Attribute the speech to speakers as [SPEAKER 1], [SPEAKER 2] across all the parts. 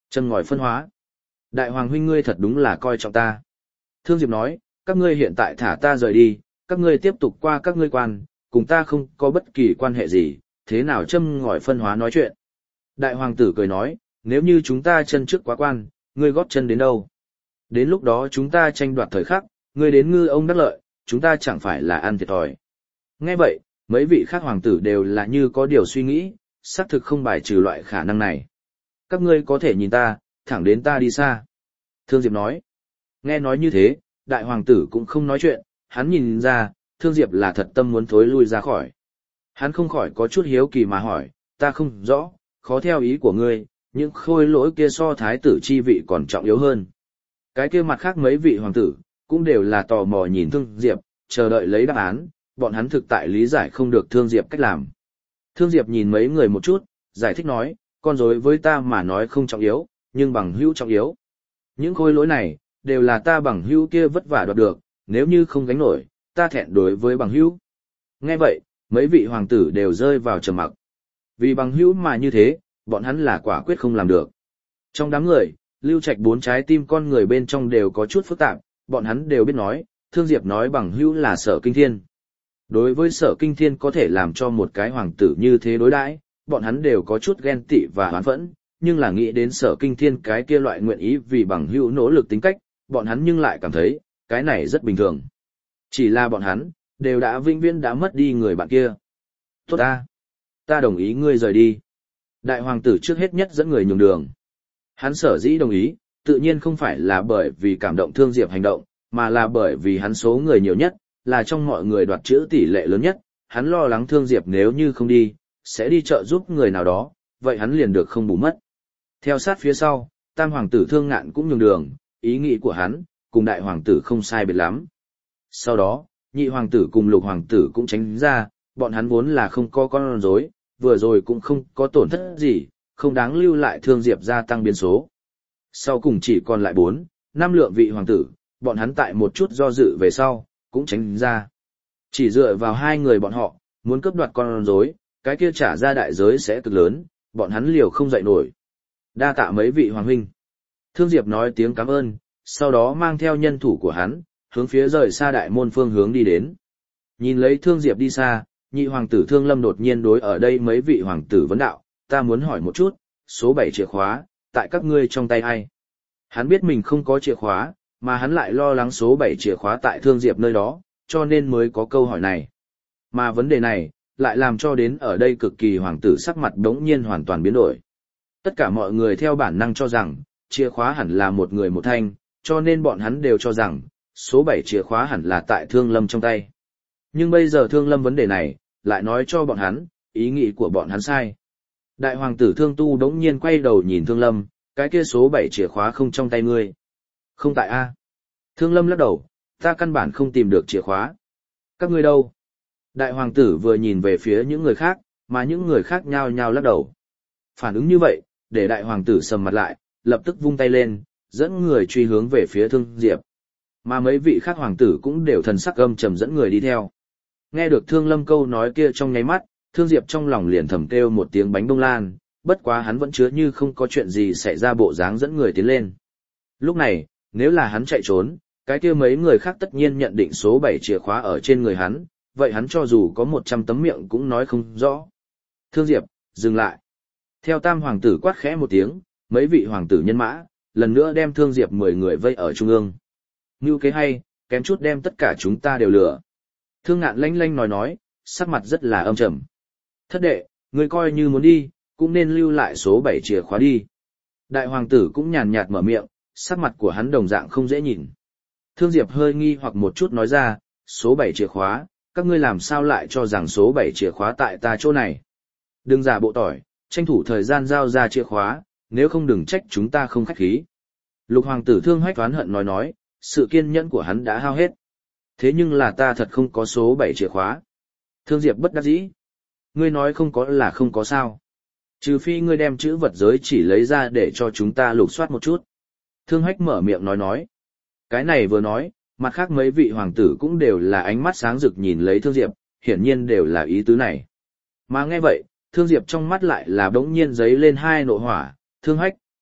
[SPEAKER 1] Châm ngòi phân hóa. Đại hoàng huynh ngươi thật đúng là coi trọng ta. Thương Diệp nói, các ngươi hiện tại thả ta rời đi, các ngươi tiếp tục qua các ngươi quan, cùng ta không có bất kỳ quan hệ gì, thế nào châm ngòi phân hóa nói chuyện. Đại hoàng tử cười nói, nếu như chúng ta chân trước quá quan, ngươi góp chân đến đâu? Đến lúc đó chúng ta tranh đoạt thời khắc, ngươi đến ngư ông đắc lợi, chúng ta chẳng phải là ăn thiệt thòi. Nghe vậy, mấy vị khác hoàng tử đều là như có điều suy nghĩ, xác thực không bài trừ loại khả năng này. Các ngươi có thể nhìn ta, thẳng đến ta đi xa. Thương Diệp nói. Nghe nói như thế, đại hoàng tử cũng không nói chuyện, hắn nhìn ra, Thương Diệp là thật tâm muốn thối lui ra khỏi. Hắn không khỏi có chút hiếu kỳ mà hỏi, ta không rõ, khó theo ý của ngươi, những khôi lỗi kia so thái tử chi vị còn trọng yếu hơn. Cái kia mặt khác mấy vị hoàng tử, cũng đều là tò mò nhìn Thương Diệp, chờ đợi lấy đáp án, bọn hắn thực tại lý giải không được Thương Diệp cách làm. Thương Diệp nhìn mấy người một chút, giải thích nói, con rối với ta mà nói không trọng yếu, nhưng bằng hữu trọng yếu. Những khôi lỗi này, đều là ta bằng hữu kia vất vả đoạt được, nếu như không gánh nổi, ta thẹn đối với bằng hữu. Nghe vậy, mấy vị hoàng tử đều rơi vào trầm mặc. Vì bằng hữu mà như thế, bọn hắn là quả quyết không làm được. Trong đám người, Lưu Trạch bốn trái tim con người bên trong đều có chút phức tạp, bọn hắn đều biết nói, Thương Diệp nói bằng hữu là Sở Kinh Thiên. Đối với Sở Kinh Thiên có thể làm cho một cái hoàng tử như thế đối đãi, bọn hắn đều có chút ghen tị và oán phẫn, nhưng là nghĩ đến Sở Kinh Thiên cái kia loại nguyện ý vì bằng hữu nỗ lực tính cách, bọn hắn nhưng lại cảm thấy, cái này rất bình thường. Chỉ là bọn hắn, đều đã vĩnh viễn đã mất đi người bạn kia. Tốt ta đồng ý ngươi rời đi. Đại hoàng tử trước hết nhất dẫn người nhường đường. Hắn sở dĩ đồng ý, tự nhiên không phải là bởi vì cảm động Thương Diệp hành động, mà là bởi vì hắn số người nhiều nhất, là trong mọi người đoạt chữ tỷ lệ lớn nhất, hắn lo lắng Thương Diệp nếu như không đi, sẽ đi trợ giúp người nào đó, vậy hắn liền được không bù mất. Theo sát phía sau, tam hoàng tử Thương Ngạn cũng nhường đường, ý nghĩ của hắn, cùng đại hoàng tử không sai biệt lắm. Sau đó, nhị hoàng tử cùng lục hoàng tử cũng tránh ra, bọn hắn vốn là không có con rối, vừa rồi cũng không có tổn thất gì, không đáng lưu lại Thương Diệp gia tăng biến số. Sau cùng chỉ còn lại 4, 5 lượng vị hoàng tử, bọn hắn tại một chút do dự về sau, cũng tránh ra. Chỉ dựa vào 2 người bọn họ, muốn cướp đoạt con rối, cái kia trả ra đại giới sẽ cực lớn, bọn hắn liều không dậy nổi. Đa tạ mấy vị hoàng huynh. Thương Diệp nói tiếng cảm ơn, sau đó mang theo nhân thủ của hắn, hướng phía rời xa đại môn phương hướng đi đến. Nhìn lấy Thương Diệp đi xa, nhị hoàng tử Thương Lâm đột nhiên đối ở đây mấy vị hoàng tử vấn đạo, ta muốn hỏi một chút, số 7 chìa khóa, tại các ngươi trong tay ai? Hắn biết mình không có chìa khóa, mà hắn lại lo lắng số 7 chìa khóa tại Thương Diệp nơi đó, cho nên mới có câu hỏi này. Mà vấn đề này, lại làm cho đến ở đây cực kỳ hoàng tử sắc mặt đống nhiên hoàn toàn biến đổi. Tất cả mọi người theo bản năng cho rằng, chìa khóa hẳn là một người một thanh, cho nên bọn hắn đều cho rằng, số 7 chìa khóa hẳn là tại Thương Lâm trong tay. Nhưng bây giờ Thương Lâm vấn đề này, lại nói cho bọn hắn, ý nghĩ của bọn hắn sai. Đại hoàng tử Thương Tu đống nhiên quay đầu nhìn Thương Lâm, cái kia số 7 chìa khóa không trong tay ngươi. Không tại A. Thương Lâm lắc đầu, ta căn bản không tìm được chìa khóa. Các ngươi đâu? Đại hoàng tử vừa nhìn về phía những người khác, mà những người khác nhao nhao lắc đầu. Phản ứng như vậy, để đại hoàng tử sầm mặt lại, lập tức vung tay lên, dẫn người truy hướng về phía Thương Diệp. Mà mấy vị khác hoàng tử cũng đều thần sắc âm trầm dẫn người đi theo. Nghe được Thương Lâm câu nói kia trong nháy mắt, Thương Diệp trong lòng liền thầm kêu một tiếng bánh bông lan, bất quá hắn vẫn chứa như không có chuyện gì xảy ra bộ dáng dẫn người tiến lên. Lúc này, nếu là hắn chạy trốn, cái kia mấy người khác tất nhiên nhận định số 7 chìa khóa ở trên người hắn, vậy hắn cho dù có 100 tấm miệng cũng nói không rõ. Thương Diệp, dừng lại. Theo tam hoàng tử quát khẽ một tiếng, mấy vị hoàng tử nhân mã, lần nữa đem Thương Diệp 10 người vây ở trung ương. Ngưu kế hay, kém chút đem tất cả chúng ta đều lừa. Thương Ngạn lanh lanh nói, sắc mặt rất là âm trầm. Thất đệ, ngươi coi như muốn đi, cũng nên lưu lại số 7 chìa khóa đi. Đại hoàng tử cũng nhàn nhạt mở miệng, sắc mặt của hắn đồng dạng không dễ nhìn. Thương Diệp hơi nghi hoặc một chút nói ra, số 7 chìa khóa, các ngươi làm sao lại cho rằng số 7 chìa khóa tại ta chỗ này. Đừng giả bộ tỏi, tranh thủ thời gian giao ra chìa khóa, nếu không đừng trách chúng ta không khách khí. Lục hoàng tử Thương Hách oán hận nói, sự kiên nhẫn của hắn đã hao hết. Thế nhưng là ta thật không có số 7 chìa khóa. Thương Diệp bất đắc dĩ. Ngươi nói không có là không có sao. Trừ phi ngươi đem chữ vật giới chỉ lấy ra để cho chúng ta lục soát một chút. Thương Hách mở miệng nói. Cái này vừa nói, mặt khác mấy vị hoàng tử cũng đều là ánh mắt sáng rực nhìn lấy Thương Diệp, hiển nhiên đều là ý tứ này. Mà nghe vậy, Thương Diệp trong mắt lại là bỗng nhiên giấy lên hai nộ hỏa. Thương Hách,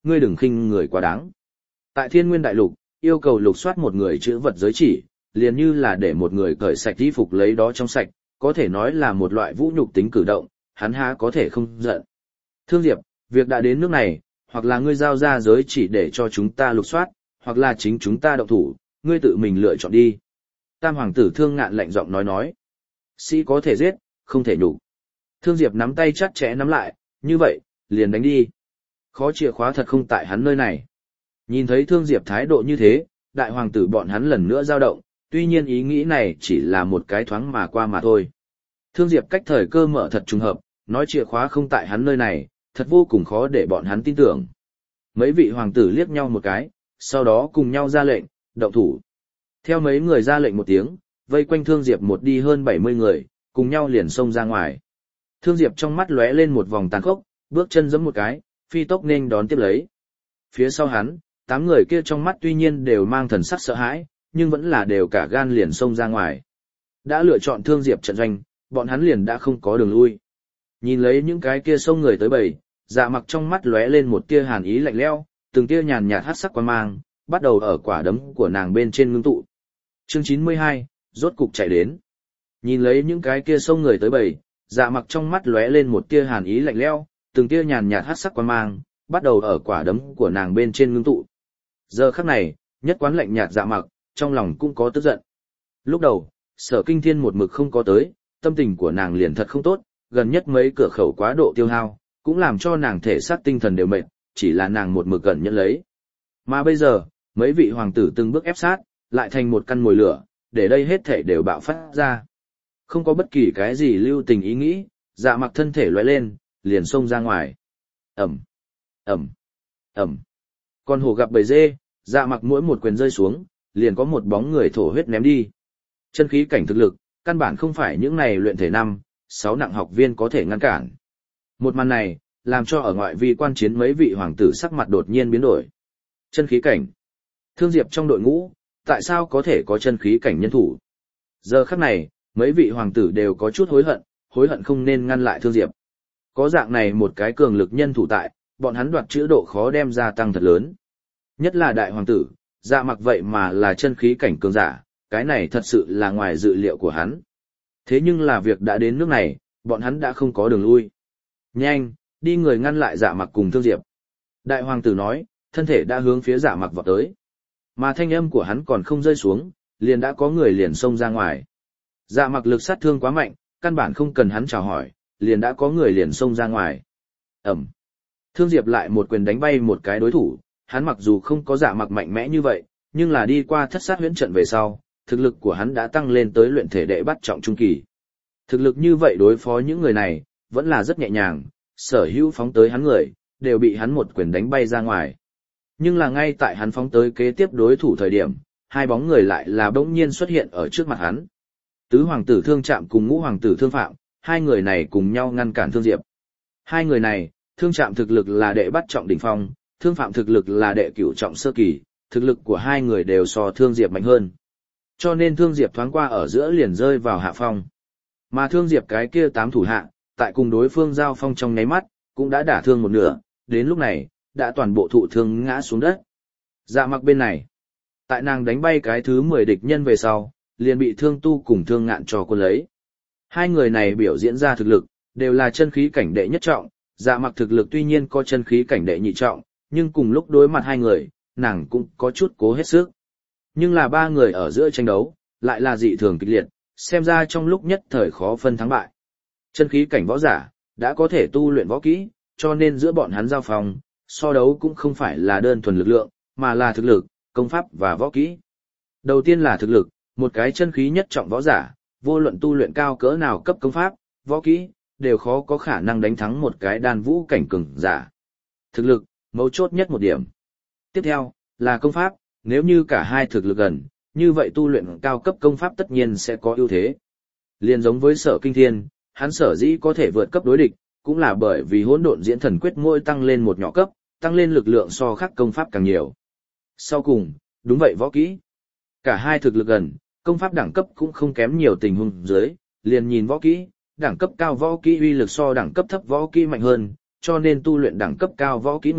[SPEAKER 1] ngươi đừng khinh người quá đáng. Tại Thiên Nguyên Đại Lục, yêu cầu lục soát một người chữ vật giới chỉ, liền như là để một người cởi sạch y phục lấy đó trong sạch, có thể nói là một loại vũ nhục tính cử động, hắn há có thể không giận. Thương Diệp, việc đã đến nước này, hoặc là ngươi giao ra giới chỉ để cho chúng ta lục soát, hoặc là chính chúng ta động thủ, ngươi tự mình lựa chọn đi. Tam hoàng tử Thương Ngạn lạnh giọng nói. Sĩ có thể giết, không thể nhục. Thương Diệp nắm tay chặt chẽ nắm lại, như vậy, liền đánh đi. Khó chìa khóa thật không tại hắn nơi này. Nhìn thấy Thương Diệp thái độ như thế, đại hoàng tử bọn hắn lần nữa dao động, tuy nhiên ý nghĩ này chỉ là một cái thoáng mà qua mà thôi. Thương Diệp cách thời cơ mở thật trùng hợp, nói chìa khóa không tại hắn nơi này, thật vô cùng khó để bọn hắn tin tưởng. Mấy vị hoàng tử liếc nhau một cái, sau đó cùng nhau ra lệnh, động thủ. Theo mấy người ra lệnh một tiếng, vây quanh Thương Diệp một đi hơn 70 người, cùng nhau liền xông ra ngoài. Thương Diệp trong mắt lóe lên một vòng tàn khốc, bước chân giẫm một cái, phi tốc nên đón tiếp lấy. Phía sau hắn, 8 người kia trong mắt tuy nhiên đều mang thần sắc sợ hãi, nhưng vẫn là đều cả gan liền xông ra ngoài. Đã lựa chọn Thương Diệp trận doanh, bọn hắn liền đã không có đường lui. Nhìn lấy những cái kia xông người tới bầy, Dạ Mặc trong mắt lóe lên một tia hàn ý lạnh lẽo, từng tia nhàn nhạt hắc sắc quang mang, bắt đầu ở quả đấm của nàng bên trên ngưng tụ. Chương 92, rốt cục chạy đến. Nhìn lấy những cái kia xông người tới bầy, Dạ Mặc trong mắt lóe lên một tia hàn ý lạnh lẽo, từng tia nhàn nhạt hắc sắc quang mang, bắt đầu ở quả đấm của nàng bên trên ngưng tụ. Giờ khắc này, nhất quán lạnh nhạt Dạ Mặc, trong lòng cũng có tức giận. Lúc đầu, Sở Kinh Thiên một mực không có tới, tâm tình của nàng liền thật không tốt, gần nhất mấy cửa khẩu quá độ tiêu hao, cũng làm cho nàng thể xác tinh thần đều mệt, chỉ là nàng một mực gần nhận lấy. Mà bây giờ, mấy vị hoàng tử từng bước ép sát, lại thành một căn mồi lửa, để đây hết thể đều bạo phát ra. Không có bất kỳ cái gì lưu tình ý nghĩ, Dạ Mặc thân thể lóe lên, liền xông ra ngoài. Ầm, ầm, ầm. Con hổ gặp bầy dê, Dạ Mặc mỗi một quyền rơi xuống, liền có một bóng người thổ huyết ném đi. Chân khí cảnh thực lực, căn bản không phải những này luyện thể 5-6 nặng học viên có thể ngăn cản. Một màn này, làm cho ở ngoại vi quan chiến mấy vị hoàng tử sắc mặt đột nhiên biến đổi. Chân khí cảnh. Thương Diệp trong đội ngũ, tại sao có thể có chân khí cảnh nhân thủ? Giờ khắc này, mấy vị hoàng tử đều có chút hối hận không nên ngăn lại Thương Diệp. Có dạng này một cái cường lực nhân thủ tại, bọn hắn đoạt chữ độ khó đem gia tăng thật lớn. Nhất là đại hoàng tử, Dạ Mặc vậy mà là chân khí cảnh cường giả, cái này thật sự là ngoài dự liệu của hắn. Thế nhưng là việc đã đến nước này, bọn hắn đã không có đường lui. Nhanh, đi người ngăn lại Dạ Mặc cùng Thương Diệp. Đại hoàng tử nói, thân thể đã hướng phía Dạ Mặc vọt tới. Mà thanh âm của hắn còn không rơi xuống, liền đã có người liền xông ra ngoài. Dạ Mặc lực sát thương quá mạnh, căn bản không cần hắn chào hỏi, liền đã có người liền xông ra ngoài. Ẩm. Thương Diệp lại một quyền đánh bay một cái đối thủ, hắn mặc dù không có Dạ Mặc mạnh mẽ như vậy, nhưng là đi qua thất sát huyễn trận về sau, thực lực của hắn đã tăng lên tới luyện thể đệ bắt trọng trung kỳ. Thực lực như vậy đối phó những người này, vẫn là rất nhẹ nhàng, sở hữu phóng tới hắn người, đều bị hắn một quyền đánh bay ra ngoài. Nhưng là ngay tại hắn phóng tới kế tiếp đối thủ thời điểm, hai bóng người lại là bỗng nhiên xuất hiện ở trước mặt hắn. Tứ hoàng tử Thương Trạm cùng ngũ hoàng tử Thương Phạm, hai người này cùng nhau ngăn cản Thương Diệp. Hai người này, Thương Trạm thực lực là đệ bắt trọng đỉnh phong, Thương Phạm thực lực là đệ cửu trọng sơ kỳ, thực lực của hai người đều so Thương Diệp mạnh hơn. Cho nên Thương Diệp thoáng qua ở giữa liền rơi vào hạ phong. Mà Thương Diệp cái kia 8 thủ hạ, tại cùng đối phương giao phong trong nháy mắt, cũng đã đả thương một nửa, đến lúc này, đã toàn bộ thụ thương ngã xuống đất. Dạ Mặc bên này, tại nàng đánh bay cái thứ 10 địch nhân về sau, liền bị Thương Tu cùng Thương Ngạn cho quân lấy. Hai người này biểu diễn ra thực lực, đều là chân khí cảnh đệ nhất trọng, Dạ Mặc thực lực tuy nhiên có chân khí cảnh đệ nhị trọng, nhưng cùng lúc đối mặt hai người, nàng cũng có chút cố hết sức. Nhưng là ba người ở giữa tranh đấu, lại là dị thường kịch liệt, xem ra trong lúc nhất thời khó phân thắng bại. Chân khí cảnh võ giả, đã có thể tu luyện võ kỹ, cho nên giữa bọn hắn giao phòng, so đấu cũng không phải là đơn thuần lực lượng, mà là thực lực, công pháp và võ kỹ. Đầu tiên là thực lực, một cái chân khí nhất trọng võ giả, vô luận tu luyện cao cỡ nào cấp công pháp, võ kỹ, đều khó có khả năng đánh thắng một cái đan vũ cảnh cường giả. Thực lực, mấu chốt nhất một điểm. Tiếp theo, là công pháp, nếu như cả hai thực lực gần, như vậy tu luyện cao cấp công pháp tất nhiên sẽ có ưu thế. Liên giống với Sở Kinh Thiên, hắn sở dĩ có thể vượt cấp đối địch, cũng là bởi vì hỗn độn diễn thần quyết mỗi tăng lên một nhỏ cấp, tăng lên lực lượng so khác công pháp càng nhiều. Sau cùng, đúng vậy võ kỹ. Cả hai thực lực gần, công pháp đẳng cấp cũng không kém nhiều tình huống dưới, liền nhìn võ kỹ, đẳng cấp cao võ kỹ uy lực so đẳng cấp thấp võ kỹ mạnh hơn, cho nên tu luyện đẳng cấp cao võ kỹ người,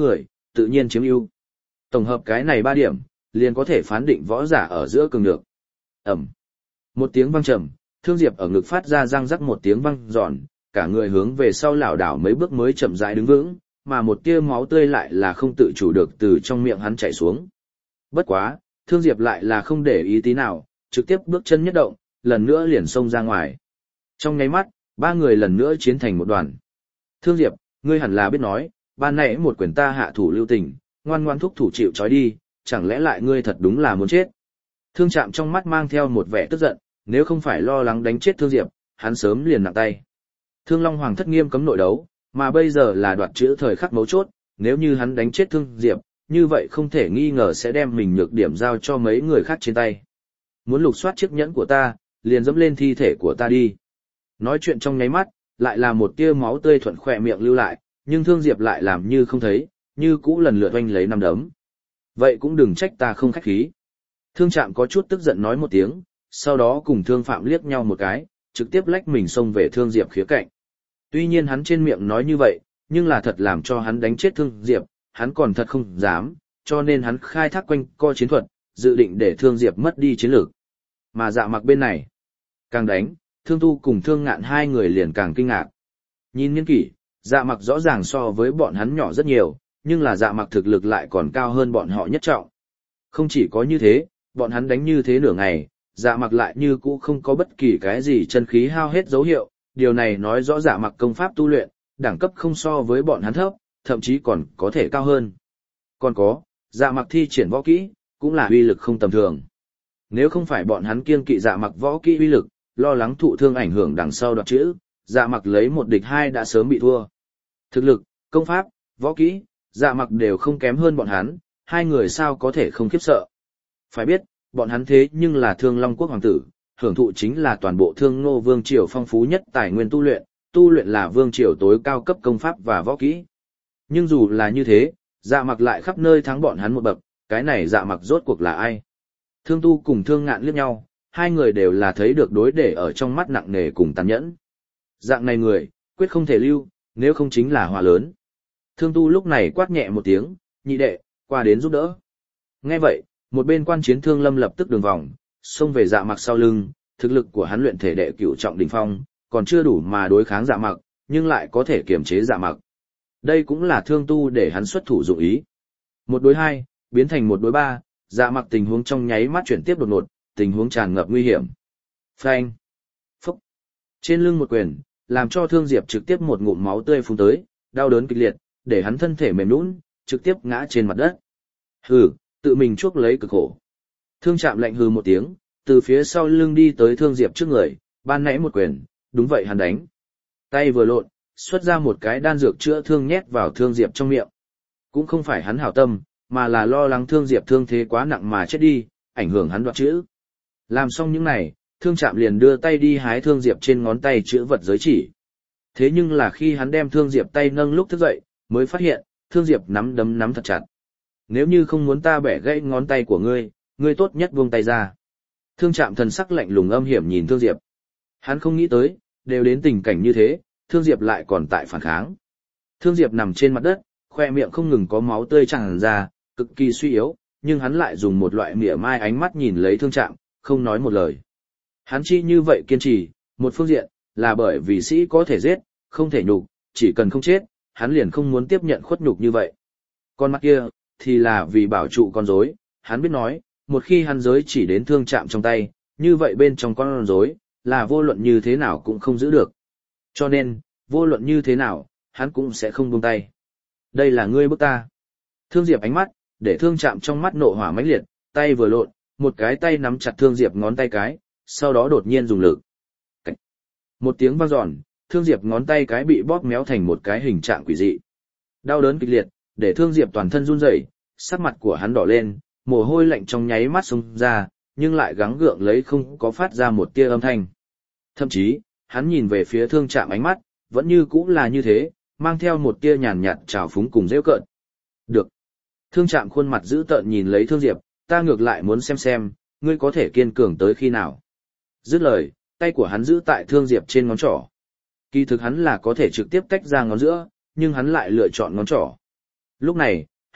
[SPEAKER 1] tự nhiên chiếm ưu. Tổng hợp cái này 3 điểm, liền có thể phán định võ giả ở giữa cường được. Ẩm. Một tiếng vang trầm, Thương Diệp ở ngực phát ra răng rắc một tiếng vang giòn, cả người hướng về sau lảo đảo mấy bước mới chậm rãi đứng vững, mà một tia máu tươi lại là không tự chủ được từ trong miệng hắn chảy xuống. Bất quá, Thương Diệp lại là không để ý tí nào, trực tiếp bước chân nhất động, lần nữa liền xông ra ngoài. Trong nháy mắt, 3 người lần nữa chiến thành một đoàn. Thương Diệp, ngươi hẳn là biết nói, ban nãy một quyền ta hạ thủ lưu tình, ngoan ngoan thúc thủ chịu trói đi, chẳng lẽ lại ngươi thật đúng là muốn chết. Thương Trạm trong mắt mang theo một vẻ tức giận, nếu không phải lo lắng đánh chết Thương Diệp, hắn sớm liền nặng tay. Thương Long Hoàng thất nghiêm cấm nội đấu, mà bây giờ là đoạt chữ thời khắc mấu chốt, nếu như hắn đánh chết Thương Diệp, như vậy không thể nghi ngờ sẽ đem mình nhược điểm giao cho mấy người khác trên tay. Muốn lục soát chiếc nhẫn của ta, liền dẫm lên thi thể của ta đi. Nói chuyện trong nháy mắt, lại là một tia máu tươi thuận khỏe miệng lưu lại, nhưng Thương Diệp lại làm như không thấy, như cũ lần lượt oanh lấy năm đấm. Vậy cũng đừng trách ta không khách khí. Thương Trạm có chút tức giận nói một tiếng, sau đó cùng Thương Phạm liếc nhau một cái, trực tiếp lách mình xông về Thương Diệp khía cạnh. Tuy nhiên hắn trên miệng nói như vậy, nhưng là thật làm cho hắn đánh chết Thương Diệp, hắn còn thật không dám, cho nên hắn khai thác quanh co chiến thuật, dự định để Thương Diệp mất đi chiến lược. Mà Dạ Mặc bên này, càng đánh, Thương Tu cùng Thương Ngạn hai người liền càng kinh ngạc. Nhìn niên kỷ, Dạ Mặc rõ ràng so với bọn hắn nhỏ rất nhiều, nhưng là Dạ Mặc thực lực lại còn cao hơn bọn họ nhất trọng. Không chỉ có như thế, bọn hắn đánh như thế nửa ngày, Dạ Mặc lại như cũ không có bất kỳ cái gì chân khí hao hết dấu hiệu, điều này nói rõ Dạ Mặc công pháp tu luyện, đẳng cấp không so với bọn hắn thấp, thậm chí còn có thể cao hơn. Còn có, Dạ Mặc thi triển võ kỹ, cũng là uy lực không tầm thường. Nếu không phải bọn hắn kiêng kỵ Dạ Mặc võ kỹ uy lực, lo lắng thụ thương ảnh hưởng đằng sau đoạt chữ, Dạ Mặc lấy 1 địch 2 đã sớm bị thua. Thực lực, công pháp, võ kỹ, Dạ Mặc đều không kém hơn bọn hắn, hai người sao có thể không khiếp sợ. Phải biết, bọn hắn thế nhưng là Thương Long Quốc hoàng tử, hưởng thụ chính là toàn bộ Thương Ngô Vương triều phong phú nhất tài nguyên tu luyện là vương triều tối cao cấp công pháp và võ kỹ. Nhưng dù là như thế, Dạ Mặc lại khắp nơi thắng bọn hắn một bậc, cái này Dạ Mặc rốt cuộc là ai? Thương Tu cùng Thương Ngạn liếc nhau, hai người đều là thấy được đối để ở trong mắt nặng nề cùng tàn nhẫn. Dạng này người, quyết không thể lưu, nếu không chính là họa lớn. Thương Tu lúc này quát nhẹ một tiếng, nhị đệ, qua đến giúp đỡ. Nghe vậy, một bên quan chiến Thương Lâm lập tức đường vòng, xông về Dạ Mặc sau lưng, thực lực của hắn luyện thể đệ cửu trọng đỉnh phong, còn chưa đủ mà đối kháng Dạ Mặc, nhưng lại có thể kiềm chế Dạ Mặc. Đây cũng là Thương Tu để hắn xuất thủ dụng ý. 1 đối 2, biến thành 1 đối 3, Dạ Mặc tình huống trong nháy mắt chuyển tiếp đột ngột, tình huống tràn ngập nguy hiểm. Phanh! Phúc! Trên lưng một quyền, làm cho Thương Diệp trực tiếp một ngụm máu tươi phun tới, đau đớn kịch liệt, để hắn thân thể mềm nhũn, trực tiếp ngã trên mặt đất. Hừ, tự mình chuốc lấy cực khổ. Thương Trạm lạnh hừ một tiếng, từ phía sau lưng đi tới Thương Diệp trước người, ban nãy một quyền, đúng vậy hắn đánh. Tay vừa lộn, xuất ra một cái đan dược chữa thương nhét vào Thương Diệp trong miệng. Cũng không phải hắn hảo tâm, mà là lo lắng Thương Diệp thương thế quá nặng mà chết đi, ảnh hưởng hắn đoạt chữ. Làm xong những này, Thương Trạm liền đưa tay đi hái Thương Diệp trên ngón tay chữ vật giới chỉ. Thế nhưng là khi hắn đem Thương Diệp tay nâng lúc thức dậy, mới phát hiện, Thương Diệp nắm đấm nắm thật chặt. Nếu như không muốn ta bẻ gãy ngón tay của ngươi, ngươi tốt nhất buông tay ra. Thương Trạm thần sắc lạnh lùng âm hiểm nhìn Thương Diệp. Hắn không nghĩ tới, đều đến tình cảnh như thế, Thương Diệp lại còn tại phản kháng. Thương Diệp nằm trên mặt đất, khoe miệng không ngừng có máu tươi tràn ra, cực kỳ suy yếu, nhưng hắn lại dùng một loại mỉa mai ánh mắt nhìn lấy Thương Trạm, không nói một lời. Hắn chi như vậy kiên trì, một phương diện, là bởi vì sĩ có thể giết, không thể nhục, chỉ cần không chết, hắn liền không muốn tiếp nhận khuất nhục như vậy. Con mắt kia, thì là vì bảo trụ con rối, hắn biết nói, một khi hắn giới chỉ đến Thương Trạm trong tay, như vậy bên trong con rối, là vô luận như thế nào cũng không giữ được. Cho nên, vô luận như thế nào, hắn cũng sẽ không buông tay. Đây là ngươi bức ta. Thương Diệp ánh mắt, để Thương Trạm trong mắt nộ hỏa mãnh liệt, tay vừa lộn, một cái tay nắm chặt Thương Diệp ngón tay cái, sau đó đột nhiên dùng lực. Cảnh. Một tiếng vang dọn, Thương Diệp ngón tay cái bị bóp méo thành một cái hình trạng quỷ dị. Đau đớn kịch liệt, để Thương Diệp toàn thân run rẩy, sắc mặt của hắn đỏ lên, mồ hôi lạnh trong nháy mắt xông ra, nhưng lại gắng gượng lấy không có phát ra một tia âm thanh. Thậm chí, hắn nhìn về phía Thương Trạm ánh mắt, vẫn như cũ là như thế, mang theo một tia nhàn nhạt trào phúng cùng giễu cợt. Được. Thương Trạm khuôn mặt dữ tợn nhìn lấy Thương Diệp, ta ngược lại muốn xem, ngươi có thể kiên cường tới khi nào. Dứt lời, tay của hắn giữ tại Thương Diệp trên ngón trỏ. Kỳ thực hắn là có thể trực tiếp tách ra ngón giữa, nhưng hắn lại lựa chọn ngón trỏ. Lúc này,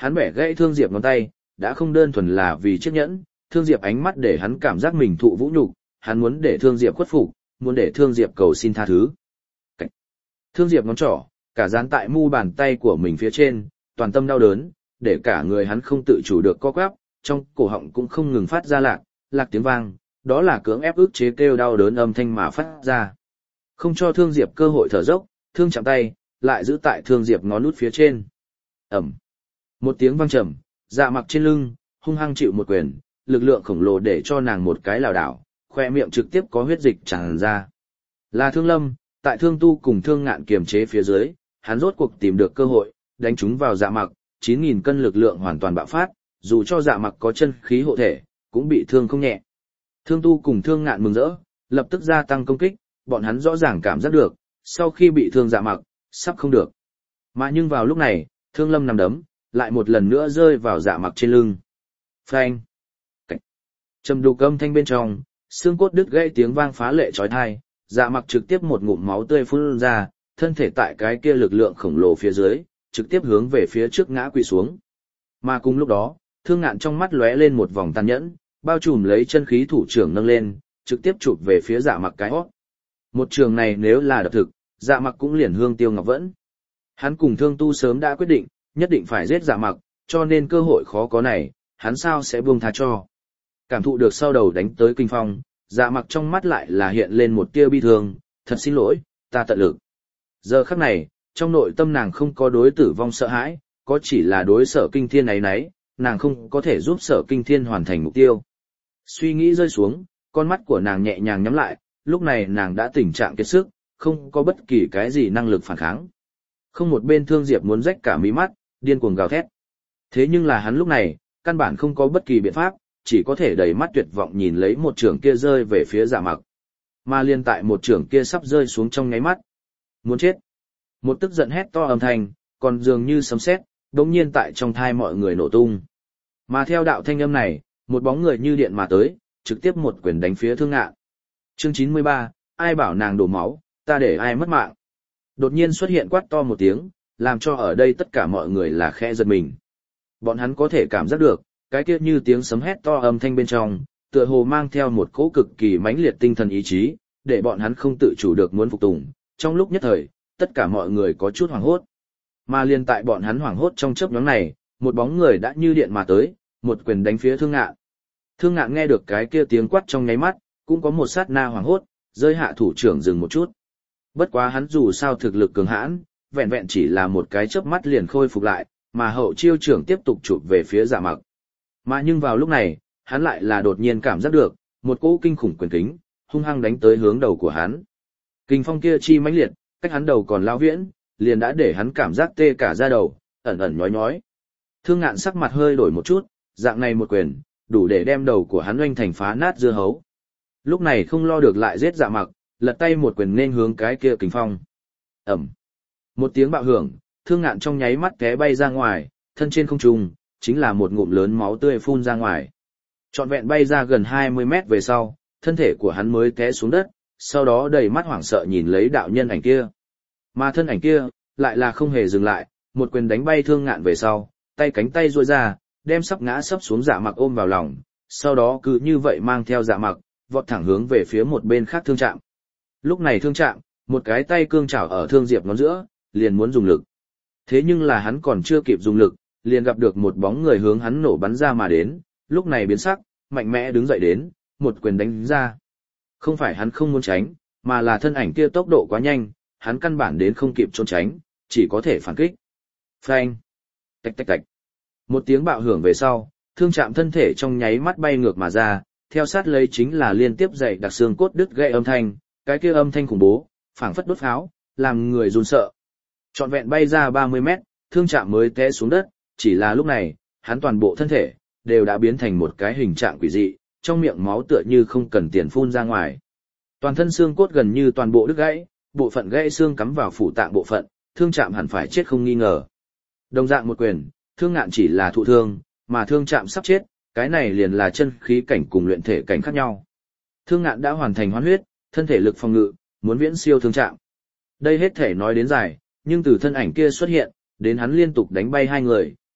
[SPEAKER 1] hắn bẻ gãy Thương Diệp ngón tay, đã không đơn thuần là vì chiếc nhẫn, Thương Diệp ánh mắt để hắn cảm giác mình thụ vũ nhục, hắn muốn để Thương Diệp khuất phục, muốn để Thương Diệp cầu xin tha thứ. Cảnh. Thương Diệp ngón trỏ, cả dán tại mu bàn tay của mình phía trên, toàn tâm đau đớn, để cả người hắn không tự chủ được co quắp, trong cổ họng cũng không ngừng phát ra lạc tiếng vang, đó là cưỡng ép ức chế kêu đau đớn âm thanh mà phát ra. Không cho Thương Diệp cơ hội thở dốc, Thương chạm tay, lại giữ tại Thương Diệp ngón út phía trên. Ẩm. Một tiếng vang trầm, Dạ Mặc trên lưng, hung hăng chịu một quyền, lực lượng khổng lồ để cho nàng một cái lảo đảo, khoe miệng trực tiếp có huyết dịch tràn ra. Là Thương Lâm, tại Thương Tu cùng Thương Ngạn kiềm chế phía dưới, hắn rốt cuộc tìm được cơ hội, đánh trúng vào Dạ Mặc, 9.000 cân lực lượng hoàn toàn bạo phát, dù cho Dạ Mặc có chân khí hộ thể, cũng bị thương không nhẹ. Thương Tu cùng Thương Ngạn mừng rỡ, lập tức gia tăng công kích, bọn hắn rõ ràng cảm giác được, sau khi bị thương Dạ Mặc, sắp không được. Mà nhưng vào lúc này, Thương Lâm nằm đấm, lại một lần nữa rơi vào Dạ Mặc trên lưng. Phanh! Cảnh! Trầm đục âm thanh bên trong, xương cốt đứt gãy tiếng vang phá lệ chói tai, Dạ Mặc trực tiếp một ngụm máu tươi phun ra, thân thể tại cái kia lực lượng khổng lồ phía dưới, trực tiếp hướng về phía trước ngã quỵ xuống. Mà cùng lúc đó, Thương Ngạn trong mắt lóe lên một vòng tàn nhẫn, bao trùm lấy chân khí thủ trưởng nâng lên, trực tiếp chụp về phía Dạ Mặc cái hót. Một trường này nếu là đập thực, Dạ Mặc cũng liền hương tiêu ngọc vẫn. Hắn cùng Thương Tu sớm đã quyết định, nhất định phải giết Dạ Mặc, cho nên cơ hội khó có này, hắn sao sẽ buông tha cho. Cảm thụ được sau đầu đánh tới kinh phong, Dạ Mặc trong mắt lại là hiện lên một tia bi thương, thật xin lỗi, ta tận lực. Giờ khắc này, trong nội tâm nàng không có đối tử vong sợ hãi, có chỉ là đối Sở Kinh Thiên ấy nấy, nàng không có thể giúp Sở Kinh Thiên hoàn thành mục tiêu. Suy nghĩ rơi xuống, con mắt của nàng nhẹ nhàng nhắm lại, lúc này nàng đã tình trạng kiệt sức, không có bất kỳ cái gì năng lực phản kháng. Không một bên Thương Diệp muốn rách cả mí mắt, điên cuồng gào thét. Thế nhưng là hắn lúc này, căn bản không có bất kỳ biện pháp, chỉ có thể đầy mắt tuyệt vọng nhìn lấy một trường kia rơi về phía Dạ Mặc. Mà liên tại một trường kia sắp rơi xuống trong nháy mắt. Muốn chết. Một tức giận hét to âm thanh, còn dường như sấm sét, đột nhiên tại trong thai mọi người nổ tung. Mà theo đạo thanh âm này, một bóng người như điện mà tới, trực tiếp một quyền đánh phía Thương Ngạn. Chương 93, ai bảo nàng đổ máu, ta để ai mất mạng. Đột nhiên xuất hiện quát to một tiếng, làm cho ở đây tất cả mọi người là khẽ giật mình. Bọn hắn có thể cảm giác được, cái kia như tiếng sấm hét to âm thanh bên trong, tựa hồ mang theo một cỗ cực kỳ mãnh liệt tinh thần ý chí, để bọn hắn không tự chủ được muốn phục tùng. Trong lúc nhất thời, tất cả mọi người có chút hoảng hốt. Mà liên tại bọn hắn hoảng hốt trong chớp nhoáng này, một bóng người đã như điện mà tới, một quyền đánh phía Thương Ngạn. Thương Ngạn nghe được cái kia tiếng quát trong nháy mắt, cũng có một sát na hoảng hốt, rơi hạ thủ trưởng dừng một chút. Bất quá hắn dù sao thực lực cường hãn, vẹn vẹn chỉ là một cái chớp mắt liền khôi phục lại, mà hậu chiêu trưởng tiếp tục chụp về phía Dạ Mặc. Mà nhưng vào lúc này, hắn lại là đột nhiên cảm giác được, một cỗ kinh khủng quyền kính, hung hăng đánh tới hướng đầu của hắn. Kình phong kia chi mãnh liệt, cách hắn đầu còn lao viễn, liền đã để hắn cảm giác tê cả da đầu, ẩn ẩn nhói nhói. Thương Ngạn sắc mặt hơi đổi một chút, dạng này một quyền, đủ để đem đầu của hắn oanh thành phá nát dưa hấu. Lúc này không lo được lại giết Dạ Mặc, lật tay một quyền nên hướng cái kia kình phong. Ẩm. Một tiếng bạo hưởng, Thương Ngạn trong nháy mắt té bay ra ngoài, thân trên không trung, chính là một ngụm lớn máu tươi phun ra ngoài. Trọn vẹn bay ra gần 20 mét về sau, thân thể của hắn mới té xuống đất, sau đó đầy mắt hoảng sợ nhìn lấy đạo nhân ảnh kia. Mà thân ảnh kia, lại là không hề dừng lại, một quyền đánh bay Thương Ngạn về sau, tay cánh tay duỗi ra, đem sắp ngã sắp xuống Dạ Mặc ôm vào lòng, sau đó cứ như vậy mang theo Dạ Mặc, vọt thẳng hướng về phía một bên khác Thương Trạm. Lúc này Thương Trạm, một cái tay cương chảo ở Thương Diệp ngón giữa, liền muốn dùng lực. Thế nhưng là hắn còn chưa kịp dùng lực, liền gặp được một bóng người hướng hắn nổ bắn ra mà đến, lúc này biến sắc, mạnh mẽ đứng dậy đến, một quyền đánh ra. Không phải hắn không muốn tránh, mà là thân ảnh kia tốc độ quá nhanh, hắn căn bản đến không kịp trốn tránh, chỉ có thể phản kích. Phanh! Tạch tạch tạch! Một tiếng bạo hưởng về sau, Thương Trạm thân thể trong nháy mắt bay ngược mà ra, theo sát lấy chính là liên tiếp dậy đặc xương cốt đứt gãy âm thanh, cái kia âm thanh khủng bố, phảng phất đốt pháo, làm người run sợ. Trọn vẹn bay ra 30 mét, Thương Trạm mới té xuống đất, chỉ là lúc này, hắn toàn bộ thân thể đều đã biến thành một cái hình trạng quỷ dị, trong miệng máu tựa như không cần tiền phun ra ngoài. Toàn thân xương cốt gần như toàn bộ đứt gãy, bộ phận gãy xương cắm vào phủ tạng bộ phận, Thương Trạm hẳn phải chết không nghi ngờ. Đồng dạng một quyền, Thương Ngạn chỉ là thụ thương, mà Thương Trạm sắp chết, cái này liền là chân khí cảnh cùng luyện thể cảnh khác nhau. Thương Ngạn đã hoàn thành hoán huyết, thân thể lực phòng ngự, muốn viễn siêu Thương Trạm. Đây hết thể nói đến dài, nhưng từ thân ảnh kia xuất hiện, đến hắn liên tục đánh bay hai người,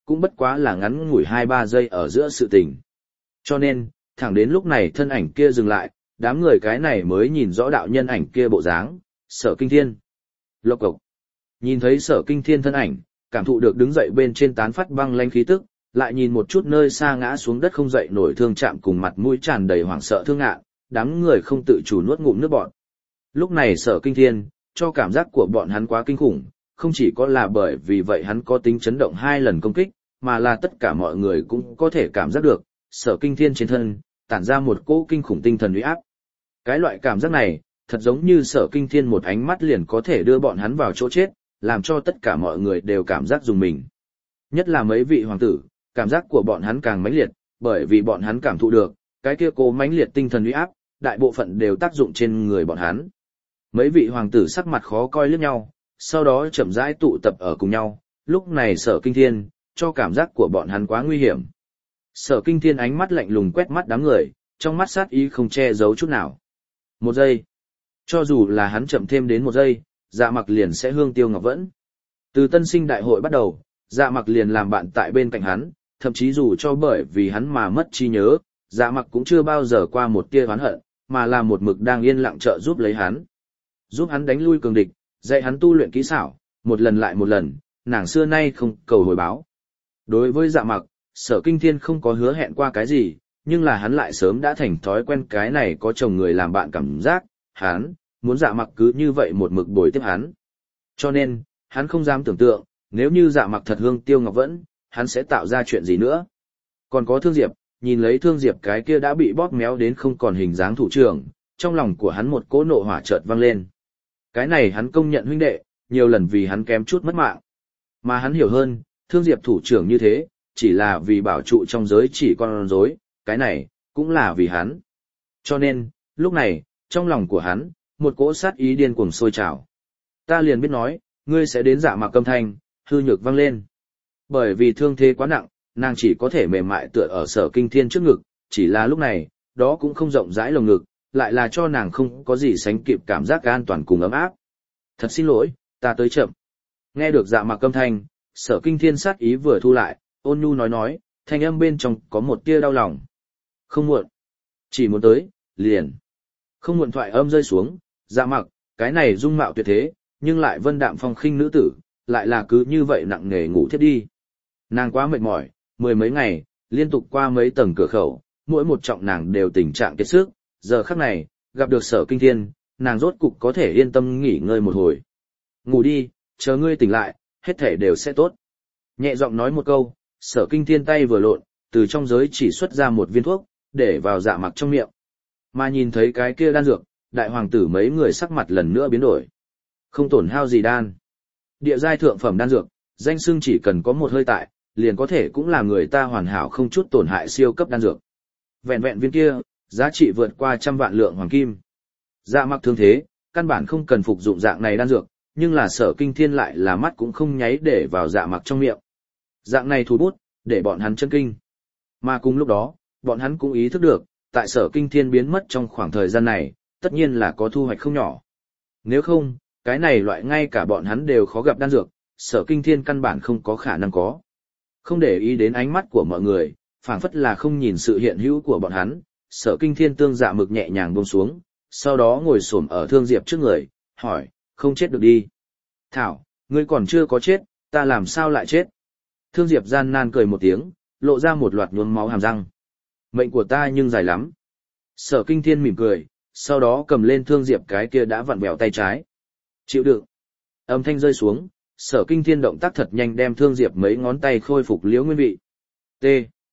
[SPEAKER 1] cũng bất quá là ngắn ngủi 2-3 giây ở giữa sự tình. Cho nên, thẳng đến lúc này thân ảnh kia dừng lại, đám người cái này mới nhìn rõ đạo nhân ảnh kia bộ dáng, Sở Kinh Thiên. Lộc cộc. Nhìn thấy Sở Kinh Thiên thân ảnh, cảm thụ được đứng dậy bên trên tán phát băng lãnh khí tức, lại nhìn một chút nơi xa ngã xuống đất không dậy nổi Thương Trạm cùng mặt mũi tràn đầy hoảng sợ Thương Ngạn, đám người không tự chủ nuốt ngụm nước bọt. Lúc này Sở Kinh Thiên, cho cảm giác của bọn hắn quá kinh khủng, không chỉ có là bởi vì vậy hắn có tính chấn động 2 lần công kích, mà là tất cả mọi người cũng có thể cảm giác được, Sở Kinh Thiên trên thân, tản ra một cỗ kinh khủng tinh thần uy áp. Cái loại cảm giác này, thật giống như Sở Kinh Thiên một ánh mắt liền có thể đưa bọn hắn vào chỗ chết, làm cho tất cả mọi người đều cảm giác dùng mình. Nhất là mấy vị hoàng tử, cảm giác của bọn hắn càng mãnh liệt, bởi vì bọn hắn cảm thụ được, cái kia cố mãnh liệt tinh thần uy áp, đại bộ phận đều tác dụng trên người bọn hắn. Mấy vị hoàng tử sắc mặt khó coi liếc nhau, sau đó chậm rãi tụ tập ở cùng nhau, lúc này Sở Kinh Thiên, cho cảm giác của bọn hắn quá nguy hiểm. Sở Kinh Thiên ánh mắt lạnh lùng quét mắt đám người, trong mắt sát ý không che giấu chút nào. 1 giây. Cho dù là hắn chậm thêm đến 1 giây, Dạ Mặc liền sẽ hương tiêu ngọc vẫn. Từ tân sinh đại hội bắt đầu, Dạ Mặc liền làm bạn tại bên cạnh hắn, thậm chí dù cho bởi vì hắn mà mất trí nhớ, Dạ Mặc cũng chưa bao giờ qua một tia oán hận, mà là một mực đang yên lặng trợ giúp lấy hắn. Giúp hắn đánh lui cường địch, dạy hắn tu luyện kỹ xảo, một lần lại một lần, nàng xưa nay không cầu hồi báo. Đối với Dạ Mặc, Sở Kinh Thiên không có hứa hẹn qua cái gì, nhưng là hắn lại sớm đã thành thói quen cái này có chồng người làm bạn cảm giác, hắn muốn Dạ Mặc cứ như vậy một mực bồi tiếp hắn. Cho nên, hắn không dám tưởng tượng, nếu như Dạ Mặc thật hương tiêu ngọc vẫn, hắn sẽ tạo ra chuyện gì nữa. Còn có Thương Diệp, nhìn lấy Thương Diệp cái kia đã bị bóp méo đến không còn hình dáng thủ trưởng, trong lòng của hắn một cỗ nộ hỏa chợt vang lên. Cái này hắn công nhận huynh đệ, nhiều lần vì hắn kém chút mất mạng. Mà hắn hiểu hơn, Thương Diệp thủ trưởng như thế, chỉ là vì bảo trụ trong giới chỉ con rối, cái này, cũng là vì hắn. Cho nên, lúc này, trong lòng của hắn, một cỗ sát ý điên cuồng sôi trào. Ta liền biết nói, ngươi sẽ đến Dạ Mặc âm thanh, hư nhược vang lên. Bởi vì thương thế quá nặng, nàng chỉ có thể mềm mại tựa ở Sở Kinh Thiên trước ngực, chỉ là lúc này, đó cũng không rộng rãi lồng ngực, lại là cho nàng không có gì sánh kịp cảm giác an toàn cùng ấm áp. Thật xin lỗi, ta tới chậm. Nghe được Dạ Mặc âm thanh, Sở Kinh Thiên sát ý vừa thu lại, ôn nhu nói, thanh âm bên trong có một tia đau lòng. Không muộn. Chỉ muốn tới, liền. Không muộn thoại âm rơi xuống, Dạ Mặc, cái này dung mạo tuyệt thế, nhưng lại vân đạm phong khinh nữ tử, lại là cứ như vậy nặng nề ngủ thiếp đi. Nàng quá mệt mỏi, 10 mấy ngày, liên tục qua mấy tầng cửa khẩu, mỗi một trọng nàng đều tình trạng kiệt sức, giờ khắc này, gặp được Sở Kinh Thiên, nàng rốt cục có thể yên tâm nghỉ ngơi một hồi. Ngủ đi, chờ ngươi tỉnh lại, hết thể đều sẽ tốt. Nhẹ giọng nói một câu, Sở Kinh Thiên tay vừa lộn, từ trong giới chỉ xuất ra một viên thuốc, để vào Dạ Mặc trong miệng. Mà nhìn thấy cái kia đan dược, đại hoàng tử mấy người sắc mặt lần nữa biến đổi. Không tổn hao gì đan. Địa giai thượng phẩm đan dược, danh xưng chỉ cần có một hơi tại, liền có thể cũng là người ta hoàn hảo không chút tổn hại siêu cấp đan dược. Vẹn vẹn viên kia, giá trị vượt qua 100 vạn lượng hoàng kim. Dạ Mặc thương thế, căn bản không cần phục dụng dạng này đan dược, nhưng là Sở Kinh Thiên lại là mắt cũng không nháy để vào Dạ Mặc trong miệng. Dạng này thủ bút, để bọn hắn chân kinh. Mà cùng lúc đó, bọn hắn cũng ý thức được, tại Sở Kinh Thiên biến mất trong khoảng thời gian này, tất nhiên là có thu hoạch không nhỏ. Nếu không, cái này loại ngay cả bọn hắn đều khó gặp đan dược, Sở Kinh Thiên căn bản không có khả năng có. Không để ý đến ánh mắt của mọi người, phảng phất là không nhìn sự hiện hữu của bọn hắn, Sở Kinh Thiên tương Dạ Mực nhẹ nhàng buông xuống, sau đó ngồi xổm ở Thương Diệp trước người, hỏi, không chết được đi. Thảo, ngươi còn chưa có chết, ta làm sao lại chết? Thương Diệp gian nan cười một tiếng, lộ ra một loạt nhuốm máu hàm răng. Mệnh của ta nhưng dài lắm. Sở Kinh Thiên mỉm cười, sau đó cầm lên Thương Diệp cái kia đã vặn vẹo tay trái. Chịu đựng. Âm thanh rơi xuống, Sở Kinh Thiên động tác thật nhanh đem Thương Diệp mấy ngón tay khôi phục liễu nguyên vị. T.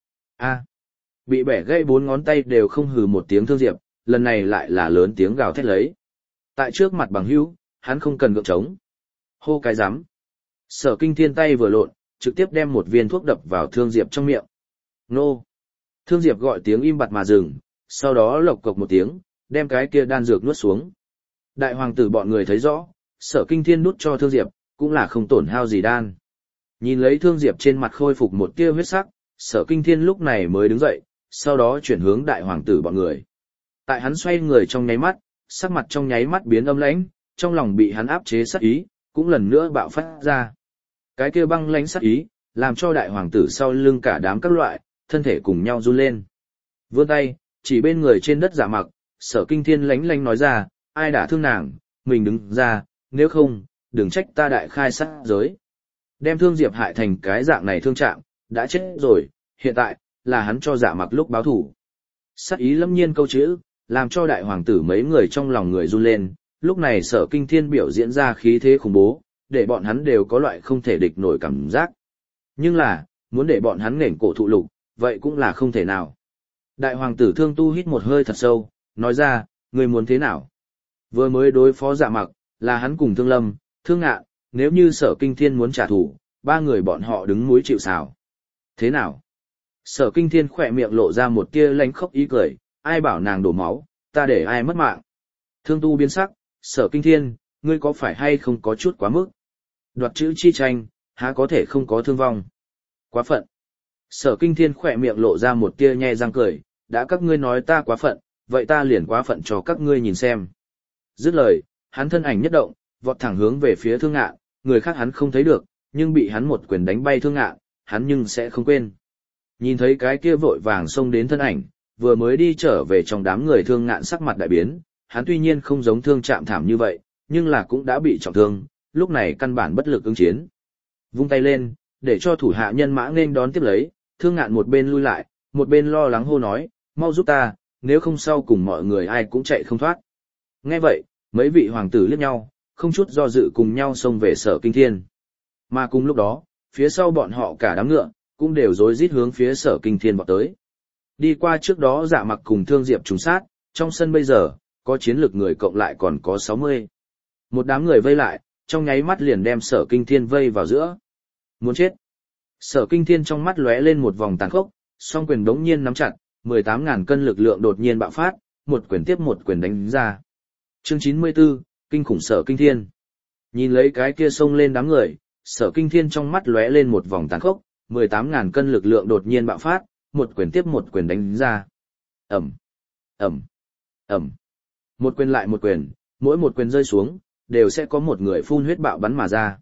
[SPEAKER 1] A. Bị bẻ gãy 4 ngón tay đều không hừ một tiếng Thương Diệp, lần này lại là lớn tiếng gào thét lấy. Tại trước mặt bằng hữu, hắn không cần gượng chống. Hô cái rắm. Sở Kinh Thiên tay vừa lộn, trực tiếp đem một viên thuốc đập vào Thương Diệp trong miệng. Nô. Thương Diệp gọi tiếng im bặt mà dừng, sau đó lộc cộc một tiếng, đem cái kia đan dược nuốt xuống. Đại hoàng tử bọn người thấy rõ, Sở Kinh Thiên nuốt cho Thương Diệp, cũng là không tổn hao gì đan. Nhìn lấy Thương Diệp trên mặt khôi phục một tia huyết sắc, Sở Kinh Thiên lúc này mới đứng dậy, sau đó chuyển hướng đại hoàng tử bọn người. Tại hắn xoay người trong nháy mắt, sắc mặt trong nháy mắt biến âm lãnh, trong lòng bị hắn áp chế sát ý, cũng lần nữa bạo phát ra. Cái kia băng lãnh sát ý, làm cho đại hoàng tử sau lưng cả đám các loại, thân thể cùng nhau run lên. Vươn tay, chỉ bên người trên đất Dạ Mặc, Sở Kinh Thiên lánh lánh nói ra, ai đã thương nàng, mình đứng ra, nếu không, đừng trách ta đại khai sát giới. Đem Thương Diệp hại thành cái dạng này thương trạng, đã chết rồi, hiện tại, là hắn cho Dạ Mặc lúc báo thủ. Sát ý lâm nhiên câu chữ, làm cho đại hoàng tử mấy người trong lòng người run lên, lúc này Sở Kinh Thiên biểu diễn ra khí thế khủng bố, để bọn hắn đều có loại không thể địch nổi cảm giác. Nhưng là, muốn để bọn hắn nghển cổ thụ lục, vậy cũng là không thể nào. Đại hoàng tử Thương Tu hít một hơi thật sâu, nói ra, người muốn thế nào? Vừa mới đối phó Dạ Mặc, là hắn cùng Thương Lâm, Thương Ngạn, nếu như Sở Kinh Thiên muốn trả thù, ba người bọn họ đứng mũi chịu sào. Thế nào? Sở Kinh Thiên khỏe miệng lộ ra một tia lánh khóc ý cười, ai bảo nàng đổ máu, ta để ai mất mạng. Thương Tu biến sắc, Sở Kinh Thiên, ngươi có phải hay không có chút quá mức? Đoạt chữ chi tranh, há có thể không có thương vong? Quá phận. Sở Kinh Thiên khỏe miệng lộ ra một tia nhe răng cười, đã các ngươi nói ta quá phận, vậy ta liền quá phận cho các ngươi nhìn xem. Dứt lời, hắn thân ảnh nhất động, vọt thẳng hướng về phía Thương Ngạn, người khác hắn không thấy được, nhưng bị hắn một quyền đánh bay Thương Ngạn, hắn nhưng sẽ không quên. Nhìn thấy cái kia vội vàng xông đến thân ảnh, vừa mới đi trở về trong đám người Thương Ngạn sắc mặt đại biến, hắn tuy nhiên không giống Thương Trạm thảm như vậy, nhưng là cũng đã bị trọng thương, lúc này căn bản bất lực ứng chiến. Vung tay lên, để cho thủ hạ nhân mã nên đón tiếp lấy, Thương Ngạn một bên lui lại, một bên lo lắng hô nói, mau giúp ta, nếu không sau cùng mọi người ai cũng chạy không thoát. Nghe vậy, mấy vị hoàng tử liếc nhau, không chút do dự cùng nhau xông về Sở Kinh Thiên. Mà cùng lúc đó, phía sau bọn họ cả đám ngựa, cũng đều rối rít hướng phía Sở Kinh Thiên vọt tới. Đi qua trước đó Dạ Mặc cùng Thương Diệp trùng sát, trong sân bây giờ, có chiến lực người cộng lại còn có 60. Một đám người vây lại, trong nháy mắt liền đem Sở Kinh Thiên vây vào giữa. Muốn chết. Sở Kinh Thiên trong mắt lóe lên một vòng tàn khốc, song quyền đống nhiên nắm chặt, 18.000 cân lực lượng đột nhiên bạo phát, một quyền tiếp một quyền đánh ra. Chương 94, kinh khủng Sở Kinh Thiên. Nhìn lấy cái kia xông lên đám người, Sở Kinh Thiên trong mắt lóe lên một vòng tàn khốc, 18.000 cân lực lượng đột nhiên bạo phát, một quyền tiếp một quyền đánh ra. Ầm, ầm, ầm. Một quyền lại một quyền, mỗi một quyền rơi xuống, đều sẽ có một người phun huyết bạo bắn mà ra.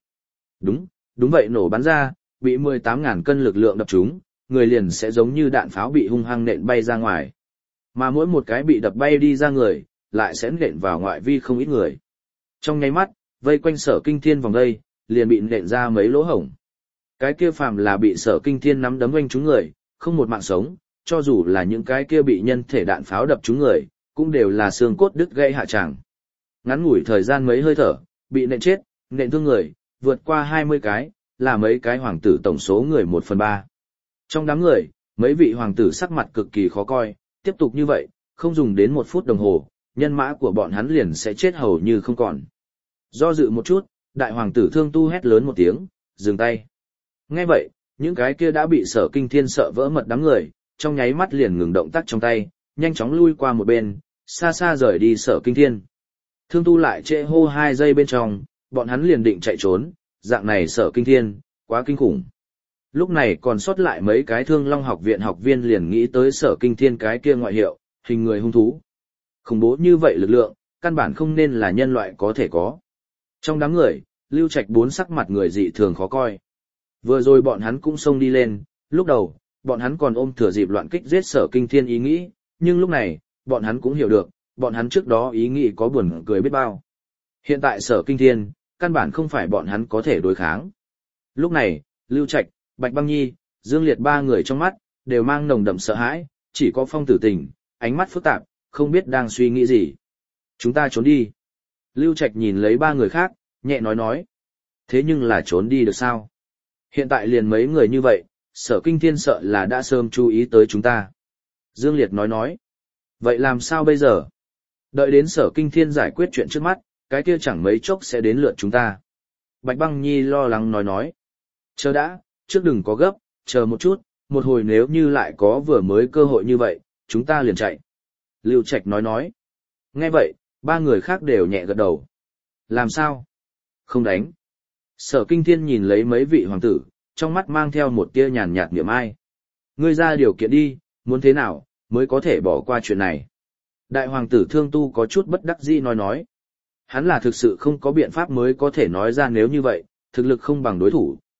[SPEAKER 1] Đúng vậy nổ bắn ra, bị 18.000 cân lực lượng đập trúng, người liền sẽ giống như đạn pháo bị hung hăng nện bay ra ngoài. Mà mỗi một cái bị đập bay đi ra người, lại sẽ nện vào ngoại vi không ít người. Trong nháy mắt, vây quanh Sở Kinh Thiên vòng đây, liền bị nện ra mấy lỗ hổng. Cái kia phàm là bị Sở Kinh Thiên nắm đấm oanh trúng người, không một mạng sống, cho dù là những cái kia bị nhân thể đạn pháo đập trúng người, cũng đều là xương cốt đứt gãy hạ tràng. Ngắn ngủi thời gian mấy hơi thở, bị nện chết, nện thương người, vượt qua 20 cái, là mấy cái hoàng tử tổng số người 1/3. Trong đám người, mấy vị hoàng tử sắc mặt cực kỳ khó coi, tiếp tục như vậy, không dùng đến 1 phút đồng hồ, nhân mã của bọn hắn liền sẽ chết hầu như không còn. Do dự một chút, đại hoàng tử Thương Tu hét lớn một tiếng, dừng tay. Nghe vậy, những cái kia đã bị Sở Kinh Thiên sợ vỡ mật đám người, trong nháy mắt liền ngừng động tác trong tay, nhanh chóng lui qua một bên, xa xa rời đi Sở Kinh Thiên. Thương Tu lại trễ hô 2 giây bên trong, bọn hắn liền định chạy trốn, dạng này Sở Kinh Thiên, quá kinh khủng. Lúc này còn sót lại mấy cái Thương Long học viện học viên liền nghĩ tới Sở Kinh Thiên cái kia ngoại hiệu, hình người hung thú. Khủng bố như vậy lực lượng, căn bản không nên là nhân loại có thể có. Trong đám người, Lưu Trạch bốn sắc mặt người dị thường khó coi. Vừa rồi bọn hắn cũng xông đi lên, lúc đầu, bọn hắn còn ôm thừa dịp loạn kích giết Sở Kinh Thiên ý nghĩ, nhưng lúc này, bọn hắn cũng hiểu được, bọn hắn trước đó ý nghĩ có buồn cười biết bao. Hiện tại Sở Kinh Thiên, căn bản không phải bọn hắn có thể đối kháng. Lúc này, Lưu Trạch, Bạch Băng Nhi, Dương Liệt ba người trong mắt, đều mang nồng đậm sợ hãi, chỉ có Phong Tử Tình, ánh mắt phức tạp, không biết đang suy nghĩ gì. Chúng ta trốn đi. Lưu Trạch nhìn lấy ba người khác, nhẹ nói. Thế nhưng là trốn đi được sao? Hiện tại liền mấy người như vậy, Sở Kinh Thiên sợ là đã sớm chú ý tới chúng ta. Dương Liệt nói. Vậy làm sao bây giờ? Đợi đến Sở Kinh Thiên giải quyết chuyện trước mắt, cái kia chẳng mấy chốc sẽ đến lượt chúng ta. Bạch Băng Nhi lo lắng nói. Chờ đã, trước đừng có gấp, chờ một chút, một hồi nếu như lại có vừa mới cơ hội như vậy, chúng ta liền chạy. Lưu Trạch nói. Nghe vậy, ba người khác đều nhẹ gật đầu. Làm sao? Không đánh. Sở Kinh Thiên nhìn lấy mấy vị hoàng tử, trong mắt mang theo một tia nhàn nhạt niệm ai. Ngươi ra điều kiện đi, muốn thế nào, mới có thể bỏ qua chuyện này. Đại hoàng tử Thương Tu có chút bất đắc dĩ nói. Hắn là thực sự không có biện pháp mới có thể nói ra nếu như vậy, thực lực không bằng đối thủ,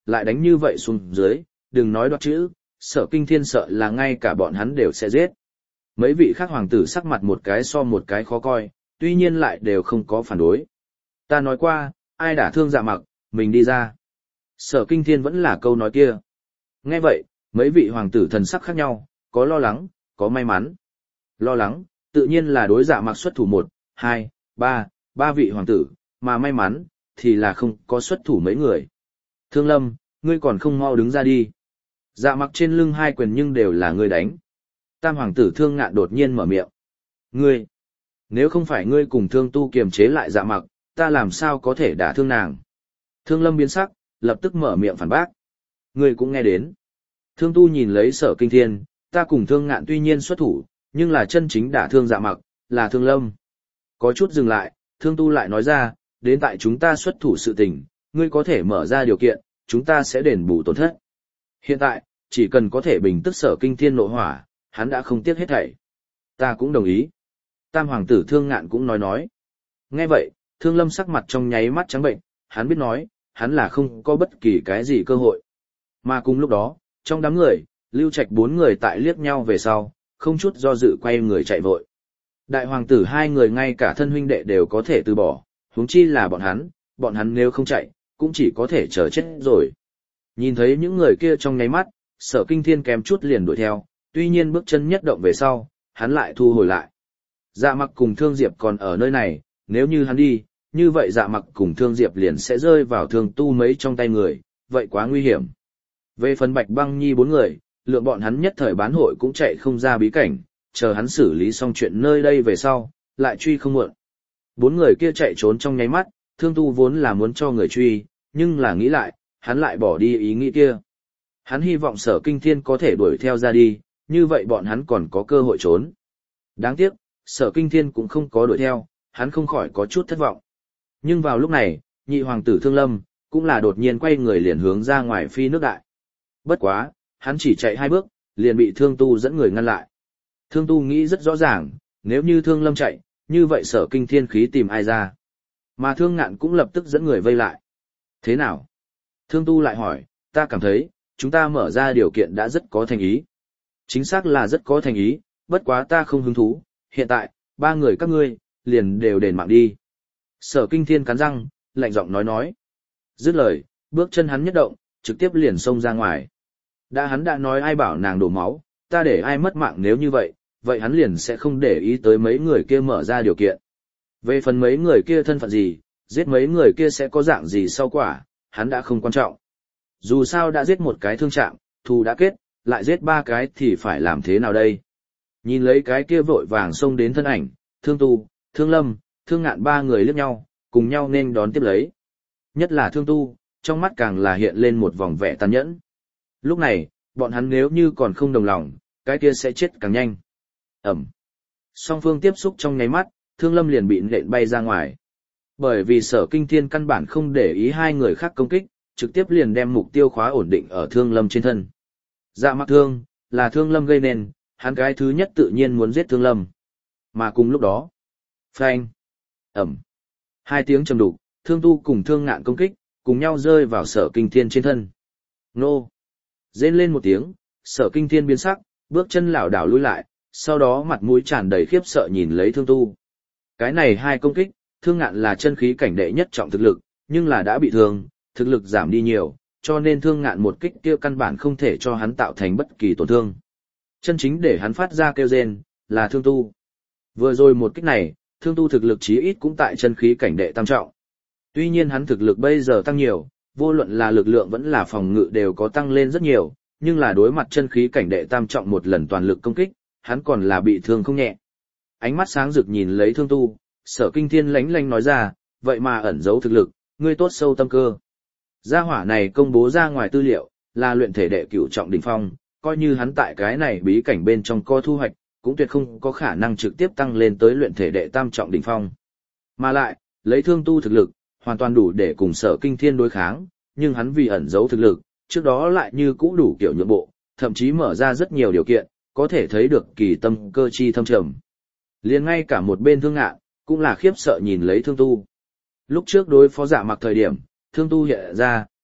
[SPEAKER 1] lại đánh như vậy xuống dưới, đừng nói đoạt chữ, Sở Kinh Thiên sợ là ngay cả bọn hắn đều sẽ giết. Mấy vị khác hoàng tử sắc mặt một cái so một cái khó coi, tuy nhiên lại đều không có phản đối. Ta nói qua, ai đả thương Dạ Mặc, mình đi ra. Sở Kinh Thiên vẫn là câu nói kia. Nghe vậy, mấy vị hoàng tử thần sắc khác nhau, có lo lắng, có may mắn. Lo lắng, tự nhiên là đối Dạ Mặc xuất thủ 1, 2, 3, 3 vị hoàng tử, mà may mắn, thì là không có xuất thủ mấy người. Thương Lâm, ngươi còn không mau đứng ra đi. Dạ Mặc trên lưng 2 quyền nhưng đều là ngươi đánh. Tam hoàng tử Thương Ngạn đột nhiên mở miệng. Ngươi, nếu không phải ngươi cùng Thương Tu kiềm chế lại Dạ Mặc, ta làm sao có thể đả thương nàng. Thương Lâm biến sắc, lập tức mở miệng phản bác. Ngươi cũng nghe đến. Thương Tu nhìn lấy Sở Kinh Thiên, ta cùng Thương Ngạn tuy nhiên xuất thủ, nhưng là chân chính đả thương Dạ Mặc, là Thương Lâm. Có chút dừng lại, Thương Tu lại nói ra, đến tại chúng ta xuất thủ sự tình, ngươi có thể mở ra điều kiện, chúng ta sẽ đền bù tổn thất. Hiện tại, chỉ cần có thể bình tức Sở Kinh Thiên nộ hỏa, hắn đã không tiếc hết thảy. Ta cũng đồng ý. Tam hoàng tử Thương Ngạn cũng nói. Nghe vậy, Thương Lâm sắc mặt trong nháy mắt trắng bệnh, hắn biết nói, hắn là không có bất kỳ cái gì cơ hội. Mà cùng lúc đó, trong đám người, Lưu Trạch 4 người tại liếc nhau về sau, không chút do dự quay người chạy vội. Đại hoàng tử 2 người ngay cả thân huynh đệ đều có thể từ bỏ, huống chi là bọn hắn nếu không chạy, cũng chỉ có thể chờ chết rồi. Nhìn thấy những người kia trong nháy mắt, Sở Kinh Thiên kém chút liền đuổi theo, tuy nhiên bước chân nhất động về sau, hắn lại thu hồi lại. Dạ Mặc cùng Thương Diệp còn ở nơi này, nếu như hắn đi, như vậy Dạ Mặc cùng Thương Diệp liền sẽ rơi vào Thương Tu mấy trong tay người, vậy quá nguy hiểm. Về phần Bạch Băng Nhi 4 người, lượng bọn hắn nhất thời bán hội cũng chạy không ra bí cảnh, chờ hắn xử lý xong chuyện nơi đây về sau, lại truy không muộn. 4 người kia chạy trốn trong nháy mắt, Thương Tu vốn là muốn cho người truy, nhưng là nghĩ lại, hắn lại bỏ đi ý nghĩ kia. Hắn hy vọng Sở Kinh Thiên có thể đuổi theo ra đi, như vậy bọn hắn còn có cơ hội trốn. Đáng tiếc, Sở Kinh Thiên cũng không có đuổi theo, hắn không khỏi có chút thất vọng. Nhưng vào lúc này, nhị hoàng tử Thương Lâm, cũng là đột nhiên quay người liền hướng ra ngoài phi nước đại. Bất quá, hắn chỉ chạy 2 bước, liền bị Thương Tu dẫn người ngăn lại. Thương Tu nghĩ rất rõ ràng, nếu như Thương Lâm chạy, như vậy Sở Kinh Thiên khí tìm ai ra. Mà Thương Ngạn cũng lập tức dẫn người vây lại. Thế nào? Thương Tu lại hỏi, ta cảm thấy, chúng ta mở ra điều kiện đã rất có thành ý. Chính xác là rất có thành ý, bất quá ta không hứng thú, hiện tại, 3 người các ngươi, liền đều đền mạng đi. Sở Kinh Thiên cắn răng, lạnh giọng nói. Dứt lời, bước chân hắn nhất động, trực tiếp liền xông ra ngoài. Hắn đã nói ai bảo nàng đổ máu, ta để ai mất mạng nếu như vậy, vậy hắn liền sẽ không để ý tới mấy người kia mở ra điều kiện. Về phần mấy người kia thân phận gì, giết mấy người kia sẽ có dạng gì sau quả, hắn đã không quan trọng. Dù sao đã giết một cái thương trạng, thù đã kết, lại giết 3 cái thì phải làm thế nào đây? Nhìn lấy cái kia vội vàng xông đến thân ảnh, Thương Tu, Thương Lâm, Thương Ngạn 3 người liếc nhau, cùng nhau nên đón tiếp lấy. Nhất là Thương Tu, trong mắt càng là hiện lên một vòng vẻ tàn nhẫn. Lúc này, bọn hắn nếu như còn không đồng lòng, cái kia sẽ chết càng nhanh. Ẩm. Song phương tiếp xúc trong nháy mắt, Thương Lâm liền bị nện bay ra ngoài. Bởi vì Sở Kinh Thiên căn bản không để ý 2 người khác công kích, trực tiếp liền đem mục tiêu khóa ổn định ở Thương Lâm trên thân. Dạ Mặc thương, là Thương Lâm gây nên, hắn cái thứ nhất tự nhiên muốn giết Thương Lâm. Mà cùng lúc đó, phanh, ẩm, 2 tiếng trầm đục, Thương Tu cùng Thương Ngạn công kích, cùng nhau rơi vào Sở Kinh Thiên trên thân. Nô! Rên lên một tiếng, Sở Kinh Thiên biến sắc, bước chân lảo đảo lùi lại, sau đó mặt mũi tràn đầy khiếp sợ nhìn lấy Thương Tu. Cái này 2 công kích, Thương Ngạn là chân khí cảnh đệ nhất trọng thực lực, nhưng là đã bị thương, thực lực giảm đi nhiều, cho nên Thương Ngạn một kích kia căn bản không thể cho hắn tạo thành bất kỳ tổn thương. Chân chính để hắn phát ra kêu rên, là Thương Tu. Vừa rồi một kích này, Thương Tu thực lực chí ít cũng tại chân khí cảnh đệ tam trọng. Tuy nhiên hắn thực lực bây giờ tăng nhiều, vô luận là lực lượng vẫn là phòng ngự đều có tăng lên rất nhiều, nhưng là đối mặt chân khí cảnh đệ tam trọng một lần toàn lực công kích, hắn còn là bị thương không nhẹ. Ánh mắt sáng rực nhìn lấy Thương Tu, Sở Kinh Thiên lánh lánh nói ra, vậy mà ẩn giấu thực lực, ngươi tốt sâu tâm cơ. Gia hỏa này công bố ra ngoài tư liệu, là luyện thể đệ cửu trọng đỉnh phong, coi như hắn tại cái này bí cảnh bên trong có thu hoạch, cũng tuyệt không có khả năng trực tiếp tăng lên tới luyện thể đệ tam trọng đỉnh phong. Mà lại, lấy Thương Tu thực lực, hoàn toàn đủ để cùng Sở Kinh Thiên đối kháng, nhưng hắn vì ẩn giấu thực lực, trước đó lại như cũ đủ kiểu nhượng bộ, thậm chí mở ra rất nhiều điều kiện, có thể thấy được kỳ tâm cơ chi thâm trầm. Liền ngay cả một bên Thương Ngạn, cũng là khiếp sợ nhìn lấy Thương Tu. Lúc trước đối phó Dạ Mặc thời điểm, Thương Tu hiện ra,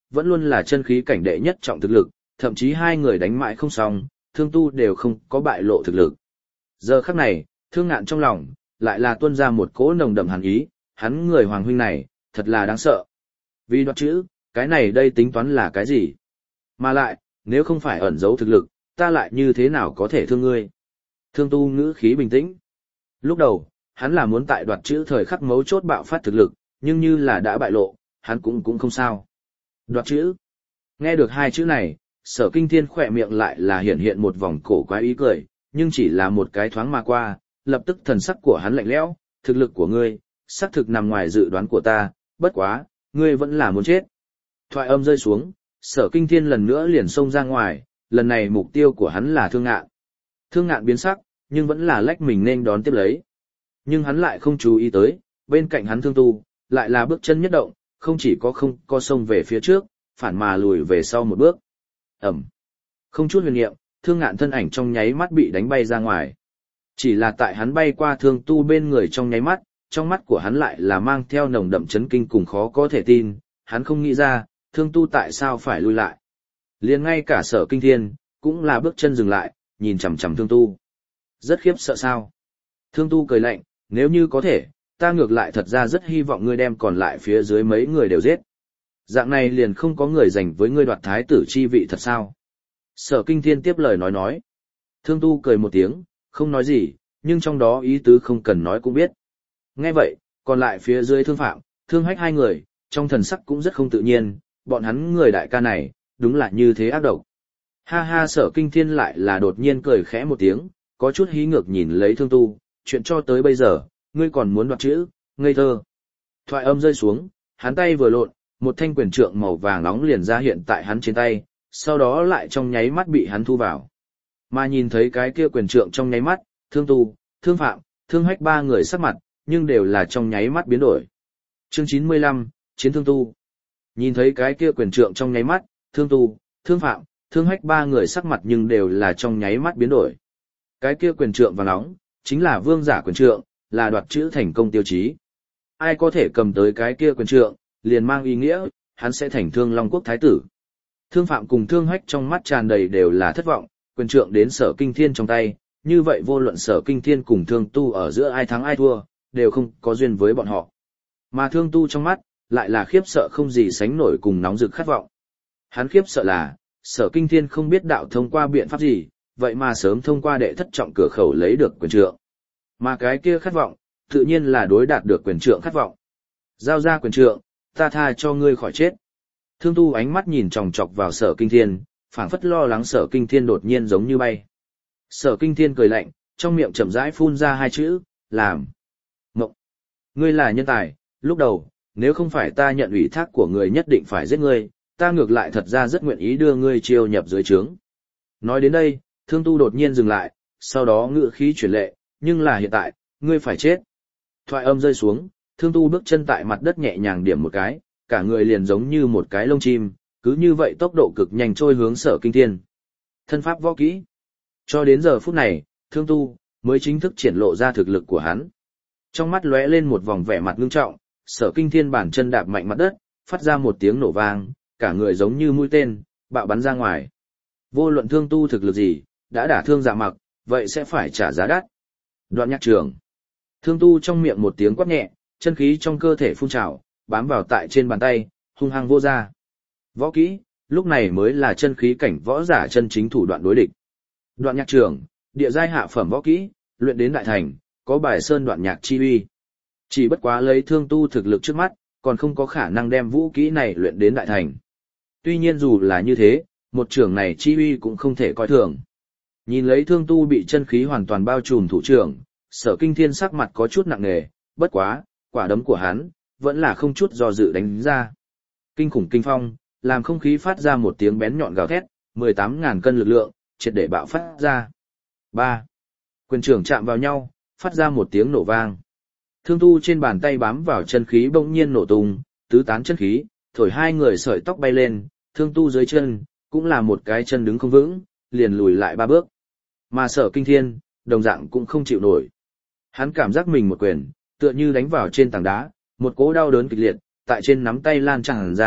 [SPEAKER 1] vẫn luôn là chân khí cảnh đệ nhất trọng thực lực, thậm chí hai người đánh mãi không xong, Thương Tu đều không có bại lộ thực lực. Giờ khắc này, Thương Ngạn trong lòng, lại là tuôn ra một cỗ nồng đậm hàn ý, hắn người Hoàng huynh này, thật là đáng sợ. Vì đoạt chữ, cái này đây tính toán là cái gì? Mà lại, nếu không phải ẩn giấu thực lực, ta lại như thế nào có thể thương ngươi? Thương Tu ngữ khí bình tĩnh. Lúc đầu, hắn là muốn tại đoạt chữ thời khắc mấu chốt bạo phát thực lực, nhưng như là đã bại lộ, hắn cũng không sao. Đoạt chữ. Nghe được hai chữ này, Sở Kinh Thiên khỏe miệng lại là hiện một vòng cổ quái ý cười, nhưng chỉ là một cái thoáng mà qua, lập tức thần sắc của hắn lạnh lẽo, thực lực của ngươi, xác thực nằm ngoài dự đoán của ta, bất quá, ngươi vẫn là muốn chết. Thoại âm rơi xuống, Sở Kinh Thiên lần nữa liền xông ra ngoài, lần này mục tiêu của hắn là Thương Ngạn. Thương Ngạn biến sắc, nhưng vẫn là lách mình nên đón tiếp lấy. Nhưng hắn lại không chú ý tới, bên cạnh hắn Thương Tu, lại là bước chân nhất động, không chỉ không có xông về phía trước, phản mà lùi về sau một bước. Ẩm. Không chút huyền niệm, Thương Ngạn thân ảnh trong nháy mắt bị đánh bay ra ngoài. Chỉ là tại hắn bay qua Thương Tu bên người trong nháy mắt, trong mắt của hắn lại là mang theo nồng đậm chấn kinh cùng khó có thể tin, hắn không nghĩ ra, Thương Tu tại sao phải lui lại. Liền ngay cả Sở Kinh Thiên, cũng là bước chân dừng lại, nhìn chằm chằm Thương Tu. Rất khiếp sợ sao? Thương Tu cười lạnh, nếu như có thể, ta ngược lại thật ra rất hy vọng ngươi đem còn lại phía dưới mấy người đều giết. Dạng này liền không có người giành với ngươi đoạt thái tử chi vị thật sao? Sở Kinh Thiên tiếp lời nói. Thương Tu cười một tiếng, không nói gì, nhưng trong đó ý tứ không cần nói cũng biết. Nghe vậy, còn lại phía dưới Thương Phạm, Thương Hách hai người, trong thần sắc cũng rất không tự nhiên, bọn hắn người đại ca này, đúng là như thế ác độc. Ha ha, Sở Kinh Thiên lại là đột nhiên cười khẽ một tiếng, có chút hí ngược nhìn lấy Thương Tu, chuyện cho tới bây giờ, ngươi còn muốn đoạt chữ, ngây thơ. Thoại âm rơi xuống, hắn tay vừa lộn, một thanh quyền trượng màu vàng nóng liền ra hiện tại hắn trên tay, sau đó lại trong nháy mắt bị hắn thu vào. Mà nhìn thấy cái kia quyền trượng trong nháy mắt, Thương Tu, Thương Phạm, Thương Hách ba người sắc mặt, nhưng đều là trong nháy mắt biến đổi. Chương 95, Chiến Thương Tu. Nhìn thấy cái kia quyền trượng trong nháy mắt, Thương Tu, Thương Phạm, Thương Hách ba người sắc mặt nhưng đều là trong nháy mắt biến đổi. Cái kia quyền trượng vàng nóng, chính là vương giả quyền trượng, là đoạt chữ thành công tiêu chí. Ai có thể cầm tới cái kia quyền trượng, liền mang ý nghĩa, hắn sẽ thành Thương Long Quốc thái tử. Thương Phạm cùng Thương Hách trong mắt tràn đầy đều là thất vọng, quyền trượng đến Sở Kinh Thiên trong tay, như vậy vô luận Sở Kinh Thiên cùng Thương Tu ở giữa ai thắng ai thua, đều không có duyên với bọn họ. Mà Thương Tu trong mắt, lại là khiếp sợ không gì sánh nổi cùng nóng rực khát vọng. Hắn khiếp sợ là, Sở Kinh Thiên không biết đạo thông qua biện pháp gì, vậy mà sớm thông qua đệ thất trọng cửa khẩu lấy được quyền trượng. Mà cái kia khát vọng, tự nhiên là đối đạt được quyền trượng khát vọng. Giao ra quyền trượng, ta tha cho ngươi khỏi chết. Thương Tu ánh mắt nhìn chòng chọc vào Sở Kinh Thiên, phảng phất lo lắng Sở Kinh Thiên đột nhiên giống như bay. Sở Kinh Thiên cười lạnh, trong miệng chậm rãi phun ra hai chữ, làm. Mộng. Ngươi là nhân tài, lúc đầu, nếu không phải ta nhận ủy thác của người nhất định phải giết ngươi, ta ngược lại thật ra rất nguyện ý đưa ngươi chiêu nhập dưới trướng. Nói đến đây, Thương Tu đột nhiên dừng lại, sau đó ngữ khí chuyển lệ, nhưng là hiện tại, ngươi phải chết. Thoại âm rơi xuống, Thương Tu bước chân tại mặt đất nhẹ nhàng điểm một cái, cả người liền giống như một cái lông chim, cứ như vậy tốc độ cực nhanh trôi hướng Sở Kinh Thiên. Thân pháp võ kỹ. Cho đến giờ phút này, Thương Tu mới chính thức triển lộ ra thực lực của hắn. Trong mắt lóe lên một vòng vẻ mặt ngưng trọng, Sở Kinh Thiên bản chân đạp mạnh mặt đất, phát ra một tiếng nổ vang, cả người giống như mũi tên, bạo bắn ra ngoài. Vô luận Thương Tu thực lực gì, đã đả thương Dạ Mặc, vậy sẽ phải trả giá đắt. Đoạn Nhạc Trường. Thương Tu trong miệng một tiếng quát nhẹ, chân khí trong cơ thể phun trào, bám vào tại trên bàn tay, hung hăng vô ra. Võ kỹ, lúc này mới là chân khí cảnh võ giả chân chính thủ đoạn đối địch. Đoạn Nhạc Trường, địa giai hạ phẩm võ kỹ, luyện đến đại thành, có bài sơn đoạn nhạc chi uy. Chỉ bất quá lấy Thương Tu thực lực trước mắt, còn không có khả năng đem vũ kỹ này luyện đến đại thành. Tuy nhiên dù là như thế, một trường này chi uy cũng không thể coi thường. Nhìn lấy Thương Tu bị chân khí hoàn toàn bao trùm thủ trưởng, Sở Kinh Thiên sắc mặt có chút nặng nề, bất quá, quả đấm của hắn vẫn là không chút do dự đánh ra. Kinh khủng kinh phong, làm không khí phát ra một tiếng bén nhọn gào thét, 18.000 cân lực lượng, triệt để bạo phát ra. 3. Quyền trưởng chạm vào nhau, phát ra một tiếng nổ vang. Thương Tu trên bàn tay bám vào chân khí bỗng nhiên nổ tung, tứ tán chân khí, thổi hai người sợi tóc bay lên, Thương Tu dưới chân, cũng là một cái chân đứng không vững, liền lùi lại 3 bước. Mà Sở Kinh Thiên, đồng dạng cũng không chịu nổi. Hắn cảm giác mình một quyền, tựa như đánh vào trên tảng đá, một cỗ đau đớn kịch liệt, tại trên nắm tay lan tràn ra,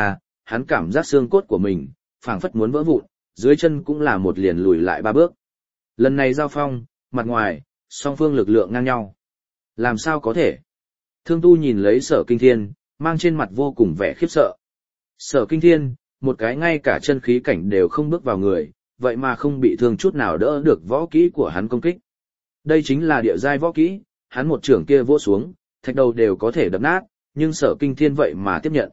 [SPEAKER 1] hắn cảm giác xương cốt của mình, phảng phất muốn vỡ vụn, dưới chân cũng là một liền lùi lại 3 bước. Lần này giao phong, mặt ngoài, song phương lực lượng ngang nhau. Làm sao có thể? Thương Tu nhìn lấy Sở Kinh Thiên, mang trên mặt vô cùng vẻ khiếp sợ. Sở Kinh Thiên, một cái ngay cả chân khí cảnh đều không bước vào người, vậy mà không bị thương chút nào đỡ được võ kỹ của hắn công kích. Đây chính là địa giai võ kỹ, hắn một trưởng kia vỗ xuống, thạch đầu đều có thể đập nát, nhưng Sở Kinh Thiên vậy mà tiếp nhận.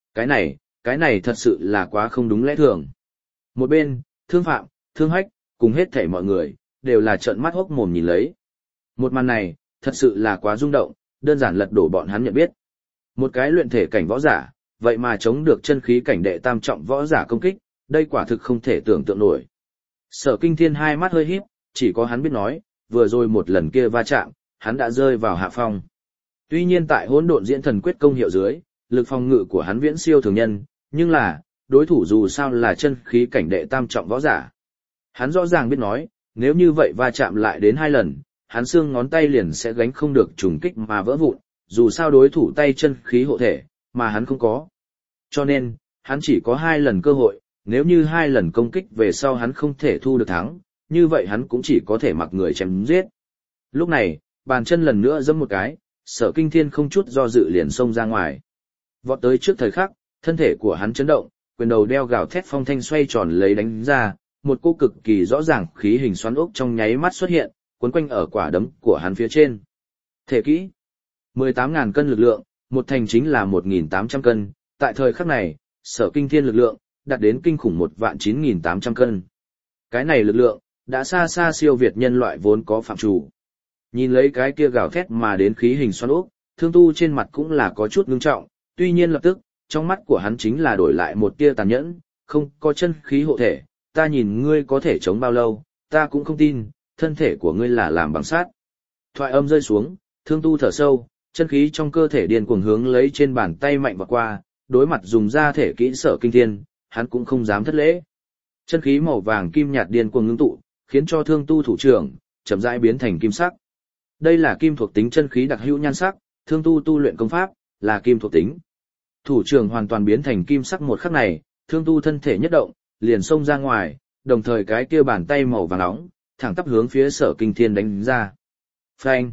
[SPEAKER 1] Cái này thật sự là quá không đúng lẽ thường. Một bên, Thương Phạm, Thương Hách, cùng hết thảy mọi người, đều là trợn mắt hốc mồm nhìn lấy. Một màn này, thật sự là quá rung động, đơn giản lật đổ bọn hắn nhận biết. Một cái luyện thể cảnh võ giả, vậy mà chống được chân khí cảnh đệ tam trọng võ giả công kích, đây quả thực không thể tưởng tượng nổi. Sở Kinh Thiên hai mắt hơi híp, chỉ có hắn biết nói, vừa rồi một lần kia va chạm, hắn đã rơi vào hạ phong. Tuy nhiên tại Hỗn Độn Diễn Thần Quyết công hiệu dưới, lực phòng ngự của hắn viễn siêu thường nhân, nhưng là, đối thủ dù sao là chân khí cảnh đệ tam trọng võ giả. Hắn rõ ràng biết nói, nếu như vậy va chạm lại đến 2 lần, hắn xương ngón tay liền sẽ gánh không được trùng kích mà vỡ vụn, dù sao đối thủ tay chân khí hộ thể, mà hắn không có. Cho nên, hắn chỉ có 2 lần cơ hội, nếu như 2 lần công kích về sau hắn không thể thu được thắng, như vậy hắn cũng chỉ có thể mặc người chém giết. Lúc này, bàn chân lần nữa giẫm một cái, Sở Kinh Thiên không chút do dự liền xông ra ngoài. Vọt tới trước thời khắc, thân thể của hắn chấn động, quyền đầu đeo gào thét phong thanh xoay tròn lấy đánh ra, một cô cực kỳ rõ ràng khí hình xoắn ốc trong nháy mắt xuất hiện, quấn quanh ở quả đấm của hắn phía trên. Thể kỹ, 18.000 cân lực lượng, một thành chính là 1.800 cân, tại thời khắc này, Sở Kinh Thiên lực lượng đạt đến kinh khủng 1.9.800 cân. Cái này lực lượng đã xa xa siêu việt nhân loại vốn có phạm chủ. Nhìn lấy cái kia gào thét mà đến khí hình xoắn ốc, Thương Tu trên mặt cũng là có chút ngưng trọng, tuy nhiên lập tức, trong mắt của hắn chính là đổi lại một tia tàn nhẫn, không có chân khí hộ thể, ta nhìn ngươi có thể chống bao lâu, ta cũng không tin, thân thể của ngươi là làm bằng sắt. Thoại âm rơi xuống, Thương Tu thở sâu, chân khí trong cơ thể điên cuồng hướng lấy trên bàn tay mạnh vọt qua, đối mặt dùng ra thể kỹ Sở Kinh Thiên, hắn cũng không dám thất lễ. Chân khí màu vàng kim nhạt điên cuồng ngưng tụ, khiến cho Thương Tu thủ trưởng chậm rãi biến thành kim sắc. Đây là kim thuộc tính chân khí đặc hữu nhan sắc, Thương Tu tu luyện công pháp là kim thuộc tính. Thủ trưởng hoàn toàn biến thành kim sắc một khắc này, Thương Tu thân thể nhất động, liền xông ra ngoài, đồng thời cái kia bàn tay màu vàng nóng, thẳng tắp hướng phía Sở Kinh Thiên đánh ra. Phanh!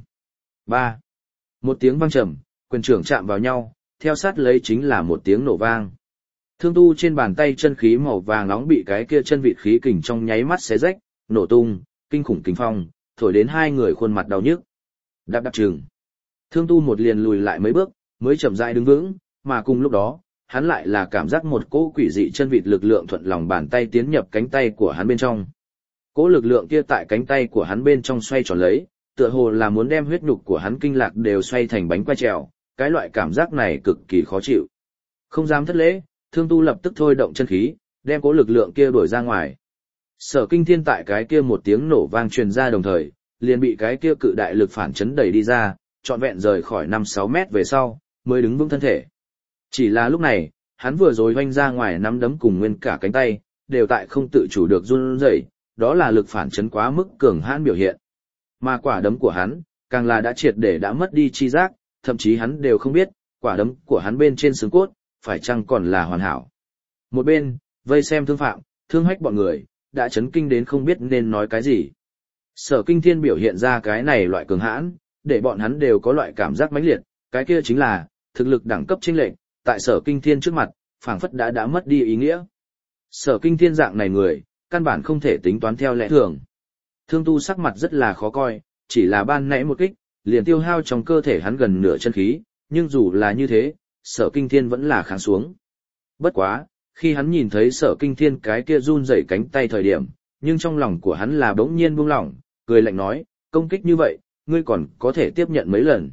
[SPEAKER 1] 3. Một tiếng vang trầm, quyền trưởng chạm vào nhau, theo sát lấy chính là một tiếng nổ vang. Thương Tu trên bàn tay chân khí màu vàng nóng bị cái kia chân vịt khí kình trong nháy mắt xé rách, nổ tung, kinh khủng kình phong, thổi đến hai người khuôn mặt đau nhức. Đạp đạp chừng. Thương Tu một liền lùi lại mấy bước, mới chậm rãi đứng vững, mà cùng lúc đó, hắn lại là cảm giác một cỗ quỷ dị chân vịt lực lượng thuận lòng bàn tay tiến nhập cánh tay của hắn bên trong. Cỗ lực lượng kia tại cánh tay của hắn bên trong xoay tròn lấy, tựa hồ là muốn đem huyết nhục của hắn kinh lạc đều xoay thành bánh quay trèo, cái loại cảm giác này cực kỳ khó chịu. Không dám thất lễ, Thương Tu lập tức thôi động chân khí, đem cỗ lực lượng kia đuổi ra ngoài. Sở Kinh Thiên tại cái kia một tiếng nổ vang truyền ra đồng thời, liền bị cái kia cự đại lực phản chấn đẩy đi ra, trọn vẹn rời khỏi 5-6 mét về sau, mới đứng vững thân thể. Chỉ là lúc này, hắn vừa rồi hoanh ra ngoài nắm đấm cùng nguyên cả cánh tay, đều tại không tự chủ được run rẩy, đó là lực phản chấn quá mức cường hãn biểu hiện. Mà quả đấm của hắn, càng là đã triệt để đã mất đi chi giác, thậm chí hắn đều không biết, quả đấm của hắn bên trên xương cốt, phải chăng còn là hoàn hảo. Một bên, vây xem Thương Phạm, Thương Hách bọn người, đã chấn kinh đến không biết nên nói cái gì. Sở Kinh Thiên biểu hiện ra cái này loại cường hãn, để bọn hắn đều có loại cảm giác mãnh liệt, cái kia chính là, thực lực đẳng cấp chênh lệch, tại Sở Kinh Thiên trước mặt, phảng phất đã mất đi ý nghĩa. Sở Kinh Thiên dạng này người, căn bản không thể tính toán theo lẽ thường. Thương Tu sắc mặt rất là khó coi, chỉ là ban nãy một kích, liền tiêu hao trong cơ thể hắn gần nửa chân khí, nhưng dù là như thế, Sở Kinh Thiên vẫn là kháng xuống. Bất quá, khi hắn nhìn thấy Sở Kinh Thiên cái kia run rẩy cánh tay thời điểm, nhưng trong lòng của hắn là bỗng nhiên buông lỏng, cười lạnh nói, công kích như vậy, ngươi còn có thể tiếp nhận mấy lần.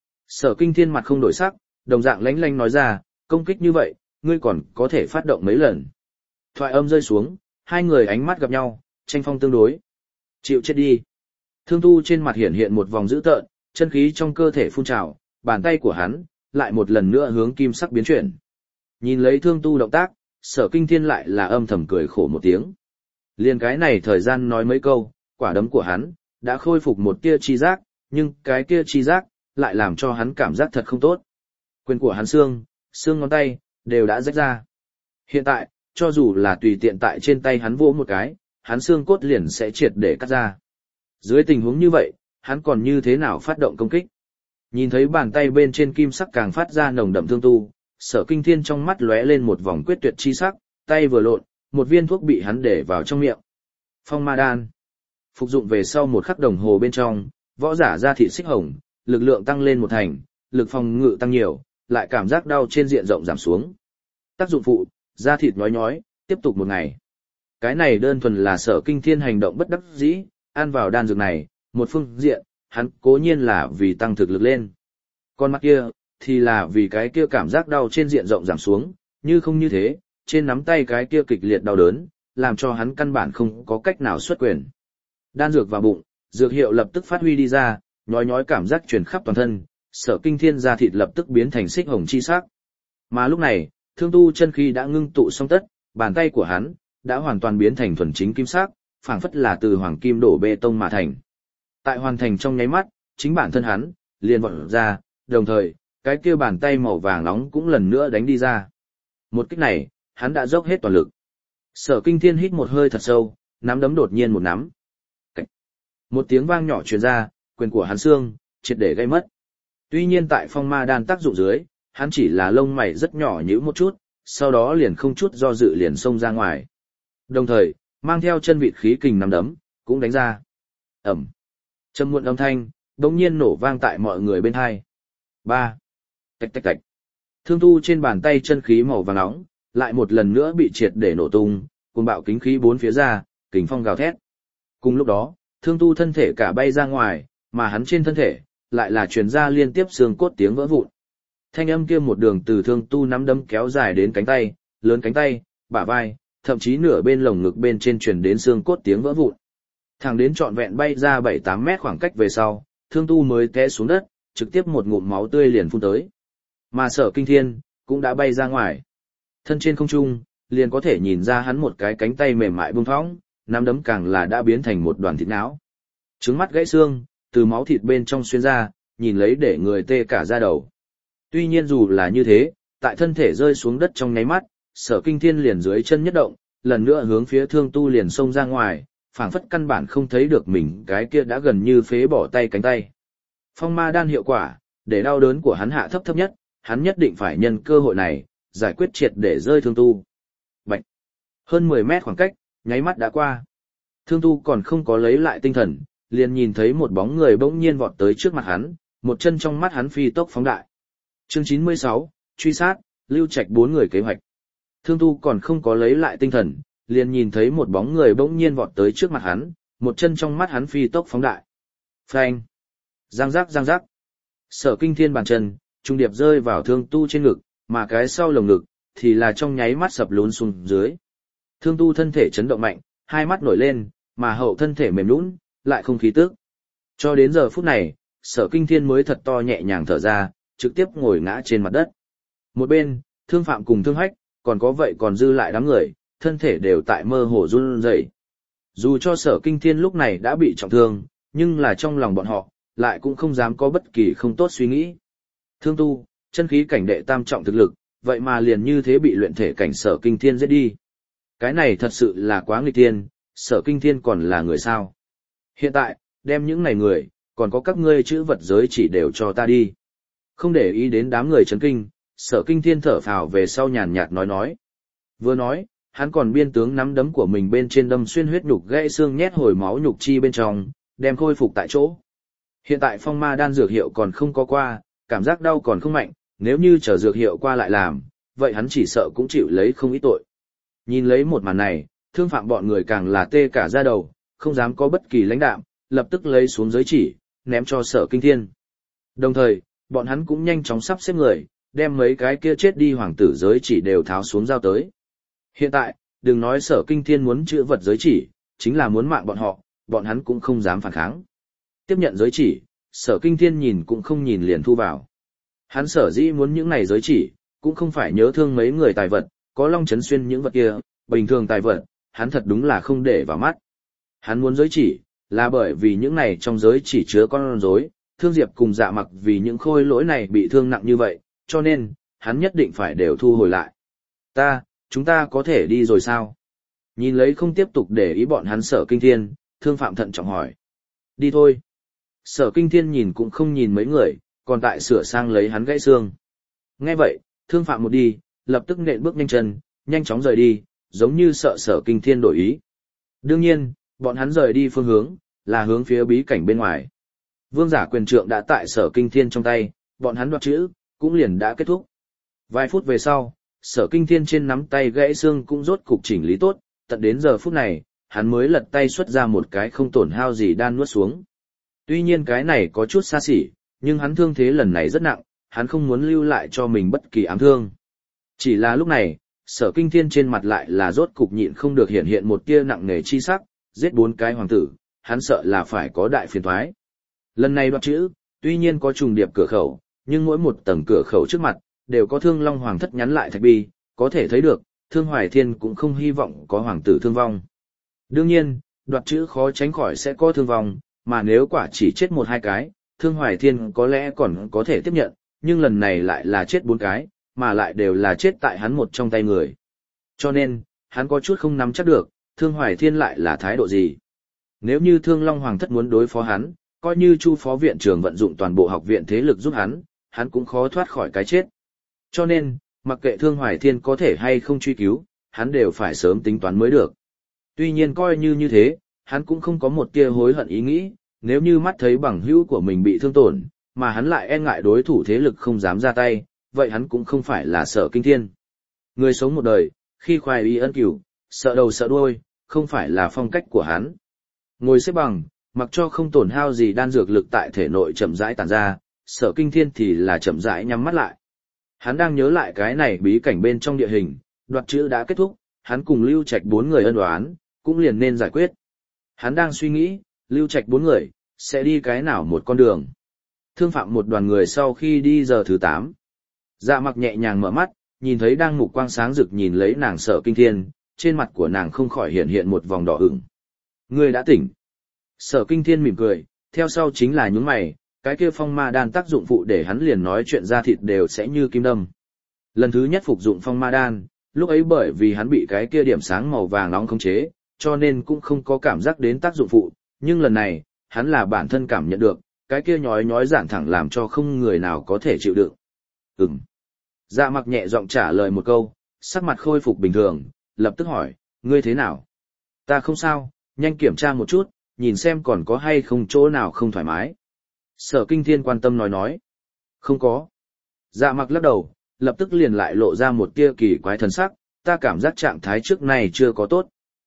[SPEAKER 1] Sở Kinh Thiên mặt không đổi sắc, đồng dạng lánh lánh nói ra, công kích như vậy, ngươi còn có thể phát động mấy lần. Thoại âm rơi xuống, hai người ánh mắt gặp nhau, tranh phong tương đối. Chịu chết đi. Thương Tu trên mặt hiện hiện một vòng dữ tợn, chân khí trong cơ thể phun trào, bàn tay của hắn lại một lần nữa hướng kim sắc biến chuyển. Nhìn lấy Thương Tu động tác, Sở Kinh Thiên lại là âm thầm cười khổ một tiếng. Liên cái này thời gian nói mấy câu, quả đấm của hắn đã khôi phục một tia chi giác, nhưng cái kia chi giác lại làm cho hắn cảm giác thật không tốt. Quyền của hắn xương ngón tay đều đã rách ra. Hiện tại, cho dù là tùy tiện tại trên tay hắn vỗ một cái, hắn xương cốt liền sẽ triệt để cắt ra. Dưới tình huống như vậy, hắn còn như thế nào phát động công kích? Nhìn thấy bàn tay bên trên kim sắc càng phát ra nồng đậm thương tu, Sở Kinh Thiên trong mắt lóe lên một vòng quyết tuyệt chi sắc, tay vừa lộn, một viên thuốc bị hắn để vào trong miệng. Phong ma đan. Phục dụng về sau một khắc đồng hồ bên trong, võ giả da thịt xích hồng, lực lượng tăng lên một thành, lực phòng ngự tăng nhiều, lại cảm giác đau trên diện rộng giảm xuống. Tác dụng phụ, da thịt nhói nhói, tiếp tục một ngày. Cái này đơn thuần là Sở Kinh Thiên hành động bất đắc dĩ, ăn vào đan dược này, một phương diện, hắn cố nhiên là vì tăng thực lực lên. Còn mặt kia, thì là vì cái kia cảm giác đau trên diện rộng giảm xuống, như không như thế, trên nắm tay cái kia kịch liệt đau đớn, làm cho hắn căn bản không có cách nào xuất quyền. Đan dược vào bụng, dược hiệu lập tức phát huy đi ra, nhói nhói cảm giác truyền khắp toàn thân, Sở Kinh Thiên da thịt lập tức biến thành xích hồng chi sắc. Mà lúc này, thương tu chân khí đã ngưng tụ xong tất, bàn tay của hắn đã hoàn toàn biến thành thuần chính kim sắc, phảng phất là từ hoàng kim đổ bê tông mà thành. Tại hoàn thành trong nháy mắt, chính bản thân hắn liền vọt ra, đồng thời, cái kia bàn tay màu vàng nóng cũng lần nữa đánh đi ra. Một kích này, hắn đã dốc hết toàn lực. Sở Kinh Thiên hít một hơi thật sâu, nắm đấm đột nhiên một nắm. Cách. Một tiếng vang nhỏ truyền ra, quyền của hắn xương triệt để gây mất. Tuy nhiên tại phong ma đan tác dụng dưới, hắn chỉ là lông mày rất nhỏ nhíu một chút, sau đó liền không chút do dự liền xông ra ngoài. Đồng thời, mang theo chân vịt khí kình nắm đấm, cũng đánh ra. Ẩm. Trầm muộn âm thanh, đống nhiên nổ vang tại mọi người bên hai. 3. Tạch tạch tạch. Thương tu trên bàn tay chân khí màu vàng nóng, lại một lần nữa bị triệt để nổ tung, cuồng bạo kính khí bốn phía ra, kình phong gào thét. Cùng lúc đó, thương tu thân thể cả bay ra ngoài, mà hắn trên thân thể, lại là truyền ra liên tiếp xương cốt tiếng vỡ vụn. Thanh âm kia một đường từ thương tu nắm đấm kéo dài đến cánh tay, lớn cánh tay, bả vai, thậm chí nửa bên lồng ngực bên trên truyền đến xương cốt tiếng vỡ vụn. Thẳng đến trọn vẹn bay ra 7-8 mét khoảng cách về sau, thương tu mới té xuống đất, trực tiếp một ngụm máu tươi liền phun tới. Mà Sở Kinh Thiên cũng đã bay ra ngoài. Thân trên không trung, liền có thể nhìn ra hắn một cái cánh tay mềm mại buông thõng, nắm đấm càng là đã biến thành một đoàn thịt não. Trứng mắt gãy xương, từ máu thịt bên trong xuyên ra, nhìn lấy để người tê cả da đầu. Tuy nhiên dù là như thế, tại thân thể rơi xuống đất trong nháy mắt, Sở Kinh Thiên liền dưới chân nhất động, lần nữa hướng phía thương tu liền xông ra ngoài, phảng phất căn bản không thấy được mình cái kia đã gần như phế bỏ tay cánh tay. Phong ma đan hiệu quả, để đau đớn của hắn hạ thấp thấp nhất, hắn nhất định phải nhân cơ hội này, giải quyết triệt để rơi thương tu. Bạch! Hơn 10 mét khoảng cách, nháy mắt đã qua. Thương tu còn không có lấy lại tinh thần, liền nhìn thấy một bóng người bỗng nhiên vọt tới trước mặt hắn, một chân trong mắt hắn phi tốc phóng đại. Chương 96, truy sát, Lưu Trạch 4 người kế hoạch. Thương tu còn không có lấy lại tinh thần, liền nhìn thấy một bóng người bỗng nhiên vọt tới trước mặt hắn, một chân trong mắt hắn phi tốc phóng đại. Phanh! Giang giác giang giác. Sở Kinh Thiên bàn chân, trung điệp rơi vào thương tu trên ngực, mà cái sau lồng ngực, thì là trong nháy mắt sập lún xuống dưới. Thương tu thân thể chấn động mạnh, hai mắt nổi lên, mà hậu thân thể mềm nhũn, lại không khí tức. Cho đến giờ phút này, Sở Kinh Thiên mới thật to nhẹ nhàng thở ra, trực tiếp ngồi ngã trên mặt đất. Một bên, Thương Phạm cùng Thương Hách, còn có vậy còn dư lại đám người, thân thể đều tại mơ hồ run rẩy. Dù cho Sở Kinh Thiên lúc này đã bị trọng thương, nhưng là trong lòng bọn họ, lại cũng không dám có bất kỳ không tốt suy nghĩ. Thương tu, chân khí cảnh đệ tam trọng thực lực, vậy mà liền như thế bị luyện thể cảnh Sở Kinh Thiên giết đi. Cái này thật sự là quá nghịch thiên, Sở Kinh Thiên còn là người sao? Hiện tại, đem những này người, còn có các ngươi chữ vật giới chỉ đều cho ta đi. Không để ý đến đám người chấn kinh, Sở Kinh Thiên thở phào về sau nhàn nhạt nói. Vừa nói, hắn còn biên tướng nắm đấm của mình bên trên đâm xuyên huyết nhục gãy xương nhét hồi máu nhục chi bên trong, đem khôi phục tại chỗ. Hiện tại phong ma đan dược hiệu còn không có qua, cảm giác đau còn không mạnh, nếu như chờ dược hiệu qua lại làm, vậy hắn chỉ sợ cũng chịu lấy không ít tội. Nhìn lấy một màn này, Thương Phạm bọn người càng là tê cả da đầu, không dám có bất kỳ lãnh đạm, lập tức lấy xuống giới chỉ, ném cho Sở Kinh Thiên. Đồng thời, bọn hắn cũng nhanh chóng sắp xếp người, đem mấy cái kia chết đi hoàng tử giới chỉ đều tháo xuống giao tới. Hiện tại, đừng nói Sở Kinh Thiên muốn chữa vật giới chỉ, chính là muốn mạng bọn họ, bọn hắn cũng không dám phản kháng. Tiếp nhận giới chỉ, Sở Kinh Thiên nhìn cũng không nhìn liền thu vào. Hắn sở dĩ muốn những này giới chỉ, cũng không phải nhớ thương mấy người tài vật, có Long Chấn Xuyên những vật kia, bình thường tài vật, hắn thật đúng là không để vào mắt. Hắn muốn giới chỉ, là bởi vì những này trong giới chỉ chứa con rối, Thương Diệp cùng Dạ Mặc vì những khôi lỗi này bị thương nặng như vậy, cho nên, hắn nhất định phải đều thu hồi lại. Ta, chúng ta có thể đi rồi sao? Nhìn lấy không tiếp tục để ý bọn hắn Sở Kinh Thiên, Thương Phạm thận trọng hỏi. Đi thôi. Sở Kinh Thiên nhìn cũng không nhìn mấy người, còn tại sửa sang lấy hắn gãy xương. Nghe vậy, Thương Phạm một đi, lập tức nện bước nhanh chân, nhanh chóng rời đi, giống như sợ Sở Kinh Thiên đổi ý. Đương nhiên, bọn hắn rời đi phương hướng, là hướng phía bí cảnh bên ngoài. Vương giả quyền trượng đã tại Sở Kinh Thiên trong tay, bọn hắn đoạt chữ, cũng liền đã kết thúc. Vài phút về sau, Sở Kinh Thiên trên nắm tay gãy xương cũng rốt cục chỉnh lý tốt, tận đến giờ phút này, hắn mới lật tay xuất ra một cái không tổn hao gì đan nuốt xuống. Tuy nhiên cái này có chút xa xỉ, nhưng hắn thương thế lần này rất nặng, hắn không muốn lưu lại cho mình bất kỳ ám thương. Chỉ là lúc này, Sở Kinh Thiên trên mặt lại là rốt cục nhịn không được hiện hiện một tia nặng nề chi sắc, giết 4 cái hoàng tử, hắn sợ là phải có đại phiền toái. Lần này đoạt chữ, tuy nhiên có trùng điệp cửa khẩu, nhưng mỗi một tầng cửa khẩu trước mặt, đều có Thương Long Hoàng thất nhắn lại thạch bi, có thể thấy được, Thương Hoài Thiên cũng không hy vọng có hoàng tử thương vong. Đương nhiên, đoạt chữ khó tránh khỏi sẽ có thương vong, mà nếu quả chỉ chết 1-2 cái, Thương Hoài Thiên có lẽ còn có thể tiếp nhận, nhưng lần này lại là chết 4 cái, mà lại đều là chết tại hắn một trong tay người. Cho nên, hắn có chút không nắm chắc được, Thương Hoài Thiên lại là thái độ gì. Nếu như Thương Long Hoàng thất muốn đối phó hắn, coi như Chu phó viện trưởng vận dụng toàn bộ học viện thế lực giúp hắn cũng khó thoát khỏi cái chết. Cho nên, mặc kệ Thương Hoài Thiên có thể hay không truy cứu, hắn đều phải sớm tính toán mới được. Tuy nhiên coi như thế, hắn cũng không có một tia hối hận ý nghĩ, nếu như mắt thấy bằng hữu của mình bị thương tổn, mà hắn lại e ngại đối thủ thế lực không dám ra tay, vậy hắn cũng không phải là Sở Kinh Thiên. Người sống một đời, khi khoai y ân cửu, sợ đầu sợ đuôi, không phải là phong cách của hắn. Ngồi xếp bằng, mặc cho không tổn hao gì đan dược lực tại thể nội chậm rãi tản ra, Sở Kinh Thiên thì là chậm rãi nhắm mắt lại. Hắn đang nhớ lại cái này bí cảnh bên trong địa hình, đoạt chữ đã kết thúc, hắn cùng Lưu Trạch 4 người ân oán, cũng liền nên giải quyết. Hắn đang suy nghĩ, Lưu Trạch 4 người, sẽ đi cái nào một con đường. Thương Phạm một đoàn người sau khi đi giờ thứ 8. Dạ Mặc nhẹ nhàng mở mắt, nhìn thấy đang mục quang sáng rực nhìn lấy nàng Sở Kinh Thiên, trên mặt của nàng không khỏi hiện hiện một vòng đỏ ửng. Ngươi đã tỉnh. Sở Kinh Thiên mỉm cười, theo sau chính là nhướng mày, cái kia phong ma đan tác dụng phụ để hắn liền nói chuyện ra thịt đều sẽ như kim đâm. Lần thứ nhất phục dụng phong ma đan, lúc ấy bởi vì hắn bị cái kia điểm sáng màu vàng nóng khống chế, cho nên cũng không có cảm giác đến tác dụng phụ, nhưng lần này, hắn là bản thân cảm nhận được, cái kia nhói nhói giản thẳng làm cho không người nào có thể chịu đựng. Dạ Mặc nhẹ giọng trả lời một câu, sắc mặt khôi phục bình thường, lập tức hỏi, ngươi thế nào? Ta không sao, nhanh kiểm tra một chút, nhìn xem còn có hay không chỗ nào không thoải mái. Sở Kinh Thiên quan tâm nói. Không có. Dạ Mặc lắc đầu, lập tức liền lại lộ ra một tia kỳ quái thần sắc, ta cảm giác trạng thái trước này chưa có tốt.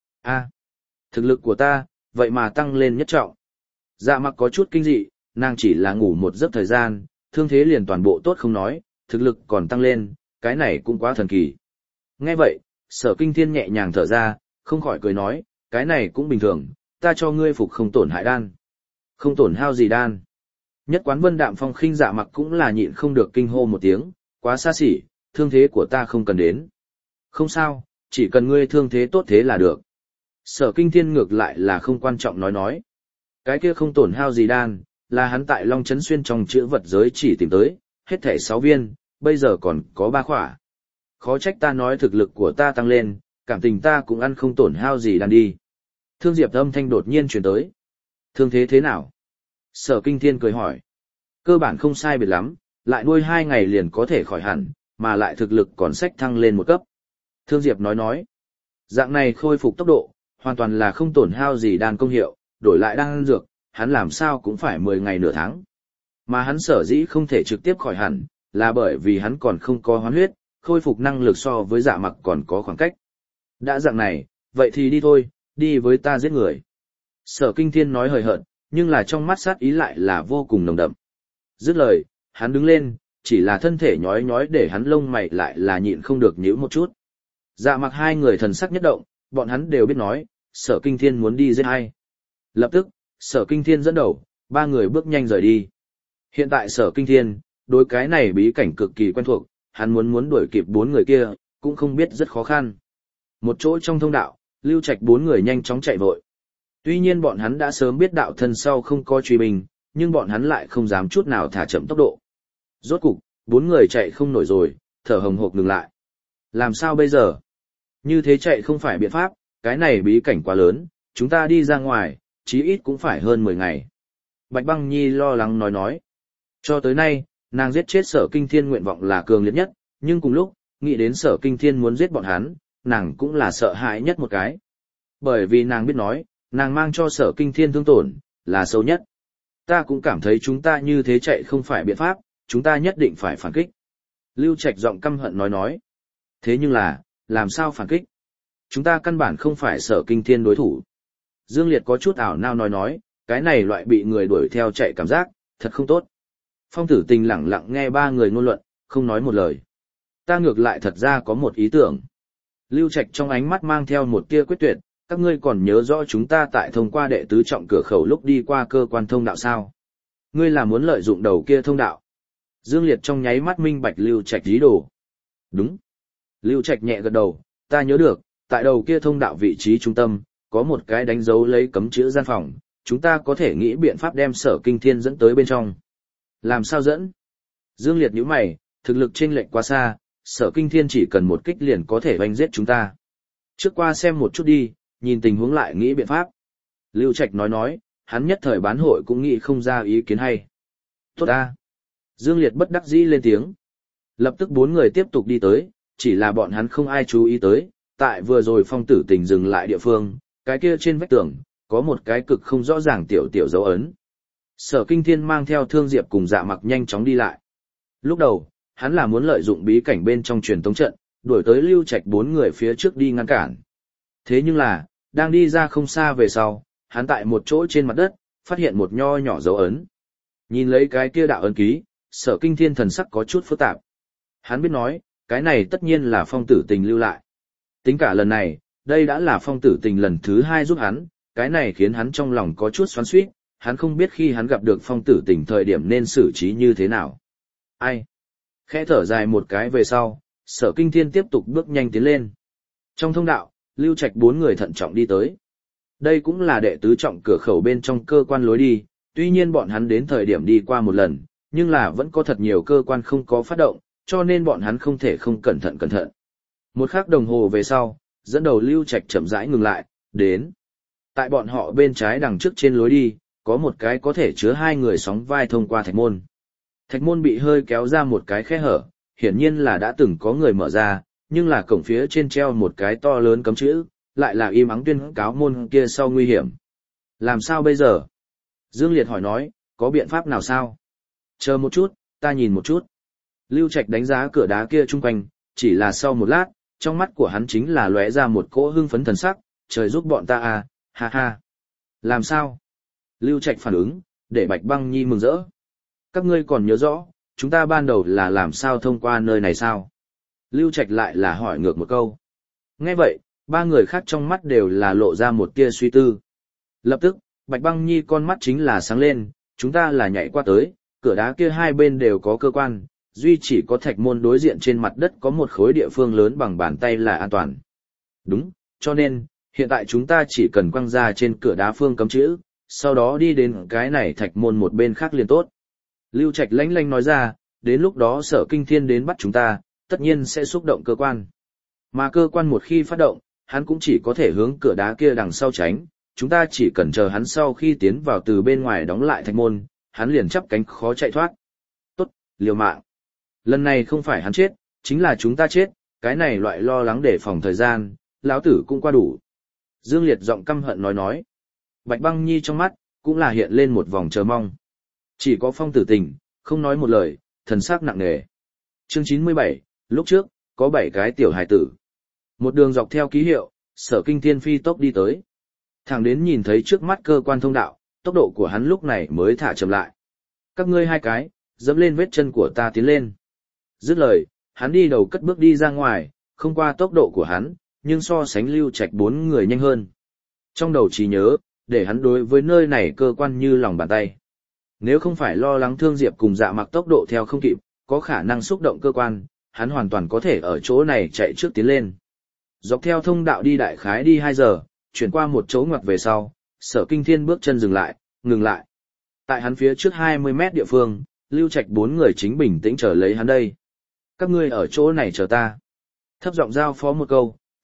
[SPEAKER 1] Thực lực của ta, vậy mà tăng lên nhất trọng. Dạ Mặc có chút kinh dị, nàng chỉ là ngủ một giấc thời gian, thương thế liền toàn bộ tốt không nói, thực lực còn tăng lên, cái này cũng quá thần kỳ. Nghe vậy, Sở Kinh Thiên nhẹ nhàng thở ra, không khỏi cười nói, cái này cũng bình thường, ta cho ngươi phục không tổn hại đan. Không tổn hao gì đan. Nhất quán Vân Đạm Phong khinh Dạ Mặc cũng là nhịn không được kinh hô một tiếng, quá xa xỉ, thương thế của ta không cần đến. Không sao, chỉ cần ngươi thương thế tốt thế là được. Sở Kinh Thiên ngược lại là không quan trọng nói. Cái kia không tổn hao gì đan, là hắn tại Long Chấn Xuyên trong chữ vật giới chỉ tìm tới, hết thảy 6 viên, bây giờ còn có 3 khỏa. Khó trách ta nói thực lực của ta tăng lên, cảm tình ta cũng ăn không tổn hao gì đan đi. Thương Diệp âm thanh đột nhiên truyền tới. Thương thế thế nào? Sở Kinh Thiên cười hỏi. Cơ bản không sai biệt lắm, lại nuôi 2 ngày liền có thể khỏi hẳn, mà lại thực lực còn sách thăng lên một cấp. Thương Diệp nói. Dạng này khôi phục tốc độ, hoàn toàn là không tổn hao gì đan công hiệu, đổi lại đan dược, hắn làm sao cũng phải 10 ngày nửa tháng. Mà hắn sở dĩ không thể trực tiếp khỏi hẳn, là bởi vì hắn còn không có hoán huyết, khôi phục năng lực so với Dạ Mặc còn có khoảng cách. Đã dạng này, vậy thì đi thôi, đi với ta giết người. Sở Kinh Thiên nói hời hợt, nhưng là trong mắt sát ý lại là vô cùng nồng đậm. Dứt lời, hắn đứng lên, chỉ là thân thể nhói nhói để hắn lông mày lại là nhịn không được nhíu một chút. Dạ Mặc hai người thần sắc nhất động, bọn hắn đều biết nói, Sở Kinh Thiên muốn đi giết ai. Lập tức, Sở Kinh Thiên dẫn đầu, 3 người bước nhanh rời đi. Hiện tại Sở Kinh Thiên, đối cái này bí cảnh cực kỳ quen thuộc, hắn muốn đuổi kịp 4 người kia, cũng không biết rất khó khăn. Một chỗ trong thông đạo, Lưu Trạch 4 người nhanh chóng chạy vội. Tuy nhiên bọn hắn đã sớm biết đạo thân sau không có truy binh, nhưng bọn hắn lại không dám chút nào thả chậm tốc độ. Rốt cục, 4 người chạy không nổi rồi, thở hồng hộc ngừng lại. Làm sao bây giờ? Như thế chạy không phải biện pháp, cái này bí cảnh quá lớn, chúng ta đi ra ngoài, chí ít cũng phải hơn 10 ngày. Bạch Băng Nhi lo lắng nói. Cho tới nay, nàng giết chết Sở Kinh Thiên nguyện vọng là cường liệt nhất, nhưng cùng lúc, nghĩ đến Sở Kinh Thiên muốn giết bọn hắn, nàng cũng là sợ hãi nhất một cái. Bởi vì nàng biết nói, nàng mang cho Sở Kinh Thiên thương tổn, là sâu nhất. Ta cũng cảm thấy chúng ta như thế chạy không phải biện pháp, chúng ta nhất định phải phản kích. Lưu Trạch giọng căm hận nói. Thế nhưng là, làm sao phản kích? Chúng ta căn bản không phải Sở Kinh Thiên đối thủ. Dương Liệt có chút ảo nao nói, cái này loại bị người đuổi theo chạy cảm giác, thật không tốt. Phong Tử Tình lẳng lặng nghe ba người ngôn luận, không nói một lời. Ta ngược lại thật ra có một ý tưởng. Lưu Trạch trong ánh mắt mang theo một tia quyết tuyệt, các ngươi còn nhớ rõ chúng ta tại thông qua đệ tứ trọng cửa khẩu lúc đi qua cơ quan thông đạo sao? Ngươi là muốn lợi dụng đầu kia thông đạo. Dương Liệt trong nháy mắt minh bạch Lưu Trạch ý đồ. Đúng. Lưu Trạch nhẹ gật đầu, ta nhớ được, tại đầu kia thông đạo vị trí trung tâm, có một cái đánh dấu lấy cấm chữ gian phòng, chúng ta có thể nghĩ biện pháp đem Sở Kinh Thiên dẫn tới bên trong. Làm sao dẫn? Dương Liệt nhíu mày, thực lực chênh lệch quá xa, Sở Kinh Thiên chỉ cần một kích liền có thể oanh giết chúng ta. Trước qua xem một chút đi, nhìn tình huống lại nghĩ biện pháp. Lưu Trạch nói, hắn nhất thời bán hội cũng nghĩ không ra ý kiến hay. Tốt ta. Dương Liệt bất đắc dĩ lên tiếng. Lập tức bốn người tiếp tục đi tới, chỉ là bọn hắn không ai chú ý tới, tại vừa rồi Phong Tử Tình dừng lại địa phương, cái kia trên vách tường, có một cái cực không rõ ràng tiểu dấu ấn. Sở Kinh Thiên mang theo Thương Diệp cùng Dạ Mặc nhanh chóng đi lại. Lúc đầu, hắn là muốn lợi dụng bí cảnh bên trong truyền tống trận, đuổi tới Lưu Trạch bốn người phía trước đi ngăn cản. Thế nhưng là, đang đi ra không xa về sau, hắn tại một chỗ trên mặt đất, phát hiện một nho nhỏ dấu ấn. Nhìn lấy cái kia đạo ấn ký, Sở Kinh Thiên thần sắc có chút phức tạp. Hắn biết nói, cái này tất nhiên là Phong Tử Tình lưu lại. Tính cả lần này, đây đã là Phong Tử Tình lần thứ 2 giúp hắn, cái này khiến hắn trong lòng có chút xoắn xuýt, hắn không biết khi hắn gặp được Phong Tử Tình thời điểm nên xử trí như thế nào. Ai? Khẽ thở dài một cái về sau, Sở Kinh Thiên tiếp tục bước nhanh tiến lên. Trong thông đạo, Lưu Trạch bốn người thận trọng đi tới. Đây cũng là đệ tứ trọng cửa khẩu bên trong cơ quan lối đi, tuy nhiên bọn hắn đến thời điểm đi qua một lần, nhưng là vẫn có thật nhiều cơ quan không có phát động, cho nên bọn hắn không thể không cẩn thận. Một khắc đồng hồ về sau, dẫn đầu Lưu Trạch chậm rãi ngừng lại, đến. Tại bọn họ bên trái đằng trước trên lối đi, có một cái có thể chứa hai người sóng vai thông qua thạch môn. Thạch môn bị hơi kéo ra một cái khe hở, hiển nhiên là đã từng có người mở ra, nhưng là cổng phía trên treo một cái to lớn cấm chữ, lại là im ắng tuyên cáo môn kia sau nguy hiểm. Làm sao bây giờ? Dương Liệt hỏi nói, có biện pháp nào sao? Chờ một chút, ta nhìn một chút. Lưu Trạch đánh giá cửa đá kia chung quanh, chỉ là sau một lát, trong mắt của hắn chính là lóe ra một cỗ hưng phấn thần sắc, trời giúp bọn ta à, ha ha. Làm sao? Lưu Trạch phản ứng, để Bạch Băng Nhi mừng rỡ. Các ngươi còn nhớ rõ, chúng ta ban đầu là làm sao thông qua nơi này sao? Lưu Trạch lại là hỏi ngược một câu. Nghe vậy, ba người khác trong mắt đều là lộ ra một tia suy tư. Lập tức, Bạch Băng Nhi con mắt chính là sáng lên, chúng ta là nhảy qua tới, cửa đá kia hai bên đều có cơ quan, duy chỉ có thạch môn đối diện trên mặt đất có một khối địa phương lớn bằng bàn tay là an toàn. Đúng, cho nên, hiện tại chúng ta chỉ cần quăng ra trên cửa đá phương cấm chữ, sau đó đi đến cái này thạch môn một bên khác liền tốt. Lưu Trạch lanh lanh nói ra, đến lúc đó Sở Kinh Thiên đến bắt chúng ta, tất nhiên sẽ xúc động cơ quan. Mà cơ quan một khi phát động, hắn cũng chỉ có thể hướng cửa đá kia đằng sau tránh, chúng ta chỉ cần chờ hắn sau khi tiến vào từ bên ngoài đóng lại thạch môn, hắn liền chắp cánh khó chạy thoát. Tốt, liều mạng. Lần này không phải hắn chết, chính là chúng ta chết, cái này loại lo lắng để phòng thời gian, lão tử cũng qua đủ. Dương Liệt giọng căm hận nói. Bạch Băng Nhi trong mắt, cũng là hiện lên một vòng chờ mong. Chỉ có Phong Tử Tình, không nói một lời, thần sắc nặng nề. Chương 97, lúc trước, có 7 cái tiểu hài tử. Một đường dọc theo ký hiệu, Sở Kinh Thiên phi tốc đi tới. Thẳng đến nhìn thấy trước mắt cơ quan thông đạo, tốc độ của hắn lúc này mới thả chậm lại. Các ngươi hai cái, dẫm lên vết chân của ta tiến lên. Dứt lời, hắn đi đầu cất bước đi ra ngoài, không qua tốc độ của hắn, nhưng so sánh Lưu Trạch 4 người nhanh hơn. Trong đầu trí nhớ, để hắn đối với nơi này cơ quan như lòng bàn tay. Nếu không phải lo lắng Thương Diệp cùng Dạ Mặc tốc độ theo không kịp, có khả năng xúc động cơ quan, hắn hoàn toàn có thể ở chỗ này chạy trước tiến lên. Dọc theo thông đạo đi đại khái đi 2 giờ, chuyển qua một chỗ ngoặt về sau, Sở Kinh Thiên bước chân ngừng lại. Tại hắn phía trước 20 mét địa phương, Lưu Trạch 4 người chính bình tĩnh chờ lấy hắn đây. Các ngươi ở chỗ này chờ ta. Thấp giọng giao phó một câu,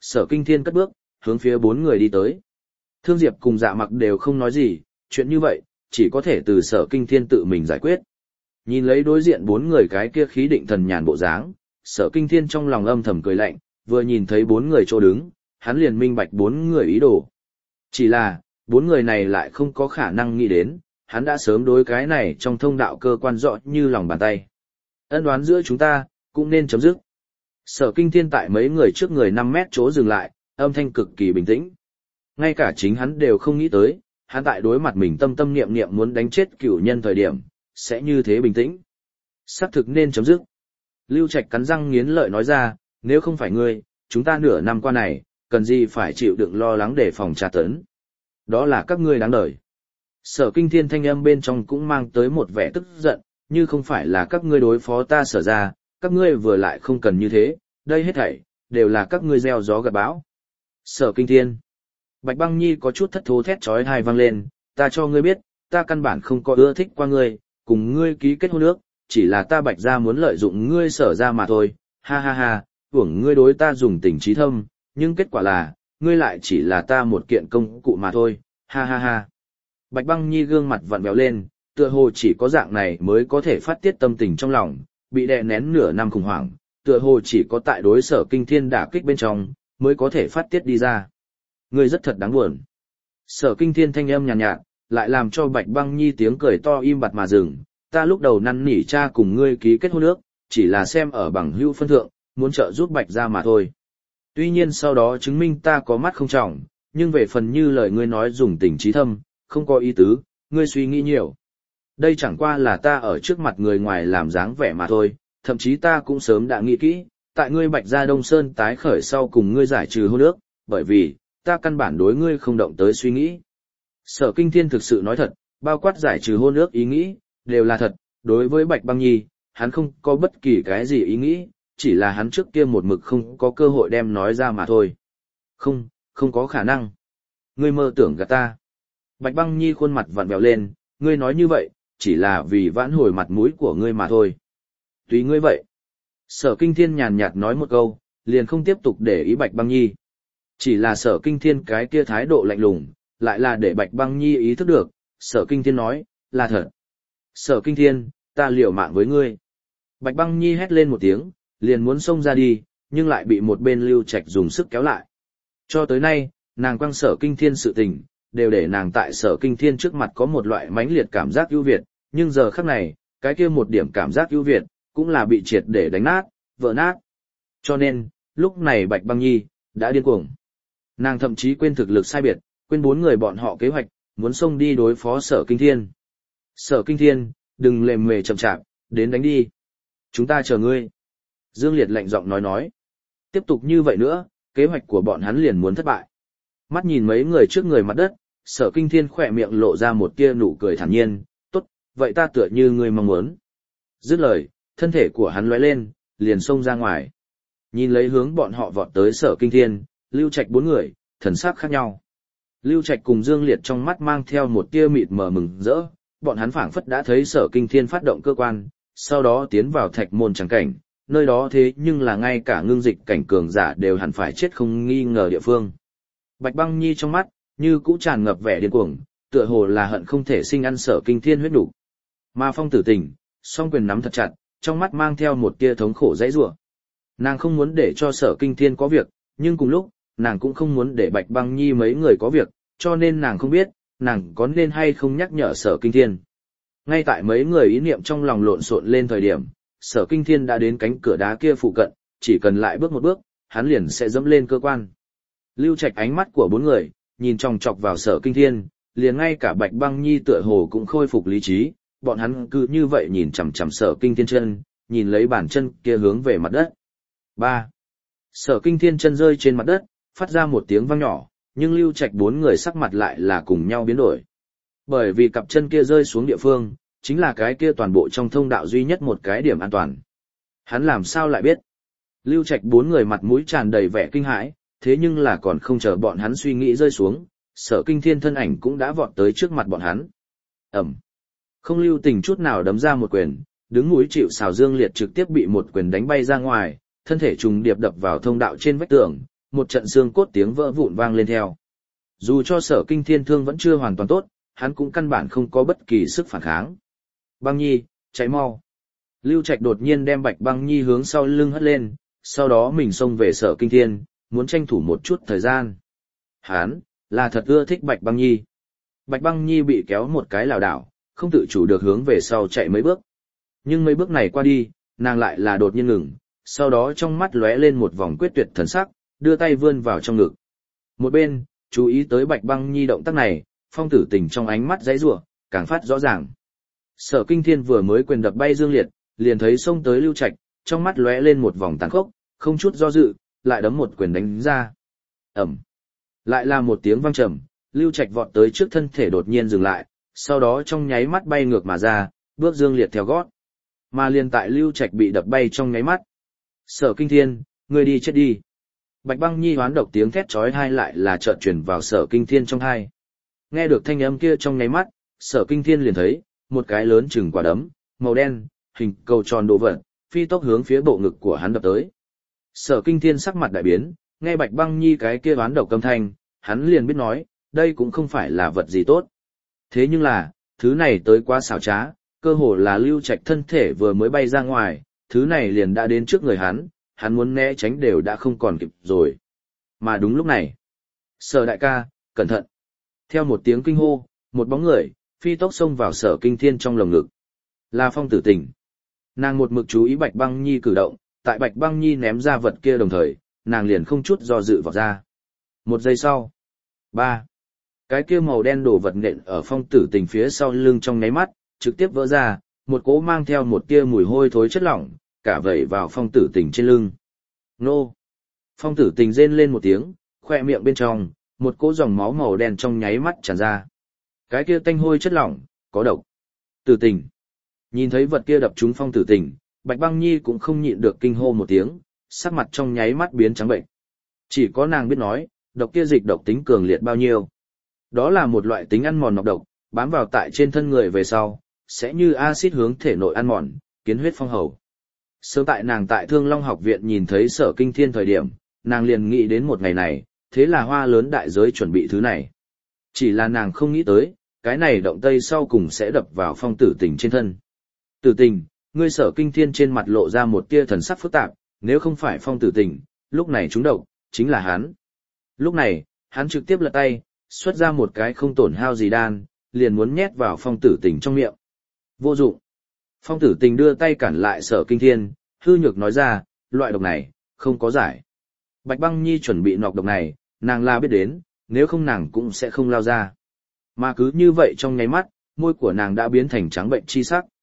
[SPEAKER 1] Sở Kinh Thiên cất bước, hướng phía bốn người đi tới. Thương Diệp cùng Dạ Mặc đều không nói gì, chuyện như vậy, chỉ có thể từ Sở Kinh Thiên tự mình giải quyết. Nhìn lấy đối diện bốn người cái kia khí định thần nhàn bộ dáng, Sở Kinh Thiên trong lòng âm thầm cười lạnh, vừa nhìn thấy bốn người chỗ đứng, hắn liền minh bạch bốn người ý đồ. Chỉ là, bốn người này lại không có khả năng nghĩ đến, hắn đã sớm đối cái này trong thông đạo cơ quan rõ như lòng bàn tay. Ân đoán giữa chúng ta, cũng nên chấm dứt. Sở Kinh Thiên tại mấy người trước người 5 mét chỗ dừng lại, âm thanh cực kỳ bình tĩnh. Ngay cả chính hắn đều không nghĩ tới, hắn tại đối mặt mình tâm tâm niệm niệm muốn đánh chết cửu nhân thời điểm, sẽ như thế bình tĩnh. Xác thực nên chấm dứt. Lưu Trạch cắn răng nghiến lợi nói ra, nếu không phải ngươi, chúng ta nửa năm qua này, cần gì phải chịu đựng lo lắng để phòng tra tấn. Đó là các ngươi đáng đời. Sở Kinh Thiên thanh âm bên trong cũng mang tới một vẻ tức giận, như không phải là các ngươi đối phó ta Sở ra, các ngươi vừa lại không cần như thế, đây hết thảy đều là các ngươi gieo gió gặt bão. Sở Kinh Thiên. Bạch Băng Nhi có chút thất thố thét chói tai vang lên, ta cho ngươi biết, ta căn bản không có ưa thích qua ngươi, cùng ngươi ký kết hôn ước, chỉ là ta Bạch gia muốn lợi dụng ngươi Sở ra mà thôi, ha ha ha, hưởng ngươi đối ta dùng tình trí thâm, nhưng kết quả là, ngươi lại chỉ là ta một kiện công cụ mà thôi, ha ha ha. Bạch Băng Nhi gương mặt vặn vẹo lên, tựa hồ chỉ có dạng này mới có thể phát tiết tâm tình trong lòng, bị đè nén nửa năm khủng hoảng, tựa hồ chỉ có tại đối Sở Kinh Thiên đả kích bên trong, mới có thể phát tiết đi ra. Ngươi rất thật đáng buồn. Sở Kinh Thiên thanh âm nhàn nhạt, lại làm cho Bạch Băng Nhi tiếng cười to im bặt mà dừng, ta lúc đầu năn nỉ cha cùng ngươi ký kết hôn ước, chỉ là xem ở bằng hữu phân thượng, muốn trợ giúp Bạch gia mà thôi. Tuy nhiên sau đó chứng minh ta có mắt không trọng, nhưng về phần như lời ngươi nói dùng tình trí thâm, không có ý tứ, ngươi suy nghĩ nhiều. Đây chẳng qua là ta ở trước mặt người ngoài làm dáng vẻ mà thôi, thậm chí ta cũng sớm đã nghĩ kỹ, tại ngươi Bạch gia Đông Sơn tái khởi sau cùng ngươi giải trừ hôn ước, bởi vì, ta căn bản đối ngươi không động tới suy nghĩ. Sở Kinh Thiên thực sự nói thật, bao quát giải trừ hôn ước ý nghĩ, đều là thật, đối với Bạch Băng Nhi, hắn không có bất kỳ cái gì ý nghĩ, chỉ là hắn trước kia một mực không có cơ hội đem nói ra mà thôi. Không có khả năng. Ngươi mơ tưởng gạt ta. Bạch Băng Nhi khuôn mặt vặn vẹo lên, ngươi nói như vậy, chỉ là vì vãn hồi mặt mũi của ngươi mà thôi. Tùy ngươi vậy. Sở Kinh Thiên nhàn nhạt nói một câu, liền không tiếp tục để ý Bạch Băng Nhi. Chỉ là Sở Kinh Thiên cái kia thái độ lạnh lùng, lại là để Bạch Băng Nhi ý thức được, Sở Kinh Thiên nói, là thật. Sở Kinh Thiên, ta liều mạng với ngươi. Bạch Băng Nhi hét lên một tiếng, liền muốn xông ra đi, nhưng lại bị một bên Lưu Trạch dùng sức kéo lại. Cho tới nay, nàng quăng Sở Kinh Thiên sự tình, đều để nàng tại Sở Kinh Thiên trước mặt có một loại mãnh liệt cảm giác ưu việt, nhưng giờ khắc này, cái kia một điểm cảm giác ưu việt, cũng là bị triệt để đánh nát, vỡ nát. Cho nên, lúc này Bạch Băng Nhi, đã điên cuồng. Nàng thậm chí quên thực lực sai biệt, quên bốn người bọn họ kế hoạch, muốn xông đi đối phó Sở Kinh Thiên. Sở Kinh Thiên, đừng lề mề chậm chạp, đến đánh đi. Chúng ta chờ ngươi. Dương Liệt lạnh giọng nói. Tiếp tục như vậy nữa, kế hoạch của bọn hắn liền muốn thất bại. Mắt nhìn mấy người trước người mặt đất, Sở Kinh Thiên khỏe miệng lộ ra một tia nụ cười thản nhiên, tốt, vậy ta tựa như ngươi mong muốn. Dứt lời, thân thể của hắn lóe lên, liền xông ra ngoài. Nhìn lấy hướng bọn họ vọt tới Sở Kinh Thiên, Lưu Trạch bốn người, thần sắc khác nhau. Lưu Trạch cùng Dương Liệt trong mắt mang theo một tia mịt mờ mừng rỡ, bọn hắn phảng phất đã thấy Sở Kinh Thiên phát động cơ quan, sau đó tiến vào thạch môn trắng cảnh, nơi đó thế nhưng là ngay cả ngưng dịch cảnh cường giả đều hẳn phải chết không nghi ngờ địa phương. Bạch Băng Nhi trong mắt, như cũ tràn ngập vẻ điên cuồng, tựa hồ là hận không thể sinh ăn Sở Kinh Thiên huyết đủ. Mà Phong Tử Tình, song quyền nắm thật chặt, trong mắt mang theo một tia thống khổ dãy rủa. Nàng không muốn để cho Sở Kinh Thiên có việc, nhưng cùng lúc, nàng cũng không muốn để Bạch Băng Nhi mấy người có việc, cho nên nàng không biết, nàng có nên hay không nhắc nhở Sở Kinh Thiên. Ngay tại mấy người ý niệm trong lòng lộn xộn lên thời điểm, Sở Kinh Thiên đã đến cánh cửa đá kia phụ cận, chỉ cần lại bước một bước, hắn liền sẽ dẫm lên cơ quan. Lưu Trạch ánh mắt của bốn người, nhìn chòng chọc vào Sở Kinh Thiên, liền ngay cả Bạch Băng Nhi tựa hồ cũng khôi phục lý trí, bọn hắn cứ như vậy nhìn chằm chằm Sở Kinh Thiên chân, nhìn lấy bàn chân kia hướng về mặt đất. 3. Sở Kinh Thiên chân rơi trên mặt đất, phát ra một tiếng vang nhỏ, nhưng Lưu Trạch bốn người sắc mặt lại là cùng nhau biến đổi. Bởi vì cặp chân kia rơi xuống địa phương, chính là cái kia toàn bộ trong thông đạo duy nhất một cái điểm an toàn. Hắn làm sao lại biết? Lưu Trạch bốn người mặt mũi tràn đầy vẻ kinh hãi, thế nhưng là còn không chờ bọn hắn suy nghĩ rơi xuống, Sở Kinh Thiên thân ảnh cũng đã vọt tới trước mặt bọn hắn. Ầm. Không lưu tình chút nào đấm ra một quyền, đứng mũi chịu sào Dương Liệt trực tiếp bị một quyền đánh bay ra ngoài, thân thể trùng điệp đập vào thông đạo trên vách tường, một trận xương cốt tiếng vỡ vụn vang lên theo. Dù cho Sở Kinh Thiên thương vẫn chưa hoàn toàn tốt, hắn cũng căn bản không có bất kỳ sức phản kháng. Băng Nhi, cháy mau. Lưu Trạch đột nhiên đem Bạch Băng Nhi hướng sau lưng hất lên, sau đó mình xông về Sở Kinh Thiên, muốn tranh thủ một chút thời gian. Hắn là thật ưa thích Bạch Băng Nhi. Bạch Băng Nhi bị kéo một cái lảo đảo, không tự chủ được hướng về sau chạy mấy bước. Nhưng mấy bước này qua đi, nàng lại là đột nhiên ngừng, sau đó trong mắt lóe lên một vòng quyết tuyệt thần sắc, đưa tay vươn vào trong ngực. Một bên, chú ý tới Bạch Băng Nhi động tác này, Phong Tử Tình trong ánh mắt giãy giụa, càng phát rõ ràng. Sở Kinh Thiên vừa mới quyền đập bay Dương Liệt, liền thấy xông tới Lưu Trạch, trong mắt lóe lên một vòng tàn khốc, không chút do dự, lại đấm một quyền đánh ra. Ầm. Lại là một tiếng vang trầm, Lưu Trạch vọt tới trước thân thể đột nhiên dừng lại, sau đó trong nháy mắt bay ngược mà ra, bước Dương Liệt theo gót. Mà liền tại Lưu Trạch bị đập bay trong nháy mắt. Sở Kinh Thiên, ngươi đi chết đi. Bạch Băng Nhi hoán độc tiếng thét chói tai lại là chợt truyền vào Sở Kinh Thiên trong tai. Nghe được thanh âm kia trong nháy mắt, Sở Kinh Thiên liền thấy một cái lớn chừng quả đấm, màu đen, hình cầu tròn đồ vật, phi tốc hướng phía bộ ngực của hắn đập tới. Sở Kinh Thiên sắc mặt đại biến, nghe Bạch Băng Nhi cái kia hoán độc âm thanh, hắn liền biết nói, đây cũng không phải là vật gì tốt. Thế nhưng là, thứ này tới quá xảo trá, cơ hồ là Lưu Trạch thân thể vừa mới bay ra ngoài, thứ này liền đã đến trước người hắn muốn né tránh đều đã không còn kịp rồi. Mà đúng lúc này, Sở đại ca, cẩn thận. Theo một tiếng kinh hô, một bóng người, phi tốc xông vào Sở Kinh Thiên trong lồng ngực. Là Phong Tử Tình. Nàng một mực chú ý Bạch Băng Nhi cử động, tại Bạch Băng Nhi ném ra vật kia đồng thời, nàng liền không chút do dự vọt ra. Một giây sau. 3. Cái kia màu đen đổ vật nện ở Phong Tử Tình phía sau lưng trong nháy mắt, trực tiếp vỡ ra, một cỗ mang theo một tia mùi hôi thối chất lỏng, cả vẩy vào Phong Tử Tình trên lưng. Nô! Phong Tử Tình rên lên một tiếng, khoe miệng bên trong, một cỗ dòng máu màu đen trong nháy mắt tràn ra. Cái kia tanh hôi chất lỏng, có độc. Tử Tình! Nhìn thấy vật kia đập trúng Phong Tử Tình, Bạch Băng Nhi cũng không nhịn được kinh hô một tiếng, sắc mặt trong nháy mắt biến trắng bệnh. Chỉ có nàng biết nói, độc kia dịch độc tính cường liệt bao nhiêu. Đó là một loại tính ăn mòn nọc độc, bám vào tại trên thân người về sau, sẽ như axit hướng thể nội ăn mòn, kiến huyết phong hầu. Sớm tại nàng tại Thương Long học viện nhìn thấy Sở Kinh Thiên thời điểm, nàng liền nghĩ đến một ngày này, thế là hoa lớn đại giới chuẩn bị thứ này. Chỉ là nàng không nghĩ tới, cái này động tây sau cùng sẽ đập vào Phong Tử Tình trên thân. Tử Tình, ngươi Sở Kinh Thiên trên mặt lộ ra một tia thần sắc phức tạp, nếu không phải Phong Tử Tình, lúc này trúng độc, chính là hắn. Lúc này, hắn trực tiếp lật tay, xuất ra một cái không tổn hao gì đan, liền muốn nhét vào Phong Tử Tình trong miệng. Vô dụng. Phong Tử Tình đưa tay cản lại Sở Kinh Thiên, hư nhược nói ra, loại độc này, không có giải. Bạch Băng Nhi chuẩn bị nọc độc này, nàng là biết đến, nếu không nàng cũng sẽ không lao ra. Mà cứ như vậy trong nháy mắt, môi của nàng đã biến thành trắng bệnh chi sắc.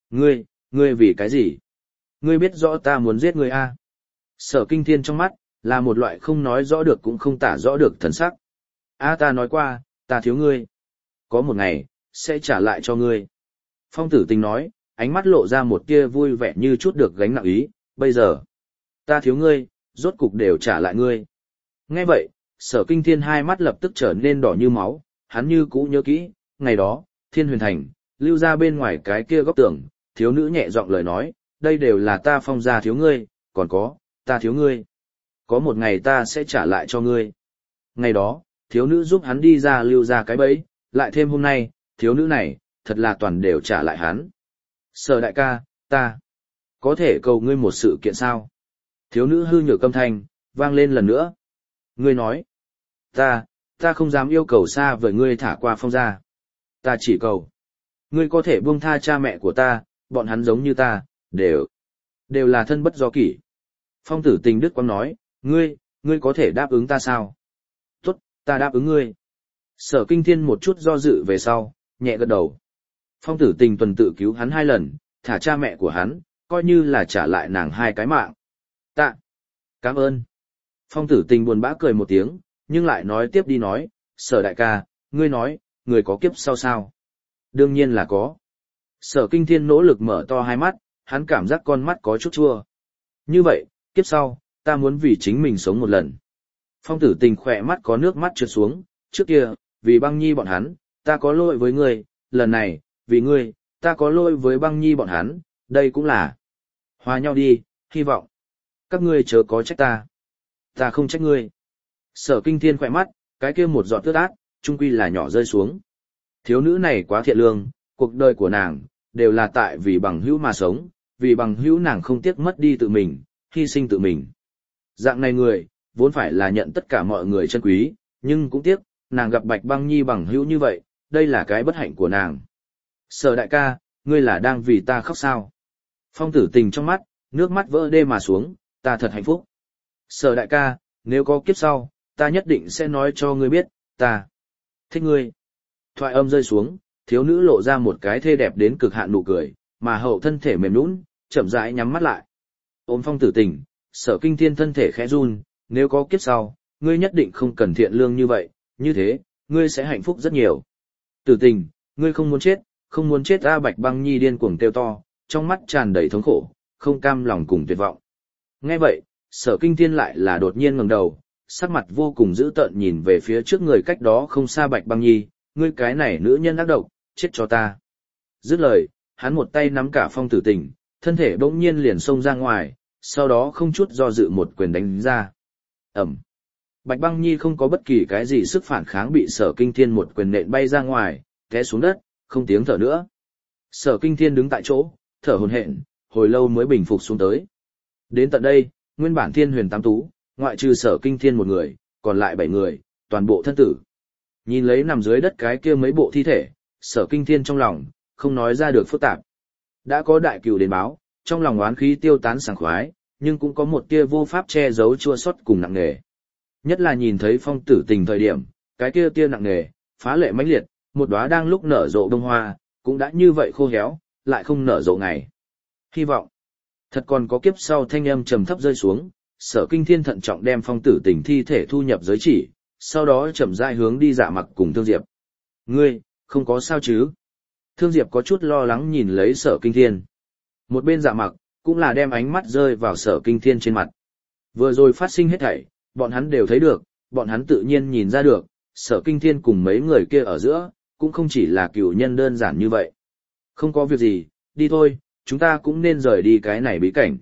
[SPEAKER 1] Ngươi vì cái gì? Ngươi biết rõ ta muốn giết ngươi a? Sở Kinh Thiên trong mắt, là một loại không nói rõ được cũng không tả rõ được thần sắc. Ta nói qua, ta thiếu ngươi. Có một ngày, sẽ trả lại cho ngươi. Phong Tử Tình nói, ánh mắt lộ ra một tia vui vẻ như chút được gánh nặng ý, bây giờ, ta thiếu ngươi, rốt cục đều trả lại ngươi. Nghe vậy, Sở Kinh Thiên hai mắt lập tức trở nên đỏ như máu, hắn như cũ nhớ kỹ, ngày đó, Thiên Huyền Thành, lưu ra bên ngoài cái kia góc tường, thiếu nữ nhẹ giọng lời nói, đây đều là ta Phong gia thiếu ngươi, còn có, ta thiếu ngươi. Có một ngày ta sẽ trả lại cho ngươi. Ngày đó, thiếu nữ giúp hắn đi ra lưu ra cái bẫy, lại thêm hôm nay, thiếu nữ này, thật là toàn đều trả lại hắn. Sở đại ca, ta có thể cầu ngươi một sự kiện sao? Thiếu nữ hư nhược âm thanh, vang lên lần nữa. Ngươi nói, ta không dám yêu cầu xa với ngươi thả qua Phong gia. Ta chỉ cầu, ngươi có thể buông tha cha mẹ của ta, bọn hắn giống như ta, đều là thân bất do kỷ. Phong Tử Tình Đức Quang nói, ngươi có thể đáp ứng ta sao? Tốt, ta đáp ứng ngươi. Sở Kinh Thiên một chút do dự về sau, nhẹ gật đầu. Phong Tử Tình tuần tự cứu hắn 2 lần, thả cha mẹ của hắn, coi như là trả lại nàng 2 cái mạng. Cảm ơn. Phong Tử Tình buồn bã cười một tiếng, nhưng lại nói tiếp đi nói, Sở đại ca, ngươi nói, người có kiếp sau sao? Đương nhiên là có. Sở Kinh Thiên nỗ lực mở to hai mắt, hắn cảm giác con mắt có chút chua. Như vậy, kiếp sau, ta muốn vì chính mình sống một lần. Phong Tử Tình khỏe mắt có nước mắt trượt xuống, trước kia, vì Băng Nhi bọn hắn, ta có lỗi với ngươi, lần này, vì ngươi, ta có lỗi với Băng Nhi bọn hắn, đây cũng là. Hòa nhau đi, hy vọng. Các ngươi chớ có trách ta. Ta không trách ngươi. Sở Kinh Thiên khỏe mắt, cái kia một giọt ướt át, chung quy là nhỏ rơi xuống. Thiếu nữ này quá thiện lương, cuộc đời của nàng, đều là tại vì bằng hữu mà sống, vì bằng hữu nàng không tiếc mất đi tự mình, hy sinh tự mình. Dạng này người, vốn phải là nhận tất cả mọi người chân quý, nhưng cũng tiếc, nàng gặp Bạch Băng Nhi bằng hữu như vậy, đây là cái bất hạnh của nàng. Sở đại ca, ngươi là đang vì ta khóc sao? Phong Tử Tình trong mắt, nước mắt vỡ đê mà xuống, ta thật hạnh phúc. Sở đại ca, nếu có kiếp sau, ta nhất định sẽ nói cho ngươi biết, ta thích ngươi. Thoại âm rơi xuống, thiếu nữ lộ ra một cái thê đẹp đến cực hạn nụ cười, mà hậu thân thể mềm nhũn, chậm rãi nhắm mắt lại. Ôm Phong Tử Tình, Sở Kinh Thiên thân thể khẽ run, nếu có kiếp sau, ngươi nhất định không cần thiện lương như vậy, như thế, ngươi sẽ hạnh phúc rất nhiều. Tử Tình, ngươi không muốn chết, không muốn chết. A Bạch Băng Nhi điên cuồng kêu to, trong mắt tràn đầy thống khổ, không cam lòng cùng tuyệt vọng. Nghe vậy, Sở Kinh Thiên lại là đột nhiên ngẩng đầu, sắc mặt vô cùng dữ tợn nhìn về phía trước người cách đó không xa Bạch Băng Nhi, ngươi cái này nữ nhân ác độc, chết cho ta. Dứt lời, hắn một tay nắm cả Phong Tử Tình, thân thể bỗng nhiên liền xông ra ngoài, sau đó không chút do dự một quyền đánh ra. Ẩm. Bạch Băng Nhi không có bất kỳ cái gì sức phản kháng, bị Sở Kinh Thiên một quyền nện bay ra ngoài, té xuống đất, không tiếng thở nữa. Sở Kinh Thiên đứng tại chỗ, thở hổn hển, hồi lâu mới bình phục xuống tới. Đến tận đây, nguyên bản Thiên Huyền Tám Tú, ngoại trừ Sở Kinh Thiên một người, còn lại 7 người, toàn bộ thân tử. Nhìn lấy nằm dưới đất cái kia mấy bộ thi thể, Sở Kinh Thiên trong lòng không nói ra được phức tạp. Đã có đại cừu đến báo, trong lòng oán khí tiêu tán sảng khoái, nhưng cũng có một tia vô pháp che giấu chua xót cùng nặng nề. Nhất là nhìn thấy Phong Tử Tình thời điểm, cái kia tia nặng nề, phá lệ mãnh liệt, một đóa đang lúc nở rộ bông hoa, cũng đã như vậy khô héo, lại không nở rộ ngày. Hy vọng thật còn có kiếp sau. Thanh âm trầm thấp rơi xuống, Sở Kinh Thiên thận trọng đem Phong Tử Tình thi thể thu nhập giới chỉ, sau đó chậm rãi hướng đi Dạ Mặc cùng Thương Diệp. Ngươi, không có sao chứ? Thương Diệp có chút lo lắng nhìn lấy Sở Kinh Thiên. Một bên Dạ Mặc, cũng là đem ánh mắt rơi vào Sở Kinh Thiên trên mặt. Vừa rồi phát sinh hết thảy, bọn hắn đều thấy được, bọn hắn tự nhiên nhìn ra được, Sở Kinh Thiên cùng mấy người kia ở giữa, cũng không chỉ là cựu nhân đơn giản như vậy. Không có việc gì, đi thôi, chúng ta cũng nên rời đi cái này bí cảnh.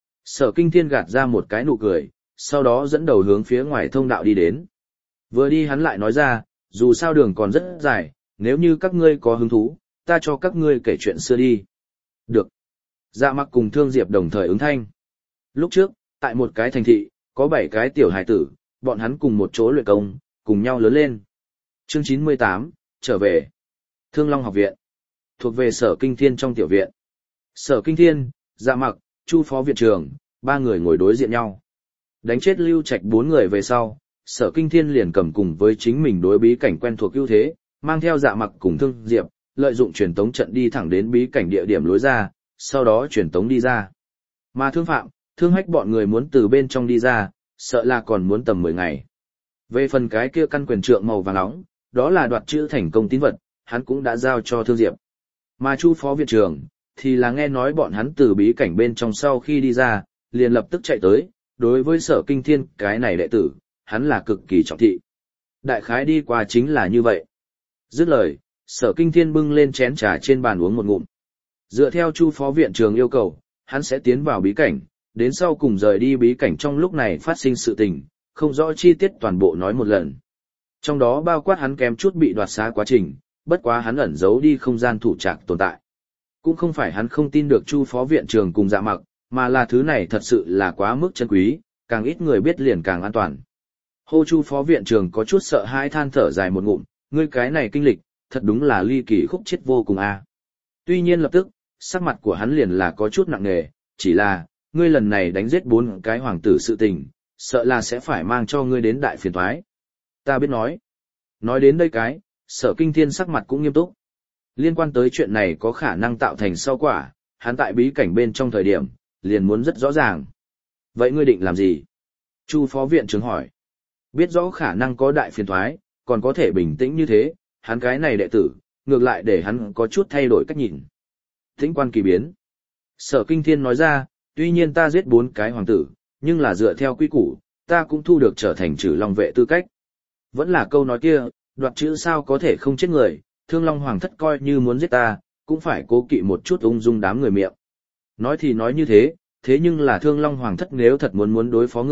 [SPEAKER 1] Sở Kinh Thiên gạt ra một cái nụ cười, sau đó dẫn đầu hướng phía ngoài thông đạo đi đến. Vừa đi hắn lại nói ra, dù sao đường còn rất dài, nếu như các ngươi có hứng thú, ta cho các ngươi kể chuyện xưa đi. Được. Dạ Mặc cùng Thương Diệp đồng thời ứng thanh. Lúc trước, tại một cái thành thị, có 7 cái tiểu hài tử, bọn hắn cùng một chỗ luyện công, cùng nhau lớn lên. Chương 98, trở về. Thương Long học viện. Thuộc về Sở Kinh Thiên trong tiểu viện. Sở Kinh Thiên, Dạ Mặc, Chu phó viện trưởng, 3 người ngồi đối diện nhau. Đánh chết Lưu Trạch 4 người về sau, Sở Kinh Thiên liền cầm cùng với chính mình đối bí cảnh quen thuộc ưu thế, mang theo Dạ Mặc cùng Thương Diệp, lợi dụng truyền tống trận đi thẳng đến bí cảnh địa điểm lối ra, sau đó truyền tống đi ra. Mà Thương Phạm, Thương Hách bọn người muốn từ bên trong đi ra, sợ là còn muốn tầm 10 ngày. Về phần cái kia căn quyền trượng màu vàng nóng, đó là đoạt chữ thành công tín vật, hắn cũng đã giao cho Thương Diệp. Mà Chu phó viện trưởng, thì là nghe nói bọn hắn từ bí cảnh bên trong sau khi đi ra, liền lập tức chạy tới, đối với Sở Kinh Thiên cái này đệ tử, hắn là cực kỳ trọng thị. Đại khái đi qua chính là như vậy. Dứt lời, Sở Kinh Thiên bưng lên chén trà trên bàn uống một ngụm. Dựa theo Chu phó viện trưởng yêu cầu, hắn sẽ tiến vào bí cảnh, đến sau cùng rời đi bí cảnh trong lúc này phát sinh sự tình, không rõ chi tiết toàn bộ nói một lần. Trong đó bao quát hắn kém chút bị đoạt xá quá trình, bất quá hắn ẩn giấu đi không gian thủ trạc tồn tại. Cũng không phải hắn không tin được Chu phó viện trưởng cùng Dạ Mặc, mà là thứ này thật sự là quá mức chân quý, càng ít người biết liền càng an toàn. Hô Chu phó viện trưởng có chút sợ hãi than thở dài một ngụm, ngươi cái này kinh lịch, thật đúng là ly kỳ khúc chết vô cùng a. Tuy nhiên lập tức, sắc mặt của hắn liền là có chút nặng nề, chỉ là, ngươi lần này đánh giết 4 cái hoàng tử sự tình, sợ là sẽ phải mang cho ngươi đến đại phiền toái. Ta biết nói. Nói đến đây cái, Sở Kinh Thiên sắc mặt cũng nghiêm túc. Liên quan tới chuyện này có khả năng tạo thành sau quả, hắn tại bí cảnh bên trong thời điểm, liền muốn rất rõ ràng. Vậy ngươi định làm gì? Chu phó viện trưởng hỏi. Biết rõ khả năng có đại phiền toái, còn có thể bình tĩnh như thế, hắn cái này đệ tử, ngược lại để hắn có chút thay đổi cách nhìn. Tĩnh quan kỳ biến. Sở Kinh Thiên nói ra, tuy nhiên ta giết 4 cái hoàng tử, nhưng là dựa theo quy củ, ta cũng thu được trở thành Trử Long vệ tư cách. Vẫn là câu nói kia, đoạt chữ sao có thể không chết người, Thương Long Hoàng thất coi như muốn giết ta, cũng phải cố kỵ một chút ung dung đám người miệng. Nói thì nói như thế, thế nhưng là Thương Long Hoàng thất nếu thật muốn đối phó ngươi,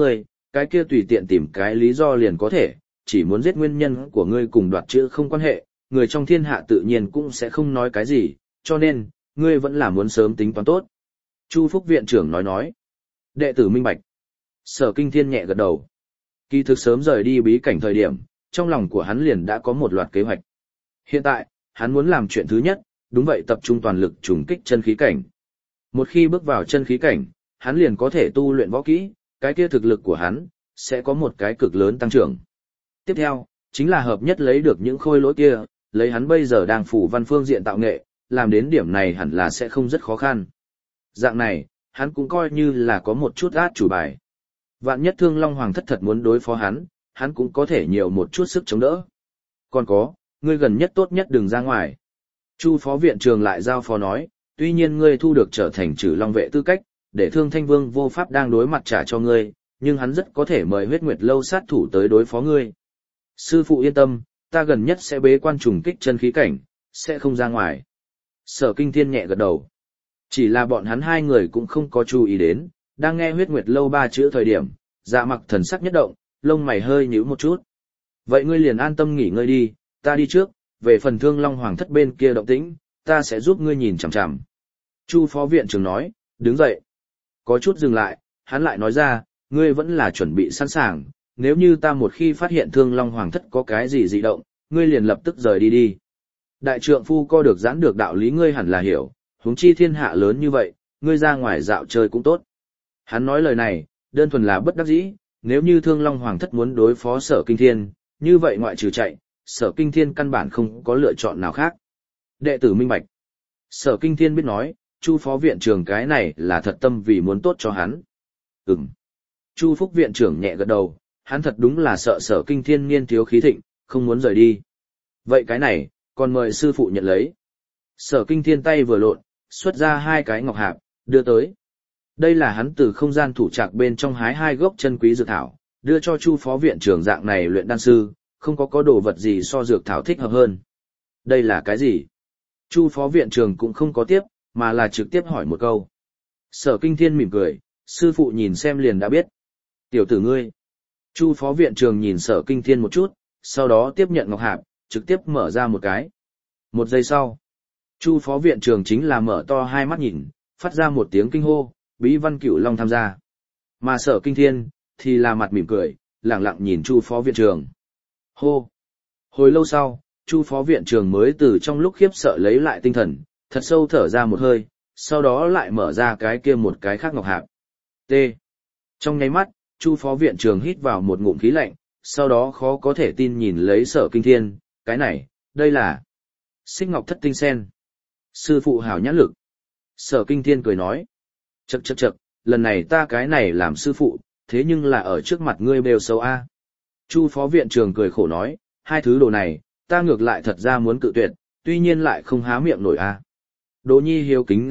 [SPEAKER 1] cái kia tùy tiện tìm cái lý do liền có thể, chỉ muốn giết nguyên nhân của ngươi cùng đoạt chữ không quan hệ, người trong thiên hạ tự nhiên cũng sẽ không nói cái gì, cho nên, ngươi vẫn là muốn sớm tính toán tốt. Chu Phúc viện trưởng nói. Đệ tử minh bạch. Sở Kinh Thiên nhẹ gật đầu. Kỳ thực sớm rời đi bí cảnh thời điểm, trong lòng của hắn liền đã có một loạt kế hoạch. Hiện tại, hắn muốn làm chuyện thứ nhất, đúng vậy tập trung toàn lực trùng kích chân khí cảnh. Một khi bước vào chân khí cảnh, hắn liền có thể tu luyện võ kỹ, cái kia thực lực của hắn sẽ có một cái cực lớn tăng trưởng. Tiếp theo, chính là hợp nhất lấy được những khôi lỗi kia, lấy hắn bây giờ đang phủ văn phương diện tạo nghệ, làm đến điểm này hẳn là sẽ không rất khó khăn. Dạng này, hắn cũng coi như là có một chút át chủ bài. Vạn nhất Thương Long Hoàng thất thật muốn đối phó hắn cũng có thể nhiều một chút sức chống đỡ. Còn có, ngươi gần nhất tốt nhất đừng ra ngoài. Chu phó viện trường lại giao phó nói, tuy nhiên ngươi thu được trở thành Trử Long vệ tư cách, để Thương Thanh Vương vô pháp đang đối mặt trả cho ngươi, nhưng hắn rất có thể mời Huyết Nguyệt lâu sát thủ tới đối phó ngươi. Sư phụ yên tâm, ta gần nhất sẽ bế quan trùng kích chân khí cảnh, sẽ không ra ngoài. Sở Kinh Thiên nhẹ gật đầu. Chỉ là bọn hắn hai người cũng không có chú ý đến, đang nghe Huyết Nguyệt lâu 3 chữ thời điểm, Dạ Mặc thần sắc nhất động, lông mày hơi nhíu một chút. Vậy ngươi liền an tâm nghỉ ngơi đi, ta đi trước, về phần Thương Long Hoàng thất bên kia động tĩnh, ta sẽ giúp ngươi nhìn chằm chằm. Chu phó viện trưởng nói, đứng dậy. Có chút dừng lại, hắn lại nói ra, ngươi vẫn là chuẩn bị sẵn sàng, nếu như ta một khi phát hiện Thương Long Hoàng thất có cái gì dị động, ngươi liền lập tức rời đi đi. Đại trượng phu co được giãn được đạo lý ngươi hẳn là hiểu, huống chi thiên hạ lớn như vậy, ngươi ra ngoài dạo chơi cũng tốt. Hắn nói lời này, đơn thuần là bất đắc dĩ, nếu như Thương Long Hoàng thất muốn đối phó Sở Kinh Thiên, như vậy ngoại trừ chạy, Sở Kinh Thiên căn bản không có lựa chọn nào khác. Đệ tử minh bạch. Sở Kinh Thiên biết nói, Chu phó viện trưởng cái này là thật tâm vì muốn tốt cho hắn. Chu Phúc viện trưởng nhẹ gật đầu, hắn thật đúng là sợ Sở Kinh Thiên niên thiếu khí thịnh, không muốn rời đi. Vậy cái này, còn mời sư phụ nhận lấy. Sở Kinh Thiên tay vừa lộn, xuất ra 2 cái ngọc hạp, đưa tới. Đây là hắn từ không gian thủ trạc bên trong hái 2 gốc chân quý dược thảo, đưa cho Chu phó viện trưởng dạng này luyện đan sư, không có đồ vật gì so dược thảo thích hợp hơn. Đây là cái gì? Chu phó viện trưởng cũng không có tiếp, mà là trực tiếp hỏi một câu. Sở Kinh Thiên mỉm cười, sư phụ nhìn xem liền đã biết. Tiểu tử ngươi. Chu phó viện trưởng nhìn Sở Kinh Thiên một chút, sau đó tiếp nhận ngọc hạp, trực tiếp mở ra một cái. 1 giây sau, Chu phó viện trưởng chính là mở to 2 mắt nhìn, phát ra một tiếng kinh hô, Bí Văn Cửu Long tham gia. Mà Sở Kinh Thiên thì là mặt mỉm cười, lẳng lặng nhìn Chu phó viện trưởng. Hô. Hồi lâu sau, Chu phó viện trưởng mới từ trong lúc khiếp sợ lấy lại tinh thần, thật sâu thở ra một hơi, sau đó lại mở ra cái kia một cái khác ngọc hạp. T. Trong nháy mắt, Chu phó viện trưởng hít vào một ngụm khí lạnh, sau đó khó có thể tin nhìn lấy Sở Kinh Thiên, cái này, đây là Xích Ngọc Thất Tinh Sen. Sư phụ hảo nhãn lực. Sở Kinh Thiên cười nói, chậc, lần này ta cái này làm sư phụ, thế nhưng là ở trước mặt ngươi bêu xấu a. Chu phó viện trưởng cười khổ nói, 2 thứ đồ này, ta ngược lại thật ra muốn cự tuyệt, tuy nhiên lại không há miệng nổi a. Đỗ Nhi hiếu kính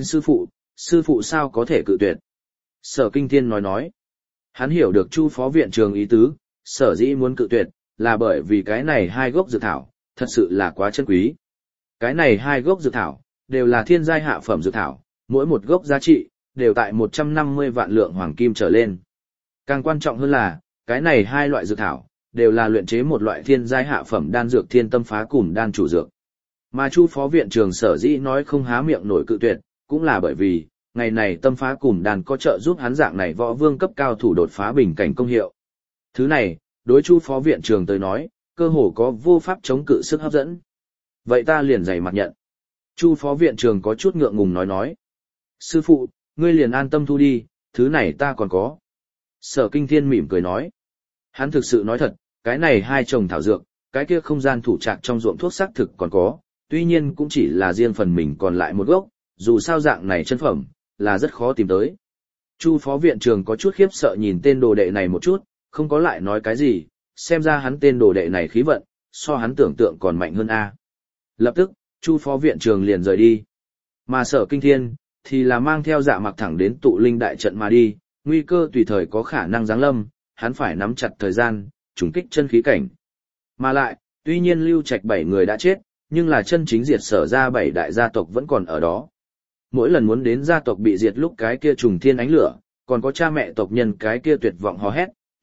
[SPEAKER 1] sư phụ sao có thể cự tuyệt. Sở Kinh Thiên nói, hắn hiểu được Chu phó viện trưởng ý tứ, sở dĩ muốn cự tuyệt, là bởi vì cái này 2 gốc dược thảo, thật sự là quá chân quý. Cái này 2 gốc dược thảo, đều là thiên giai hạ phẩm dược thảo, mỗi một gốc giá trị, đều tại 150 vạn lượng hoàng kim trở lên. Càng quan trọng hơn là, cái này 2 loại dược thảo, đều là luyện chế một loại thiên giai hạ phẩm đan dược thiên tâm phá cùm đan chủ dược. Mà Chu phó viện trưởng sở dĩ nói không há miệng nổi cự tuyệt, cũng là bởi vì, ngày này tâm phá cùm đan có trợ giúp hắn dạng này võ vương cấp cao thủ đột phá bình cảnh công hiệu. Thứ này, đối Chu phó viện trưởng tới nói, cơ hồ có vô pháp chống cự sức hấp dẫn. Vậy ta liền dày mặt nhận. Chu phó viện trưởng có chút ngượng ngùng nói. Sư phụ, ngươi liền an tâm thu đi, thứ này ta còn có. Sở Kinh Thiên mỉm cười nói. Hắn thực sự nói thật, cái này 2 chồng thảo dược, cái kia không gian thủ trạc trong ruộng thuốc xác thực còn có, tuy nhiên cũng chỉ là riêng phần mình còn lại một gốc, dù sao dạng này chân phẩm, là rất khó tìm tới. Chu phó viện trưởng có chút khiếp sợ nhìn tên đồ đệ này một chút, không có lại nói cái gì, xem ra hắn tên đồ đệ này khí vận, so hắn tưởng tượng còn mạnh hơn a. Lập tức, Chu phó viện trưởng liền rời đi. Mà Sở Kinh Thiên, thì là mang theo Dạ Mặc thẳng đến tụ linh đại trận mà đi, nguy cơ tùy thời có khả năng giáng lâm, hắn phải nắm chặt thời gian, trùng kích chân khí cảnh. Mà lại, tuy nhiên Lưu Trạch 7 người đã chết, nhưng là chân chính diệt Sở ra 7 đại gia tộc vẫn còn ở đó. Mỗi lần muốn đến gia tộc bị diệt lúc cái kia trùng thiên ánh lửa, còn có cha mẹ tộc nhân cái kia tuyệt vọng hò hét,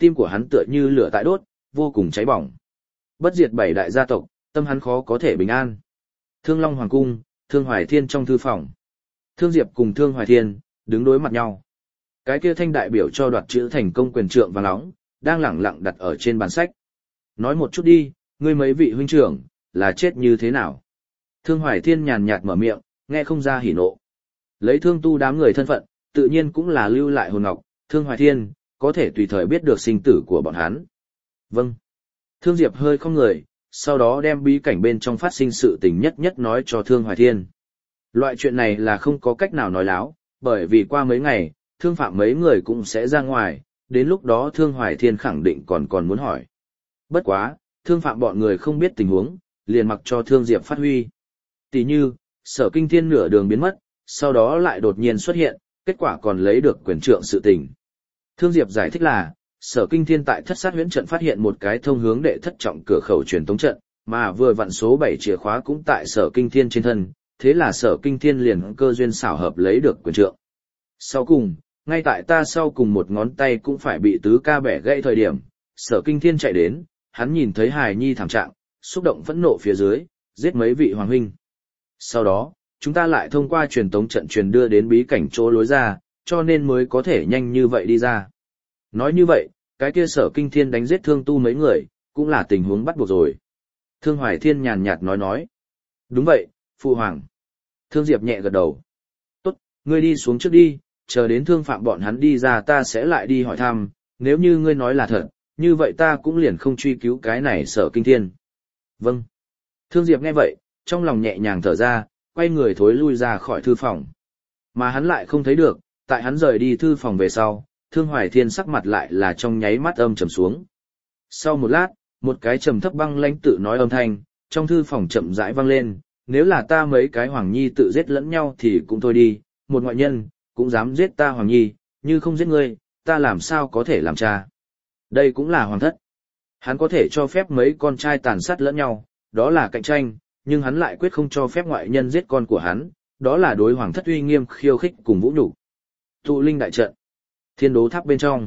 [SPEAKER 1] tim của hắn tựa như lửa tại đốt, vô cùng cháy bỏng. Bất diệt bảy đại gia tộc, tâm hắn khó có thể bình an. Thương Long Hoàng cung, Thương Hoài Thiên trong thư phòng. Thương Diệp cùng Thương Hoài Thiên đứng đối mặt nhau. Cái kia thanh đại biểu cho đoạt chữ thành công quyền trượng vàng nóng, đang lẳng lặng đặt ở trên bàn sách. Nói một chút đi, ngươi mấy vị huynh trưởng, là chết như thế nào? Thương Hoài Thiên nhàn nhạt mở miệng, nghe không ra hỉ nộ. Lấy Thương Tu đám người thân phận, tự nhiên cũng là lưu lại hồn ngọc, Thương Hoài Thiên, có thể tùy thời biết được sinh tử của bọn hắn. Vâng. Thương Diệp hơi không người, sau đó đem bí cảnh bên trong phát sinh sự tình nhất nhất nói cho Thương Hoài Thiên. Loại chuyện này là không có cách nào nói láo, bởi vì qua mấy ngày, Thương Phạm mấy người cũng sẽ ra ngoài, đến lúc đó Thương Hoài Thiên khẳng định còn muốn hỏi. Bất quá, Thương Phạm bọn người không biết tình huống, liền mặc cho Thương Diệp phát huy. Tỷ như, Sở Kinh Thiên nửa đường biến mất, sau đó lại đột nhiên xuất hiện, kết quả còn lấy được quyền trượng sự tình. Thương Diệp giải thích là, Sở Kinh Thiên tại Thất Sát Huyễn trận phát hiện một cái thông hướng đệ thất trọng cửa khẩu truyền tống trận, mà vừa vặn số 7 chìa khóa cũng tại Sở Kinh Thiên trên thân, thế là Sở Kinh Thiên liền cơ duyên xảo hợp lấy được quyền trượng. Sau cùng, ngay tại ta sau cùng một ngón tay cũng phải bị tứ ca bẻ gãy thời điểm, Sở Kinh Thiên chạy đến, hắn nhìn thấy hài nhi thảm trạng, xúc động phẫn nộ phía dưới, giết mấy vị hoàng huynh. Sau đó, chúng ta lại thông qua truyền tống trận truyền đưa đến bí cảnh chỗ lối ra, cho nên mới có thể nhanh như vậy đi ra. Nói như vậy, cái kia Sở Kinh Thiên đánh giết Thương Tu mấy người, cũng là tình huống bắt buộc rồi. Thương Hoài Thiên nhàn nhạt nói. Đúng vậy, Phụ Hoàng. Thương Diệp nhẹ gật đầu. Tốt, ngươi đi xuống trước đi, chờ đến Thương Phạm bọn hắn đi ra ta sẽ lại đi hỏi thăm, nếu như ngươi nói là thật, như vậy ta cũng liền không truy cứu cái này Sở Kinh Thiên. Vâng. Thương Diệp nghe vậy, trong lòng nhẹ nhàng thở ra, quay người thối lui ra khỏi thư phòng. Mà hắn lại không thấy được, tại hắn rời đi thư phòng về sau, Thương Hoài Thiên sắc mặt lại là trong nháy mắt âm trầm xuống. Sau một lát, một cái trầm thấp băng lãnh tự nói âm thanh, trong thư phòng chậm rãi vang lên, nếu là ta mấy cái hoàng nhi tự giết lẫn nhau thì cũng thôi đi, một ngoại nhân, cũng dám giết ta hoàng nhi, như không giết ngươi, ta làm sao có thể làm cha. Đây cũng là hoàng thất. Hắn có thể cho phép mấy con trai tàn sát lẫn nhau, đó là cạnh tranh, nhưng hắn lại quyết không cho phép ngoại nhân giết con của hắn, đó là đối hoàng thất uy nghiêm khiêu khích cùng vũ nhục. Tụ linh đại trận, Thiên Đố Tháp bên trong.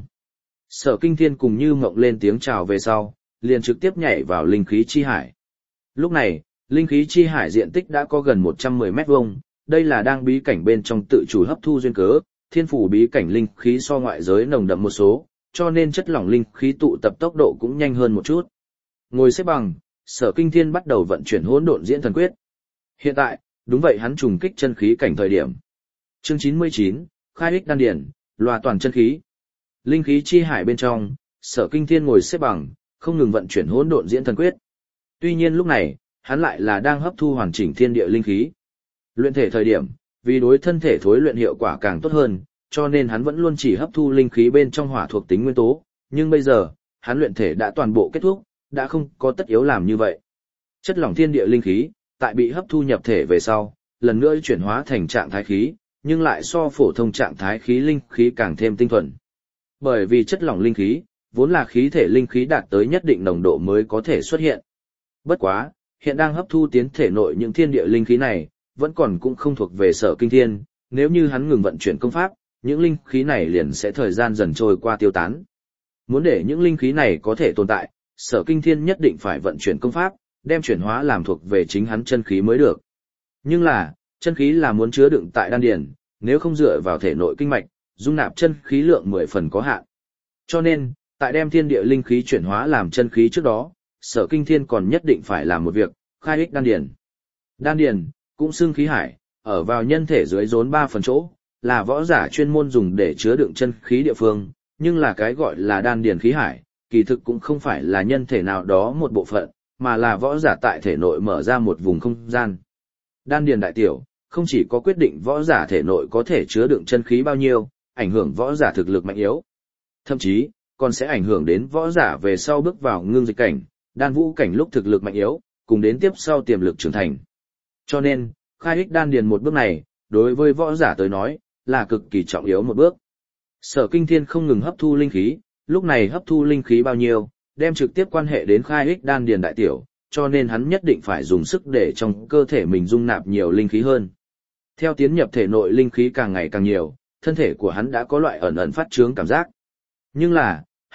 [SPEAKER 1] Sở Kinh Thiên cùng Như Mộng lên tiếng chào về sau, liền trực tiếp nhảy vào linh khí chi hải. Lúc này, linh khí chi hải diện tích đã có gần 110 mét vuông, đây là đang bí cảnh bên trong tự chủ hấp thu duyên cớ, thiên phủ bí cảnh linh khí so ngoại giới nồng đậm một số, cho nên chất lỏng linh khí tụ tập tốc độ cũng nhanh hơn một chút. Ngồi xếp bằng, Sở Kinh Thiên bắt đầu vận chuyển hỗn độn diễn thần quyết. Hiện tại, đúng vậy hắn trùng kích chân khí cảnh thời điểm. Chương 99, khai ích đan điển, loa toàn chân khí. Linh khí chi hải bên trong, Sở Kinh Thiên ngồi xếp bằng, không ngừng vận chuyển hỗn độn diễn thần quyết. Tuy nhiên lúc này, hắn lại là đang hấp thu hoàn chỉnh thiên địa linh khí. Luyện thể thời điểm, vì đối thân thể thối luyện hiệu quả càng tốt hơn, cho nên hắn vẫn luôn chỉ hấp thu linh khí bên trong hỏa thuộc tính nguyên tố, nhưng bây giờ, hắn luyện thể đã toàn bộ kết thúc, đã không có tất yếu làm như vậy. Chất lỏng thiên địa linh khí, tại bị hấp thu nhập thể về sau, lần nữa chuyển hóa thành trạng thái khí, nhưng lại so phổ thông trạng thái khí linh khí càng thêm tinh thuần. Bởi vì chất lỏng linh khí, vốn là khí thể linh khí đạt tới nhất định nồng độ mới có thể xuất hiện. Bất quá, hiện đang hấp thu tiến thể nội những thiên địa linh khí này, vẫn còn cũng không thuộc về Sở Kinh Thiên, nếu như hắn ngừng vận chuyển công pháp, những linh khí này liền sẽ thời gian dần trôi qua tiêu tán. Muốn để những linh khí này có thể tồn tại, Sở Kinh Thiên nhất định phải vận chuyển công pháp, đem chuyển hóa làm thuộc về chính hắn chân khí mới được. Nhưng là, chân khí là muốn chứa đựng tại đan điền, nếu không dựa vào thể nội kinh mạch, dung nạp chân khí lượng 10 phần có hạn. Cho nên, tại đem thiên địa linh khí chuyển hóa làm chân khí trước đó, Sở Kinh Thiên còn nhất định phải làm một việc, khai ích đan điền. Đan điền, cũng xưng khí hải, ở vào nhân thể dưới rốn 3 phần chỗ, là võ giả chuyên môn dùng để chứa đựng chân khí địa phương, nhưng là cái gọi là đan điền khí hải, kỳ thực cũng không phải là nhân thể nào đó một bộ phận, mà là võ giả tại thể nội mở ra một vùng không gian. Đan điền đại tiểu, không chỉ có quyết định võ giả thể nội có thể chứa đựng chân khí bao nhiêu, ảnh hưởng võ giả thực lực mạnh yếu. Thậm chí, còn sẽ ảnh hưởng đến võ giả về sau bước vào ngưng dịch cảnh, đan vũ cảnh lúc thực lực mạnh yếu, cùng đến tiếp sau tiềm lực trưởng thành. Cho nên, khai ích đan điền một bước này, đối với võ giả tới nói, là cực kỳ trọng yếu một bước. Sở Kinh Thiên không ngừng hấp thu linh khí, lúc này hấp thu linh khí bao nhiêu, đem trực tiếp quan hệ đến khai ích đan điền đại tiểu, cho nên hắn nhất định phải dùng sức để trong cơ thể mình dung nạp nhiều linh khí hơn. Theo tiến nhập thể nội linh khí càng ngày càng nhiều, thân thể của hắn đã có loại ẩn ẩn phát trướng cảm giác. Nhưng là,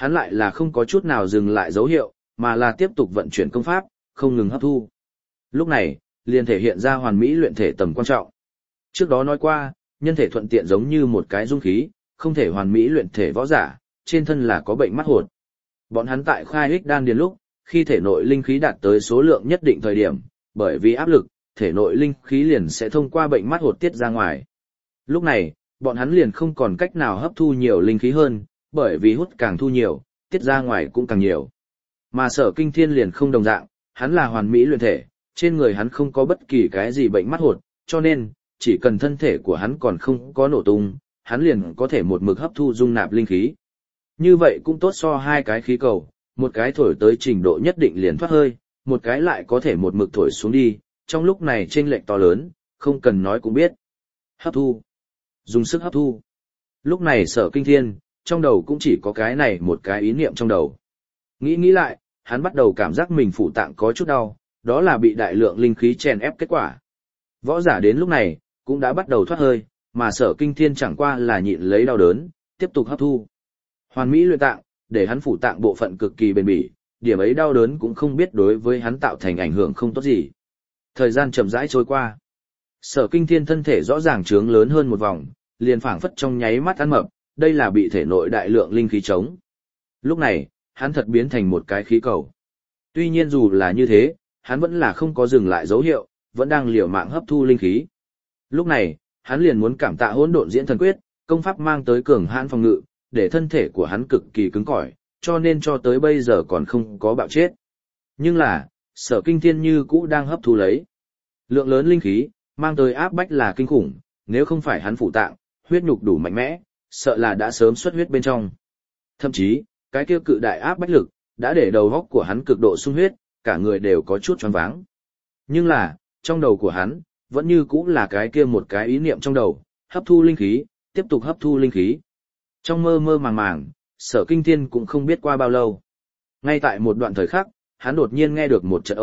[SPEAKER 1] hắn lại là không có chút nào dừng lại dấu hiệu, mà là tiếp tục vận chuyển công pháp, không ngừng hấp thu. Lúc này, liền thể hiện ra hoàn mỹ luyện thể tầm quan trọng. Trước đó nói qua, nhân thể thuận tiện giống như một cái dung khí, không thể hoàn mỹ luyện thể võ giả, trên thân là có bệnh mắt hột. Bọn hắn tại khai ích đan điền lúc, khi thể nội linh khí đạt tới số lượng nhất định thời điểm, bởi vì áp lực, thể nội linh khí liền sẽ thông qua bệnh mắt hột tiết ra ngoài. Lúc này, bọn hắn liền không còn cách nào hấp thu nhiều linh khí hơn, bởi vì hút càng thu nhiều, tiết ra ngoài cũng càng nhiều. Mà Sở Kinh Thiên liền không đồng dạng, hắn là hoàn mỹ luyện thể, trên người hắn không có bất kỳ cái gì bệnh mắt hột, cho nên, chỉ cần thân thể của hắn còn không có nổ tung, hắn liền có thể một mực hấp thu dung nạp linh khí. Như vậy cũng tốt so hai cái khí cầu, một cái thổi tới trình độ nhất định liền thoát hơi, một cái lại có thể một mực thổi xuống đi, trong lúc này chênh lệch to lớn, không cần nói cũng biết. Hấp thu. Dùng sức hấp thu. Lúc này Sở Kinh Thiên, trong đầu cũng chỉ có cái này một cái ý niệm trong đầu. Nghĩ lại, hắn bắt đầu cảm giác mình phủ tạng có chút đau, đó là bị đại lượng linh khí chèn ép kết quả. Võ giả đến lúc này, cũng đã bắt đầu thoát hơi, mà Sở Kinh Thiên chẳng qua là nhịn lấy đau đớn, tiếp tục hấp thu. Hoàn mỹ luyện tạng, để hắn phủ tạng bộ phận cực kỳ bền bỉ, điểm ấy đau đớn cũng không biết đối với hắn tạo thành ảnh hưởng không tốt gì. Thời gian chậm rãi trôi qua. Sở Kinh Thiên thân thể rõ ràng trướng lớn hơn một vòng, liền phảng phất trong nháy mắt ăn mập, đây là bị thể nội đại lượng linh khí chống. Lúc này, hắn thật biến thành một cái khí cầu. Tuy nhiên dù là như thế, hắn vẫn là không có dừng lại dấu hiệu, vẫn đang liều mạng hấp thu linh khí. Lúc này, hắn liền muốn cảm tạ Hỗn Độn Diễn Thần Quyết, công pháp mang tới cường hãn phòng ngự, để thân thể của hắn cực kỳ cứng cỏi, cho nên cho tới bây giờ còn không có bạo chết. Nhưng là, Sở Kinh Thiên như cũ đang hấp thu lấy. Lượng lớn linh khí, mang tới áp bách là kinh khủng, nếu không phải hắn phụ tạng, huyết nhục đủ mạnh mẽ, sợ là đã sớm xuất huyết bên trong. Thậm chí, cái kia cự đại áp bách lực, đã để đầu óc của hắn cực độ sung huyết, cả người đều có chút choáng váng. Nhưng là, trong đầu của hắn, vẫn như cũ là cái kia một cái ý niệm trong đầu, hấp thu linh khí, tiếp tục hấp thu linh khí. Trong mơ mơ màng màng, Sở Kinh Thiên cũng không biết qua bao lâu. Ngay tại một đoạn thời khắc, hắn đột nhiên nghe được một trận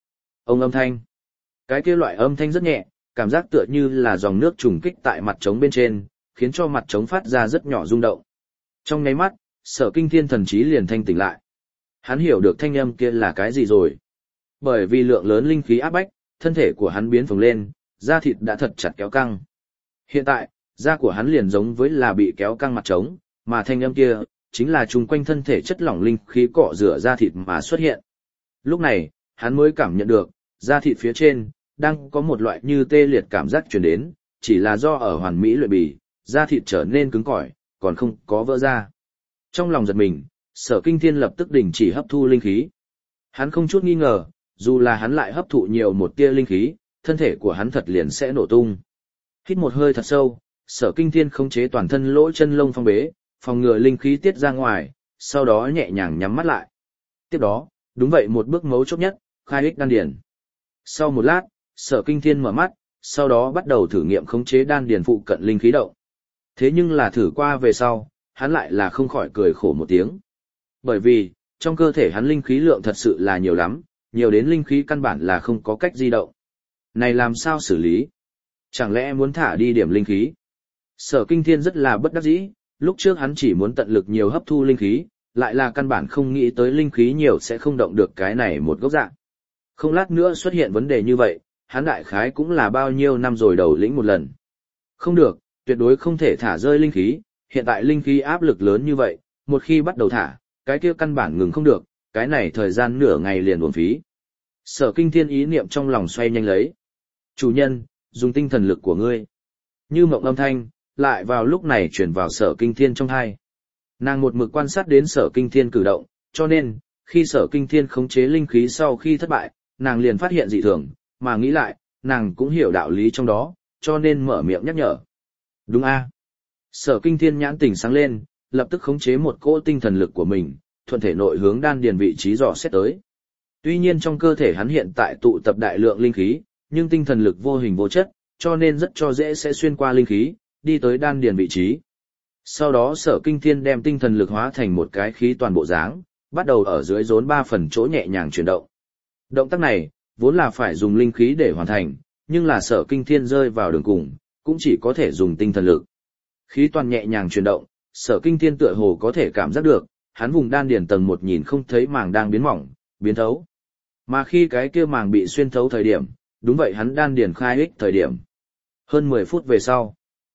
[SPEAKER 1] ông âm thanh. Cái kia loại âm thanh rất nhẹ, cảm giác tựa như là dòng nước trùng kích tại mặt trống bên trên, khiến cho mặt trống phát ra rất nhỏ rung động. Trong nháy mắt, Sở Kinh Thiên thần trí liền thanh tỉnh lại. Hắn hiểu được thanh âm kia là cái gì rồi. Bởi vì lượng lớn linh khí áp bách, thân thể của hắn biến phồng lên, da thịt đã thật chặt kéo căng. Hiện tại, da của hắn liền giống với là bị kéo căng mặt trống, mà thanh âm kia, chính là chung quanh thân thể chất lỏng linh khí cọ rửa da thịt mà xuất hiện. Lúc này, hắn mới cảm nhận được, da thịt phía trên, đang có một loại như tê liệt cảm giác truyền đến, chỉ là do ở hoàn mỹ luyện bì, da thịt trở nên cứng cỏi, còn không có vỡ ra. Trong lòng giật mình, Sở Kinh Thiên lập tức đình chỉ hấp thu linh khí. Hắn không chút nghi ngờ, dù là hắn lại hấp thụ nhiều một tia linh khí, thân thể của hắn thật liền sẽ nổ tung. Hít một hơi thật sâu, Sở Kinh Thiên khống chế toàn thân lỗ chân lông phong bế, phòng ngừa linh khí tiết ra ngoài, sau đó nhẹ nhàng nhắm mắt lại. Tiếp đó, đúng vậy một bước mấu chốt nhất, khai ích đan điền. Sau một lát, Sở Kinh Thiên mở mắt, sau đó bắt đầu thử nghiệm khống chế đan điền phụ cận linh khí động. Thế nhưng là thử qua về sau, hắn lại là không khỏi cười khổ một tiếng. Bởi vì, trong cơ thể hắn linh khí lượng thật sự là nhiều lắm, nhiều đến linh khí căn bản là không có cách di động. Này làm sao xử lý? Chẳng lẽ muốn thả đi điểm linh khí? Sở Kinh Thiên rất là bất đắc dĩ, lúc trước hắn chỉ muốn tận lực nhiều hấp thu linh khí, lại là căn bản không nghĩ tới linh khí nhiều sẽ không động được cái này một gốc dạng. Không lát nữa xuất hiện vấn đề như vậy, hắn đại khái cũng là bao nhiêu năm rồi đầu lĩnh một lần. Không được, tuyệt đối không thể thả rơi linh khí, hiện tại linh khí áp lực lớn như vậy, một khi bắt đầu thả, cái kia căn bản ngừng không được, cái này thời gian nửa ngày liền uổng phí. Sở Kinh Thiên ý niệm trong lòng xoay nhanh lấy. Chủ nhân, dùng tinh thần lực của ngươi. Như mộng âm thanh, lại vào lúc này chuyển vào Sở Kinh Thiên trong tai. Nàng một mực quan sát đến Sở Kinh Thiên cử động, cho nên, khi Sở Kinh Thiên khống chế linh khí sau khi thất bại, nàng liền phát hiện dị thường, mà nghĩ lại, nàng cũng hiểu đạo lý trong đó, cho nên mở miệng nhắc nhở. Đúng a. Sở Kinh Thiên nhãn tỉnh sáng lên, lập tức khống chế một cỗ tinh thần lực của mình, thuận thể nội hướng đan điền vị trí dò xét tới. Tuy nhiên trong cơ thể hắn hiện tại tụ tập đại lượng linh khí, nhưng tinh thần lực vô hình vô chất, cho nên rất cho dễ sẽ xuyên qua linh khí, đi tới đan điền vị trí. Sau đó Sở Kinh Thiên đem tinh thần lực hóa thành một cái khí toàn bộ dáng, bắt đầu ở dưới rốn 3 phần chỗ nhẹ nhàng chuyển động. Động tác này, vốn là phải dùng linh khí để hoàn thành, nhưng là Sở Kinh Thiên rơi vào đường cùng, cũng chỉ có thể dùng tinh thần lực. Khí toàn nhẹ nhàng chuyển động, Sở Kinh Thiên tựa hồ có thể cảm giác được, hắn vùng đan điền tầng 1 nhìn không thấy màng đang biến mỏng, biến thấu. Mà khi cái kia màng bị xuyên thấu thời điểm, đúng vậy hắn đan điền khai ích thời điểm. Hơn 10 phút về sau.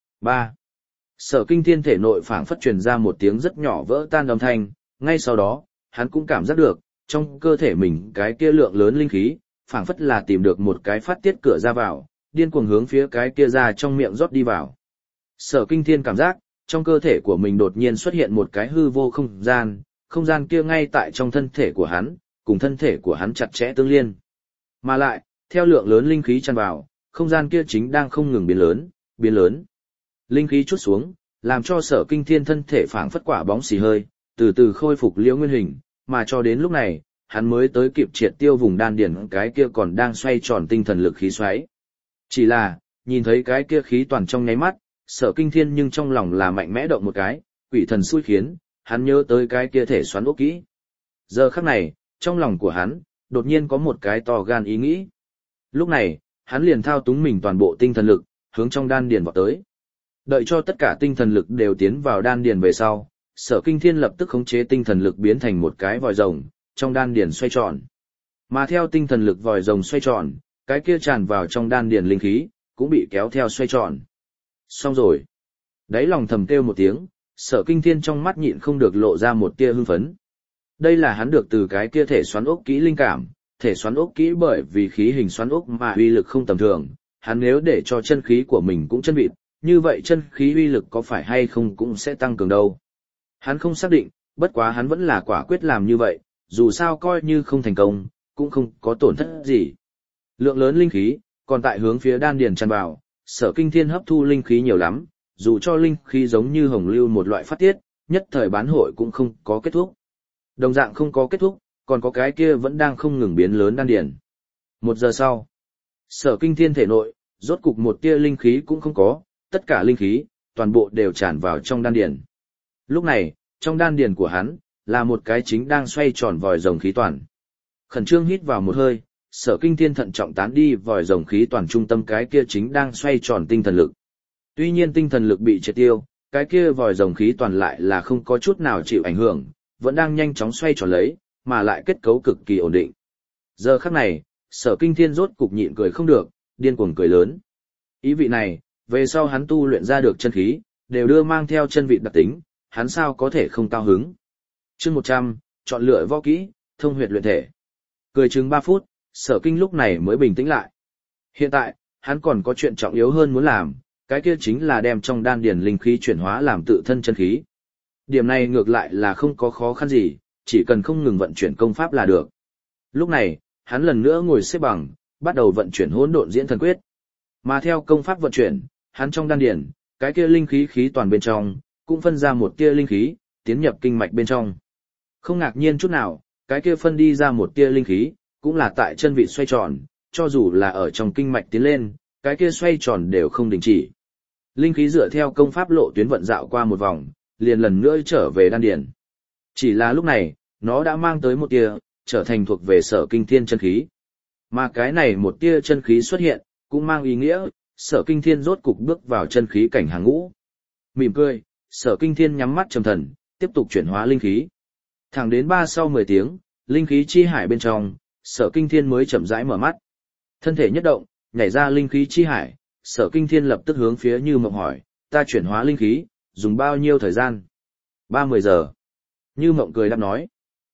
[SPEAKER 1] 3. Sở Kinh Thiên thể nội phảng phất truyền ra một tiếng rất nhỏ vỡ tan âm thanh, ngay sau đó, hắn cũng cảm giác được, trong cơ thể mình cái kia lượng lớn linh khí, phảng phất là tìm được một cái phát tiết cửa ra vào, điên cuồng hướng phía cái kia ra trong miệng rót đi vào. Sở Kinh Thiên cảm giác, trong cơ thể của mình đột nhiên xuất hiện một cái hư vô không gian kia ngay tại trong thân thể của hắn, cùng thân thể của hắn chặt chẽ tương liên. Mà lại, theo lượng lớn linh khí tràn vào, không gian kia chính đang không ngừng biến lớn. Linh khí chút xuống, làm cho Sở Kinh Thiên thân thể phảng phất quả bóng xì hơi, từ từ khôi phục liễu nguyên hình, mà cho đến lúc này, hắn mới tới kịp triệt tiêu vùng đan điền cái kia còn đang xoay tròn tinh thần lực khí xoáy. Chỉ là, nhìn thấy cái kia khí toàn trong nháy mắt, Sở Kinh Thiên nhưng trong lòng là mạnh mẽ động một cái, quỷ thần xui khiến, hắn nhớ tới cái kia thể xoắn ốc kỹ. Giờ khắc này, trong lòng của hắn, đột nhiên có một cái to gan ý nghĩ. Lúc này, hắn liền thao túng mình toàn bộ tinh thần lực, hướng trong đan điền vọt tới. Đợi cho tất cả tinh thần lực đều tiến vào đan điền về sau, Sở Kinh Thiên lập tức khống chế tinh thần lực biến thành một cái vòi rồng, trong đan điền xoay tròn. Mà theo tinh thần lực vòi rồng xoay tròn, cái kia tràn vào trong đan điền linh khí, cũng bị kéo theo xoay tròn. Xong rồi. Đáy lòng thầm kêu một tiếng, Sở Kinh Thiên trong mắt nhịn không được lộ ra một tia hưng phấn. Đây là hắn được từ cái kia thể xoắn ốc kỹ linh cảm, thể xoắn ốc kỹ bởi vì khí hình xoắn ốc mà uy lực không tầm thường, hắn nếu để cho chân khí của mình cũng chân vịt, như vậy chân khí uy lực có phải hay không cũng sẽ tăng cường đâu. Hắn không xác định, bất quá hắn vẫn là quả quyết làm như vậy, dù sao coi như không thành công, cũng không có tổn thất gì. Lượng lớn linh khí, còn tại hướng phía đan điền tràn vào, Sở Kinh Thiên hấp thu linh khí nhiều lắm, dù cho linh khí giống như hồng lưu một loại phát tiết, nhất thời bán hội cũng không có kết thúc. Đồng dạng không có kết thúc, còn có cái kia vẫn đang không ngừng biến lớn đan điền. 1 giờ sau, Sở Kinh Thiên thể nội, rốt cục một tia linh khí cũng không có, tất cả linh khí, toàn bộ đều tràn vào trong đan điền. Lúc này, trong đan điền của hắn, là một cái chính đang xoay tròn vòi rồng khí toàn. Khẩn trương hít vào một hơi, Sở Kinh Thiên thận trọng tán đi vòi rồng khí toàn trung tâm cái kia chính đang xoay tròn tinh thần lực. Tuy nhiên tinh thần lực bị triệt tiêu, cái kia vòi rồng khí toàn lại là không có chút nào chịu ảnh hưởng, vẫn đang nhanh chóng xoay tròn lấy, mà lại kết cấu cực kỳ ổn định. Giờ khắc này, Sở Kinh Thiên rốt cục nhịn cười không được, điên cuồng cười lớn. Ý vị này, về sau hắn tu luyện ra được chân khí, đều đưa mang theo chân vị đặc tính, hắn sao có thể không cao hứng. Chương 100, chọn lựa võ kỹ, thông huyệt luyện thể. Cười chừng 3 phút, Sở Kinh lúc này mới bình tĩnh lại. Hiện tại, hắn còn có chuyện trọng yếu hơn muốn làm, cái kia chính là đem trong đan điền linh khí chuyển hóa làm tự thân chân khí. Điểm này ngược lại là không có khó khăn gì, chỉ cần không ngừng vận chuyển công pháp là được. Lúc này, hắn lần nữa ngồi xếp bằng, bắt đầu vận chuyển hỗn độn diễn thần quyết. Mà theo công pháp vận chuyển, hắn trong đan điền, cái kia linh khí khí toàn bên trong, cũng phân ra một tia linh khí, tiến nhập kinh mạch bên trong. Không ngạc nhiên chút nào, cái kia phân đi ra một tia linh khí, cũng là tại chân vị xoay tròn, cho dù là ở trong kinh mạch tiến lên, cái kia xoay tròn đều không đình chỉ. Linh khí dựa theo công pháp lộ tuyến vận dạo qua một vòng, liền lần nữa trở về đan điền. Chỉ là lúc này, nó đã mang tới một tia, trở thành thuộc về Sở Kinh Thiên chân khí. Mà cái này một tia chân khí xuất hiện, cũng mang ý nghĩa, Sở Kinh Thiên rốt cục bước vào chân khí cảnh hàng ngũ. Mỉm cười, Sở Kinh Thiên nhắm mắt trầm thần, tiếp tục chuyển hóa linh khí. Thẳng đến 3 sau 10 tiếng, linh khí chi hải bên trong, Sở Kinh Thiên mới chậm rãi mở mắt. Thân thể nhất động, nhảy ra linh khí chi hải, Sở Kinh Thiên lập tức hướng phía Như Mộng hỏi, ta chuyển hóa linh khí, dùng bao nhiêu thời gian? 30 giờ. Như Mộng cười đáp nói.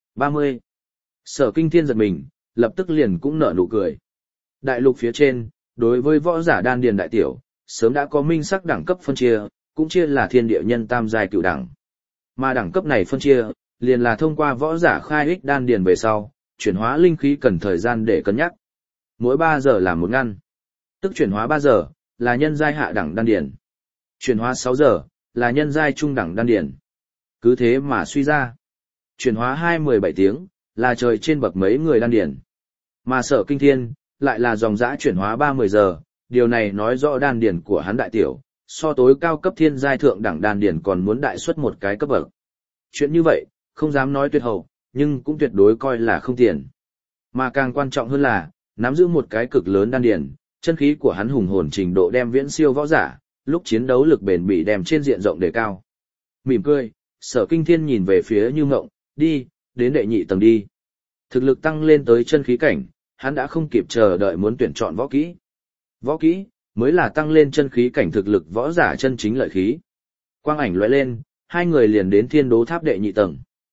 [SPEAKER 1] 30. Sở Kinh Thiên giật mình, lập tức liền cũng nở nụ cười. Đại lục phía trên, đối với võ giả đan điền đại tiểu, sớm đã có minh sắc đẳng cấp phân chia, cũng chia là thiên địa nhân tam giai cửu đẳng. Mà đẳng cấp này phân chia, liền là thông qua võ giả khai ích đan điền về sau, chuyển hóa linh khí cần thời gian để cân nhắc. Mỗi 3 giờ là một ngăn. Tức chuyển hóa 3 giờ, là nhân giai hạ đẳng đan điền. Chuyển hóa 6 giờ, là nhân giai trung đẳng đan điền. Cứ thế mà suy ra. Chuyển hóa 2-17 tiếng, là trời trên bậc mấy người đan điền. Mà Sở Kinh Thiên, lại là dòng dã chuyển hóa 30 giờ, điều này nói rõ đan điền của hắn đại tiểu, so tối cao cấp thiên giai thượng đẳng đan điền còn muốn đại xuất một cái cấp bậc. Chuyện như vậy, không dám nói tuyệt hậu, nhưng cũng tuyệt đối coi là không tiền. Mà càng quan trọng hơn là, nắm giữ một cái cực lớn đan điền, chân khí của hắn hùng hồn trình độ đem viễn siêu võ giả, lúc chiến đấu lực bền bỉ đem trên diện rộng đề cao. Mỉm cười, Sở Kinh Thiên nhìn về phía Như Mộng, Đi, đến đệ nhị tầng đi. Thực lực tăng lên tới chân khí cảnh, hắn đã không kịp chờ đợi muốn tuyển chọn võ kỹ. Võ kỹ mới là tăng lên chân khí cảnh thực lực võ giả chân chính lợi khí. Quang ảnh lóe lên, hai người liền đến Thiên Đố Tháp đệ nhị tầng.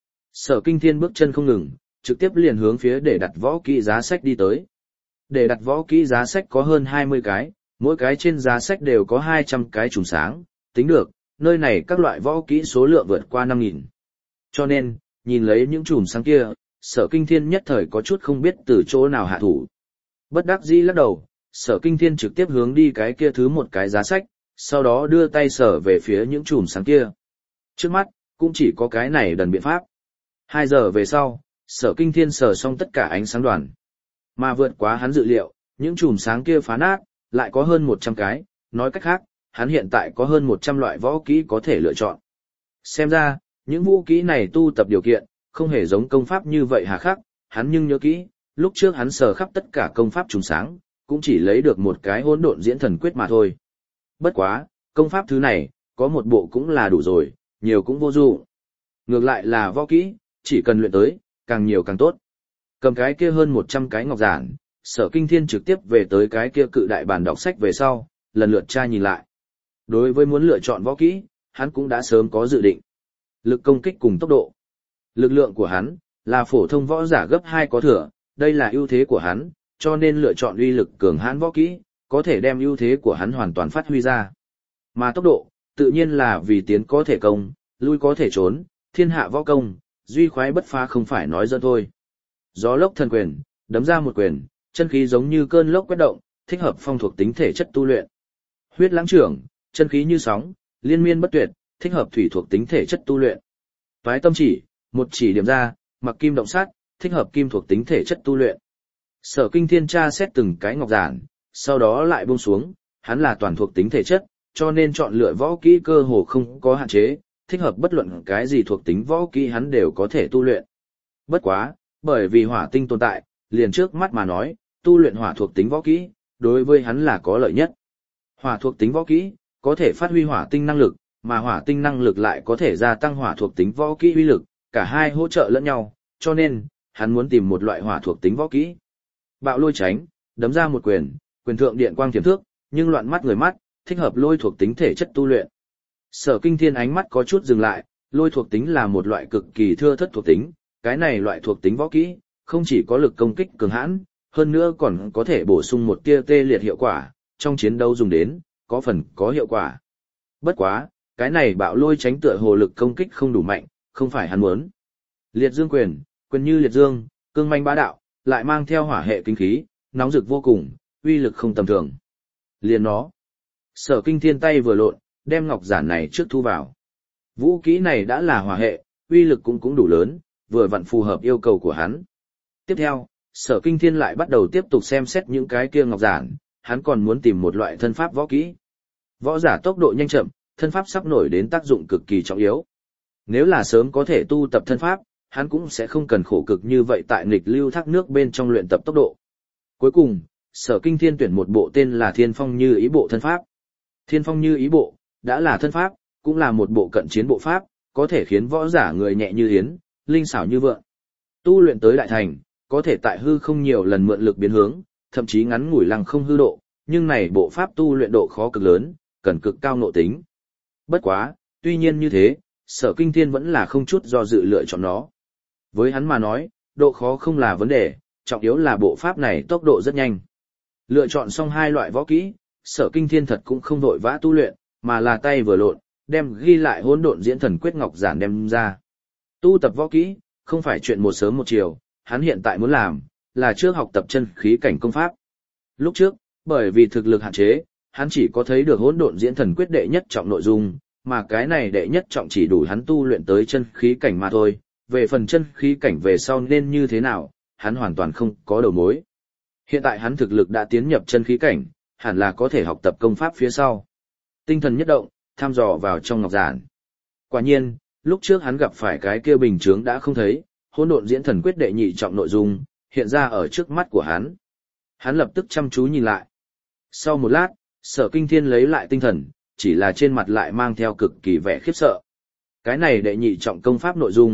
[SPEAKER 1] Sở Kinh Thiên bước chân không ngừng, trực tiếp liền hướng phía để đặt võ kỹ giá sách đi tới. Để đặt võ kỹ giá sách có hơn 20 cái, mỗi cái trên giá sách đều có 200 cái chùm sáng, tính được, nơi này các loại võ kỹ số lượng vượt qua 5.000. Cho nên, nhìn lấy những chùm sáng kia, Sở Kinh Thiên nhất thời có chút không biết từ chỗ nào hạ thủ. Bất đắc dĩ lắc đầu, Sở Kinh Thiên trực tiếp hướng đi cái kia thứ một cái giá sách, sau đó đưa tay sở về phía những chùm sáng kia. Trước mắt, cũng chỉ có cái này đần biện pháp. 2 giờ về sau, Sở Kinh Thiên sở xong tất cả ánh sáng đoàn. Mà vượt quá hắn dự liệu, những chùm sáng kia phá nát, lại có hơn 100 cái, nói cách khác, hắn hiện tại có hơn 100 loại võ kỹ có thể lựa chọn. Xem ra, những vũ kỹ này tu tập điều kiện, không hề giống công pháp như vậy hà khắc, hắn nhưng nhớ kỹ, lúc trước hắn sở khắp tất cả công pháp trùng sáng, cũng chỉ lấy được một cái hỗn độn diễn thần quyết mà thôi. Bất quá, công pháp thứ này, có một bộ cũng là đủ rồi, nhiều cũng vô dụng. Ngược lại là võ kỹ, chỉ cần luyện tới, càng nhiều càng tốt. Cầm cái kia hơn 100 cái ngọc giản, Sở Kinh Thiên trực tiếp về tới cái kia cự đại bàn đọc sách về sau, lần lượt tra nhìn lại. Đối với muốn lựa chọn võ kỹ, hắn cũng đã sớm có dự định. Lực công kích cùng tốc độ. Lực lượng của hắn là phổ thông võ giả gấp 2 có thừa, đây là ưu thế của hắn, cho nên lựa chọn uy lực cường hãn võ kỹ, có thể đem ưu thế của hắn hoàn toàn phát huy ra. Mà tốc độ, tự nhiên là vì tiến có thể công, lui có thể trốn, thiên hạ võ công, duy khoái bất phá không phải nói dân thôi. Gió lốc thần quyền, đấm ra một quyền, chân khí giống như cơn lốc quét động, thích hợp phong thuộc tính thể chất tu luyện. Huyết lãng trưởng, chân khí như sóng, liên miên bất tuyệt, thích hợp thủy thuộc tính thể chất tu luyện. Toái tâm chỉ, một chỉ điểm ra, mặc kim động sát, thích hợp kim thuộc tính thể chất tu luyện. Sở Kinh Thiên tra xét từng cái ngọc giản, sau đó lại buông xuống, hắn là toàn thuộc tính thể chất, cho nên chọn lựa võ kỹ cơ hồ không có hạn chế, thích hợp bất luận cái gì thuộc tính võ kỹ hắn đều có thể tu luyện. Bất quá, bởi vì hỏa tinh tồn tại, liền trước mắt mà nói, tu luyện hỏa thuộc tính võ kỹ, đối với hắn là có lợi nhất. Hỏa thuộc tính võ kỹ, có thể phát huy hỏa tinh năng lực, mà hỏa tinh năng lực lại có thể gia tăng hỏa thuộc tính võ kỹ uy lực, cả hai hỗ trợ lẫn nhau, cho nên, hắn muốn tìm một loại hỏa thuộc tính võ kỹ. Bạo lôi tránh, đấm ra một quyền, quyền thượng điện quang tiềm thước, nhưng loạn mắt người mắt, thích hợp lôi thuộc tính thể chất tu luyện. Sở Kinh Thiên ánh mắt có chút dừng lại, lôi thuộc tính là một loại cực kỳ thưa thất thuộc tính, cái này loại thuộc tính võ kỹ, không chỉ có lực công kích cường hãn, hơn nữa còn có thể bổ sung một tia tê liệt hiệu quả, trong chiến đấu dùng đến, có phần có hiệu quả. Bất quá, cái này bạo lôi tránh tựa hồ lực công kích không đủ mạnh, không phải hắn muốn. Liệt dương quyền, quyền như liệt dương, cương manh bá đạo, lại mang theo hỏa hệ kinh khí, nóng rực vô cùng, uy lực không tầm thường. Liền nó. Sở Kinh Thiên tay vừa lộn, đem ngọc giản này trước thu vào. Vũ kỹ này đã là hỏa hệ, uy lực cũng đủ lớn, vừa vặn phù hợp yêu cầu của hắn. Tiếp theo, Sở Kinh Thiên lại bắt đầu tiếp tục xem xét những cái kia ngọc giản, hắn còn muốn tìm một loại thân pháp võ kỹ. Võ giả tốc độ nhanh chậm, thân pháp sắp nổi đến tác dụng cực kỳ trọng yếu. Nếu là sớm có thể tu tập thân pháp, hắn cũng sẽ không cần khổ cực như vậy tại nghịch lưu thác nước bên trong luyện tập tốc độ. Cuối cùng, Sở Kinh Thiên tuyển một bộ tên là Thiên Phong Như Ý bộ thân pháp. Thiên Phong Như Ý bộ, đã là thân pháp, cũng là một bộ cận chiến bộ pháp, có thể khiến võ giả người nhẹ như yến, linh xảo như vượn. Tu luyện tới đại thành, có thể tại hư không nhiều lần mượn lực biến hướng, thậm chí ngắn ngủi lăng không hư độ, nhưng này bộ pháp tu luyện độ khó cực lớn, cần cực cao nội tính. Bất quá, tuy nhiên như thế, Sở Kinh Thiên vẫn là không chút do dự lựa chọn nó. Với hắn mà nói, độ khó không là vấn đề, trọng yếu là bộ pháp này tốc độ rất nhanh. Lựa chọn xong hai loại võ kỹ, Sở Kinh Thiên thật cũng không vội vã tu luyện, mà là tay vừa lộn, đem ghi lại hỗn độn diễn thần quyết ngọc giản đem ra. Tu tập võ kỹ, không phải chuyện một sớm một chiều, hắn hiện tại muốn làm, là trước học tập chân khí cảnh công pháp. Lúc trước, bởi vì thực lực hạn chế, hắn chỉ có thấy được hỗn độn diễn thần quyết đệ nhất trọng nội dung, mà cái này đệ nhất trọng chỉ đủ hắn tu luyện tới chân khí cảnh mà thôi, về phần chân khí cảnh về sau nên như thế nào, hắn hoàn toàn không có đầu mối. Hiện tại hắn thực lực đã tiến nhập chân khí cảnh, hẳn là có thể học tập công pháp phía sau. Tinh thần nhất động, thăm dò vào trong ngọc giản. Quả nhiên, lúc trước hắn gặp phải cái kia bình chướng đã không thấy, hỗn độn diễn thần quyết đệ nhị trọng nội dung, hiện ra ở trước mắt của hắn. Hắn lập tức chăm chú nhìn lại. Sau một lát, Sở Kinh Thiên lấy lại tinh thần, chỉ là trên mặt lại mang theo cực kỳ vẻ khiếp sợ. Cái này đệ nhị trọng công pháp nội dung,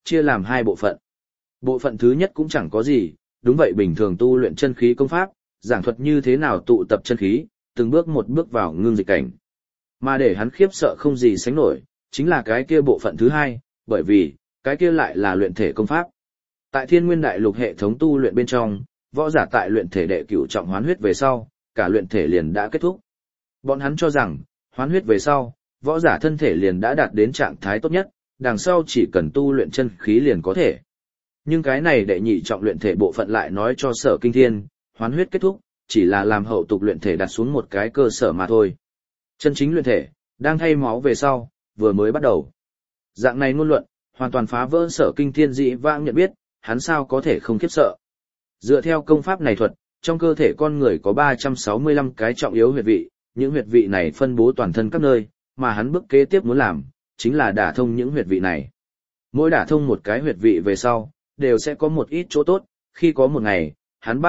[SPEAKER 1] chia làm hai bộ phận. Bộ phận thứ nhất cũng chẳng có gì, đúng vậy bình thường tu luyện chân khí công pháp, giảng thuật như thế nào tụ tập chân khí, từng bước một bước vào ngưng dịch cảnh. Mà để hắn khiếp sợ không gì sánh nổi, chính là cái kia bộ phận thứ hai, bởi vì, cái kia lại là luyện thể công pháp. Tại Thiên Nguyên Đại Lục hệ thống tu luyện bên trong, võ giả tại luyện thể đệ cửu trọng hoán huyết về sau, cả luyện thể liền đã kết thúc. Bọn hắn cho rằng, hoán huyết về sau, võ giả thân thể liền đã đạt đến trạng thái tốt nhất, đằng sau chỉ cần tu luyện chân khí liền có thể. Nhưng cái này đệ nhị trọng luyện thể bộ phận lại nói cho Sở Kinh Thiên, hoán huyết kết thúc, chỉ là làm hậu tục luyện thể đặt xuống một cái cơ sở mà thôi. Chân chính luyện thể, đang thay máu về sau, vừa mới bắt đầu. Dạng này ngôn luận, hoàn toàn phá vỡ Sở Kinh Thiên dị vãng nhận biết, hắn sao có thể không khiếp sợ. Dựa theo công pháp này thuật, trong cơ thể con người có 365 cái trọng yếu huyệt vị, những huyệt vị này phân bố toàn thân các nơi, mà hắn bước kế tiếp muốn làm, chính là đả thông những huyệt vị này. Mỗi đả thông một cái huyệt vị về sau, đều sẽ có một ít chỗ tốt, khi có một ngày, hắn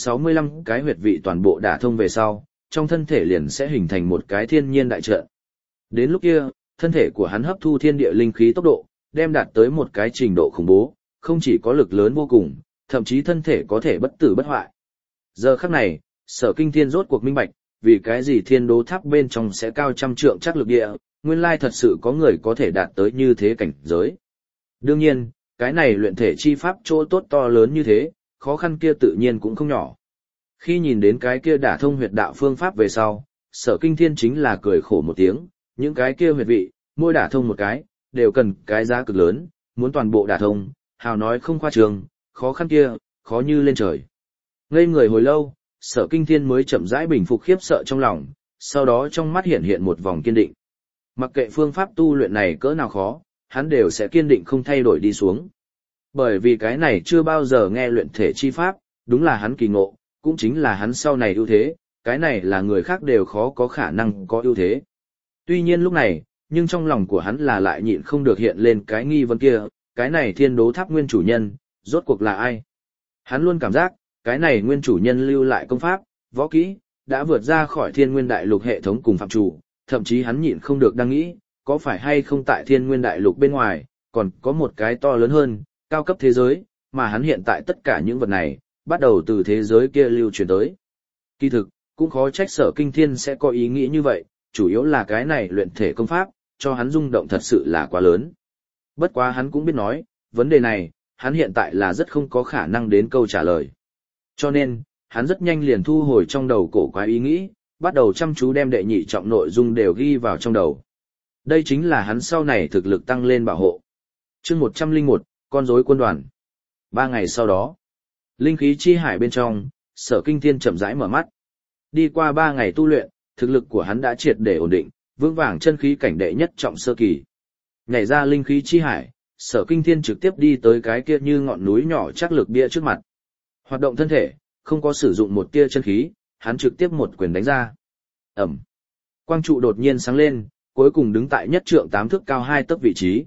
[SPEAKER 1] 365 cái huyệt vị toàn bộ đả thông về sau, trong thân thể liền sẽ hình thành một cái thiên nhiên đại trận. Đến lúc kia, thân thể của hắn hấp thu thiên địa linh khí tốc độ, đem đạt tới một cái trình độ khủng bố, không chỉ có lực lớn vô cùng, thậm chí thân thể có thể bất tử bất hoại. Giờ khắc này, Sở Kinh Thiên rốt cuộc minh bạch, vì cái gì Thiên Đố Tháp bên trong sẽ cao trăm trượng chắc lực địa, nguyên lai thật sự có người có thể đạt tới như thế cảnh giới. Đương nhiên, cái này luyện thể chi pháp chỗ tốt to lớn như thế, khó khăn kia tự nhiên cũng không nhỏ. Khi nhìn đến cái kia đả thông huyệt đạo phương pháp về sau, Sở Kinh Thiên chính là cười khổ một tiếng, những cái kia huyệt vị, mỗi đả thông một cái, đều cần cái giá cực lớn, muốn toàn bộ đả thông, hào nói không khoa trương, khó khăn kia, khó như lên trời. Ngây người hồi lâu, Sở Kinh Thiên mới chậm rãi bình phục khiếp sợ trong lòng, sau đó trong mắt hiện hiện một vòng kiên định. Mặc kệ phương pháp tu luyện này cỡ nào khó, hắn đều sẽ kiên định không thay đổi đi xuống. Bởi vì cái này chưa bao giờ nghe luyện thể chi pháp, đúng là hắn kỳ ngộ, cũng chính là hắn sau này ưu thế, cái này là người khác đều khó có khả năng có ưu thế. Tuy nhiên lúc này, nhưng trong lòng của hắn là lại nhịn không được hiện lên cái nghi vấn kia, cái này Thiên Đố Tháp nguyên chủ nhân, rốt cuộc là ai? Hắn luôn cảm giác, cái này nguyên chủ nhân lưu lại công pháp, võ kỹ, đã vượt ra khỏi Thiên Nguyên Đại Lục hệ thống cùng phạm chủ, thậm chí hắn nhịn không được đang nghĩ, có phải hay không tại Thiên Nguyên Đại Lục bên ngoài, còn có một cái to lớn hơn, cao cấp thế giới, mà hắn hiện tại tất cả những vật này, bắt đầu từ thế giới kia lưu truyền tới. Kỳ thực, cũng khó trách Sở Kinh Thiên sẽ có ý nghĩ như vậy, chủ yếu là cái này luyện thể công pháp, cho hắn rung động thật sự là quá lớn. Bất quá hắn cũng biết nói, vấn đề này, hắn hiện tại là rất không có khả năng đến câu trả lời. Cho nên, hắn rất nhanh liền thu hồi trong đầu cổ quái ý nghĩ, bắt đầu chăm chú đem đệ nhị trọng nội dung đều ghi vào trong đầu. Đây chính là hắn sau này thực lực tăng lên bảo hộ. Chương 101, con rối quân đoàn. 3 ngày sau đó, linh khí chi hải bên trong, Sở Kinh Thiên chậm rãi mở mắt. Đi qua 3 ngày tu luyện, thực lực của hắn đã triệt để ổn định, vững vàng chân khí cảnh đệ nhất trọng sơ kỳ. Nhảy ra linh khí chi hải, Sở Kinh Thiên trực tiếp đi tới cái kia như ngọn núi nhỏ chắc lực bia trước mặt. Hoạt động thân thể, không có sử dụng một tia chân khí, hắn trực tiếp một quyền đánh ra. Ẩm. Quang trụ đột nhiên sáng lên, cuối cùng đứng tại nhất trượng 8 thước cao 2 tấc vị trí.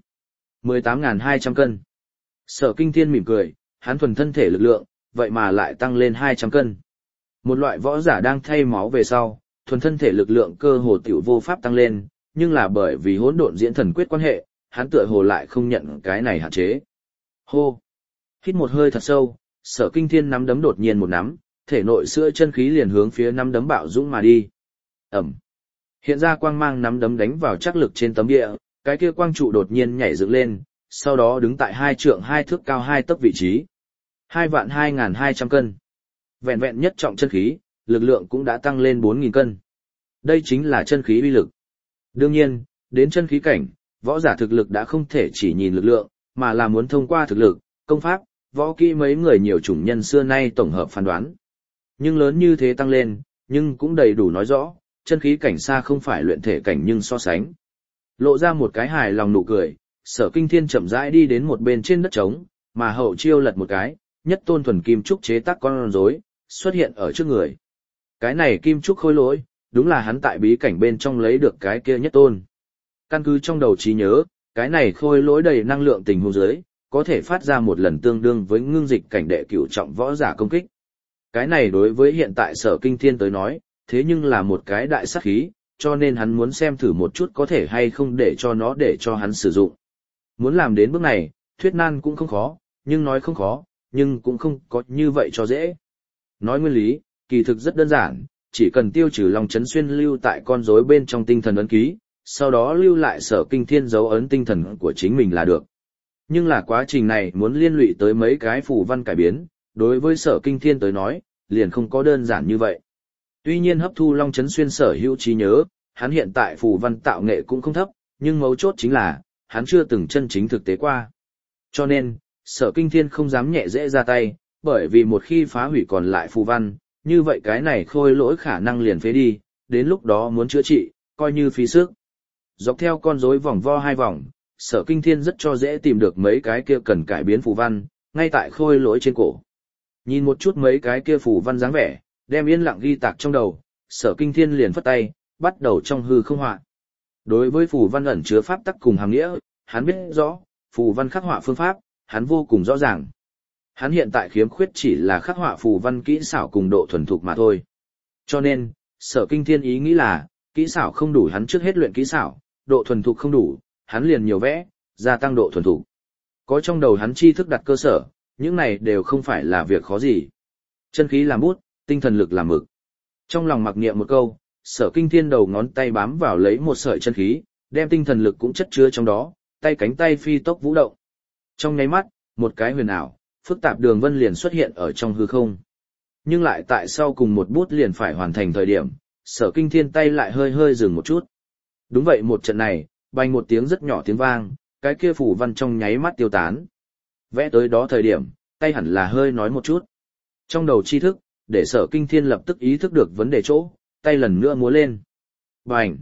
[SPEAKER 1] 18.200 cân. Sở Kinh Thiên mỉm cười, hắn thuần thân thể lực lượng, vậy mà lại tăng lên 200 cân. Một loại võ giả đang thay máu về sau, thuần thân thể lực lượng cơ hồ tiểu vô pháp tăng lên, nhưng là bởi vì hỗn độn diễn thần quyết quan hệ, hắn tựa hồ lại không nhận cái này hạn chế. Hô! Hít một hơi thật sâu, Sở Kinh Thiên nắm đấm đột nhiên một nắm, thể nội sữa chân khí liền hướng phía nắm đấm bạo dũng mà đi. Ẩm! Hiện ra quang mang nắm đấm đánh vào chắc lực trên tấm địa, cái kia quang trụ đột nhiên nhảy dựng lên, sau đó đứng tại 2 trượng 2 thước cao 2 tấc vị trí. 2.200 cân. Vẹn vẹn nhất trọng chân khí, lực lượng cũng đã tăng lên 4.000 cân. Đây chính là chân khí uy lực. Đương nhiên, đến chân khí cảnh, võ giả thực lực đã không thể chỉ nhìn lực lượng, mà là muốn thông qua thực lực, công pháp, võ kỹ mấy người nhiều chủng nhân xưa nay tổng hợp phán đoán. Nhưng lớn như thế tăng lên, nhưng cũng đầy đủ nói rõ, chân khí cảnh xa không phải luyện thể cảnh nhưng so sánh. Lộ ra một cái hài lòng nụ cười, Sở Kinh Thiên chậm rãi đi đến một bên trên đất trống, mà hậu chiêu lật một cái, nhất tôn thuần kim trúc chế tác con rối xuất hiện ở trước người. Cái này kim trúc khôi lỗi, đúng là hắn tại bí cảnh bên trong lấy được cái kia nhất tôn. Căn cứ trong đầu trí nhớ, cái này khôi lỗi đầy năng lượng tình huống dưới, có thể phát ra một lần tương đương với ngưng dịch cảnh đệ cửu trọng võ giả công kích. Cái này đối với hiện tại Sở Kinh Thiên tới nói, thế nhưng là một cái đại sát khí, cho nên hắn muốn xem thử một chút có thể hay không để cho nó để cho hắn sử dụng. Muốn làm đến bước này, thuyết nan cũng không khó, nhưng nói không khó, nhưng cũng không có như vậy cho dễ. Nói nguyên lý, kỳ thực rất đơn giản, chỉ cần tiêu trừ Long Chấn Xuyên lưu tại con rối bên trong tinh thần ấn ký, sau đó lưu lại Sở Kinh Thiên dấu ấn tinh thần của chính mình là được. Nhưng là quá trình này muốn liên lụy tới mấy cái phù văn cải biến, đối với Sở Kinh Thiên tới nói, liền không có đơn giản như vậy. Tuy nhiên hấp thu Long Chấn Xuyên sở hữu trí nhớ, hắn hiện tại phù văn tạo nghệ cũng không thấp, nhưng mấu chốt chính là, hắn chưa từng chân chính thực tế qua. Cho nên, Sở Kinh Thiên không dám nhẹ dễ ra tay, bởi vì một khi phá hủy còn lại phù văn, như vậy cái này khôi lỗi khả năng liền phế đi, đến lúc đó muốn chữa trị, coi như phí sức. Dọc theo con rối vòng vo 2 vòng, Sở Kinh Thiên rất cho dễ tìm được mấy cái kia cần cải biến phù văn, ngay tại khôi lỗi trên cổ. Nhìn một chút mấy cái kia phù văn dáng vẻ, đem yên lặng ghi tạc trong đầu, Sở Kinh Thiên liền phất tay, bắt đầu trong hư không họa. Đối với phù văn ẩn chứa pháp tắc cùng hàm nghĩa, hắn biết rõ, phù văn khắc họa phương pháp, hắn vô cùng rõ ràng. Hắn hiện tại khiếm khuyết chỉ là khắc họa phù văn kỹ xảo cùng độ thuần thục mà thôi. Cho nên, Sở Kinh Thiên ý nghĩ là, kỹ xảo không đủ hắn trước hết luyện kỹ xảo, độ thuần thục không đủ, hắn liền nhiều vẽ, gia tăng độ thuần thục. Có trong đầu hắn tri thức đặt cơ sở, những này đều không phải là việc khó gì. Chân khí làm bút, tinh thần lực làm mực. Trong lòng mặc niệm một câu, Sở Kinh Thiên đầu ngón tay bám vào lấy một sợi chân khí, đem tinh thần lực cũng chất chứa trong đó, tay cánh tay phi tốc vũ động. Trong nháy mắt, một cái huyền ảo, phức tạp đường vân liền xuất hiện ở trong hư không. Nhưng lại tại sau cùng một bút liền phải hoàn thành thời điểm, Sở Kinh Thiên tay lại hơi hơi dừng một chút. Đúng vậy, một trận này, bành một tiếng rất nhỏ tiếng vang, cái kia phủ văn trong nháy mắt tiêu tán. Vẽ tới đó thời điểm, tay hẳn là hơi nói một chút. Trong đầu tri thức, để Sở Kinh Thiên lập tức ý thức được vấn đề chỗ, tay lần nữa múa lên. Bành!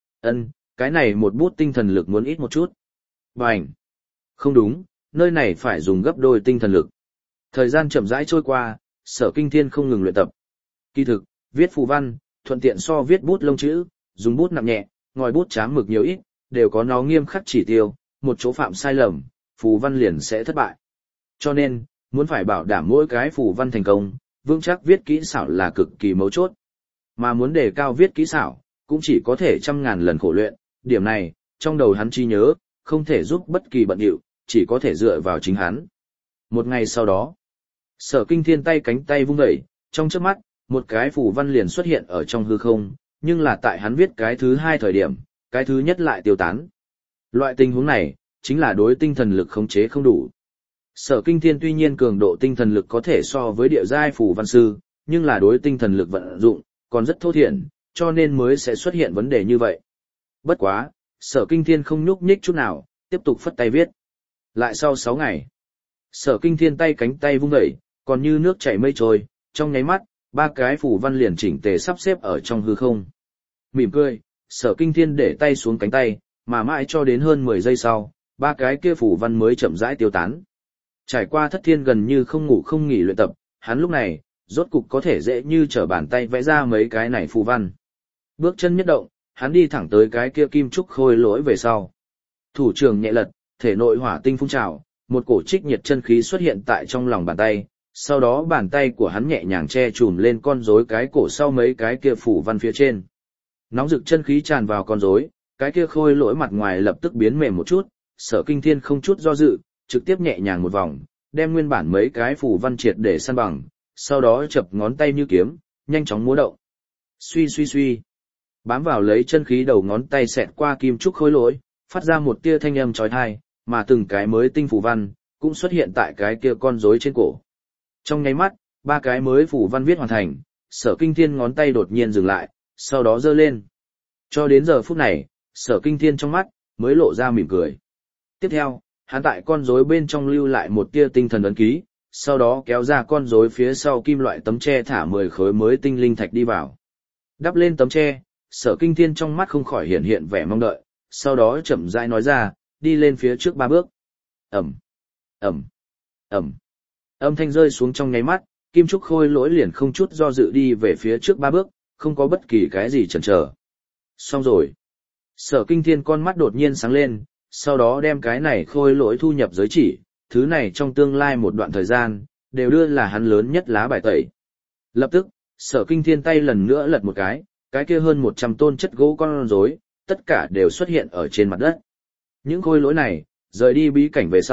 [SPEAKER 1] Cái này một bút tinh thần lực muốn ít một chút. Bành! Không đúng, nơi này phải dùng gấp đôi tinh thần lực. Thời gian chậm rãi trôi qua, Sở Kinh Thiên không ngừng luyện tập. Kỳ thực, viết phù văn, thuận tiện so viết bút lông chữ, dùng bút nặng nhẹ, ngòi bút chám mực nhiều ít, đều có nó nghiêm khắc chỉ tiêu, một chỗ phạm sai lầm, phù văn liền sẽ thất bại. Cho nên, muốn phải bảo đảm mỗi cái phù văn thành công, vững chắc viết kỹ xảo là cực kỳ mấu chốt. Mà muốn đề cao viết kỹ xảo, cũng chỉ có thể trăm ngàn lần khổ luyện, điểm này, trong đầu hắn trí nhớ, không thể giúp bất kỳ bận điệu, chỉ có thể dựa vào chính hắn. Một ngày sau đó, Sở Kinh Thiên tay cánh tay vung dậy, trong chớp mắt, một cái phù văn liền xuất hiện ở trong hư không, nhưng là tại hắn viết cái thứ hai thời điểm, cái thứ nhất lại tiêu tán. Loại tình huống này, chính là đối tinh thần lực khống chế không đủ. Sở Kinh Thiên tuy nhiên cường độ tinh thần lực có thể so với địa giai phù văn sư, nhưng là đối tinh thần lực vận dụng, còn rất thô thiển, cho nên mới sẽ xuất hiện vấn đề như vậy. Bất quá, Sở Kinh Thiên không nhúc nhích chút nào, tiếp tục phất tay viết. Lại sau 6 ngày, Sở Kinh Thiên tay cánh tay vung dậy, còn như nước chảy mây trôi, trong nháy mắt, 3 cái phù văn liền chỉnh tề sắp xếp ở trong hư không. Mỉm cười, Sở Kinh Thiên để tay xuống cánh tay, mà mãi cho đến hơn 10 giây sau, 3 cái kia phù văn mới chậm rãi tiêu tán. Trải qua thất thiên gần như không ngủ không nghỉ luyện tập, hắn lúc này, rốt cục có thể dễ như trở bàn tay vẽ ra mấy cái này phù văn. Bước chân nhất động, hắn đi thẳng tới cái kia kim trúc khôi lỗi về sau. Thủ trưởng nhẹ lật, thể nội hỏa tinh phun trào, một cổ trích nhiệt chân khí xuất hiện tại trong lòng bàn tay, sau đó bàn tay của hắn nhẹ nhàng che chùm lên con rối cái cổ sau mấy cái kia phù văn phía trên. Nóng rực chân khí tràn vào con rối, cái kia khôi lỗi mặt ngoài lập tức biến mềm một chút, Sở Kinh Thiên không chút do dự, trực tiếp nhẹ nhàng một vòng, đem nguyên bản mấy cái phù văn triệt để săn bằng, sau đó chập ngón tay như kiếm, nhanh chóng múa động. Suy suy suy, bám vào lấy chân khí đầu ngón tay xẹt qua kim trúc khôi lỗi, phát ra một tia thanh âm chói tai, mà từng cái mới tinh phù văn cũng xuất hiện tại cái kia con rối trên cổ. Trong nháy mắt, 3 cái mới phù văn viết hoàn thành, Sở Kinh Thiên ngón tay đột nhiên dừng lại, sau đó giơ lên. Cho đến giờ phút này, Sở Kinh Thiên trong mắt mới lộ ra mỉm cười. Tiếp theo, hắn tại con rối bên trong lưu lại một tia tinh thần ấn ký, sau đó kéo ra con rối phía sau kim loại tấm tre thả 10 khối mới tinh linh thạch đi vào. Đắp lên tấm tre, Sở Kinh Thiên trong mắt không khỏi hiện hiện vẻ mong đợi, sau đó chậm rãi nói ra, đi lên phía trước 3 bước. Ầm, ầm, ầm. Âm thanh rơi xuống trong nháy mắt, kim trúc khôi lỗi liền không chút do dự đi về phía trước 3 bước, không có bất kỳ cái gì chần chờ. Xong rồi. Sở Kinh Thiên con mắt đột nhiên sáng lên, sau đó đem cái này khôi lỗi thu nhập giới chỉ, thứ này trong tương lai một đoạn thời gian, đều đưa là hắn lớn nhất lá bài tẩy. Lập tức, Sở Kinh Thiên tay lần nữa lật một cái kia hơn 100 tôn chất gỗ con rối, tất cả đều xuất hiện ở trên mặt đất. Những khôi lỗi này, rời đi bí cảnh về sau,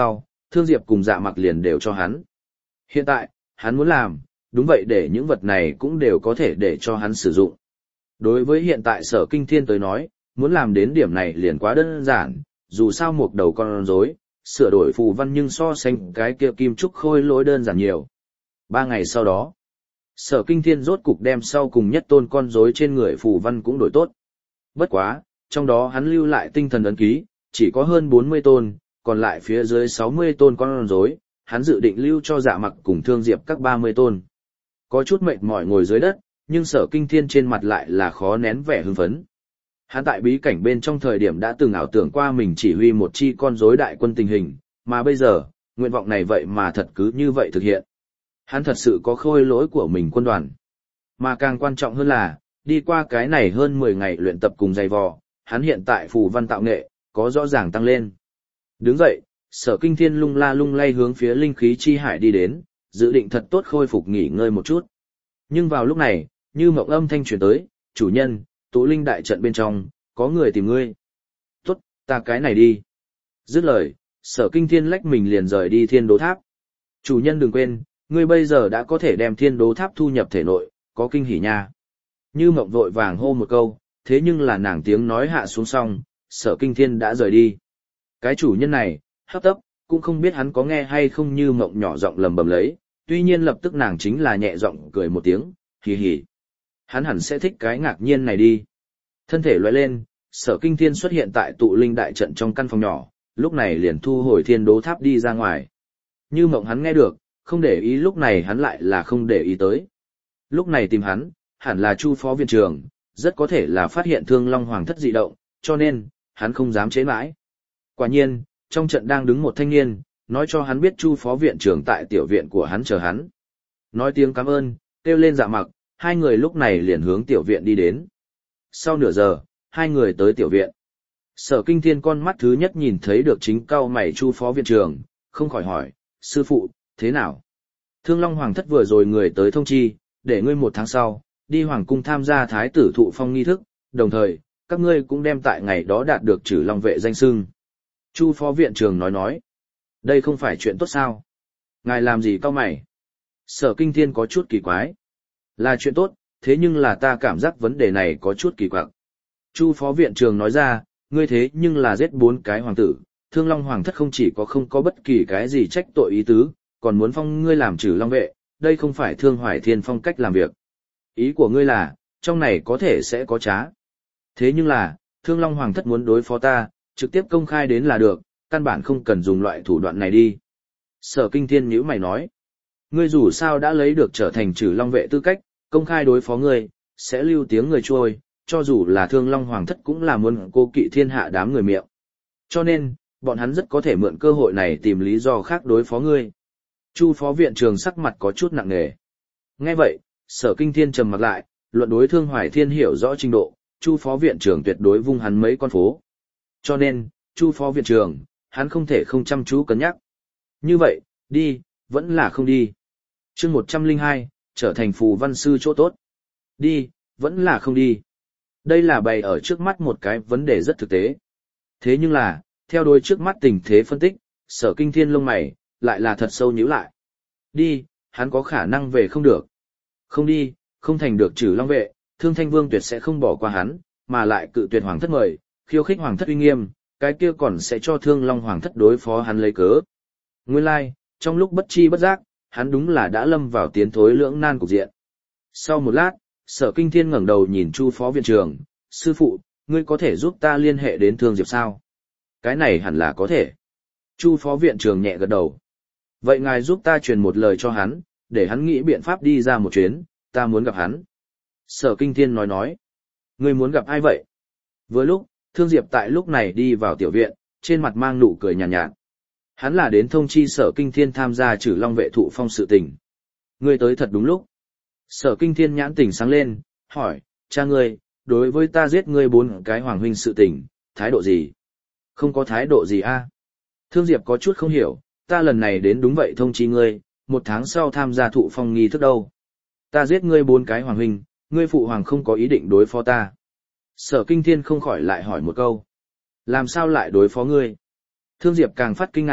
[SPEAKER 1] Thương Diệp cùng Dạ Mặc liền đều cho hắn. Hiện tại, hắn muốn làm, đúng vậy để những vật này cũng đều có thể để cho hắn sử dụng. Đối với hiện tại Sở Kinh Thiên tới nói, muốn làm đến điểm này liền quá đơn giản, dù sao một đầu con rối, sửa đổi phù văn nhưng so sánh cái kia kim trúc khôi lỗi đơn giản nhiều. 3 ngày sau đó, Sở Kinh Thiên rốt cục đem sau cùng nhất tôn con rối trên người phù văn cũng đổi tốt. Bất quá, trong đó hắn lưu lại tinh thần ấn ký, chỉ có hơn 40 tôn, còn lại phía dưới 60 tôn con rối, hắn dự định lưu cho Dạ Mặc cùng Thương Diệp các 30 tôn. Có chút mệt mỏi ngồi dưới đất, nhưng Sở Kinh Thiên trên mặt lại là khó nén vẻ hưng phấn. Hắn tại bí cảnh bên trong thời điểm đã từng ảo tưởng qua mình chỉ huy một chi con rối đại quân tình hình, mà bây giờ, nguyện vọng này vậy mà thật cứ như vậy thực hiện. Hắn thật sự có khôi lỗi của mình quân đoàn. Mà càng quan trọng hơn là, đi qua cái này hơn 10 ngày luyện tập cùng dày vò, hắn hiện tại phù văn tạo nghệ, có rõ ràng tăng lên. Đứng dậy, Sở Kinh Thiên lung la lung lay hướng phía linh khí chi hải đi đến, dự định thật tốt khôi phục nghỉ ngơi một chút. Nhưng vào lúc này, như mộng âm thanh truyền tới, chủ nhân, tụ linh đại trận bên trong, có người tìm ngươi. Tốt, ta cái này đi. Dứt lời, Sở Kinh Thiên lách mình liền rời đi Thiên Đố Tháp. Chủ nhân đừng quên, ngươi bây giờ đã có thể đem Thiên Đố Tháp thu nhập thể nội, có kinh hỉ nha. Như mộng vội vàng hô một câu, thế nhưng là nàng tiếng nói hạ xuống xong, Sở Kinh Thiên đã rời đi. Cái chủ nhân này, hấp tấp, cũng không biết hắn có nghe hay không, như mộng nhỏ giọng lầm bầm lấy, tuy nhiên lập tức nàng chính là nhẹ giọng cười một tiếng, hì hì. Hắn hẳn sẽ thích cái ngạc nhiên này đi. Thân thể loại lên, Sở Kinh Thiên xuất hiện tại tụ linh đại trận trong căn phòng nhỏ, lúc này liền thu hồi Thiên Đố Tháp đi ra ngoài. Như mộng hắn nghe được, không để ý, lúc này hắn lại là không để ý tới. Lúc này tìm hắn, hẳn là Chu phó viện trưởng, rất có thể là phát hiện Thương Long Hoàng thất dị động, cho nên, hắn không dám chế mãi. Quả nhiên, trong trận đang đứng một thanh niên, nói cho hắn biết Chu phó viện trưởng tại tiểu viện của hắn chờ hắn. Nói tiếng cảm ơn, kêu lên Dạ Mặc, hai người lúc này liền hướng tiểu viện đi đến. Sau nửa giờ, hai người tới tiểu viện. Sở Kinh Thiên con mắt thứ nhất nhìn thấy được chính cau mày Chu phó viện trưởng, không khỏi hỏi, sư phụ, thế nào? Thương Long Hoàng thất vừa rồi người tới thông chi, để ngươi 1 tháng sau, đi Hoàng cung tham gia thái tử thụ phong nghi thức, đồng thời, các ngươi cũng đem tại ngày đó đạt được Trử Long vệ danh xưng. Chu phó viện trưởng nói, đây không phải chuyện tốt sao? Ngài làm gì cau mày? Sở Kinh Thiên có chút kỳ quái. Là chuyện tốt, thế nhưng là ta cảm giác vấn đề này có chút kỳ quặc. Chu phó viện trưởng nói ra, ngươi thế nhưng là giết 4 cái hoàng tử, Thương Long Hoàng thất không chỉ có không có bất kỳ cái gì trách tội ý tứ, còn muốn phong ngươi làm Trử Long vệ, đây không phải Thương Hoài Thiên phong cách làm việc. Ý của ngươi là, trong này có thể sẽ có trá. Thế nhưng là, Thương Long Hoàng thất muốn đối phó ta, trực tiếp công khai đến là được, căn bản không cần dùng loại thủ đoạn này đi. Sở Kinh Thiên nhíu mày nói, ngươi dù sao đã lấy được trở thành Trử Long vệ tư cách, công khai đối phó ngươi, sẽ lưu tiếng người trôi, cho dù là Thương Long Hoàng thất cũng là muốn cô kỵ thiên hạ đám người miệng. Cho nên, bọn hắn rất có thể mượn cơ hội này tìm lý do khác đối phó ngươi. Chu phó viện trưởng sắc mặt có chút nặng nề. Nghe vậy, Sở Kinh Thiên trầm mặt lại, luận đối Thương Hoài Thiên hiểu rõ trình độ, Chu phó viện trưởng tuyệt đối vung hắn mấy con phố. Cho nên, Chu phó viện trưởng, hắn không thể không chăm chú cân nhắc. Như vậy, đi, vẫn là không đi. Chương 102, trở thành phù văn sư chỗ tốt. Đi, vẫn là không đi. Đây là bày ở trước mắt một cái vấn đề rất thực tế. Thế nhưng là, theo đôi trước mắt tình thế phân tích, Sở Kinh Thiên lông mày, lại là thật sâu nhíu lại. Đi, hắn có khả năng về không được. Không đi, không thành được Trử Long vệ, Thương Thanh Vương tuyệt sẽ không bỏ qua hắn, mà lại cự tuyệt hoàng thất mời, khiêu khích hoàng thất uy nghiêm, cái kia còn sẽ cho Thương Long hoàng thất đối phó hắn lấy cớ. Nguyên lai, trong lúc bất chi bất giác, hắn đúng là đã lâm vào tiến thối lưỡng nan cục diện. Sau một lát, Sở Kinh Thiên ngẩng đầu nhìn Chu phó viện trưởng, sư phụ, ngươi có thể giúp ta liên hệ đến Thương Diệp sao? Cái này hẳn là có thể. Chu phó viện trưởng nhẹ gật đầu. Vậy ngài giúp ta truyền một lời cho hắn, để hắn nghĩ biện pháp đi ra một chuyến, ta muốn gặp hắn. Sở Kinh Thiên nói. Ngươi muốn gặp ai vậy? Vừa lúc, Thương Diệp tại lúc này đi vào tiểu viện, trên mặt mang nụ cười nhàn nhạt. Hắn là đến thông chi Sở Kinh Thiên tham gia Trử Long vệ thụ phong sự tình. Ngươi tới thật đúng lúc. Sở Kinh Thiên nhãn tỉnh sáng lên, hỏi, cha ngươi, đối với ta giết ngươi 4 cái hoàng huynh sự tình, thái độ gì? Không có thái độ gì a? Thương Diệp có chút không hiểu, ta lần này đến đúng vậy thông chi ngươi, 1 tháng sau tham gia thụ phong nghi thức đâu. Ta giết ngươi 4 cái hoàng huynh, ngươi phụ hoàng không có ý định đối phó ta. Sở Kinh Thiên không khỏi lại hỏi một câu. Làm sao lại đối phó ngươi? Thương Diệp càng phát kinh ngạc,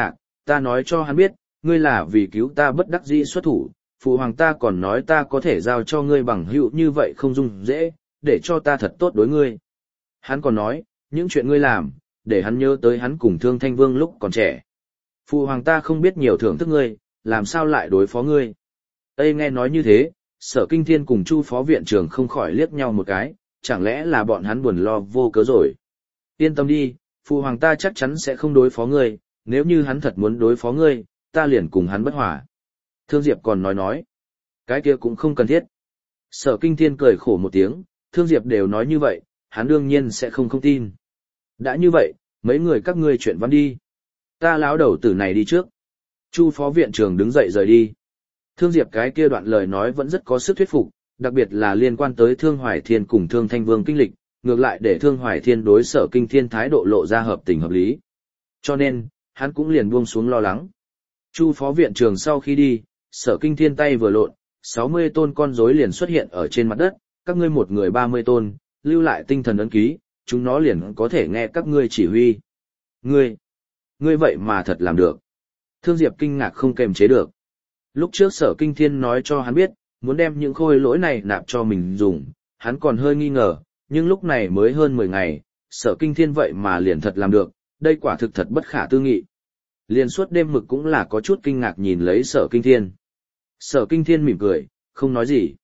[SPEAKER 1] ta nói cho hắn biết, ngươi là vì cứu ta bất đắc dĩ xuất thủ, phụ hoàng ta còn nói ta có thể giao cho ngươi bằng hữu như vậy không dung dễ, để cho ta thật tốt đối ngươi. Hắn còn nói, những chuyện ngươi làm, để hắn nhớ tới hắn cùng Thương Thanh Vương lúc còn trẻ. Phụ hoàng ta không biết nhiều thưởng thức ngươi, làm sao lại đối phó ngươi. Tây nghe nói như thế, Sở Kinh Thiên cùng Chu phó viện trưởng không khỏi liếc nhau một cái, chẳng lẽ là bọn hắn buồn lo vô cớ rồi. Yên tâm đi, phụ hoàng ta chắc chắn sẽ không đối phó ngươi, nếu như hắn thật muốn đối phó ngươi, ta liền cùng hắn bất hòa. Thương Diệp còn nói, cái kia cũng không cần thiết. Sở Kinh Thiên cười khổ một tiếng, Thương Diệp đều nói như vậy, hắn đương nhiên sẽ không tin. Đã như vậy, mấy người các ngươi chuyện văn đi. Ta lão đầu tử này đi trước. Chu phó viện trưởng đứng dậy rời đi. Thương Diệp cái kia đoạn lời nói vẫn rất có sức thuyết phục, đặc biệt là liên quan tới Thương Hoài Thiên cùng Thương Thanh Vương kinh lịch, ngược lại để Thương Hoài Thiên đối Sở Kinh Thiên thái độ lộ ra hợp tình hợp lý. Cho nên, hắn cũng liền buông xuống lo lắng. Chu phó viện trưởng sau khi đi, Sở Kinh Thiên tay vừa lộn, 60 tôn con rối liền xuất hiện ở trên mặt đất, các ngươi một người 30 tôn, lưu lại tinh thần ấn ký, chúng nó liền có thể nghe các ngươi chỉ huy. Ngươi vậy mà thật làm được. Thương Diệp kinh ngạc không kềm chế được. Lúc trước Sở Kinh Thiên nói cho hắn biết, muốn đem những khôi lỗi này nạp cho mình dùng, hắn còn hơi nghi ngờ, nhưng lúc này mới hơn 10 ngày, Sở Kinh Thiên vậy mà liền thật làm được, đây quả thực thật bất khả tư nghị. Liền suốt đêm mực cũng là có chút kinh ngạc nhìn lấy Sở Kinh Thiên. Sở Kinh Thiên mỉm cười, không nói gì.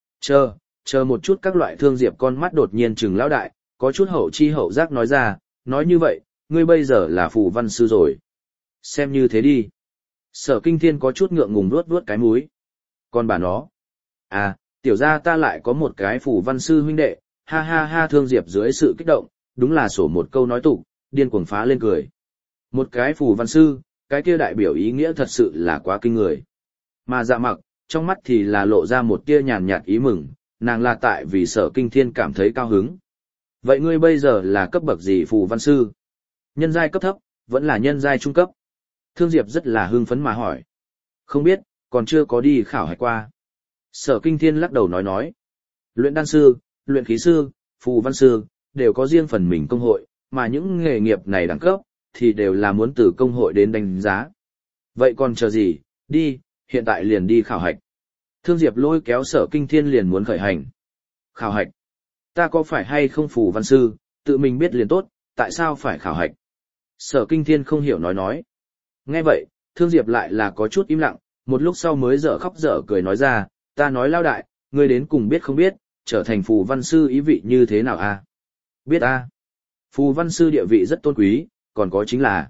[SPEAKER 1] Chờ một chút, các loại Thương Diệp con mắt đột nhiên trừng lão đại, có chút hậu chi hậu giác nói ra, nói như vậy, ngươi bây giờ là phù văn sư rồi. Xem như thế đi. Sở Kinh Thiên có chút ngượng ngùng vuốt cái múi. Còn bà nó. À, tiểu ra ta lại có một cái phù văn sư huynh đệ, ha ha ha. Thương Diệp dưới sự kích động, đúng là sổ một câu nói tục, điên cuồng phá lên cười. Một cái phù văn sư, cái kia đại biểu ý nghĩa thật sự là quá kinh người. Mà Dạ Mặc, trong mắt thì là lộ ra một tia nhàn nhạt ý mừng, nàng là tại vì Sở Kinh Thiên cảm thấy cao hứng. Vậy ngươi bây giờ là cấp bậc gì phù văn sư? Nhân giai cấp thấp, vẫn là nhân giai trung cấp? Thương Diệp rất là hưng phấn mà hỏi. Không biết, còn chưa có đi khảo hạch qua. Sở Kinh Thiên lắc đầu nói. Luyện đan sư, luyện khí sư, phù văn sư, đều có riêng phần mình công hội, mà những nghề nghiệp này đẳng cấp, thì đều là muốn từ công hội đến đánh giá. Vậy còn chờ gì, đi, hiện tại liền đi khảo hạch. Thương Diệp lôi kéo Sở Kinh Thiên liền muốn khởi hành. Khảo hạch? Ta có phải hay không phù văn sư, tự mình biết liền tốt, tại sao phải khảo hạch? Sở Kinh Thiên không hiểu nói. Nghe vậy, Thương Diệp lại là có chút im lặng, một lúc sau mới dở khóc dở cười nói ra, ta nói lao đại, ngươi đến cùng biết không biết, trở thành phù văn sư ý vị như thế nào a? Biết a. Phù văn sư địa vị rất tôn quý, còn có chính là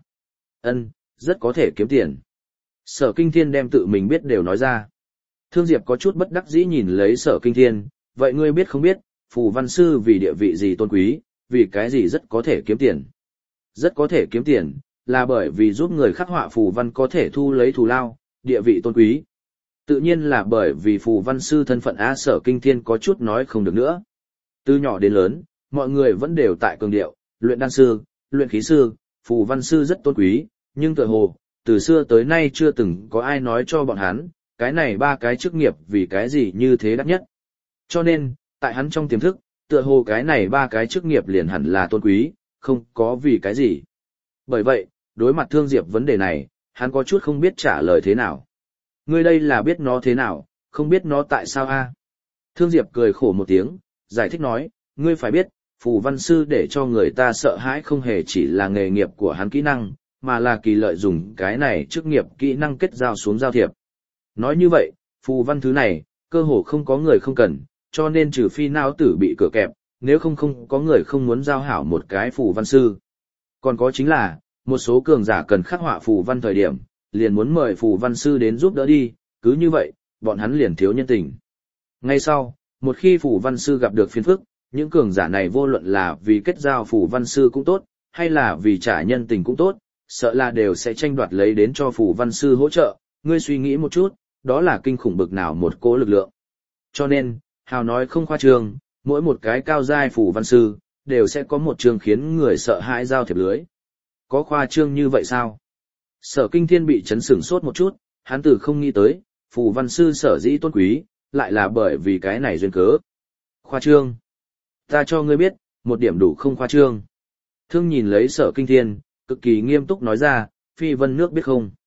[SPEAKER 1] rất có thể kiếm tiền. Sở Kinh Thiên đem tự mình biết đều nói ra. Thương Diệp có chút bất đắc dĩ nhìn lấy Sở Kinh Thiên, vậy ngươi biết không biết, phù văn sư vì địa vị gì tôn quý, vì cái gì rất có thể kiếm tiền? Rất có thể kiếm tiền, là bởi vì giúp người khắc họa phù văn có thể thu lấy thù lao, địa vị tôn quý. Tự nhiên là bởi vì phù văn sư thân phận á. Sở Kinh Thiên có chút nói không được nữa. Từ nhỏ đến lớn, mọi người vẫn đều tại cường điệu, luyện đan sư, luyện khí sư, phù văn sư rất tôn quý, nhưng tựa hồ, từ xưa tới nay chưa từng có ai nói cho bọn hắn, cái này ba cái chức nghiệp vì cái gì như thế đắt nhất. Cho nên, tại hắn trong tiềm thức, tựa hồ cái này ba cái chức nghiệp liền hẳn là tôn quý, không có vì cái gì. Bởi vậy, đối mặt Thương Diệp vấn đề này, hắn có chút không biết trả lời thế nào. Ngươi đây là biết nó thế nào, không biết nó tại sao a? Thương Diệp cười khổ một tiếng, giải thích nói, ngươi phải biết, phù văn sư để cho người ta sợ hãi không hề chỉ là nghề nghiệp của hắn kỹ năng, mà là kỳ lợi dùng cái này chức nghiệp kỹ năng kết giao xuống giao thiệp. Nói như vậy, phù văn thứ này, cơ hồ không có người không cần, cho nên trừ phi não tử bị cửa kẹp, nếu không có người không muốn giao hảo một cái phù văn sư. Còn có chính là, một số cường giả cần khắc họa phù văn thời điểm, liền muốn mời phù văn sư đến giúp đỡ đi, cứ như vậy, bọn hắn liền thiếu nhân tình. Ngay sau, một khi phù văn sư gặp được phiền phức, những cường giả này vô luận là vì kết giao phù văn sư cũng tốt, hay là vì trả nhân tình cũng tốt, sợ là đều sẽ tranh đoạt lấy đến cho phù văn sư hỗ trợ. Ngươi suy nghĩ một chút, đó là kinh khủng bực nào một cỗ lực lượng. Cho nên, hào nói không khoa trương, mỗi một cái cao giai phù văn sư, đều sẽ có một trường khiến người sợ hãi giao thiệp lưới. Có khoa trương như vậy sao? Sở Kinh Thiên bị chấn sửng sốt một chút, hắn từ không nghĩ tới, phù văn sư sở dĩ tôn quý, lại là bởi vì cái này duyên cớ. Khoa trương? Ta cho ngươi biết, một điểm đủ không khoa trương. Thương nhìn lấy Sở Kinh Thiên, cực kỳ nghiêm túc nói ra, Phi Vân Nước biết không?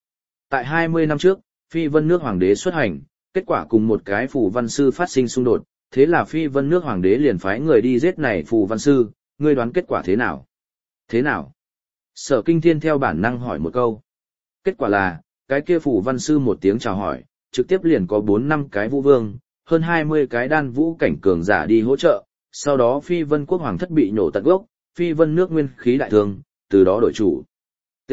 [SPEAKER 1] Tại 20 năm trước, Phi Vân nước hoàng đế xuất hành, kết quả cùng một cái phù văn sư phát sinh xung đột, thế là Phi Vân nước hoàng đế liền phái người đi giết này phù văn sư, ngươi đoán kết quả thế nào? Thế nào? Sở Kinh Thiên theo bản năng hỏi một câu. Kết quả là, cái kia phù văn sư một tiếng chào hỏi, trực tiếp liền có 4-5 cái vũ vương, hơn 20 cái đan vũ cảnh cường giả đi hỗ trợ, sau đó Phi Vân quốc hoàng thất bị nổ tận gốc, Phi Vân nước nguyên khí đại thương, từ đó đổi chủ. T.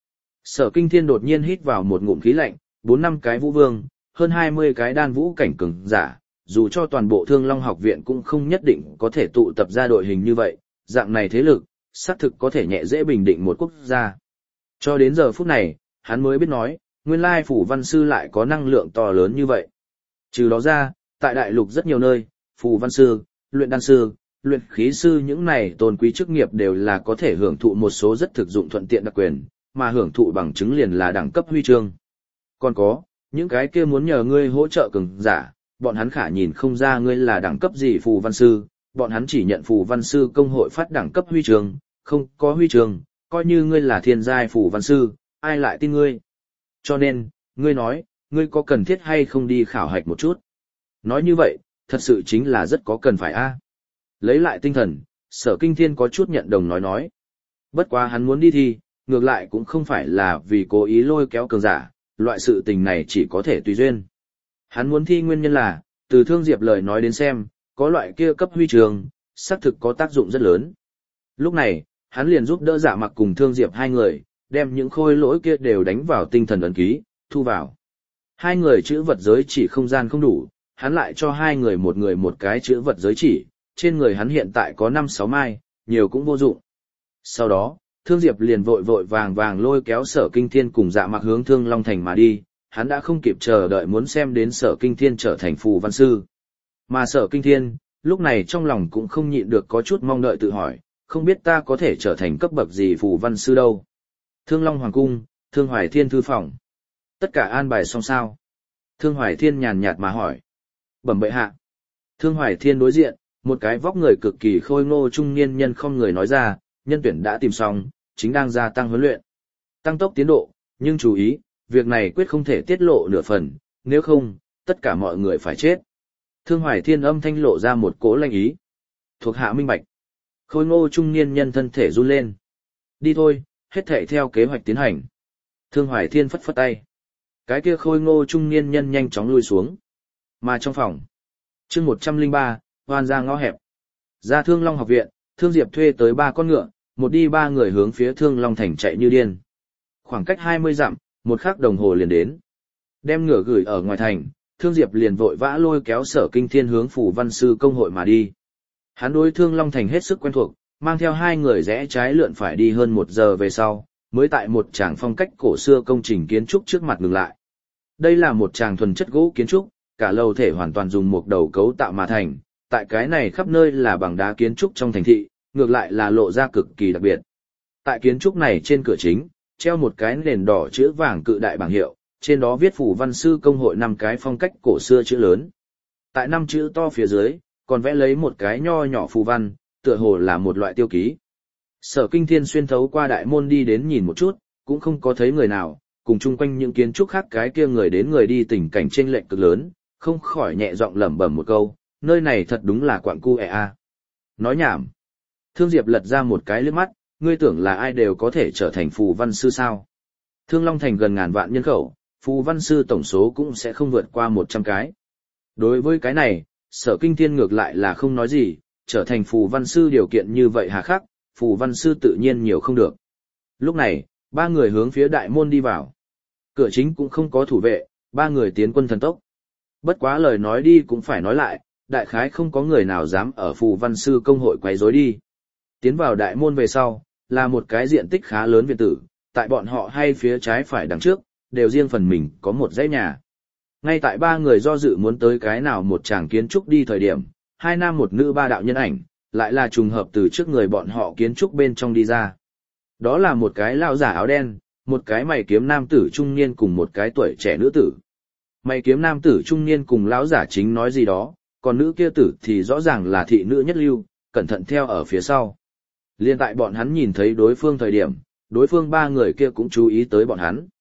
[SPEAKER 1] Sở Kinh Thiên đột nhiên hít vào một ngụm khí lạnh, 4-5 cái vũ vương, hơn 20 cái đan vũ cảnh cường giả, dù cho toàn bộ Thương Long học viện cũng không nhất định có thể tụ tập ra đội hình như vậy, dạng này thế lực, xác thực có thể nhẹ dễ bình định một quốc gia. Cho đến giờ phút này, hắn mới biết nói, nguyên lai phủ văn sư lại có năng lượng to lớn như vậy. Trừ đó ra, tại đại lục rất nhiều nơi, phù văn sư, luyện đan sư, luyện khí sư những này tôn quý chức nghiệp đều là có thể hưởng thụ một số rất thực dụng thuận tiện đặc quyền, mà hưởng thụ bằng chứng liền là đẳng cấp huy chương. Còn có, những cái kia muốn nhờ ngươi hỗ trợ cường giả, bọn hắn khả nhìn không ra ngươi là đẳng cấp gì phù văn sư, bọn hắn chỉ nhận phù văn sư công hội phát đẳng cấp huy chương, không có huy chương, coi như ngươi là thiên giai phù văn sư, ai lại tin ngươi. Cho nên, ngươi nói, ngươi có cần thiết hay không đi khảo hạch một chút. Nói như vậy, thật sự chính là rất có cần phải a. Lấy lại tinh thần, Sở Kinh Thiên có chút nhận đồng nói. Bất quá hắn muốn đi thi, ngược lại cũng không phải là vì cố ý lôi kéo cường giả, loại sự tình này chỉ có thể tùy duyên. Hắn muốn thi nguyên nhân là, từ Thương Diệp lời nói đến xem, có loại kia cấp huy chương, xác thực có tác dụng rất lớn. Lúc này, hắn liền giúp đỡ Dạ Mặc cùng Thương Diệp hai người, đem những khôi lỗi kia đều đánh vào tinh thần ấn ký, thu vào. Hai người chữ vật giới chỉ không gian không đủ, hắn lại cho hai người một cái chữ vật giới chỉ, trên người hắn hiện tại có 5-6 mai, nhiều cũng vô dụng. Sau đó, Thương Diệp liền vội vội vàng vàng lôi kéo Sở Kinh Thiên cùng Dạ Mặc hướng Thương Long Thành mà đi, hắn đã không kịp chờ đợi muốn xem đến Sở Kinh Thiên trở thành phù văn sư. Mà Sở Kinh Thiên, lúc này trong lòng cũng không nhịn được có chút mong đợi tự hỏi, không biết ta có thể trở thành cấp bậc gì phù văn sư đâu. Thương Long Hoàng Cung, Thương Hoài Thiên thư phòng. Tất cả an bài xong sao? Thương Hoài Thiên nhàn nhạt mà hỏi. Bẩm bệ hạ. Thương Hoài Thiên đối diện, một cái vóc người cực kỳ khôi ngô trung niên nhân không người nói ra, nhân tuyển đã tìm xong, chính đang gia tăng huấn luyện. Tăng tốc tiến độ, nhưng chú ý, việc này quyết không thể tiết lộ nửa phần, nếu không, tất cả mọi người phải chết. Thương Hoài Thiên âm thanh lộ ra một cỗ lanh ý. Thuộc hạ minh bạch. Khôi ngô trung niên nhân thân thể run lên. Đi thôi, hết thảy theo kế hoạch tiến hành. Thương Hoài Thiên phất phất tay. Cái kia khôi ngô trung niên nhân nhanh chóng lui xuống. Mà trong phòng, chương 103, hoan ra ngõ hẹp. Ra Thương Long học viện, Thương Diệp thuê tới 3 con ngựa, một đi 3 người hướng phía Thương Long thành chạy như điên. Khoảng cách 20 dặm, một khắc đồng hồ liền đến. Đem ngựa gửi ở ngoài thành, Thương Diệp liền vội vã lôi kéo Sở Kinh Thiên hướng phủ văn sư công hội mà đi. Hắn đối Thương Long thành hết sức quen thuộc, mang theo 2 người rẽ trái lượn phải đi hơn 1 giờ về sau, mới tại một tràng phong cách cổ xưa công trình kiến trúc trước mặt ngừng lại. Đây là một tràng thuần chất gỗ kiến trúc, cả lầu thể hoàn toàn dùng một đầu cấu tạo mà thành, tại cái này khắp nơi là bằng đá kiến trúc trong thành thị, ngược lại là lộ ra cực kỳ đặc biệt. Tại kiến trúc này trên cửa chính, treo một cái nền đỏ chữ vàng cự đại bảng hiệu, trên đó viết phủ văn sư công hội 5 cái phong cách cổ xưa chữ lớn. Tại 5 chữ to phía dưới, còn vẽ lấy một cái nho nhỏ phù văn, tựa hồ là một loại tiêu ký. Sở Kinh Thiên xuyên thấu qua đại môn đi đến nhìn một chút, cũng không có thấy người nào, cùng chung quanh những kiến trúc khác cái kia người đến người đi tình cảnh chênh lệch cực lớn, không khỏi nhẹ giọng lẩm bẩm một câu, nơi này thật đúng là quặng cu a. Nói nhảm. Thương Diệp lật ra một cái liếc mắt, ngươi tưởng là ai đều có thể trở thành phù văn sư sao? Thương Long thành gần ngàn vạn nhân khẩu, phù văn sư tổng số cũng sẽ không vượt qua 100 cái. Đối với cái này, Sở Kinh Thiên ngược lại là không nói gì, trở thành phù văn sư điều kiện như vậy hà khắc, phù văn sư tự nhiên nhiều không được. Lúc này, 3 người hướng phía đại môn đi vào. Cửa chính cũng không có thủ vệ, 3 người tiến quân thần tốc. Bất quá lời nói đi cũng phải nói lại, đại khái không có người nào dám ở phù văn sư công hội quấy rối đi. Tiến vào đại môn về sau, là một cái diện tích khá lớn viện tử, tại bọn họ hay phía trái phải đằng trước, đều riêng phần mình có một dãy nhà. Ngay tại 3 người do dự muốn tới cái nào một tràng kiến trúc đi thời điểm, 2 nam một nữ 3 đạo nhân ảnh, lại là trùng hợp từ trước người bọn họ kiến trúc bên trong đi ra. Đó là một cái lão giả áo đen, một cái mày kiếm nam tử trung niên cùng một cái tuổi trẻ nữ tử. Mày kiếm nam tử trung niên cùng lão giả chính nói gì đó, còn nữ kia tử thì rõ ràng là thị nữ nhất lưu, cẩn thận theo ở phía sau. Liên tại bọn hắn nhìn thấy đối phương thời điểm, đối phương 3 người kia cũng chú ý tới bọn hắn.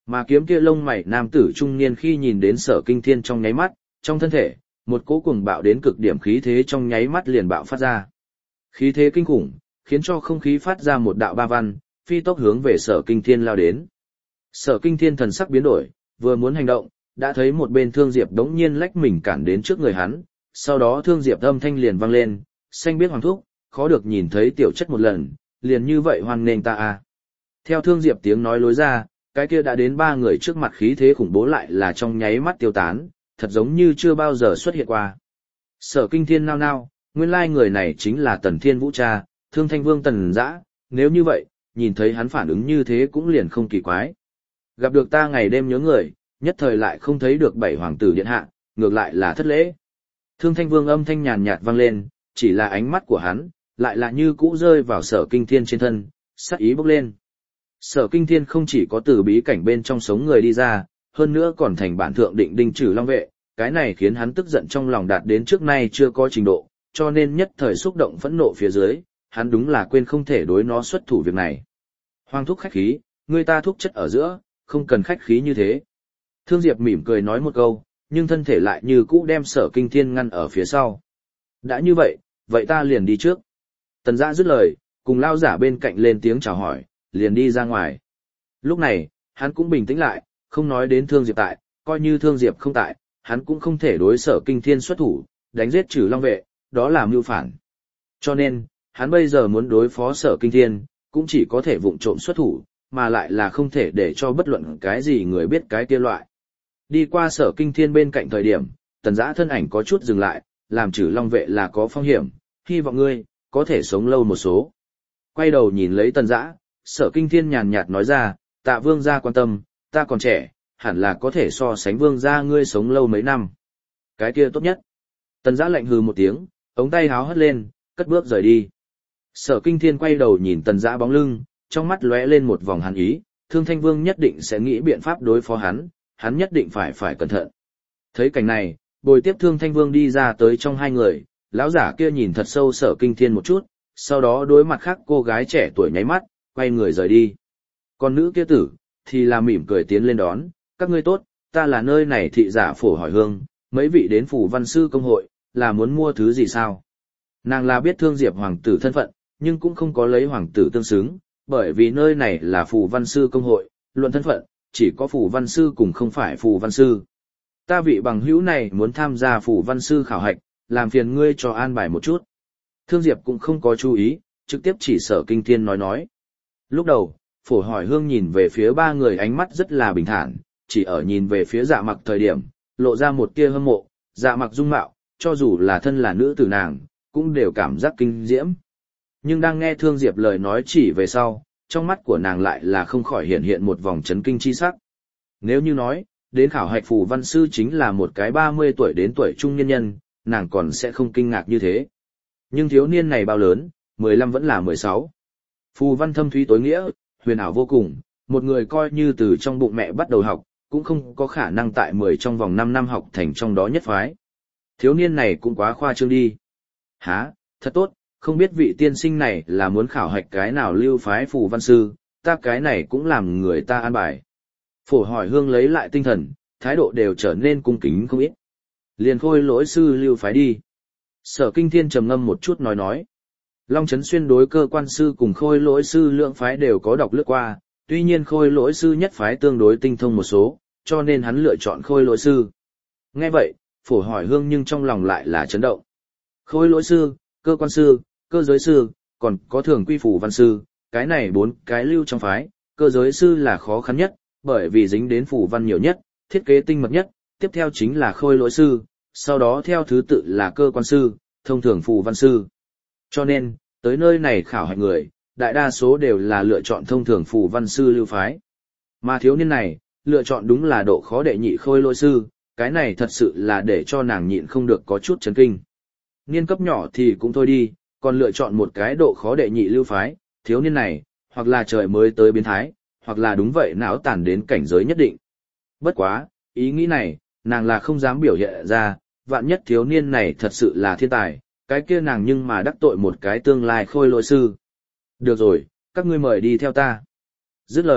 [SPEAKER 1] Mà kiếm kia lông mày nam tử trung niên khi nhìn đến Sở Kinh Thiên trong nháy mắt, trong thân thể, một cỗ cuồng bạo đến cực điểm khí thế trong nháy mắt liền bạo phát ra. Khí thế kinh khủng, khiến cho không khí phát ra một đạo ba văn, phi tốc hướng về Sở Kinh Thiên lao đến. Sở Kinh Thiên thần sắc biến đổi, vừa muốn hành động, đã thấy một bên Thương Diệp đống nhiên lách mình cản đến trước người hắn, sau đó Thương Diệp âm thanh liền vang lên, xanh biết hoàng thúc, khó được nhìn thấy tiểu chất một lần, liền như vậy hoan nghênh ta à. Theo Thương Diệp tiếng nói lối ra, cái kia đã đến ba người trước mặt khí thế khủng bố lại là trong nháy mắt tiêu tán, thật giống như chưa bao giờ xuất hiện qua. Sở Kinh Thiên nao nao, nguyên lai người này chính là Tần Thiên Vũ cha, Thương Thanh Vương Tần Dã, nếu như vậy, nhìn thấy hắn phản ứng như thế cũng liền không kỳ quái. Gặp được ta ngày đêm nhớ người, nhất thời lại không thấy được bảy hoàng tử điện hạ, ngược lại là thất lễ. Thương Thanh Vương âm thanh nhàn nhạt vang lên, chỉ là ánh mắt của hắn, lại là như cũ rơi vào Sở Kinh Thiên trên thân, sát ý bốc lên. Sở Kinh Thiên không chỉ có từ bí cảnh bên trong sống người đi ra, hơn nữa còn thành bản thượng định đinh trừ long vệ, cái này khiến hắn tức giận trong lòng đạt đến trước nay chưa có trình độ, cho nên nhất thời xúc động phẫn nộ phía dưới, hắn đúng là quên không thể đối nó xuất thủ việc này. Hoàng thúc khách khí, người ta thúc chất ở giữa, không cần khách khí như thế. Thương Diệp mỉm cười nói một câu, nhưng thân thể lại như cũ đem Sở Kinh Thiên ngăn ở phía sau. Đã như vậy, vậy ta liền đi trước. Tần Dã dứt lời, cùng lao giả bên cạnh lên tiếng chào hỏi, liền đi ra ngoài. Lúc này, hắn cũng bình tĩnh lại, không nói đến Thương Diệp tại, coi như Thương Diệp không tại, hắn cũng không thể đối Sở Kinh Thiên xuất thủ, đánh giết trừ long vệ, đó là mưu phản. Cho nên, hắn bây giờ muốn đối phó Sở Kinh Thiên, cũng chỉ có thể vụng trộm xuất thủ, mà lại là không thể để cho bất luận cái gì người biết cái kia loại. Đi qua Sở Kinh Thiên bên cạnh thời điểm, Tần Dã thân ảnh có chút dừng lại, làm trừ long vệ là có phong hiểm, hy vọng ngươi có thể sống lâu một số. Quay đầu nhìn lấy Tần Dã, Sở Kinh Thiên nhàn nhạt nói ra, Tạ vương gia quan tâm, ta còn trẻ, hẳn là có thể so sánh vương gia ngươi sống lâu mấy năm. Cái kia tốt nhất. Tần Dã lạnh hừ một tiếng, ống tay háo hất lên, cất bước rời đi. Sở Kinh Thiên quay đầu nhìn Tần Dã bóng lưng, trong mắt lóe lên một vòng hàn ý, Thương Thanh Vương nhất định sẽ nghĩ biện pháp đối phó hắn nhất định phải cẩn thận. Thấy cảnh này, bồi tiếp Thương Thanh Vương đi ra tới trong hai người, lão giả kia nhìn thật sâu Sở Kinh Thiên một chút, sau đó đối mặt khác cô gái trẻ tuổi nháy mắt, quay người rời đi. Còn nữ kia tử, thì là mỉm cười tiến lên đón, các ngươi tốt, ta là nơi này thị giả Phổ Hỏi Hương, mấy vị đến phủ văn sư công hội, là muốn mua thứ gì sao? Nàng là biết Thương Diệp hoàng tử thân phận, nhưng cũng không có lấy hoàng tử tương xứng, bởi vì nơi này là phủ văn sư công hội, luận thân phận, chỉ có phủ văn sư cùng không phải phủ văn sư. Ta vị bằng hữu này muốn tham gia phủ văn sư khảo hạch, làm phiền ngươi cho an bài một chút. Thương Diệp cũng không có chú ý, trực tiếp chỉ Sở Kinh Thiên nói. Lúc đầu, Phổ Hỏi Hương nhìn về phía ba người ánh mắt rất là bình thản, chỉ ở nhìn về phía Dạ Mặc thời điểm, lộ ra một tia hâm mộ, Dạ Mặc dung mạo, cho dù là thân là nữ tử nàng, cũng đều cảm giác kinh diễm. Nhưng đang nghe Thương Diệp lời nói chỉ về sau, trong mắt của nàng lại là không khỏi hiện hiện một vòng chấn kinh chi sắc. Nếu như nói, đến khảo hạch phù văn sư chính là một cái 30 tuổi đến tuổi trung nhân nhân, nàng còn sẽ không kinh ngạc như thế. Nhưng thiếu niên này bao lớn, 15 vẫn là 16. Phù văn thâm thúy tối nghĩa, huyền ảo vô cùng, một người coi như từ trong bụng mẹ bắt đầu học, cũng không có khả năng tại 10 trong vòng 5 năm học thành trong đó nhất phái. Thiếu niên này cũng quá khoa trương đi. Hả, thật tốt, không biết vị tiên sinh này là muốn khảo hạch cái nào lưu phái phù văn sư, ta cái này cũng làm người ta an bài. Phổ Hỏi Hương lấy lại tinh thần, thái độ đều trở nên cung kính không ít. Liền Khôi Lỗi sư lưu phái đi. Sở Kinh Thiên trầm ngâm một chút nói. Long Chấn Xuyên đối cơ quan sư cùng Khôi Lỗi sư lượng phái đều có đọc lướt qua, tuy nhiên Khôi Lỗi sư nhất phái tương đối tinh thông một số, cho nên hắn lựa chọn Khôi Lỗi sư. Nghe vậy, Phổ Hỏi Hương nhưng trong lòng lại là chấn động. Khôi Lỗi sư, cơ quan sư, cơ giới sư, còn có thường quy phù văn sư, cái này 4 cái lưu trong phái, cơ giới sư là khó khăn nhất, bởi vì dính đến phù văn nhiều nhất, thiết kế tinh mật nhất, tiếp theo chính là Khôi Lỗi sư, sau đó theo thứ tự là cơ quan sư, thông thường phù văn sư. Cho nên, tới nơi này khảo hạch người, đại đa số đều là lựa chọn thông thường phù văn sư lưu phái. Mà thiếu niên này, lựa chọn đúng là độ khó đệ nhị Khôi Lỗi sư, cái này thật sự là để cho nàng nhịn không được có chút chấn kinh. Niên cấp nhỏ thì cũng thôi đi, còn lựa chọn một cái độ khó đệ nhị lưu phái, thiếu niên này, hoặc là trời mới tới biến thái, hoặc là đúng vậy não tàn đến cảnh giới nhất định. Bất quá, ý nghĩ này, nàng là không dám biểu hiện ra, vạn nhất thiếu niên này thật sự là thiên tài, cái kia nàng nhưng mà đắc tội một cái tương lai Khôi Lỗi sư. Được rồi, các ngươi mời đi theo ta. Dứt lời,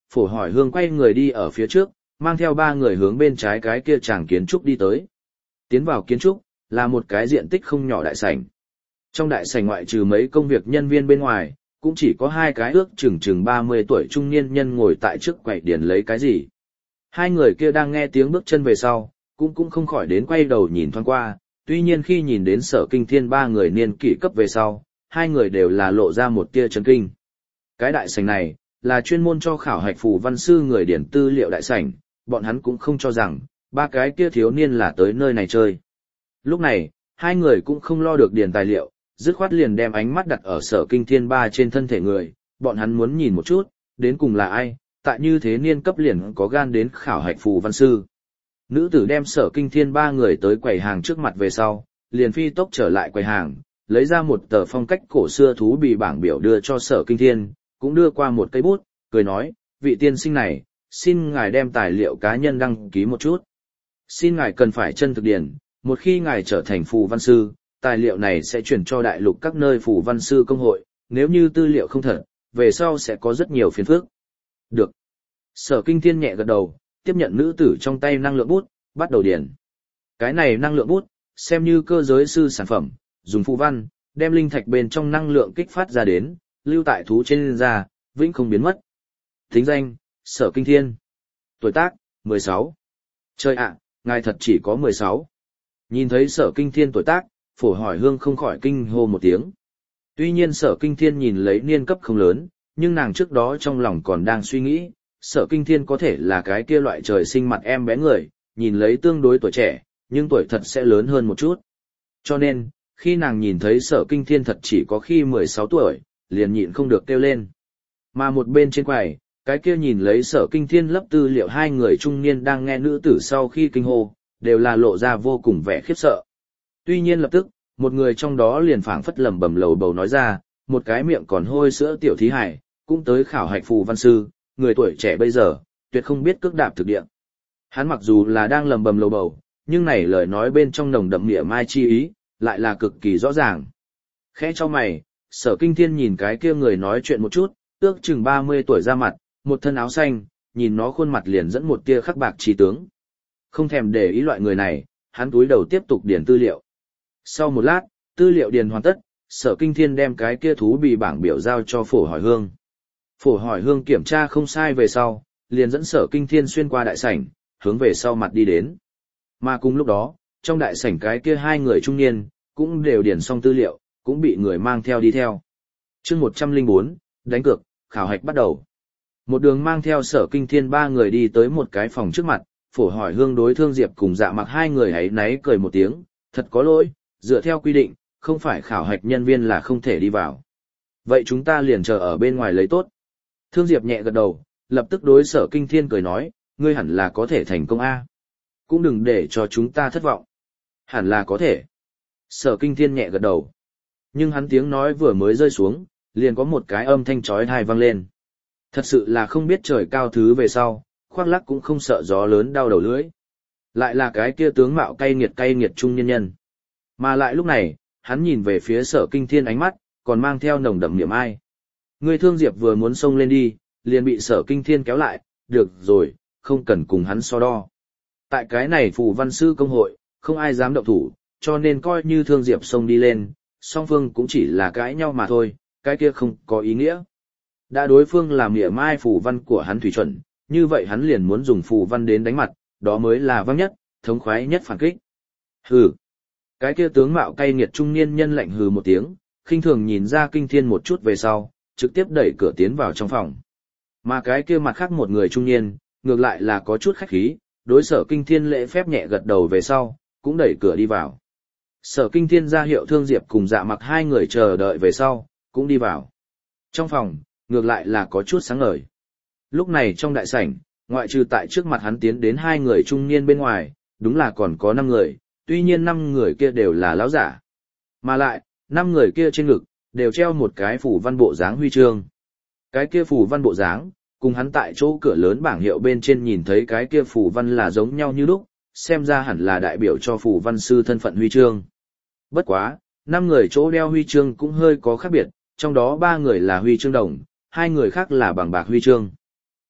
[SPEAKER 1] Phổ Hỏi Hương quay người đi ở phía trước, mang theo ba người hướng bên trái cái kia tràng kiến trúc đi tới. Tiến vào kiến trúc, là một cái diện tích không nhỏ đại sảnh. Trong đại sảnh ngoại trừ mấy công việc nhân viên bên ngoài, cũng chỉ có hai cái ước chừng 30 tuổi trung niên nhân ngồi tại trước quầy điền lấy cái gì. Hai người kia đang nghe tiếng bước chân về sau, cũng không khỏi đến quay đầu nhìn thoáng qua, tuy nhiên khi nhìn đến Sở Kinh Thiên ba người niên kỷ cấp về sau, hai người đều là lộ ra một tia chấn kinh. Cái đại sảnh này, là chuyên môn cho khảo hạch phù văn sư người điển tư liệu đại sảnh, bọn hắn cũng không cho rằng, ba cái kia thiếu niên là tới nơi này chơi. Lúc này, hai người cũng không lo được điền tài liệu, dứt khoát liền đem ánh mắt đặt ở Sở Kinh Thiên ba trên thân thể người, bọn hắn muốn nhìn một chút, đến cùng là ai, tại như thế niên cấp liền có gan đến khảo hạch phù văn sư. Nữ tử đem Sở Kinh Thiên ba người tới quầy hàng trước mặt về sau, liền phi tốc trở lại quầy hàng, lấy ra một tờ phong cách cổ xưa thú bì bảng biểu đưa cho Sở Kinh Thiên, cũng đưa qua một cây bút, cười nói, vị tiên sinh này, xin ngài đem tài liệu cá nhân đăng ký một chút. Xin ngài cần phải chân thực điền, một khi ngài trở thành phù văn sư, tài liệu này sẽ chuyển cho đại lục các nơi phù văn sư công hội, nếu như tư liệu không thật, về sau sẽ có rất nhiều phiền phức. Được. Sở Kinh Thiên nhẹ gật đầu, tiếp nhận nữ tử trong tay năng lượng bút, bắt đầu điền. Cái này năng lượng bút, xem như cơ giới sư sản phẩm, dùng phù văn, đem linh thạch bên trong năng lượng kích phát ra đến, lưu tại thú trên da, vĩnh không biến mất. Thính danh, Sở Kinh Thiên. Tuổi tác, 16. Trời ạ, ngài thật chỉ có 16. Nhìn thấy Sở Kinh Thiên tuổi tác, Phổ Hỏi Hương không khỏi kinh hô một tiếng. Tuy nhiên Sở Kinh Thiên nhìn lấy niên cấp không lớn, nhưng nàng trước đó trong lòng còn đang suy nghĩ, Sở Kinh Thiên có thể là cái kia loại trời sinh mặt em bé người, nhìn lấy tương đối tuổi trẻ, nhưng tuổi thật sẽ lớn hơn một chút. Cho nên, khi nàng nhìn thấy Sở Kinh Thiên thật chỉ có khi 16 tuổi, liền nhịn không được kêu lên. Mà một bên trên quầy, cái kia nhìn lấy Sở Kinh Thiên lấp tư liệu hai người trung niên đang nghe nữ tử sau khi kinh hô, đều là lộ ra vô cùng vẻ khiếp sợ. Tuy nhiên lập tức, một người trong đó liền phảng phất lẩm bẩm lầu bầu nói ra, một cái miệng còn hôi sữa tiểu thí hải, cũng tới khảo hạch phù văn sư, người tuổi trẻ bây giờ, tuyệt không biết cước đạp thực địa. Hắn mặc dù là đang lẩm bẩm lầu bầu, nhưng này lời nói bên trong nồng đậm mỉa mai chi ý, lại là cực kỳ rõ ràng. Khẽ cho mày, Sở Kinh Thiên nhìn cái kia người nói chuyện một chút, ước chừng 30 tuổi ra mặt, một thân áo xanh, nhìn nó khuôn mặt liền dẫn một tia khắc bạc trí tướng. Không thèm để ý loại người này, hắn cúi đầu tiếp tục điền tư liệu. Sau một lát, tư liệu điền hoàn tất, Sở Kinh Thiên đem cái kia thú bì bảng biểu giao cho Phổ Hỏi Hương. Phổ Hỏi Hương kiểm tra không sai về sau, liền dẫn Sở Kinh Thiên xuyên qua đại sảnh, hướng về sau mặt đi đến. Mà cùng lúc đó, trong đại sảnh cái kia hai người trung niên, cũng đều điền xong tư liệu, cũng bị người mang theo đi theo. Chương 104, đánh cược, khảo hạch bắt đầu. Một đường mang theo Sở Kinh Thiên ba người đi tới một cái phòng trước mặt, Phổ Hỏi Hương đối Thương Diệp cùng Dạ Mặc hai người ấy náy cười một tiếng, thật có lỗi, dựa theo quy định, không phải khảo hạch nhân viên là không thể đi vào. Vậy chúng ta liền chờ ở bên ngoài lấy tốt. Thương Diệp nhẹ gật đầu, lập tức đối Sở Kinh Thiên cười nói, ngươi hẳn là có thể thành công A. Cũng đừng để cho chúng ta thất vọng. Hẳn là có thể. Sở Kinh Thiên nhẹ gật đầu. Nhưng hắn tiếng nói vừa mới rơi xuống, liền có một cái âm thanh chói tai vang lên. Thật sự là không biết trời cao thứ về sau, khoác lác cũng không sợ gió lớn đau đầu lưỡi. Lại là cái kia tướng mạo cay nghiệt trung nhân nhân. Mà lại lúc này, hắn nhìn về phía Sở Kinh Thiên ánh mắt, còn mang theo nồng đậm niềm ai. Người Thương Diệp vừa muốn xông lên đi, liền bị Sở Kinh Thiên kéo lại, được rồi, không cần cùng hắn so đo. Tại cái này phù văn sư công hội, không ai dám động thủ, cho nên coi như Thương Diệp xông đi lên, song phương cũng chỉ là cãi nhau mà thôi, cái kia không có ý nghĩa. Đã đối phương làm mỉa mai phù văn của hắn thủy chuẩn, như vậy hắn liền muốn dùng phù văn đến đánh mặt, đó mới là vang nhất, thống khoái nhất phản kích. Hừ. Cái kia tướng mạo cay nghiệt trung niên nhân lạnh hừ một tiếng, khinh thường nhìn ra Kinh Thiên một chút về sau, trực tiếp đẩy cửa tiến vào trong phòng. Mà cái kia mặt khác một người trung niên, ngược lại là có chút khách khí, đối Sở Kinh Thiên lễ phép nhẹ gật đầu về sau, cũng đẩy cửa đi vào. Sở Kinh Thiên ra hiệu Thương Diệp cùng Dạ Mặc hai người chờ đợi về sau, cũng đi vào. Trong phòng, ngược lại là có chút sáng ngời. Lúc này trong đại sảnh, ngoại trừ tại trước mặt hắn tiến đến hai người trung niên bên ngoài, đúng là còn có 5 người, tuy nhiên 5 người kia đều là lão giả. Mà lại, 5 người kia trên ngực, đều treo một cái phù văn bộ dáng huy chương. Cái kia phù văn bộ dáng, cùng hắn tại chỗ cửa lớn bảng hiệu bên trên nhìn thấy cái kia phù văn là giống nhau như lúc, xem ra hẳn là đại biểu cho phù văn sư thân phận huy chương. Bất quá, 5 người chỗ đeo huy chương cũng hơi có khác biệt, trong đó 3 người là huy chương đồng, 2 người khác là bằng bạc huy chương.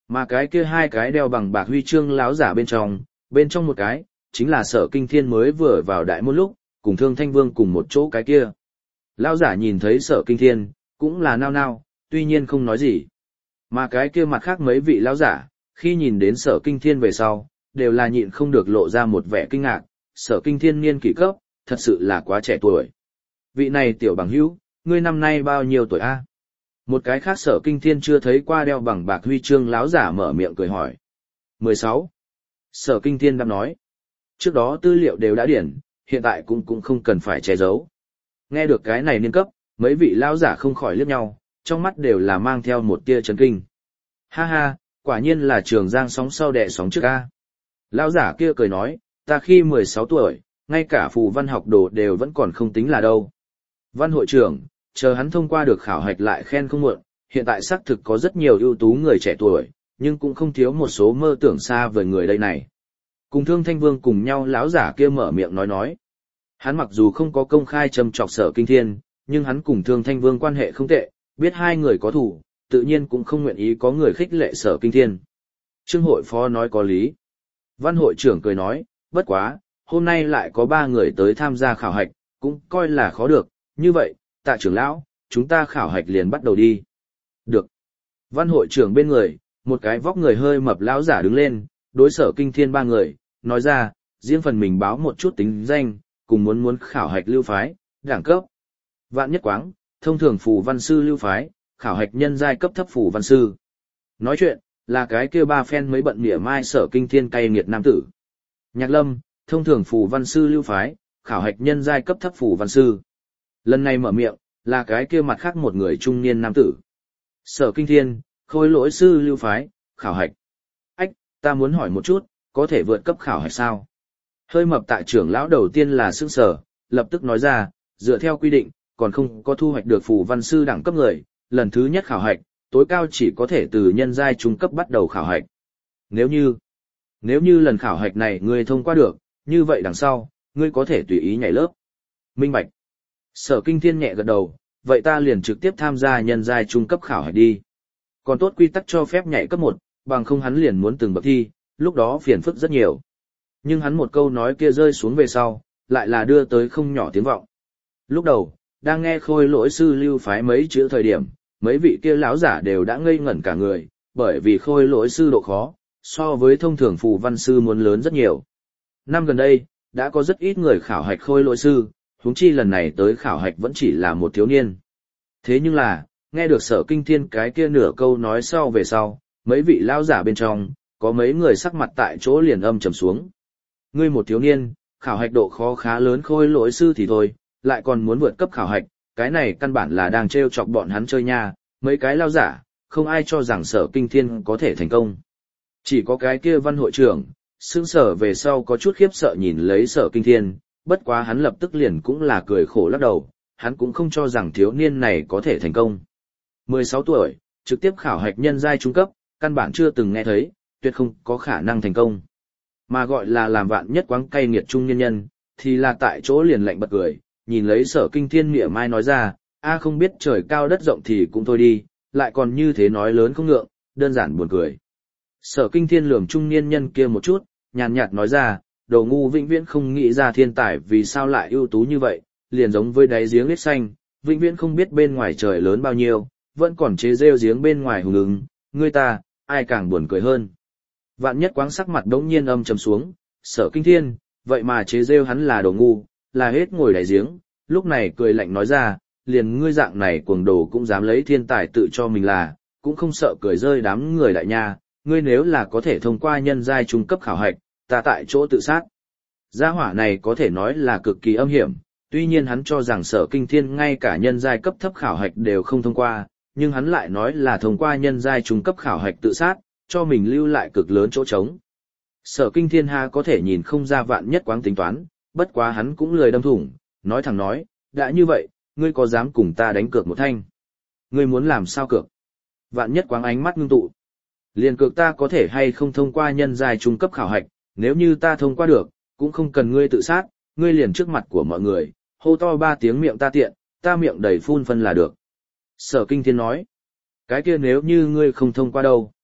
[SPEAKER 1] Mà cái kia hai cái đeo bằng bạc huy chương láo giả bên trong một cái, chính là Sở Kinh Thiên mới vừa vào đại môn lúc, cùng Thương Thanh Vương cùng một chỗ cái kia. Lão giả nhìn thấy Sở Kinh Thiên, cũng là nao nao, tuy nhiên không nói gì. Mà cái kia mặt khác mấy vị lão giả, khi nhìn đến Sở Kinh Thiên về sau, đều là nhịn không được lộ ra một vẻ kinh ngạc, Sở Kinh Thiên niên kỷ cấp, thật sự là quá trẻ tuổi. Vị này tiểu bằng hữu, ngươi năm nay bao nhiêu tuổi a? Một cái khác Sở Kinh Thiên chưa thấy qua đeo bằng bạc huy chương lão giả mở miệng cười hỏi. 16. Sở Kinh Thiên đáp nói. Trước đó tư liệu đều đã điển, hiện tại cũng không cần phải che giấu. Nghe được cái này niên cấp, mấy vị lão giả không khỏi liếc nhau, trong mắt đều là mang theo một tia chấn kinh. Ha ha, quả nhiên là Trường Giang sóng sau đẻ sóng trước a. Lão giả kia cười nói, ta khi 16 tuổi, ngay cả phù văn học đồ đều vẫn còn không tính là đâu. Văn hội trưởng, chờ hắn thông qua được khảo hạch lại khen không muộn, hiện tại xác thực có rất nhiều ưu tú người trẻ tuổi, nhưng cũng không thiếu một số mơ tưởng xa vời người đây này. Cùng Thương Thanh Vương cùng nhau lão giả kia mở miệng nói. Hắn mặc dù không có công khai châm chọc Sở Kinh Thiên, nhưng hắn cùng Thương Thanh Vương quan hệ không tệ, biết hai người có thủ, tự nhiên cũng không nguyện ý có người khích lệ Sở Kinh Thiên. Trương hội phó nói có lý. Văn hội trưởng cười nói, bất quá, hôm nay lại có 3 người tới tham gia khảo hạch, cũng coi là khó được, như vậy, Tạ trưởng lão, chúng ta khảo hạch liền bắt đầu đi. Được. Văn hội trưởng bên người, một cái vóc người hơi mập lão giả đứng lên, đối Sở Kinh Thiên 3 người, nói ra, riêng phần mình báo một chút tính danh, cùng muốn khảo hạch lưu phái, đẳng cấp. Vạn Nhất Quáng, thông thường phù văn sư lưu phái, khảo hạch nhân giai cấp thấp phù văn sư. Nói chuyện, là cái kia 3 phen mới bận mỉa mai Sở Kinh Thiên cay nghiệt nam tử. Nhạc Lâm, thông thường phù văn sư lưu phái, khảo hạch nhân giai cấp thấp phù văn sư. Lần này mở miệng, là cái kia mặt khác một người trung niên nam tử. Sở Kinh Thiên, khôi lỗi sư lưu phái, khảo hạch. Ách, ta muốn hỏi một chút, có thể vượt cấp khảo hạch sao? Hơi mập Tạ trưởng lão đầu tiên là sững sờ, lập tức nói ra, dựa theo quy định, còn không có thu hoạch được phù văn sư đẳng cấp người, lần thứ nhất khảo hạch, tối cao chỉ có thể từ nhân giai trung cấp bắt đầu khảo hạch. Nếu như lần khảo hạch này ngươi thông qua được, như vậy đằng sau, ngươi có thể tùy ý nhảy lớp. Minh bạch. Sở Kinh Thiên nhẹ gật đầu, vậy ta liền trực tiếp tham gia nhân giai trung cấp khảo hạch đi. Còn tốt quy tắc cho phép nhảy cấp 1, bằng không hắn liền muốn từng bậc thi, lúc đó phiền phức rất nhiều. Nhưng hắn một câu nói kia rơi xuống về sau, lại là đưa tới không nhỏ tiếng vọng. Lúc đầu, đang nghe khôi lỗi sư lưu phái mấy chữ thời điểm, mấy vị kia lão giả đều đã ngây ngẩn cả người, bởi vì khôi lỗi sư độ khó, so với thông thường phù văn sư muốn lớn rất nhiều. Năm gần đây, đã có rất ít người khảo hạch khôi lỗi sư, huống chi lần này tới khảo hạch vẫn chỉ là một thiếu niên. Thế nhưng là, nghe được Sở Kinh Thiên cái kia nửa câu nói sau về sau, mấy vị lão giả bên trong, có mấy người sắc mặt tại chỗ liền âm trầm xuống. Ngươi một thiếu niên, khảo hạch độ khó khá lớn khôi lỗi sư thì thôi, lại còn muốn vượt cấp khảo hạch, cái này căn bản là đang trêu chọc bọn hắn chơi nha, mấy cái lão giả, không ai cho rằng Sở Kinh Thiên có thể thành công. Chỉ có cái kia Văn hội trưởng, sững sờ về sau có chút khiếp sợ nhìn lấy Sở Kinh Thiên, bất quá hắn lập tức liền cũng là cười khổ lắc đầu, hắn cũng không cho rằng thiếu niên này có thể thành công. 16 tuổi, trực tiếp khảo hạch nhân giai trung cấp, căn bản chưa từng nghe thấy, tuyệt không có khả năng thành công. Mà gọi là làm Vạn Nhất Quáng cay nghiệt trung nhân nhân, thì là tại chỗ liền lạnh bật cười, nhìn lấy Sở Kinh Thiên mỉa mai nói ra, không biết trời cao đất rộng thì cũng thôi đi, lại còn như thế nói lớn không ngượng, đơn giản buồn cười. Sở Kinh Thiên lườm trung niên nhân kia một chút, nhàn nhạt nói ra, đồ ngu vĩnh viễn không nghĩ ra thiên tài vì sao lại ưu tú như vậy, liền giống với đáy giếng lết xanh, vĩnh viễn không biết bên ngoài trời lớn bao nhiêu, vẫn còn chế rêu giếng bên ngoài hùng ứng, ngươi ta, ai càng buồn cười hơn. Vạn Nhất Quáng sắc mặt đống nhiên âm trầm xuống, Sở Kinh Thiên, vậy mà chế rêu hắn là đồ ngu, là hết ngồi đáy giếng, lúc này cười lạnh nói ra, liền ngươi dạng này cuồng đồ cũng dám lấy thiên tài tự cho mình là, cũng không sợ cười rơi đám người đại nha, ngươi nếu là có thể thông qua nhân giai trung cấp khảo hạch, ta tại chỗ tự sát. Gia hỏa này có thể nói là cực kỳ âm hiểm, tuy nhiên hắn cho rằng Sở Kinh Thiên ngay cả nhân giai cấp thấp khảo hạch đều không thông qua, nhưng hắn lại nói là thông qua nhân giai trung cấp khảo hạch tự sát, cho mình lưu lại cực lớn chỗ trống. Sở Kinh Thiên ha có thể nhìn không ra Vạn Nhất Quáng tính toán, bất quá hắn cũng lười đâm thủng, nói thẳng nói, đã như vậy, ngươi có dám cùng ta đánh cược một thanh? Ngươi muốn làm sao cược? Vạn Nhất Quáng ánh mắt ngưng tụ. Liền cược ta có thể hay không thông qua nhân giai trung cấp khảo hạch, nếu như ta thông qua được, cũng không cần ngươi tự sát, ngươi liền trước mặt của mọi người, hô to 3 tiếng miệng ta tiện, ta miệng đầy phun phân là được. Sở Kinh Thiên nói, cái kia nếu như ngươi không thông qua đâu?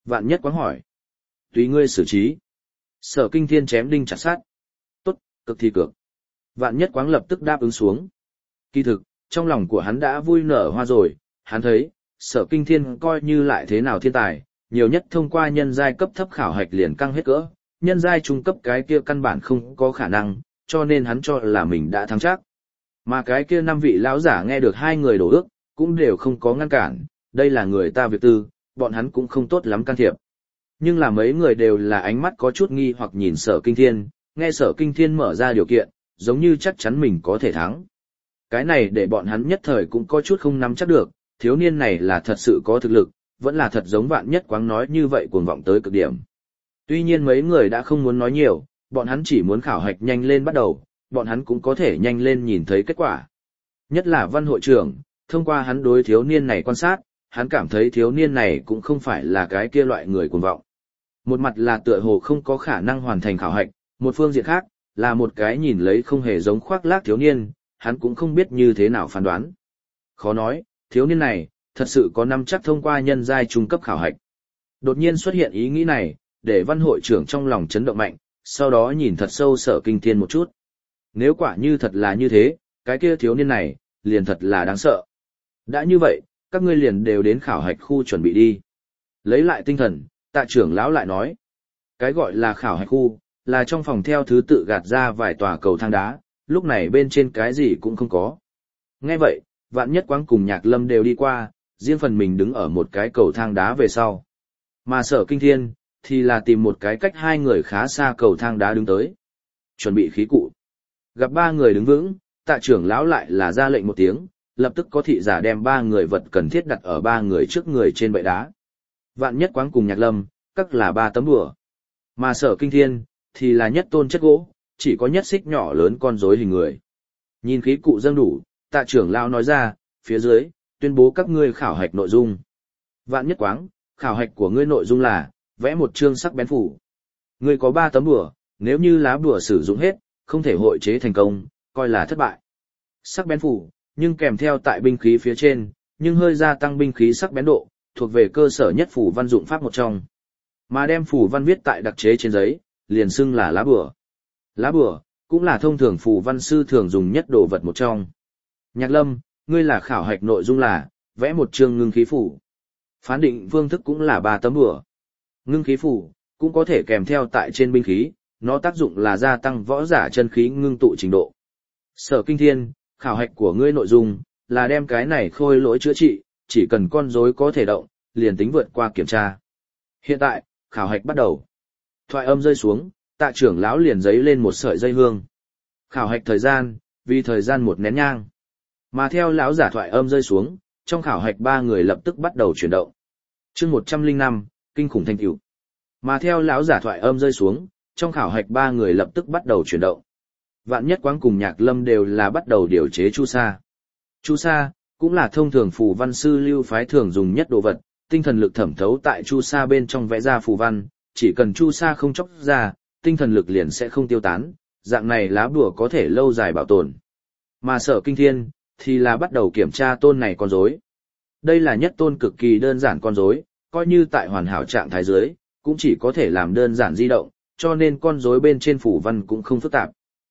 [SPEAKER 1] Vạn Nhất Quáng hỏi. Tùy ngươi xử trí. Sở Kinh Thiên chém đinh chặt sắt. Tốt, cực thì cực. Vạn Nhất Quáng lập tức đáp ứng xuống. Kỳ thực, trong lòng của hắn đã vui nở hoa rồi, hắn thấy, Sở Kinh Thiên coi như lại thế nào thiên tài, nhiều nhất thông qua nhân giai cấp thấp khảo hạch liền căng hết cỡ, nhân giai trung cấp cái kia căn bản không có khả năng, cho nên hắn cho là mình đã thắng chắc. Mà cái kia 5 vị lão giả nghe được hai người đổ ước, cũng đều không có ngăn cản, đây là người ta việc tư, bọn hắn cũng không tốt lắm can thiệp. Nhưng là mấy người đều là ánh mắt có chút nghi hoặc nhìn Sở Kinh Thiên, nghe Sở Kinh Thiên mở ra điều kiện, giống như chắc chắn mình có thể thắng. Cái này để bọn hắn nhất thời cũng có chút không nắm chắc được, thiếu niên này là thật sự có thực lực, vẫn là thật giống Vạn Nhất Quáng nói như vậy cuồng vọng tới cực điểm. Tuy nhiên mấy người đã không muốn nói nhiều, bọn hắn chỉ muốn khảo hạch nhanh lên bắt đầu, bọn hắn cũng có thể nhanh lên nhìn thấy kết quả. Nhất là Văn hội trưởng, thông qua hắn đối thiếu niên này quan sát, hắn cảm thấy thiếu niên này cũng không phải là cái kia loại người cuồng vọng. Một mặt là tựa hồ không có khả năng hoàn thành khảo hạch, một phương diện khác, là một cái nhìn lấy không hề giống khoác lác thiếu niên, hắn cũng không biết như thế nào phán đoán. Khó nói, thiếu niên này, thật sự có nắm chắc thông qua nhân giai trung cấp khảo hạch. Đột nhiên xuất hiện ý nghĩ này, để Văn hội trưởng trong lòng chấn động mạnh, sau đó nhìn thật sâu Sở Kinh Thiên một chút. Nếu quả như thật là như thế, cái kia thiếu niên này, liền thật là đáng sợ. Đã như vậy, các ngươi liền đều đến khảo hạch khu chuẩn bị đi. Lấy lại tinh thần, Tạ trưởng lão lại nói. Cái gọi là khảo hạch khu, là trong phòng theo thứ tự gạt ra vài tòa cầu thang đá, lúc này bên trên cái gì cũng không có. Nghe vậy, Vạn Nhất Quáng cùng Nhạc Lâm đều đi qua, riêng phần mình đứng ở một cái cầu thang đá về sau. Mà Sở Kinh Thiên, thì là tìm một cái cách hai người khá xa cầu thang đá đứng tới. Chuẩn bị khí cụ. Gặp ba người đứng vững, Tạ trưởng lão lại là ra lệnh một tiếng, lập tức có thị giả đem ba người vật cần thiết đặt ở ba người trước người trên bệ đá. Vạn Nhất Quáng cùng Nhạc Lâm, các là 3 tấm đùa. Mà Sở Kinh Thiên, thì là nhất tôn chất gỗ, chỉ có nhất xích nhỏ lớn con rối hình người. Nhìn khí cụ dâng đủ, Tạ trưởng lão nói ra, phía dưới, tuyên bố các ngươi khảo hạch nội dung. Vạn Nhất Quáng, khảo hạch của ngươi nội dung là, vẽ một chương sắc bén phủ. Ngươi có 3 tấm đùa, nếu như lá bùa sử dụng hết, không thể hội chế thành công, coi là thất bại. Sắc bén phủ, nhưng kèm theo tại binh khí phía trên, nhưng hơi gia tăng binh khí sắc bén độ, thuộc về cơ sở nhất phủ văn dụng pháp một trong. Mà đem phủ văn viết tại đặc chế trên giấy, liền xưng là lá bùa. Lá bùa, cũng là thông thường phủ văn sư thường dùng nhất đồ vật một trong. Nhạc Lâm, ngươi là khảo hạch nội dung là, vẽ một chương ngưng khí phủ. Phán định phương thức cũng là 3 tấm đùa. Ngưng khí phủ, cũng có thể kèm theo tại trên binh khí, nó tác dụng là gia tăng võ giả chân khí ngưng tụ trình độ. Sở Kinh Thiên, khảo hạch của ngươi nội dung, là đem cái này khôi lỗi chữa trị, chỉ cần con rối có thể động, liền tính vượt qua kiểm tra. Hiện tại, khảo hạch bắt đầu. Thoại âm rơi xuống, Tạ trưởng lão liền giấy lên một sợi dây hương. Khảo hạch thời gian, vì thời gian 1 nén nhang. Mà theo lão giả thoại âm rơi xuống, trong khảo hạch 3 người lập tức bắt đầu chuyển động. Chương 105, kinh khủng thành tựu. Mà theo lão giả thoại âm rơi xuống, trong khảo hạch 3 người lập tức bắt đầu chuyển động. Vạn Nhất Quáng cùng Nhạc Lâm đều là bắt đầu điều chế chu sa. Chu sa cũng là thông thường phù văn sư lưu phái thường dùng nhất đồ vật, tinh thần lực thẩm thấu tại chu sa bên trong vẽ ra phù văn, chỉ cần chu sa không chóc ra, tinh thần lực liền sẽ không tiêu tán, dạng này lá bùa có thể lâu dài bảo tồn. Mà Sở Kinh Thiên thì là bắt đầu kiểm tra tôn này con rối. Đây là nhất tôn cực kỳ đơn giản con rối, coi như tại hoàn hảo trạng thái dưới, cũng chỉ có thể làm đơn giản di động, cho nên con rối bên trên phù văn cũng không phức tạp.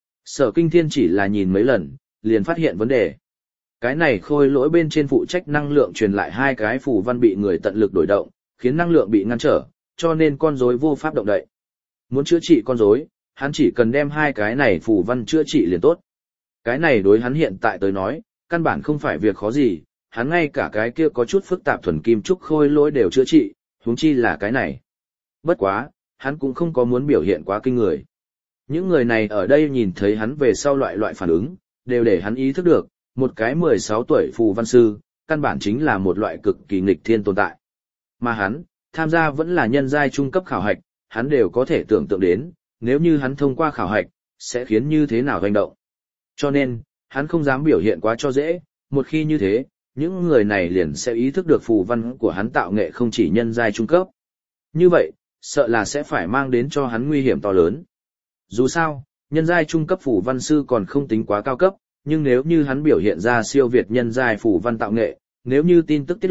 [SPEAKER 1] Sở Kinh Thiên chỉ là nhìn mấy lần, liền phát hiện vấn đề. Cái này khôi lỗi bên trên phụ trách năng lượng truyền lại 2 cái phù văn bị người tận lực đổi động, khiến năng lượng bị ngăn trở, cho nên con rối vô pháp động đậy. Muốn chữa trị con rối, hắn chỉ cần đem 2 cái này phù văn chữa trị liền tốt. Cái này đối hắn hiện tại tới nói, căn bản không phải việc khó gì, hắn ngay cả cái kia có chút phức tạp thuần kim trúc khôi lỗi đều chữa trị, huống chi là cái này. Bất quá, hắn cũng không có muốn biểu hiện quá kinh người. Những người này ở đây nhìn thấy hắn về sau loại phản ứng, đều để hắn ý thức được, một cái 16 tuổi phù văn sư, căn bản chính là một loại cực kỳ nghịch thiên tồn tại. Mà hắn, tham gia vẫn là nhân giai trung cấp khảo hạch, hắn đều có thể tưởng tượng đến, nếu như hắn thông qua khảo hạch, sẽ khiến như thế nào hành động. Cho nên, hắn không dám biểu hiện quá cho dễ, một khi như thế, những người này liền sẽ ý thức được phù văn của hắn tạo nghệ không chỉ nhân giai trung cấp. Như vậy, sợ là sẽ phải mang đến cho hắn nguy hiểm to lớn. Dù sao, nhân giai trung cấp phù văn sư còn không tính quá cao cấp, nhưng nếu như hắn biểu hiện ra siêu việt nhân giai phù văn tạo nghệ, nếu như tin tức tiết lộ,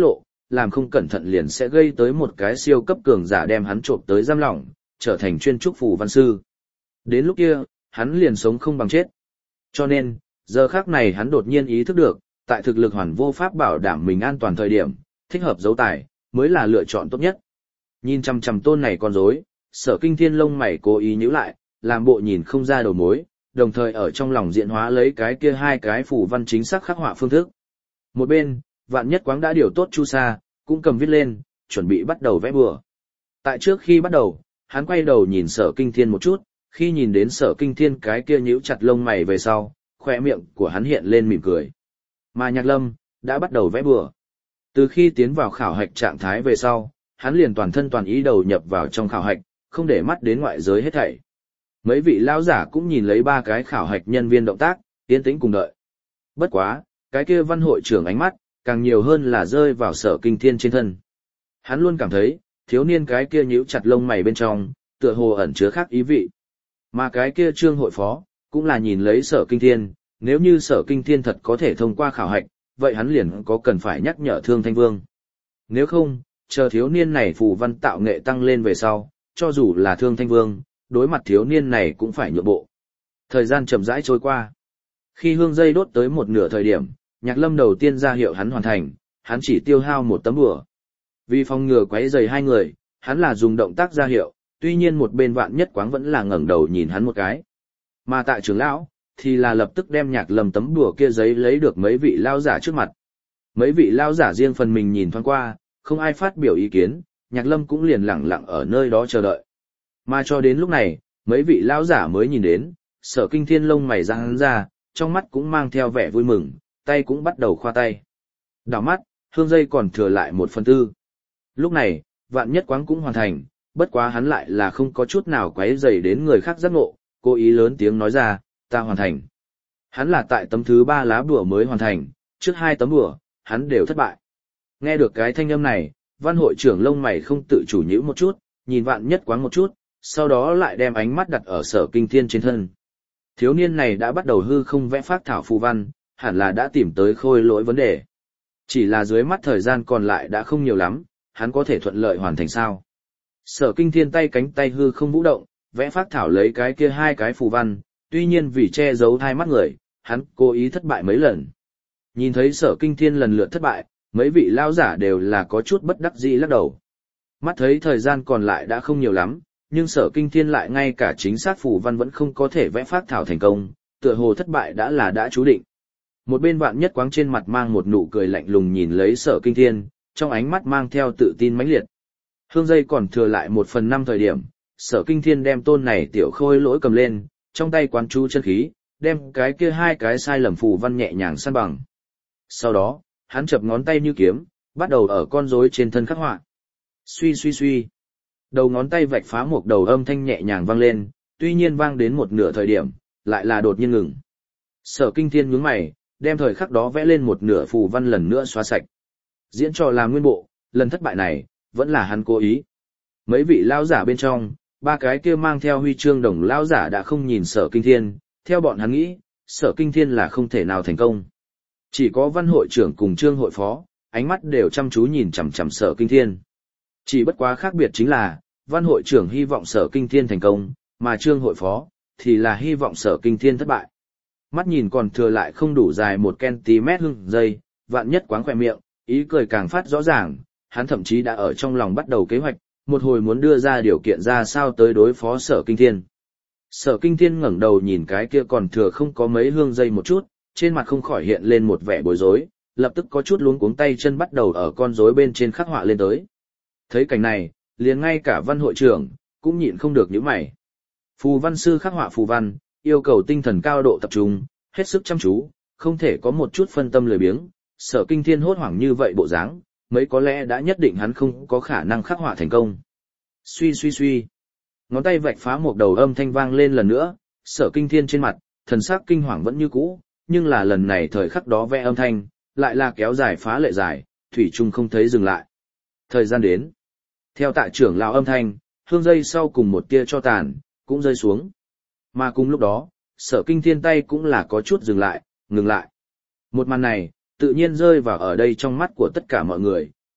[SPEAKER 1] làm không cẩn thận liền sẽ gây tới một cái siêu cấp cường giả đem hắn trộm tới giam lỏng, trở thành chuyên trúc phù văn sư. Đến lúc kia, hắn liền sống không bằng chết. Cho nên, giờ khắc này hắn đột nhiên ý thức được, tại thực lực hoàn vô pháp bảo đảm mình an toàn thời điểm, thích hợp giấu tài, mới là lựa chọn tốt nhất. Nhìn chằm chằm tôn này con rối, Sở Kinh Thiên lông mày cố ý nhíu lại, làm bộ nhìn không ra đầu mối, đồng thời ở trong lòng diễn hóa lấy cái kia hai cái phù văn chính xác khắc họa phương thức. Một bên, Vạn Nhất Quáng đã điều tốt chu sa, cũng cầm viết lên, chuẩn bị bắt đầu vẽ bừa. Tại trước khi bắt đầu, hắn quay đầu nhìn Sở Kinh Thiên một chút, khi nhìn đến Sở Kinh Thiên cái kia nhíu chặt lông mày về sau, khóe miệng của hắn hiện lên mỉm cười. Mà Nhạc Lâm đã bắt đầu vẽ bừa. Từ khi tiến vào khảo hạch trạng thái về sau, hắn liền toàn thân toàn ý đầu nhập vào trong khảo hạch, không để mắt đến ngoại giới hết thảy. Mấy vị lão giả cũng nhìn lấy ba cái khảo hạch nhân viên động tác, yên tĩnh cùng đợi. Bất quá, cái kia văn hội trưởng ánh mắt, càng nhiều hơn là rơi vào Sở Kinh Thiên trên thân. Hắn luôn cảm thấy, thiếu niên cái kia nhíu chặt lông mày bên trong, tựa hồ ẩn chứa khác ý vị. Mà cái kia Trương hội phó, cũng là nhìn lấy Sở Kinh Thiên, nếu như Sở Kinh Thiên thật có thể thông qua khảo hạch, vậy hắn liền có cần phải nhắc nhở Thương Thanh Vương. Nếu không, chờ thiếu niên này phù văn tạo nghệ tăng lên về sau, cho dù là Thương Thanh Vương, đối mặt thiếu niên này cũng phải nhượng bộ. Thời gian chậm rãi trôi qua. Khi hương dây đốt tới một nửa thời điểm, Nhạc Lâm đầu tiên ra hiệu hắn hoàn thành, hắn chỉ tiêu hao một tấm bùa. Vì phòng ngừa quấy rầy hai người, hắn là dùng động tác ra hiệu, tuy nhiên một bên Vạn Nhất Quáng vẫn là ngẩng đầu nhìn hắn một cái. Mà tại trưởng lão, thì là lập tức đem Nhạc Lâm tấm đùa kia giấy lấy được mấy vị lao giả trước mặt. Mấy vị lao giả riêng phần mình nhìn thoáng qua, không ai phát biểu ý kiến, Nhạc Lâm cũng liền lặng lặng ở nơi đó chờ đợi. Mà cho đến lúc này, mấy vị lao giả mới nhìn đến, Sở Kinh Thiên lông mày giãn ra, trong mắt cũng mang theo vẻ vui mừng, tay cũng bắt đầu khoa tay. Đảo mắt, hương dây còn thừa lại 1/4. Lúc này, Vạn Nhất Quáng cũng hoàn thành, bất quá hắn lại là không có chút nào quấy rầy đến người khác giác ngộ, cố ý lớn tiếng nói ra, ta hoàn thành. Hắn là tại tấm thứ 3 lá bùa mới hoàn thành, trước 2 tấm bùa, hắn đều thất bại. Nghe được cái thanh âm này, văn hội trưởng lông mày không tự chủ nhíu một chút, nhìn Vạn Nhất Quáng một chút, sau đó lại đem ánh mắt đặt ở Sở Kinh Thiên trên thân. Thiếu niên này đã bắt đầu hư không vẽ phác thảo phù văn, hẳn là đã tìm tới khôi lỗi vấn đề. Chỉ là dưới mắt thời gian còn lại đã không nhiều lắm, hắn có thể thuận lợi hoàn thành sao? Sở Kinh Thiên tay cánh tay hư không vũ động, vẽ phác thảo lấy cái kia 2 cái phù văn, tuy nhiên vì che giấu hai mắt người, hắn cố ý thất bại mấy lần. Nhìn thấy Sở Kinh Thiên lần lượt thất bại, mấy vị lao giả đều là có chút bất đắc dĩ lắc đầu. Mắt thấy thời gian còn lại đã không nhiều lắm, nhưng Sở Kinh Thiên lại ngay cả chính xác phù văn vẫn không có thể vẽ phác thảo thành công, tựa hồ thất bại đã chú định. Một bên Vạn Nhất Quáng trên mặt mang một nụ cười lạnh lùng nhìn lấy Sở Kinh Thiên, trong ánh mắt mang theo tự tin mãnh liệt. Hương dây còn thừa lại 1/5 thời điểm, Sở Kinh Thiên đem tôn này tiểu khôi lỗi cầm lên, trong tay quán chú chân khí, đem cái kia 2 cái sai lầm phù văn nhẹ nhàng san bằng. Sau đó, hắn chập ngón tay như kiếm, bắt đầu ở con rối trên thân khắc họa. Suy suy suy. Đầu ngón tay vạch phá một đầu âm thanh nhẹ nhàng vang lên, tuy nhiên vang đến một nửa thời điểm, lại là đột nhiên ngừng. Sở Kinh Thiên nhướng mày, đem thời khắc đó vẽ lên một nửa phù văn lần nữa xóa sạch. Diễn trò làm nguyên bộ, lần thất bại này, vẫn là hắn cố ý. Mấy vị lão giả bên trong, 3 cái kia mang theo huy chương đồng lão giả đã không nhìn Sở Kinh Thiên, theo bọn hắn nghĩ, Sở Kinh Thiên là không thể nào thành công. Chỉ có văn hội trưởng cùng Trương hội phó, ánh mắt đều chăm chú nhìn chằm chằm Sở Kinh Thiên. Chỉ bất quá khác biệt chính là, văn hội trưởng hy vọng Sở Kinh Thiên thành công, mà Trương hội phó, thì là hy vọng Sở Kinh Thiên thất bại. Mắt nhìn còn thừa lại không đủ dài 1 cm hương dây, Vạn Nhất Quáng khỏe miệng, ý cười càng phát rõ ràng, hắn thậm chí đã ở trong lòng bắt đầu kế hoạch, một hồi muốn đưa ra điều kiện ra sao tới đối phó Sở Kinh Thiên. Sở Kinh Thiên ngẩng đầu nhìn cái kia còn thừa không có mấy hương dây một chút, trên mặt không khỏi hiện lên một vẻ bối rối, lập tức có chút luống cuống tay chân bắt đầu ở con rối bên trên khắc họa lên tới. Thấy cảnh này, liền ngay cả văn hội trưởng, cũng nhịn không được nhíu mày. Phù văn sư khắc họa phù văn, yêu cầu tinh thần cao độ tập trung, hết sức chăm chú, không thể có một chút phân tâm lười biếng. Sở Kinh Thiên hốt hoảng như vậy bộ dáng, mấy có lẽ đã nhất định hắn không có khả năng khắc họa thành công. Suy suy suy. Ngón tay vạch phá một đầu âm thanh vang lên lần nữa, Sở Kinh Thiên trên mặt, thần sắc kinh hoàng vẫn như cũ, nhưng là lần này thời khắc đó vẽ âm thanh, lại là kéo dài phá lệ dài, thủy chung không thấy dừng lại. Thời gian đến. Theo tạ trưởng lão âm thanh, hương dây sau cùng một tia cho tàn, cũng rơi xuống. Mà cùng lúc đó, Sở Kinh Thiên tay cũng là có chút dừng lại, ngừng lại. Một màn này, tự nhiên rơi vào ở đây trong mắt của tất cả mọi người,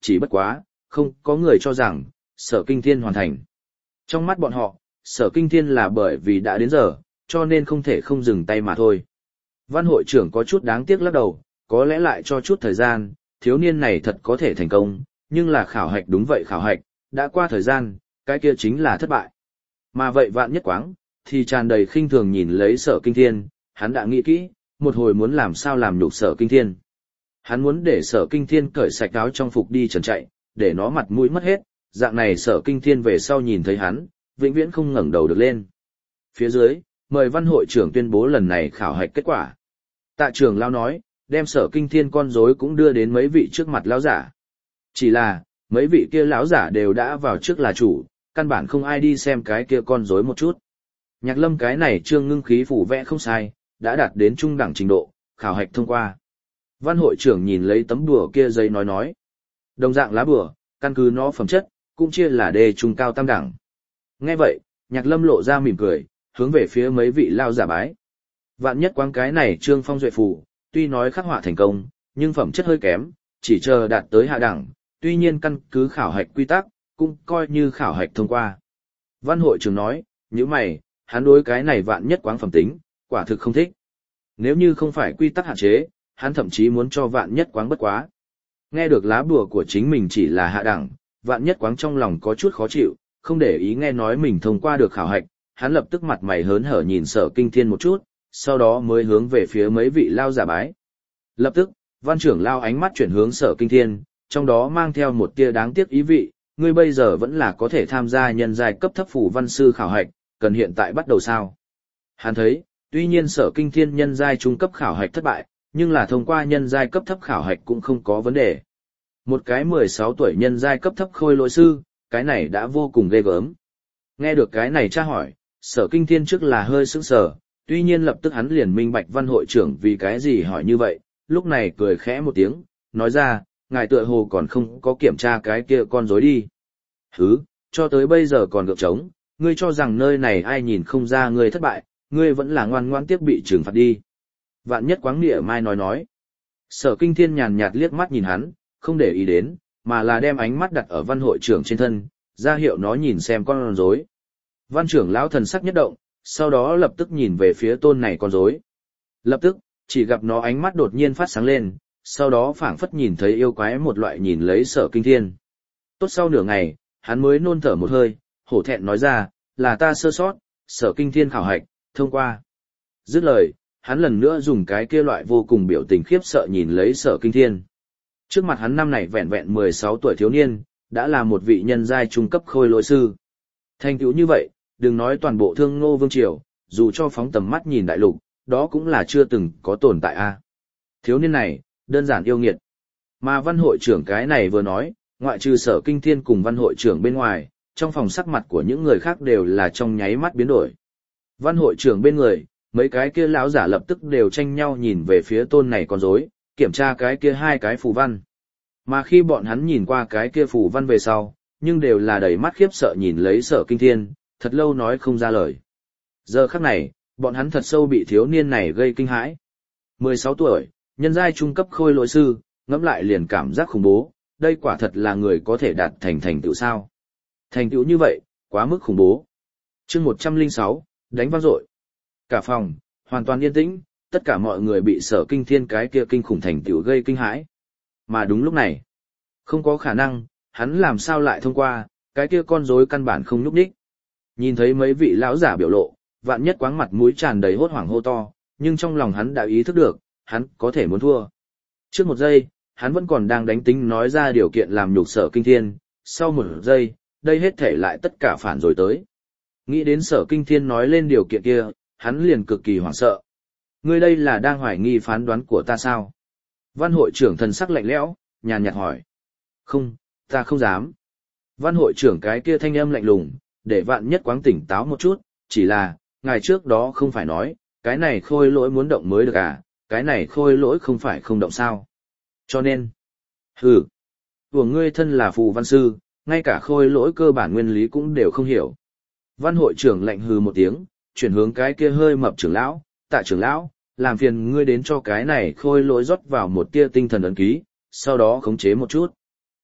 [SPEAKER 1] chỉ bất quá, không có người cho rằng, Sở Kinh Thiên hoàn thành. Trong mắt bọn họ, Sở Kinh Thiên là bởi vì đã đến giờ, cho nên không thể không dừng tay mà thôi. Văn hội trưởng có chút đáng tiếc lắc đầu, có lẽ lại cho chút thời gian, thiếu niên này thật có thể thành công, nhưng là khảo hạch đúng vậy khảo hạch, đã qua thời gian, cái kia chính là thất bại. Mà vậy Vạn Nhất Quáng, thì tràn đầy khinh thường nhìn lấy Sở Kinh Thiên, hắn đã nghĩ kỹ, một hồi muốn làm sao làm nhục Sở Kinh Thiên. Hắn muốn để Sở Kinh Thiên cởi sạch áo trong phục đi trần chạy, để nó mặt mũi mất hết, dạng này Sở Kinh Thiên về sau nhìn thấy hắn, vĩnh viễn không ngẩng đầu được lên. Phía dưới, mời Văn hội trưởng tuyên bố lần này khảo hạch kết quả. Tạ trưởng lão nói, đem Sở Kinh Thiên con rối cũng đưa đến mấy vị trước mặt lão giả. Chỉ là, mấy vị kia lão giả đều đã vào trước là chủ, căn bản không ai đi xem cái kia con rối một chút. Nhạc Lâm cái này trương ngưng khí phủ vẽ không sai, đã đạt đến trung đẳng trình độ, khảo hạch thông qua. Văn hội trưởng nhìn lấy tấm bùa kia giấy nói. Đồng dạng lá bùa, căn cứ nó phẩm chất, cũng chia là đề trung cao tam đẳng. Nghe vậy, Nhạc Lâm lộ ra mỉm cười, hướng về phía mấy vị lao giả bái. Vạn Nhất Quáng cái này trương phong duệ phù, tuy nói khắc họa thành công, nhưng phẩm chất hơi kém, chỉ chờ đạt tới hạ đẳng, tuy nhiên căn cứ khảo hạch quy tắc, cũng coi như khảo hạch thông qua. Văn hội trưởng nói, như mày, hắn đối cái này Vạn Nhất Quáng phẩm tính, quả thực không thích. Nếu như không phải quy tắc hạn chế, hắn thậm chí muốn cho Vạn Nhất Quáng bất quá. Nghe được lá bùa của chính mình chỉ là hạ đẳng, Vạn Nhất Quáng trong lòng có chút khó chịu, không để ý nghe nói mình thông qua được khảo hạch, hắn lập tức mặt mày hớn hở nhìn Sở Kinh Thiên một chút, sau đó mới hướng về phía mấy vị lao giả bái. Lập tức, Văn trưởng lao ánh mắt chuyển hướng Sở Kinh Thiên, trong đó mang theo một tia đáng tiếc ý vị, ngươi bây giờ vẫn là có thể tham gia nhân giai cấp thấp phù văn sư khảo hạch, cần hiện tại bắt đầu sao? Hắn thấy, tuy nhiên Sở Kinh Thiên nhân giai trung cấp khảo hạch thất bại, nhưng là thông qua nhân giai cấp thấp khảo hạch cũng không có vấn đề. Một cái 16 tuổi nhân giai cấp thấp khôi lỗi sư, cái này đã vô cùng ghê gớm. Nghe được cái này tra hỏi, Sở Kinh Thiên trước là hơi sững sờ, tuy nhiên lập tức hắn liền minh bạch Văn hội trưởng vì cái gì hỏi như vậy, lúc này cười khẽ một tiếng, nói ra, ngài tựa hồ còn không có kiểm tra cái kia con rối đi. Hứ, cho tới bây giờ còn gượng trống, ngươi cho rằng nơi này ai nhìn không ra ngươi thất bại, ngươi vẫn là ngoan ngoãn tiếp bị trừng phạt đi. Vạn Nhất Quáng Nghĩa mai nói. Sở Kinh Thiên nhàn nhạt liếc mắt nhìn hắn, không để ý đến, mà là đem ánh mắt đặt ở Văn hội trưởng trên thân, ra hiệu nó nhìn xem con rối. Văn trưởng lão thần sắc nhất động, sau đó lập tức nhìn về phía tôn này con rối. Lập tức, chỉ gặp nó ánh mắt đột nhiên phát sáng lên, sau đó phảng phất nhìn thấy yêu quái một loại nhìn lấy Sở Kinh Thiên. Tốt sau nửa ngày, hắn mới nôn thở một hơi, hổ thẹn nói ra, là ta sơ sót, Sở Kinh Thiên khảo hạch, thông qua. Dứt lời, hắn lần nữa dùng cái kia loại vô cùng biểu tình khiếp sợ nhìn lấy Sở Kinh Thiên. Trước mặt hắn năm này vẹn vẹn 16 tuổi thiếu niên, đã là một vị nhân giai trung cấp khôi lỗi sư. Thành tựu như vậy, đừng nói toàn bộ Thương Ngô Vương Triều, dù cho phóng tầm mắt nhìn đại lục, đó cũng là chưa từng có tồn tại a. Thiếu niên này, đơn giản yêu nghiệt. Mà Văn hội trưởng cái này vừa nói, ngoại trừ Sở Kinh Thiên cùng Văn hội trưởng bên ngoài, trong phòng sắc mặt của những người khác đều là trong nháy mắt biến đổi. Văn hội trưởng bên người, mấy cái kia lão giả lập tức đều tranh nhau nhìn về phía tôn này con rối, kiểm tra cái kia hai cái phù văn. Mà khi bọn hắn nhìn qua cái kia phù văn về sau, nhưng đều là đầy mắt khiếp sợ nhìn lấy Sở Kinh Thiên, thật lâu nói không ra lời. Giờ khắc này, bọn hắn thật sâu bị thiếu niên này gây kinh hãi. 16 tuổi, nhân giai trung cấp khôi lỗi sư, ngẫm lại liền cảm giác khủng bố, đây quả thật là người có thể đạt thành tựu sao. Thành tựu như vậy, quá mức khủng bố. Chương 106, đánh vang dội. Cả phòng, hoàn toàn yên tĩnh, tất cả mọi người bị Sở Kinh Thiên cái kia kinh khủng thành tựu gây kinh hãi. Mà đúng lúc này, không có khả năng, hắn làm sao lại thông qua, cái kia con rối căn bản không nhúc nhích. Nhìn thấy mấy vị lão giả biểu lộ, Vạn Nhất Quáng mặt mũi tràn đầy hốt hoảng hô to, nhưng trong lòng hắn đã ý thức được, hắn có thể muốn thua. Trước một giây, hắn vẫn còn đang đánh tính nói ra điều kiện làm nhục Sở Kinh Thiên, sau một giây, đây hết thể lại tất cả phản rồi tới. Nghĩ đến Sở Kinh Thiên nói lên điều kiện kia, hắn liền cực kỳ hoảng sợ. Ngươi đây là đang hoài nghi phán đoán của ta sao? Văn hội trưởng thần sắc lạnh lẽo, nhàn nhạt hỏi. Không, ta không dám. Văn hội trưởng cái kia thanh âm lạnh lùng, để Vạn Nhất Quáng tỉnh táo một chút, chỉ là, ngày trước đó không phải nói, cái này khôi lỗi muốn động mới được à, cái này khôi lỗi không phải không động sao. Cho nên, của ngươi thân là phù văn sư, ngay cả khôi lỗi cơ bản nguyên lý cũng đều không hiểu. Văn hội trưởng lạnh hừ một tiếng, chuyển hướng cái kia hơi mập trưởng lão, Tạ trưởng lão, làm phiền ngươi đến cho cái này khôi lỗi rót vào một tia tinh thần ấn ký, sau đó khống chế một chút.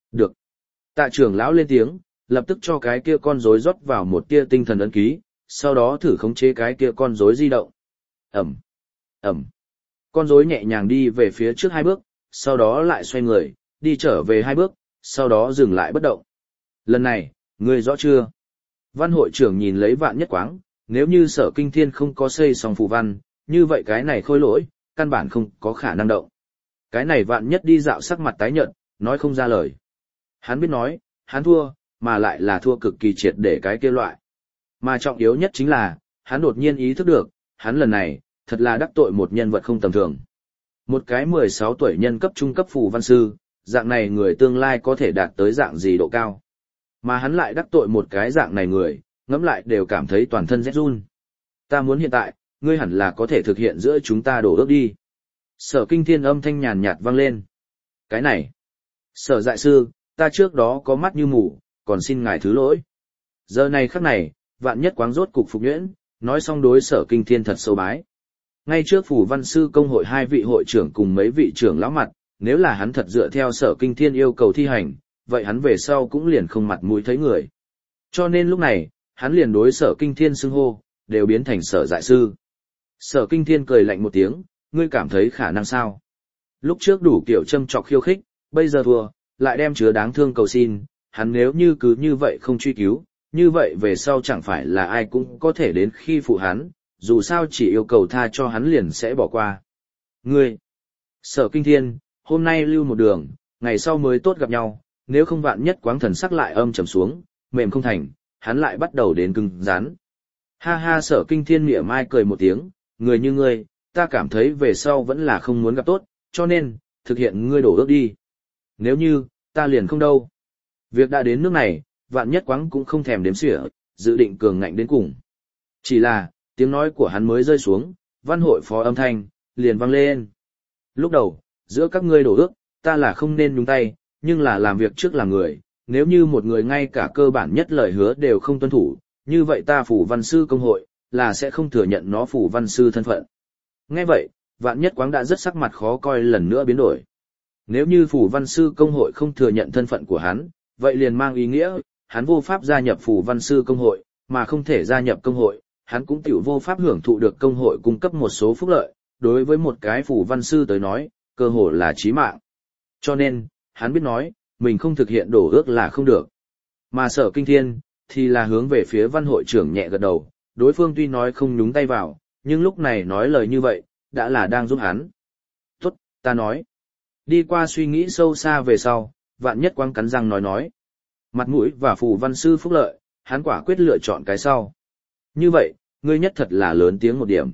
[SPEAKER 1] Được. Tạ trưởng lão lên tiếng, lập tức cho cái kia con rối rót vào một tia tinh thần ấn ký, sau đó thử khống chế cái kia con rối di động. Ẩm, Ẩm. Con rối nhẹ nhàng đi về phía trước 2 bước, sau đó lại xoay người, đi trở về 2 bước, sau đó dừng lại bất động. Lần này, ngươi rõ chưa? Văn hội trưởng nhìn lấy Vạn Nhất Quáng, nếu như Sở Kinh Thiên không có xây xong phù văn, như vậy cái này khôi lỗi, căn bản không có khả năng động. Cái này Vạn Nhất đi dạo sắc mặt tái nhợt, nói không ra lời. Hắn biết nói, hắn thua, mà lại là thua cực kỳ triệt để cái kia loại. Mà trọng yếu nhất chính là, hắn đột nhiên ý thức được, hắn lần này, thật là đắc tội một nhân vật không tầm thường. Một cái 16 tuổi nhân cấp trung cấp phù văn sư, dạng này người tương lai có thể đạt tới dạng gì độ cao. Mà hắn lại đắc tội một cái dạng này người, ngẫm lại đều cảm thấy toàn thân rét run. Ta muốn hiện tại, ngươi hẳn là có thể thực hiện giữa chúng ta đổ ước đi. Sở Kinh Thiên âm thanh nhàn nhạt vang lên. Cái này, Sở dại sư, ta trước đó có mắt như mù, còn xin ngài thứ lỗi. Giờ này khắc này, Vạn Nhất Quáng rốt cục phục nhuyễn, nói xong đối Sở Kinh Thiên thật sâu bái. Ngay trước phù văn sư công hội 2 vị hội trưởng cùng mấy vị trưởng lão mặt, nếu là hắn thật dựa theo Sở Kinh Thiên yêu cầu thi hành, vậy hắn về sau cũng liền không mặt mũi thấy người. Cho nên lúc này, hắn liền đối Sở Kinh Thiên xưng hô, đều biến thành Sở dại sư. Sở Kinh Thiên cười lạnh một tiếng, ngươi cảm thấy khả năng sao? Lúc trước đủ kiểu châm chọc khiêu khích, bây giờ thua, lại đem chứa đáng thương cầu xin, hắn nếu như cứ như vậy không truy cứu, như vậy về sau chẳng phải là ai cũng có thể đến khi phụ hắn, dù sao chỉ yêu cầu tha cho hắn liền sẽ bỏ qua. Ngươi, Sở Kinh Thiên, hôm nay lưu một đường, ngày sau mới tốt gặp nhau, nếu không Vạn Nhất Quáng thần sắc lại âm trầm xuống, mềm không thành, hắn lại bắt đầu đến cứng rắn. Ha ha, Sở Kinh Thiên mỉa mai cười một tiếng, người như ngươi, ta cảm thấy về sau vẫn là không muốn gặp tốt, cho nên, thực hiện ngươi đổ ước đi. Nếu như, ta liền không đâu. Việc đã đến nước này, Vạn Nhất Quáng cũng không thèm đếm xỉa, dự định cường ngạnh đến cùng. Chỉ là, tiếng nói của hắn mới rơi xuống, văn hội phó âm thanh, liền vang lên. Lúc đầu, giữa các ngươi đổ ước, ta là không nên nhúng tay, nhưng là làm việc trước làm người, nếu như một người ngay cả cơ bản nhất lời hứa đều không tuân thủ, như vậy ta phù văn sư công hội, là sẽ không thừa nhận nó phù văn sư thân phận. Nghe vậy, Vạn Nhất Quáng đã rất sắc mặt khó coi lần nữa biến đổi. Nếu như phù văn sư công hội không thừa nhận thân phận của hắn, vậy liền mang ý nghĩa, hắn vô pháp gia nhập phù văn sư công hội, mà không thể gia nhập công hội, hắn cũng tiểu vô pháp hưởng thụ được công hội cung cấp một số phúc lợi, đối với một cái phù văn sư tới nói, cơ hội là chí mạng. Cho nên, hắn biết nói, mình không thực hiện đổ ước là không được. Mà Sở Kinh Thiên, thì là hướng về phía văn hội trưởng nhẹ gật đầu, đối phương tuy nói không nhúng tay vào, nhưng lúc này nói lời như vậy, đã là đang giúp hắn. Tốt, ta nói. Đi qua suy nghĩ sâu xa về sau, Vạn Nhất Quang cắn răng nói. Mặt mũi và phù văn sư phúc lợi, hắn quả quyết lựa chọn cái sau. Như vậy, ngươi nhất thật là lớn tiếng một điểm.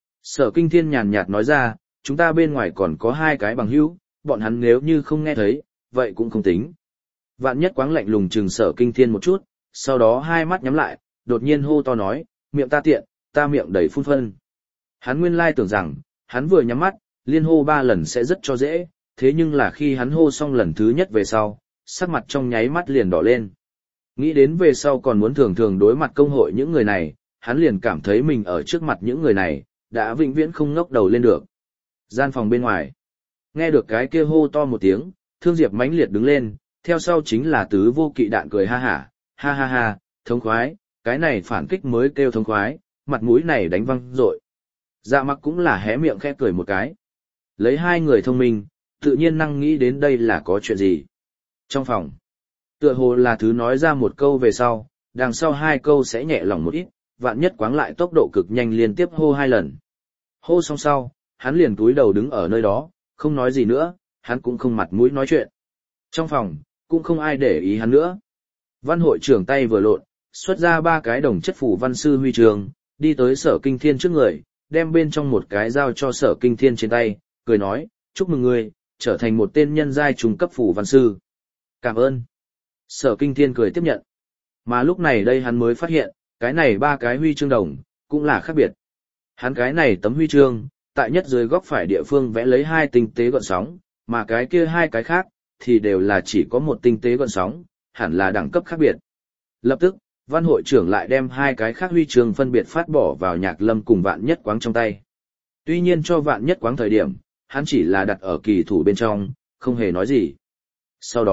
[SPEAKER 1] Sở Kinh Thiên nhàn nhạt nói ra, chúng ta bên ngoài còn có 2 cái bằng hữu, bọn hắn nếu như không nghe thấy, vậy cũng không tính. Vạn Nhất Quáng lạnh lùng trừng Sở Kinh Thiên một chút, sau đó 2 mắt nhắm lại, đột nhiên hô to nói, miệng ta tiện, ta miệng đầy phun phân. Hắn nguyên lai tưởng rằng, hắn vừa nhắm mắt, liên hô 3 lần sẽ rất cho dễ, thế nhưng là khi hắn hô xong lần thứ nhất về sau, sắc mặt trong nháy mắt liền đỏ lên. Nghĩ đến về sau còn muốn thường thường đối mặt công hội những người này, hắn liền cảm thấy mình ở trước mặt những người này, đã vĩnh viễn không ngóc đầu lên được. Gian phòng bên ngoài, nghe được cái kia hô to một tiếng, Thương Diệp mãnh liệt đứng lên, theo sau chính là Tứ Vô Kỵ Đạn cười ha ha, thống khoái, cái này phản kích mới kêu thống khoái, mặt mũi này đánh văng rội. Dạ Mặc cũng là hé miệng khẽ cười một cái. Lấy 2 người thông minh, tự nhiên năng nghĩ đến đây là có chuyện gì. Trong phòng, tựa hồ là thứ nói ra một câu về sau, đằng sau 2 câu sẽ nhẹ lòng một ít, Vạn Nhất Quáng lại tốc độ cực nhanh liên tiếp hô 2 lần. Hô xong sau, hắn liền túi đầu đứng ở nơi đó, không nói gì nữa, hắn cũng không mặt mũi nói chuyện. Trong phòng, cũng không ai để ý hắn nữa. Văn hội trưởng tay vừa lộn, xuất ra 3 cái đồng chất phù văn sư huy trường, đi tới Sở Kinh Thiên trước người, đem bên trong một cái giao cho Sở Kinh Thiên trên tay, cười nói, chúc mừng ngươi, trở thành một tên nhân giai trung cấp phù văn sư. Cảm ơn. Sở Kinh Thiên cười tiếp nhận. Mà lúc này đây hắn mới phát hiện, cái này 3 cái huy chương đồng, cũng là khác biệt. Hắn cái này tấm huy chương, tại nhất dưới góc phải địa phương vẽ lấy 2 tinh tế gợn sóng, mà cái kia 2 cái khác, thì đều là chỉ có 1 tinh tế gợn sóng, hẳn là đẳng cấp khác biệt. Lập tức, văn hội trưởng lại đem 2 cái khác huy chương phân biệt phát bỏ vào Nhạc Lâm cùng Vạn Nhất Quáng trong tay. Tuy nhiên cho Vạn Nhất Quáng thời điểm, hắn chỉ là đặt ở kỳ thủ bên trong, không hề nói gì. Sau đó,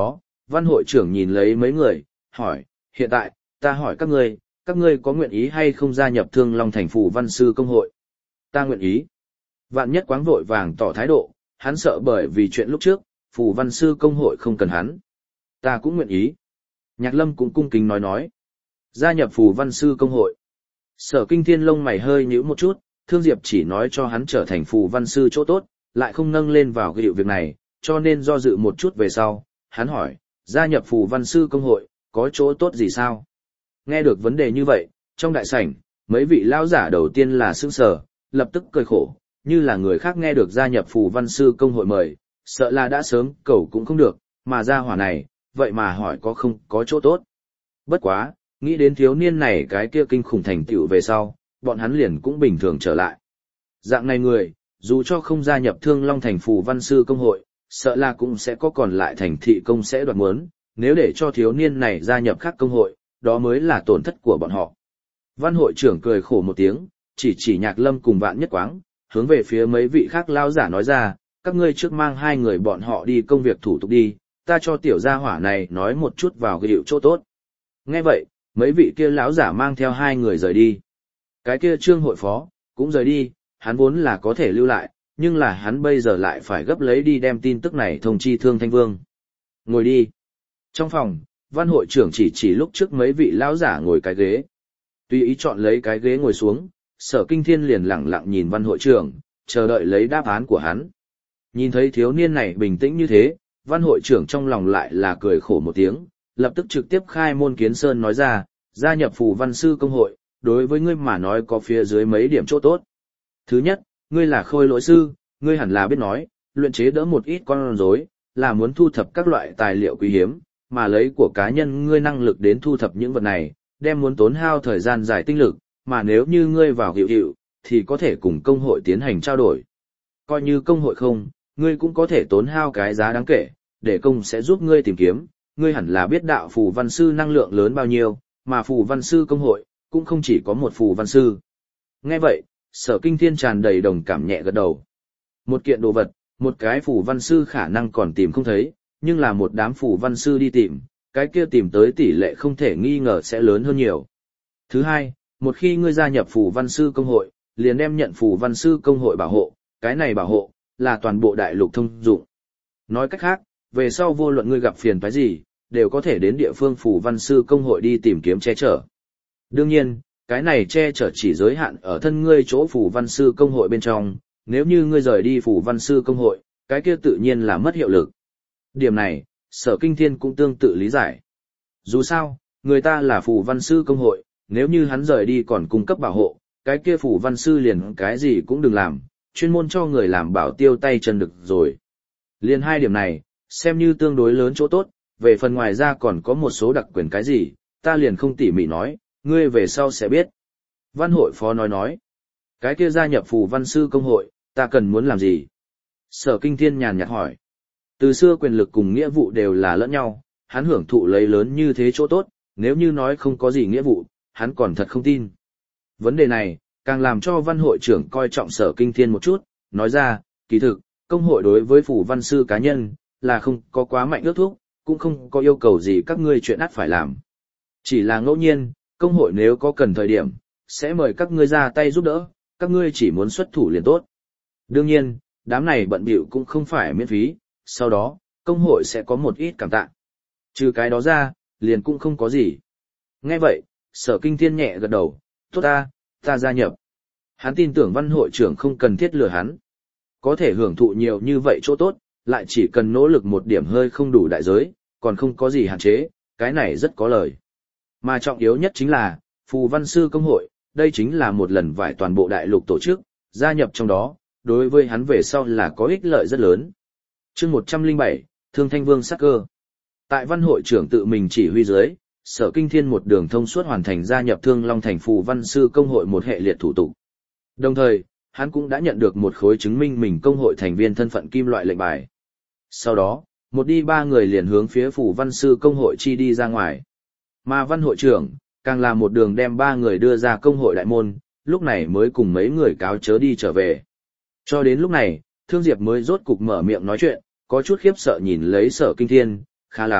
[SPEAKER 1] Văn hội trưởng nhìn lấy mấy người, hỏi, hiện tại, ta hỏi các ngươi có nguyện ý hay không gia nhập Thương Long Thành Phù Văn Sư Công hội? Ta nguyện ý. Vạn Nhất Quáng vội vàng tỏ thái độ, hắn sợ bởi vì chuyện lúc trước, Phù Văn Sư Công hội không cần hắn. Ta cũng nguyện ý. Nhạc Lâm cũng cung kính nói. Gia nhập Phù Văn Sư Công hội. Sở Kinh Thiên lông mày hơi nhíu một chút, Thương Diệp chỉ nói cho hắn trở thành Phù Văn Sư chỗ tốt, lại không nâng lên vào cái việc này, cho nên do dự một chút về sau, hắn hỏi, gia nhập Phù Văn Sư Công hội, có chỗ tốt gì sao? Nghe được vấn đề như vậy, trong đại sảnh, mấy vị lão giả đầu tiên là sững sờ, lập tức cười khổ, như là người khác nghe được gia nhập Phù Văn Sư Công hội mời, sợ là đã sớm cầu cũng không được, mà gia hỏa này, vậy mà hỏi có không có chỗ tốt. Bất quá, nghĩ đến thiếu niên này cái kia kinh khủng thành tựu về sau, bọn hắn liền cũng bình thường trở lại. Dạng này người, dù cho không gia nhập Thương Long Thành Phù Văn Sư Công hội, sợ là cũng sẽ có còn lại thành thị công sẽ đoạt muốn, nếu để cho thiếu niên này gia nhập khác công hội, đó mới là tổn thất của bọn họ. Văn hội trưởng cười khổ một tiếng, chỉ Nhạc Lâm cùng Vạn Nhất Quáng, hướng về phía mấy vị khác lao giả nói ra, các ngươi trước mang hai người bọn họ đi công việc thủ tục đi, ta cho tiểu gia hỏa này nói một chút vào cái hiệu chỗ tốt. Nghe vậy, mấy vị kia lão giả mang theo hai người rời đi. Cái kia Trương hội phó, cũng rời đi, hắn vốn là có thể lưu lại, nhưng là hắn bây giờ lại phải gấp lấy đi đem tin tức này thông chi Thương Thanh Vương. Ngồi đi. Trong phòng, Văn hội trưởng chỉ lúc trước mấy vị lão giả ngồi cái ghế. Tùy ý chọn lấy cái ghế ngồi xuống, Sở Kinh Thiên liền lặng lặng nhìn Văn hội trưởng, chờ đợi lấy đáp án của hắn. Nhìn thấy thiếu niên này bình tĩnh như thế, Văn hội trưởng trong lòng lại là cười khổ một tiếng, lập tức trực tiếp khai môn kiến sơn nói ra, gia nhập Phù Văn Sư Công hội, đối với ngươi mà nói có phía dưới mấy điểm chỗ tốt. Thứ nhất, ngươi là khôi lỗi sư, ngươi hẳn là biết nói, luyện chế đỡ một ít con rối, là muốn thu thập các loại tài liệu quý hiếm, mà lấy của cá nhân ngươi năng lực đến thu thập những vật này, đem muốn tốn hao thời gian dài tinh lực, mà nếu như ngươi vào hiệu, thì có thể cùng công hội tiến hành trao đổi. Coi như công hội không, ngươi cũng có thể tốn hao cái giá đáng kể, để công sẽ giúp ngươi tìm kiếm, ngươi hẳn là biết đạo Phù Văn Sư năng lượng lớn bao nhiêu, mà Phù Văn Sư Công hội, cũng không chỉ có một Phù Văn Sư. Nghe vậy, Sở Kinh Thiên tràn đầy đồng cảm nhẹ gật đầu. Một kiện đồ vật, một cái Phù Văn Sư khả năng còn tìm không thấy, nhưng là một đám Phù Văn Sư đi tìm, cái kia tìm tới tỷ lệ không thể nghi ngờ sẽ lớn hơn nhiều. Thứ hai, một khi ngươi gia nhập Phù Văn Sư Công hội, liền đem nhận Phù Văn Sư Công hội bảo hộ, cái này bảo hộ, là toàn bộ đại lục thông dụng. Nói cách khác, về sau vô luận ngươi gặp phiền toái gì, đều có thể đến địa phương Phù Văn Sư Công hội đi tìm kiếm che chở. Đương nhiên, cái này che chở chỉ giới hạn ở thân ngươi chỗ Phù Văn Sư Công hội bên trong, nếu như ngươi rời đi Phù Văn Sư Công hội, cái kia tự nhiên là mất hiệu lực. Điểm này, Sở Kinh Thiên cũng tương tự lý giải. Dù sao, người ta là Phù Văn Sư Công hội, nếu như hắn rời đi còn cung cấp bảo hộ, cái kia Phù Văn Sư liền cái gì cũng đừng làm, chuyên môn cho người làm bảo tiêu tay chân được rồi. Liên hai điểm này, xem như tương đối lớn chỗ tốt, về phần ngoài ra còn có một số đặc quyền cái gì, ta liền không tỉ mỉ nói, ngươi về sau sẽ biết. Văn hội phó nói, cái kia gia nhập Phù Văn Sư Công hội, ta cần muốn làm gì? Sở Kinh Thiên nhàn nhạt hỏi. Từ xưa quyền lực cùng nghĩa vụ đều là lẫn nhau, hắn hưởng thụ lấy lớn như thế chỗ tốt, nếu như nói không có gì nghĩa vụ, hắn còn thật không tin. Vấn đề này, càng làm cho Văn hội trưởng coi trọng Sở Kinh Thiên một chút, nói ra, kỳ thực, công hội đối với Phù Văn Sư cá nhân, là không có quá mạnh ước thúc, cũng không có yêu cầu gì các ngươi chuyện ắt phải làm. Chỉ là ngẫu nhiên, công hội nếu có cần thời điểm, sẽ mời các ngươi ra tay giúp đỡ, các ngươi chỉ muốn xuất thủ liền tốt. Đương nhiên, đám này bận bịu cũng không phải miễn phí, sau đó, công hội sẽ có một ít cảm tạ. Trừ cái đó ra, liền cũng không có gì. Nghe vậy, Sở Kinh Thiên nhẹ gật đầu, tốt ta gia nhập. Hắn tin tưởng Văn hội trưởng không cần thiết lừa hắn. Có thể hưởng thụ nhiều như vậy chỗ tốt, lại chỉ cần nỗ lực một điểm hơi không đủ đại giới, còn không có gì hạn chế, cái này rất có lời. Mà trọng yếu nhất chính là, Phù Văn Sư Công hội, đây chính là một lần vải toàn bộ đại lục tổ chức, gia nhập trong đó, đối với hắn về sau là có ích lợi rất lớn. Chương 107, Thương Thanh Vương sắc cơ. Tại Văn hội trưởng tự mình chỉ huy dưới, Sở Kinh Thiên một đường thông suốt hoàn thành gia nhập Thương Long Thành Phù Văn Sư Công hội một hệ liệt thủ tục. Đồng thời, hắn cũng đã nhận được một khối chứng minh mình công hội thành viên thân phận kim loại lệnh bài. Sau đó, một đi ba người liền hướng phía Phù Văn Sư Công hội chi đi ra ngoài. Mà Văn hội trưởng, càng là một đường đem ba người đưa ra công hội đại môn, lúc này mới cùng mấy người cáo chớ đi trở về. Cho đến lúc này, Thương Diệp mới rốt cục mở miệng nói chuyện, có chút khiếp sợ nhìn lấy Sở Kinh Thiên, khá lắm,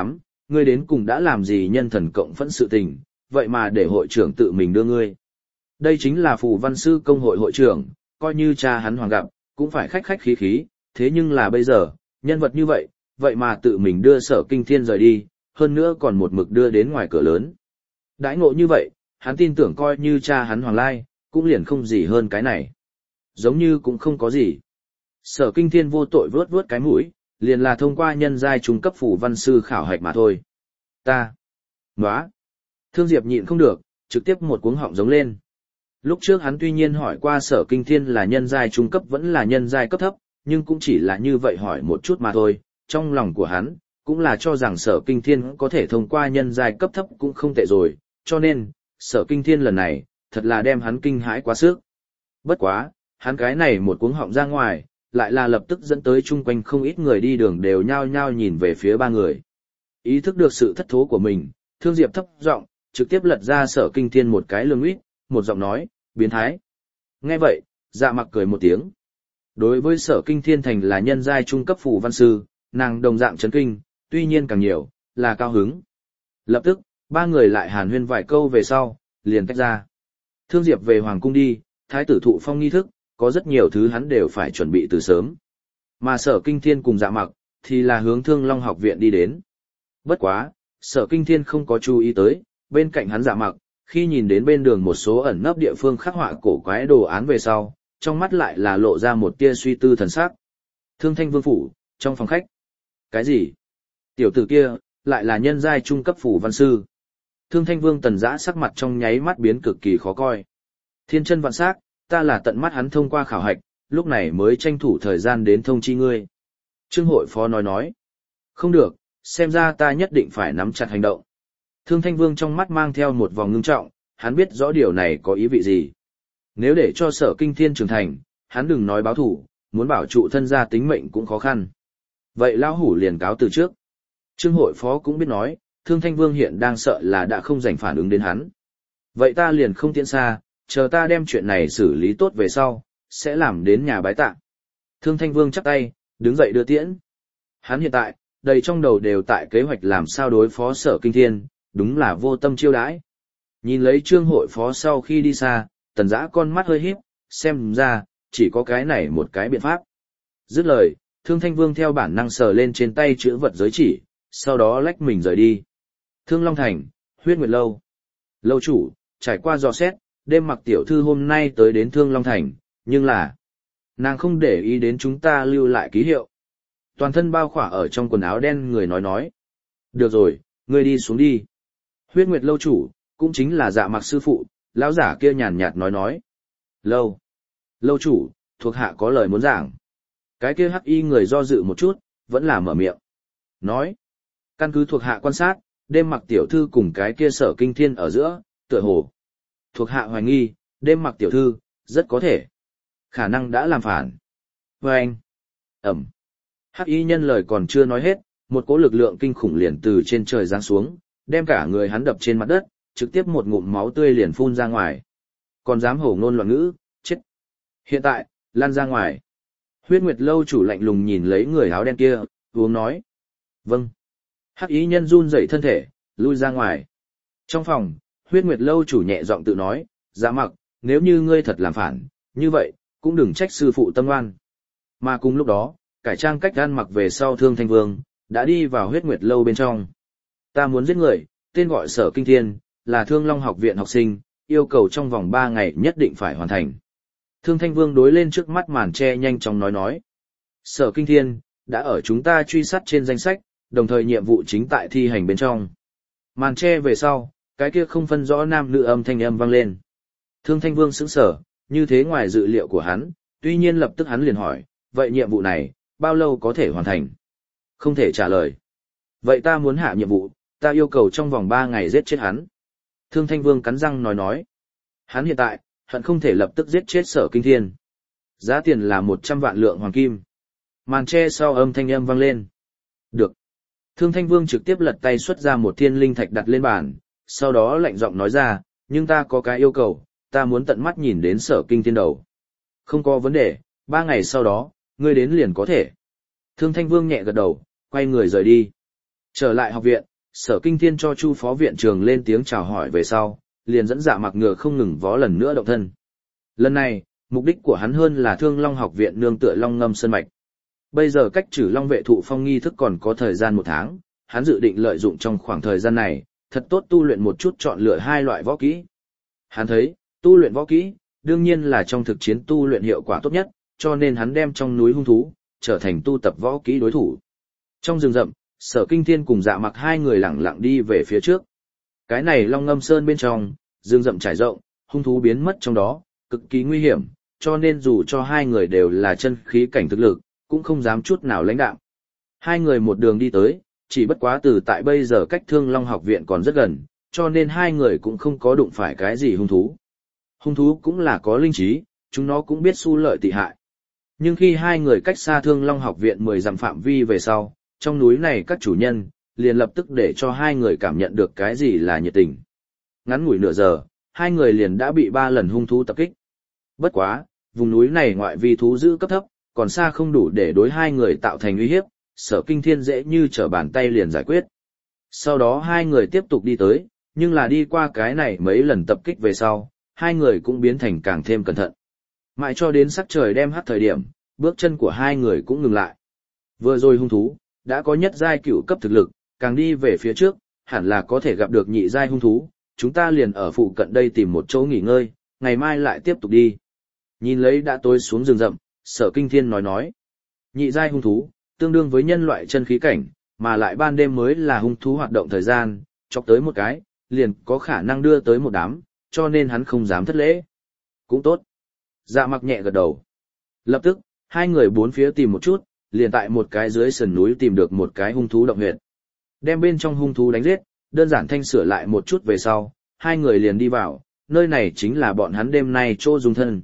[SPEAKER 1] ngươi đến cùng đã làm gì nhân thần cộng phẫn sự tình, vậy mà để hội trưởng tự mình đưa ngươi. Đây chính là phù văn sư công hội hội trưởng, coi như cha hắn hoàng gặp, cũng phải khách khách khí khí, thế nhưng là bây giờ, nhân vật như vậy, vậy mà tự mình đưa Sở Kinh Thiên rời đi, hơn nữa còn một mực đưa đến ngoài cửa lớn. Đãi ngộ như vậy, hắn tin tưởng coi như cha hắn Hoàng Lai, cũng liền không gì hơn cái này. Giống như cũng không có gì. Sở Kinh Thiên vô tội vớt vớt cái mũi, liền là thông qua nhân giai trung cấp phủ văn sư khảo hạch mà thôi. Ta. Nóa. Thương Diệp nhịn không được, trực tiếp một cuống họng giống lên. Lúc trước hắn tuy nhiên hỏi qua Sở Kinh Thiên là nhân giai trung cấp vẫn là nhân giai cấp thấp, nhưng cũng chỉ là như vậy hỏi một chút mà thôi. Trong lòng của hắn, cũng là cho rằng Sở Kinh Thiên có thể thông qua nhân giai cấp thấp cũng không tệ rồi, cho nên, Sở Kinh Thiên lần này, thật là đem hắn kinh hãi quá sức. Bất quá, hắn cái này một cuống họng ra ngoài, lại là lập tức dẫn tới chung quanh không ít người đi đường đều nhao nhao nhìn về phía ba người. Ý thức được sự thất thố của mình, Thương Diệp thấp giọng, trực tiếp lật ra Sở Kinh Thiên một cái lưng uýt, một giọng nói, biến thái. Nghe vậy, Dạ Mặc cười một tiếng. Đối với Sở Kinh Thiên thành là nhân giai trung cấp phù văn sư, nàng đồng dạng chấn kinh, tuy nhiên càng nhiều, là cao hứng. Lập tức, ba người lại hàn huyên vài câu về sau, liền tách ra. Thương Diệp về Hoàng Cung đi, thái tử thụ phong nghi thức, có rất nhiều thứ hắn đều phải chuẩn bị từ sớm. Mà Sở Kinh Thiên cùng Dạ Mặc, thì là hướng Thương Long học viện đi đến. Bất quá, Sở Kinh Thiên không có chú ý tới, bên cạnh hắn Dạ Mặc, khi nhìn đến bên đường một số ẩn nấp địa phương khắc họa cổ quái đồ án về sau, trong mắt lại là lộ ra một tia suy tư thần sắc. Thương Thanh Vương phủ, trong phòng khách. Cái gì? Tiểu tử kia, lại là nhân giai trung cấp phủ văn sư. Thương Thanh Vương Tần Dã sắc mặt trong nháy mắt biến cực kỳ khó coi. Thiên chân vạn sắc, ta là tận mắt hắn thông qua khảo hạch, lúc này mới tranh thủ thời gian đến thông chi ngươi. Trương hội phó nói. Không được, xem ra ta nhất định phải nắm chặt hành động. Thương Thanh Vương trong mắt mang theo một vòng ngưng trọng, hắn biết rõ điều này có ý vị gì. Nếu để cho Sở Kinh Thiên trưởng thành, hắn đừng nói báo thủ, muốn bảo trụ thân gia tính mệnh cũng khó khăn. Vậy lão hủ liền cáo từ trước. Trương hội phó cũng biết nói, Thương Thanh Vương hiện đang sợ là đã không dành phản ứng đến hắn. Vậy ta liền không tiễn xa, chờ ta đem chuyện này xử lý tốt về sau, sẽ làm đến nhà bái tạ. Thương Thanh Vương chắp tay, đứng dậy đưa tiễn. Hắn hiện tại, đầy trong đầu đều tại kế hoạch làm sao đối phó Sở Kinh Thiên, đúng là vô tâm chiêu đãi. Nhìn lấy Trương hội phó sau khi đi xa, Tần Dã con mắt hơi híp, xem ra, chỉ có cái này một cái biện pháp. Dứt lời, Thương Thanh Vương theo bản năng sờ lên trên tay chữ vật giới chỉ, sau đó lách mình rời đi. Thương Long Thành, Huyết Nguyệt Lâu. Lâu chủ, trải qua dò xét, đêm mặc tiểu thư hôm nay tới đến Thương Long Thành, nhưng là nàng không để ý đến chúng ta lưu lại ký hiệu. Toàn thân bao khỏa ở trong quần áo đen người nói. Được rồi, ngươi đi xuống đi. Huyết Nguyệt Lâu chủ, cũng chính là Dạ Mặc sư phụ, lão giả kia nhàn nhạt nói. Lâu chủ, thuộc hạ có lời muốn giảng. Cái kia hắc y người do dự một chút, vẫn là mở miệng. Nói, căn cứ thuộc hạ quan sát, đêm mặc tiểu thư cùng cái kia Sở Kinh Thiên ở giữa, tựa hồ. Thuộc hạ hoài nghi, đêm mặc tiểu thư, rất có thể. Khả năng đã làm phản. Và anh. Ẩm. Hắc y nhân lời còn chưa nói hết, một cỗ lực lượng kinh khủng liền từ trên trời giáng xuống, đem cả người hắn đập trên mặt đất, trực tiếp một ngụm máu tươi liền phun ra ngoài. Còn dám hổ ngôn loạn ngữ, chết. Hiện tại, lan ra ngoài. Huyết Nguyệt Lâu chủ lạnh lùng nhìn lấy người áo đen kia, uống nói. Vâng. Hắc ý nhân run rẩy thân thể, lui ra ngoài. Trong phòng, Huyết Nguyệt Lâu chủ nhẹ giọng tự nói, Dạ Mặc, nếu như ngươi thật làm phản, như vậy, cũng đừng trách sư phụ tâm oan. Mà cùng lúc đó, cải trang cách ăn mặc về sau Thương Thanh Vương, đã đi vào Huyết Nguyệt Lâu bên trong. Ta muốn giết người, tên gọi Sở Kinh Thiên, là Thương Long học viện học sinh, yêu cầu trong vòng 3 ngày nhất định phải hoàn thành. Thương Thanh Vương đối lên trước mắt màn che nhanh chóng nói. Sở Kinh Thiên, đã ở chúng ta truy sát trên danh sách, đồng thời nhiệm vụ chính tại thi hành bên trong. Màn che về sau, cái kia không phân rõ nam nữ âm thanh âm vang lên. Thương Thanh Vương sững sờ, như thế ngoài dự liệu của hắn, tuy nhiên lập tức hắn liền hỏi, vậy nhiệm vụ này, bao lâu có thể hoàn thành? Không thể trả lời. Vậy ta muốn hạ nhiệm vụ, ta yêu cầu trong vòng 3 ngày giết chết hắn. Thương Thanh Vương cắn răng nói. Hắn hiện tại, hận không thể lập tức giết chết Sở Kinh Thiên. Giá tiền là 100 vạn lượng hoàng kim. Màn che sau âm thanh âm vang lên. Được. Thương Thanh Vương trực tiếp lật tay xuất ra một thiên linh thạch đặt lên bàn, sau đó lạnh giọng nói ra, nhưng ta có cái yêu cầu, ta muốn tận mắt nhìn đến Sở Kinh Thiên đầu. Không có vấn đề, 3 ngày sau đó, ngươi đến liền có thể. Thương Thanh Vương nhẹ gật đầu, quay người rời đi. Trở lại học viện, Sở Kinh Thiên cho Chu phó viện trường lên tiếng chào hỏi về sau, liền dẫn Dạ Mặc ngựa không ngừng vó lần nữa động thân. Lần này, mục đích của hắn hơn là Thương Long học viện nương tựa Long Ngâm Sơn mạch. Bây giờ cách trừ Long vệ thụ phong nghi thức còn có thời gian 1 tháng, hắn dự định lợi dụng trong khoảng thời gian này, thật tốt tu luyện một chút chọn lựa 2 loại võ kỹ. Hắn thấy, tu luyện võ kỹ, đương nhiên là trong thực chiến tu luyện hiệu quả tốt nhất, cho nên hắn đem trong núi hung thú, trở thành tu tập võ kỹ đối thủ. Trong rừng rậm, Sở Kinh Thiên cùng Dạ Mặc 2 người lẳng lặng đi về phía trước. Cái này Long Ngâm Sơn bên trong, rừng rậm trải rộng, hung thú biến mất trong đó, cực kỳ nguy hiểm, cho nên dù cho 2 người đều là chân khí cảnh thực lực, cũng không dám chút nào lãnh đạm. 2 người một đường đi tới, chỉ bất quá từ tại bây giờ cách Thương Long học viện còn rất gần, cho nên 2 người cũng không có đụng phải cái gì hung thú. Hung thú cũng là có linh trí, chúng nó cũng biết xu lợi tị hại. Nhưng khi 2 người cách xa Thương Long học viện 10 dặm phạm vi về sau, trong núi này các chủ nhân, liền lập tức để cho 2 người cảm nhận được cái gì là nhiệt tình. Ngắn ngủi nửa giờ, 2 người liền đã bị 3 lần hung thú tập kích. Bất quá, vùng núi này ngoại vi thú dữ cấp thấp, còn xa không đủ để đối 2 người tạo thành uy hiếp, Sở Kinh Thiên dễ như trở bàn tay liền giải quyết. Sau đó 2 người tiếp tục đi tới, nhưng là đi qua cái này mấy lần tập kích về sau, 2 người cũng biến thành càng thêm cẩn thận. Mãi cho đến sắc trời đem hắt thời điểm, bước chân của 2 người cũng ngừng lại. Vừa rồi hung thú, đã có nhất giai cửu cấp thực lực, càng đi về phía trước, hẳn là có thể gặp được nhị giai hung thú, chúng ta liền ở phụ cận đây tìm một chỗ nghỉ ngơi, ngày mai lại tiếp tục đi. Nhìn lấy đã tối xuống rừng rậm, Sở Kinh Thiên nói. Nhị giai hung thú, tương đương với nhân loại chân khí cảnh, mà lại ban đêm mới là hung thú hoạt động thời gian, chọc tới một cái, liền có khả năng đưa tới một đám, cho nên hắn không dám thất lễ. Cũng tốt. Dạ Mặc nhẹ gật đầu. Lập tức, 2 người bốn phía tìm một chút, liền tại một cái dưới sườn núi tìm được một cái hung thú động huyệt. Đem bên trong hung thú đánh giết, đơn giản thanh sửa lại một chút về sau, 2 người liền đi vào, nơi này chính là bọn hắn đêm nay chỗ dùng thân.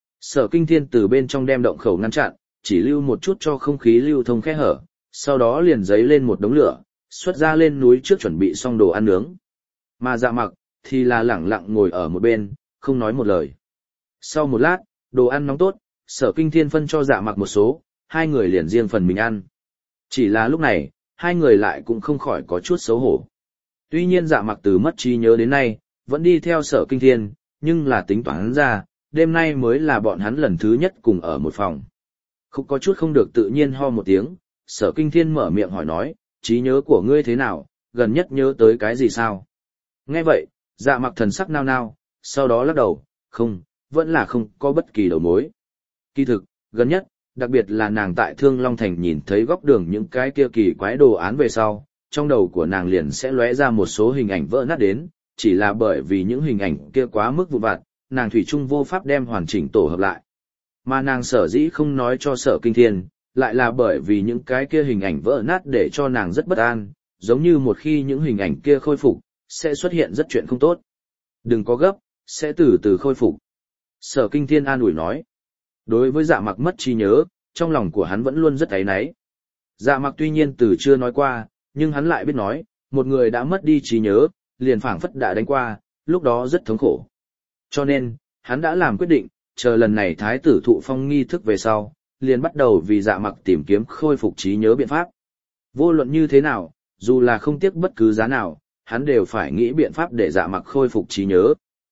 [SPEAKER 1] Sở Kinh Thiên từ bên trong đem động khẩu ngăn chặn, chỉ lưu một chút cho không khí lưu thông khe hở, sau đó liền giấy lên một đống lửa, xuất ra lên núi trước chuẩn bị xong đồ ăn nướng. Mà Dạ Mặc thì là lẳng lặng ngồi ở một bên, không nói một lời. Sau một lát, đồ ăn nóng tốt, Sở Kinh Thiên phân cho Dạ Mặc một số, 2 người liền riêng phần mình ăn. Chỉ là lúc này, 2 người lại cũng không khỏi có chút xấu hổ. Tuy nhiên Dạ Mặc từ mất trí nhớ đến nay, vẫn đi theo Sở Kinh Thiên, nhưng là tính toán ra, đêm nay mới là bọn hắn lần thứ nhất cùng ở một phòng. Không có chút không được tự nhiên ho một tiếng, Sở Kinh Thiên mở miệng hỏi nói, trí nhớ của ngươi thế nào, gần nhất nhớ tới cái gì sao? Nghe vậy, Dạ Mặc thần sắc nao nao, sau đó lắc đầu, không, vẫn là không có bất kỳ đầu mối. Kỳ thực, gần nhất, đặc biệt là nàng tại Thương Long Thành nhìn thấy góc đường những cái kia kỳ quái đồ án về sau, trong đầu của nàng liền sẽ lóe ra một số hình ảnh vỡ nát đến, chỉ là bởi vì những hình ảnh kia quá mức vụn vặt, nàng thủy chung vô pháp đem hoàn chỉnh tổ hợp lại. Mà nàng sở dĩ không nói cho Sở Kinh Thiên, lại là bởi vì những cái kia hình ảnh vỡ nát để cho nàng rất bất an, giống như một khi những hình ảnh kia khôi phục, sẽ xuất hiện rất chuyện không tốt. Đừng có gấp, sẽ từ từ khôi phục. Sở Kinh Thiên an ủi nói. Đối với Dạ Mặc mất trí nhớ, trong lòng của hắn vẫn luôn rất áy náy. Dạ Mặc tuy nhiên từ chưa nói qua, nhưng hắn lại biết nói, một người đã mất đi trí nhớ, liền phảng phất đã đánh qua, lúc đó rất thống khổ. Cho nên, hắn đã làm quyết định, chờ lần này thái tử thụ phong nghi thức về sau, liền bắt đầu vì Dạ Mặc tìm kiếm khôi phục trí nhớ biện pháp. Vô luận như thế nào, dù là không tiếc bất cứ giá nào, hắn đều phải nghĩ biện pháp để Dạ Mặc khôi phục trí nhớ.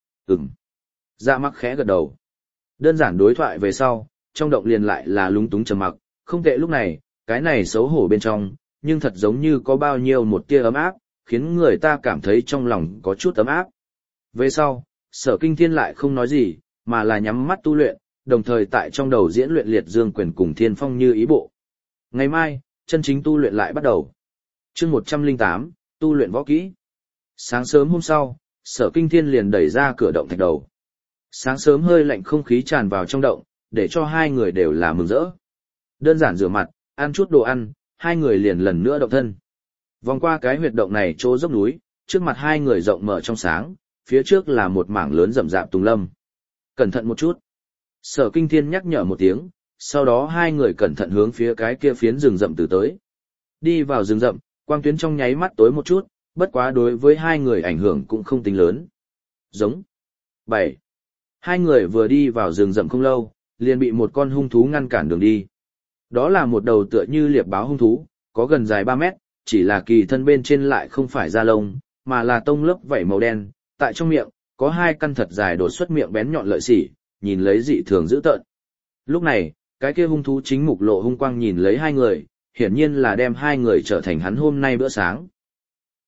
[SPEAKER 1] Dạ Mặc khẽ gật đầu. Đơn giản đối thoại về sau, trong động liền lại là lúng túng trầm mặc, không tệ lúc này, cái này xấu hổ bên trong, nhưng thật giống như có bao nhiêu một tia ấm áp, khiến người ta cảm thấy trong lòng có chút ấm áp. Về sau, Sở Kinh Thiên lại không nói gì, mà là nhắm mắt tu luyện, đồng thời tại trong đầu diễn luyện liệt dương quyền cùng thiên phong như ý bộ. Ngày mai, chân chính tu luyện lại bắt đầu. Chương 108, tu luyện võ kỹ. Sáng sớm hôm sau, Sở Kinh Thiên liền đẩy ra cửa động thạch đầu. Sáng sớm hơi lạnh không khí tràn vào trong động, để cho 2 người đều là mừng rỡ. Đơn giản rửa mặt, ăn chút đồ ăn, 2 người liền lần nữa động thân. Vòng qua cái huyệt động này chỗ dốc núi, trước mặt 2 người rộng mở trong sáng, phía trước là một mảng lớn rậm rạp tùng lâm. Cẩn thận một chút. Sở Kinh Thiên nhắc nhở một tiếng, sau đó 2 người cẩn thận hướng phía cái kia phiến rừng rậm từ tới. Đi vào rừng rậm, quang tuyến trong nháy mắt tối một chút, bất quá đối với 2 người ảnh hưởng cũng không tính lớn. Giống. 7. 2 người vừa đi vào rừng rậm không lâu, liền bị một con hung thú ngăn cản đường đi. Đó là một đầu tựa như liệp báo hung thú, có gần dài 3 mét, chỉ là kỳ thân bên trên lại không phải da lông, mà là tông lớp vảy màu đen, tại trong miệng, có hai căn thật dài đột xuất miệng bén nhọn lợi sỉ, nhìn lấy dị thường dữ tợn. Lúc này, cái kia hung thú chính mục lộ hung quang nhìn lấy hai người, hiển nhiên là đem hai người trở thành hắn hôm nay bữa sáng.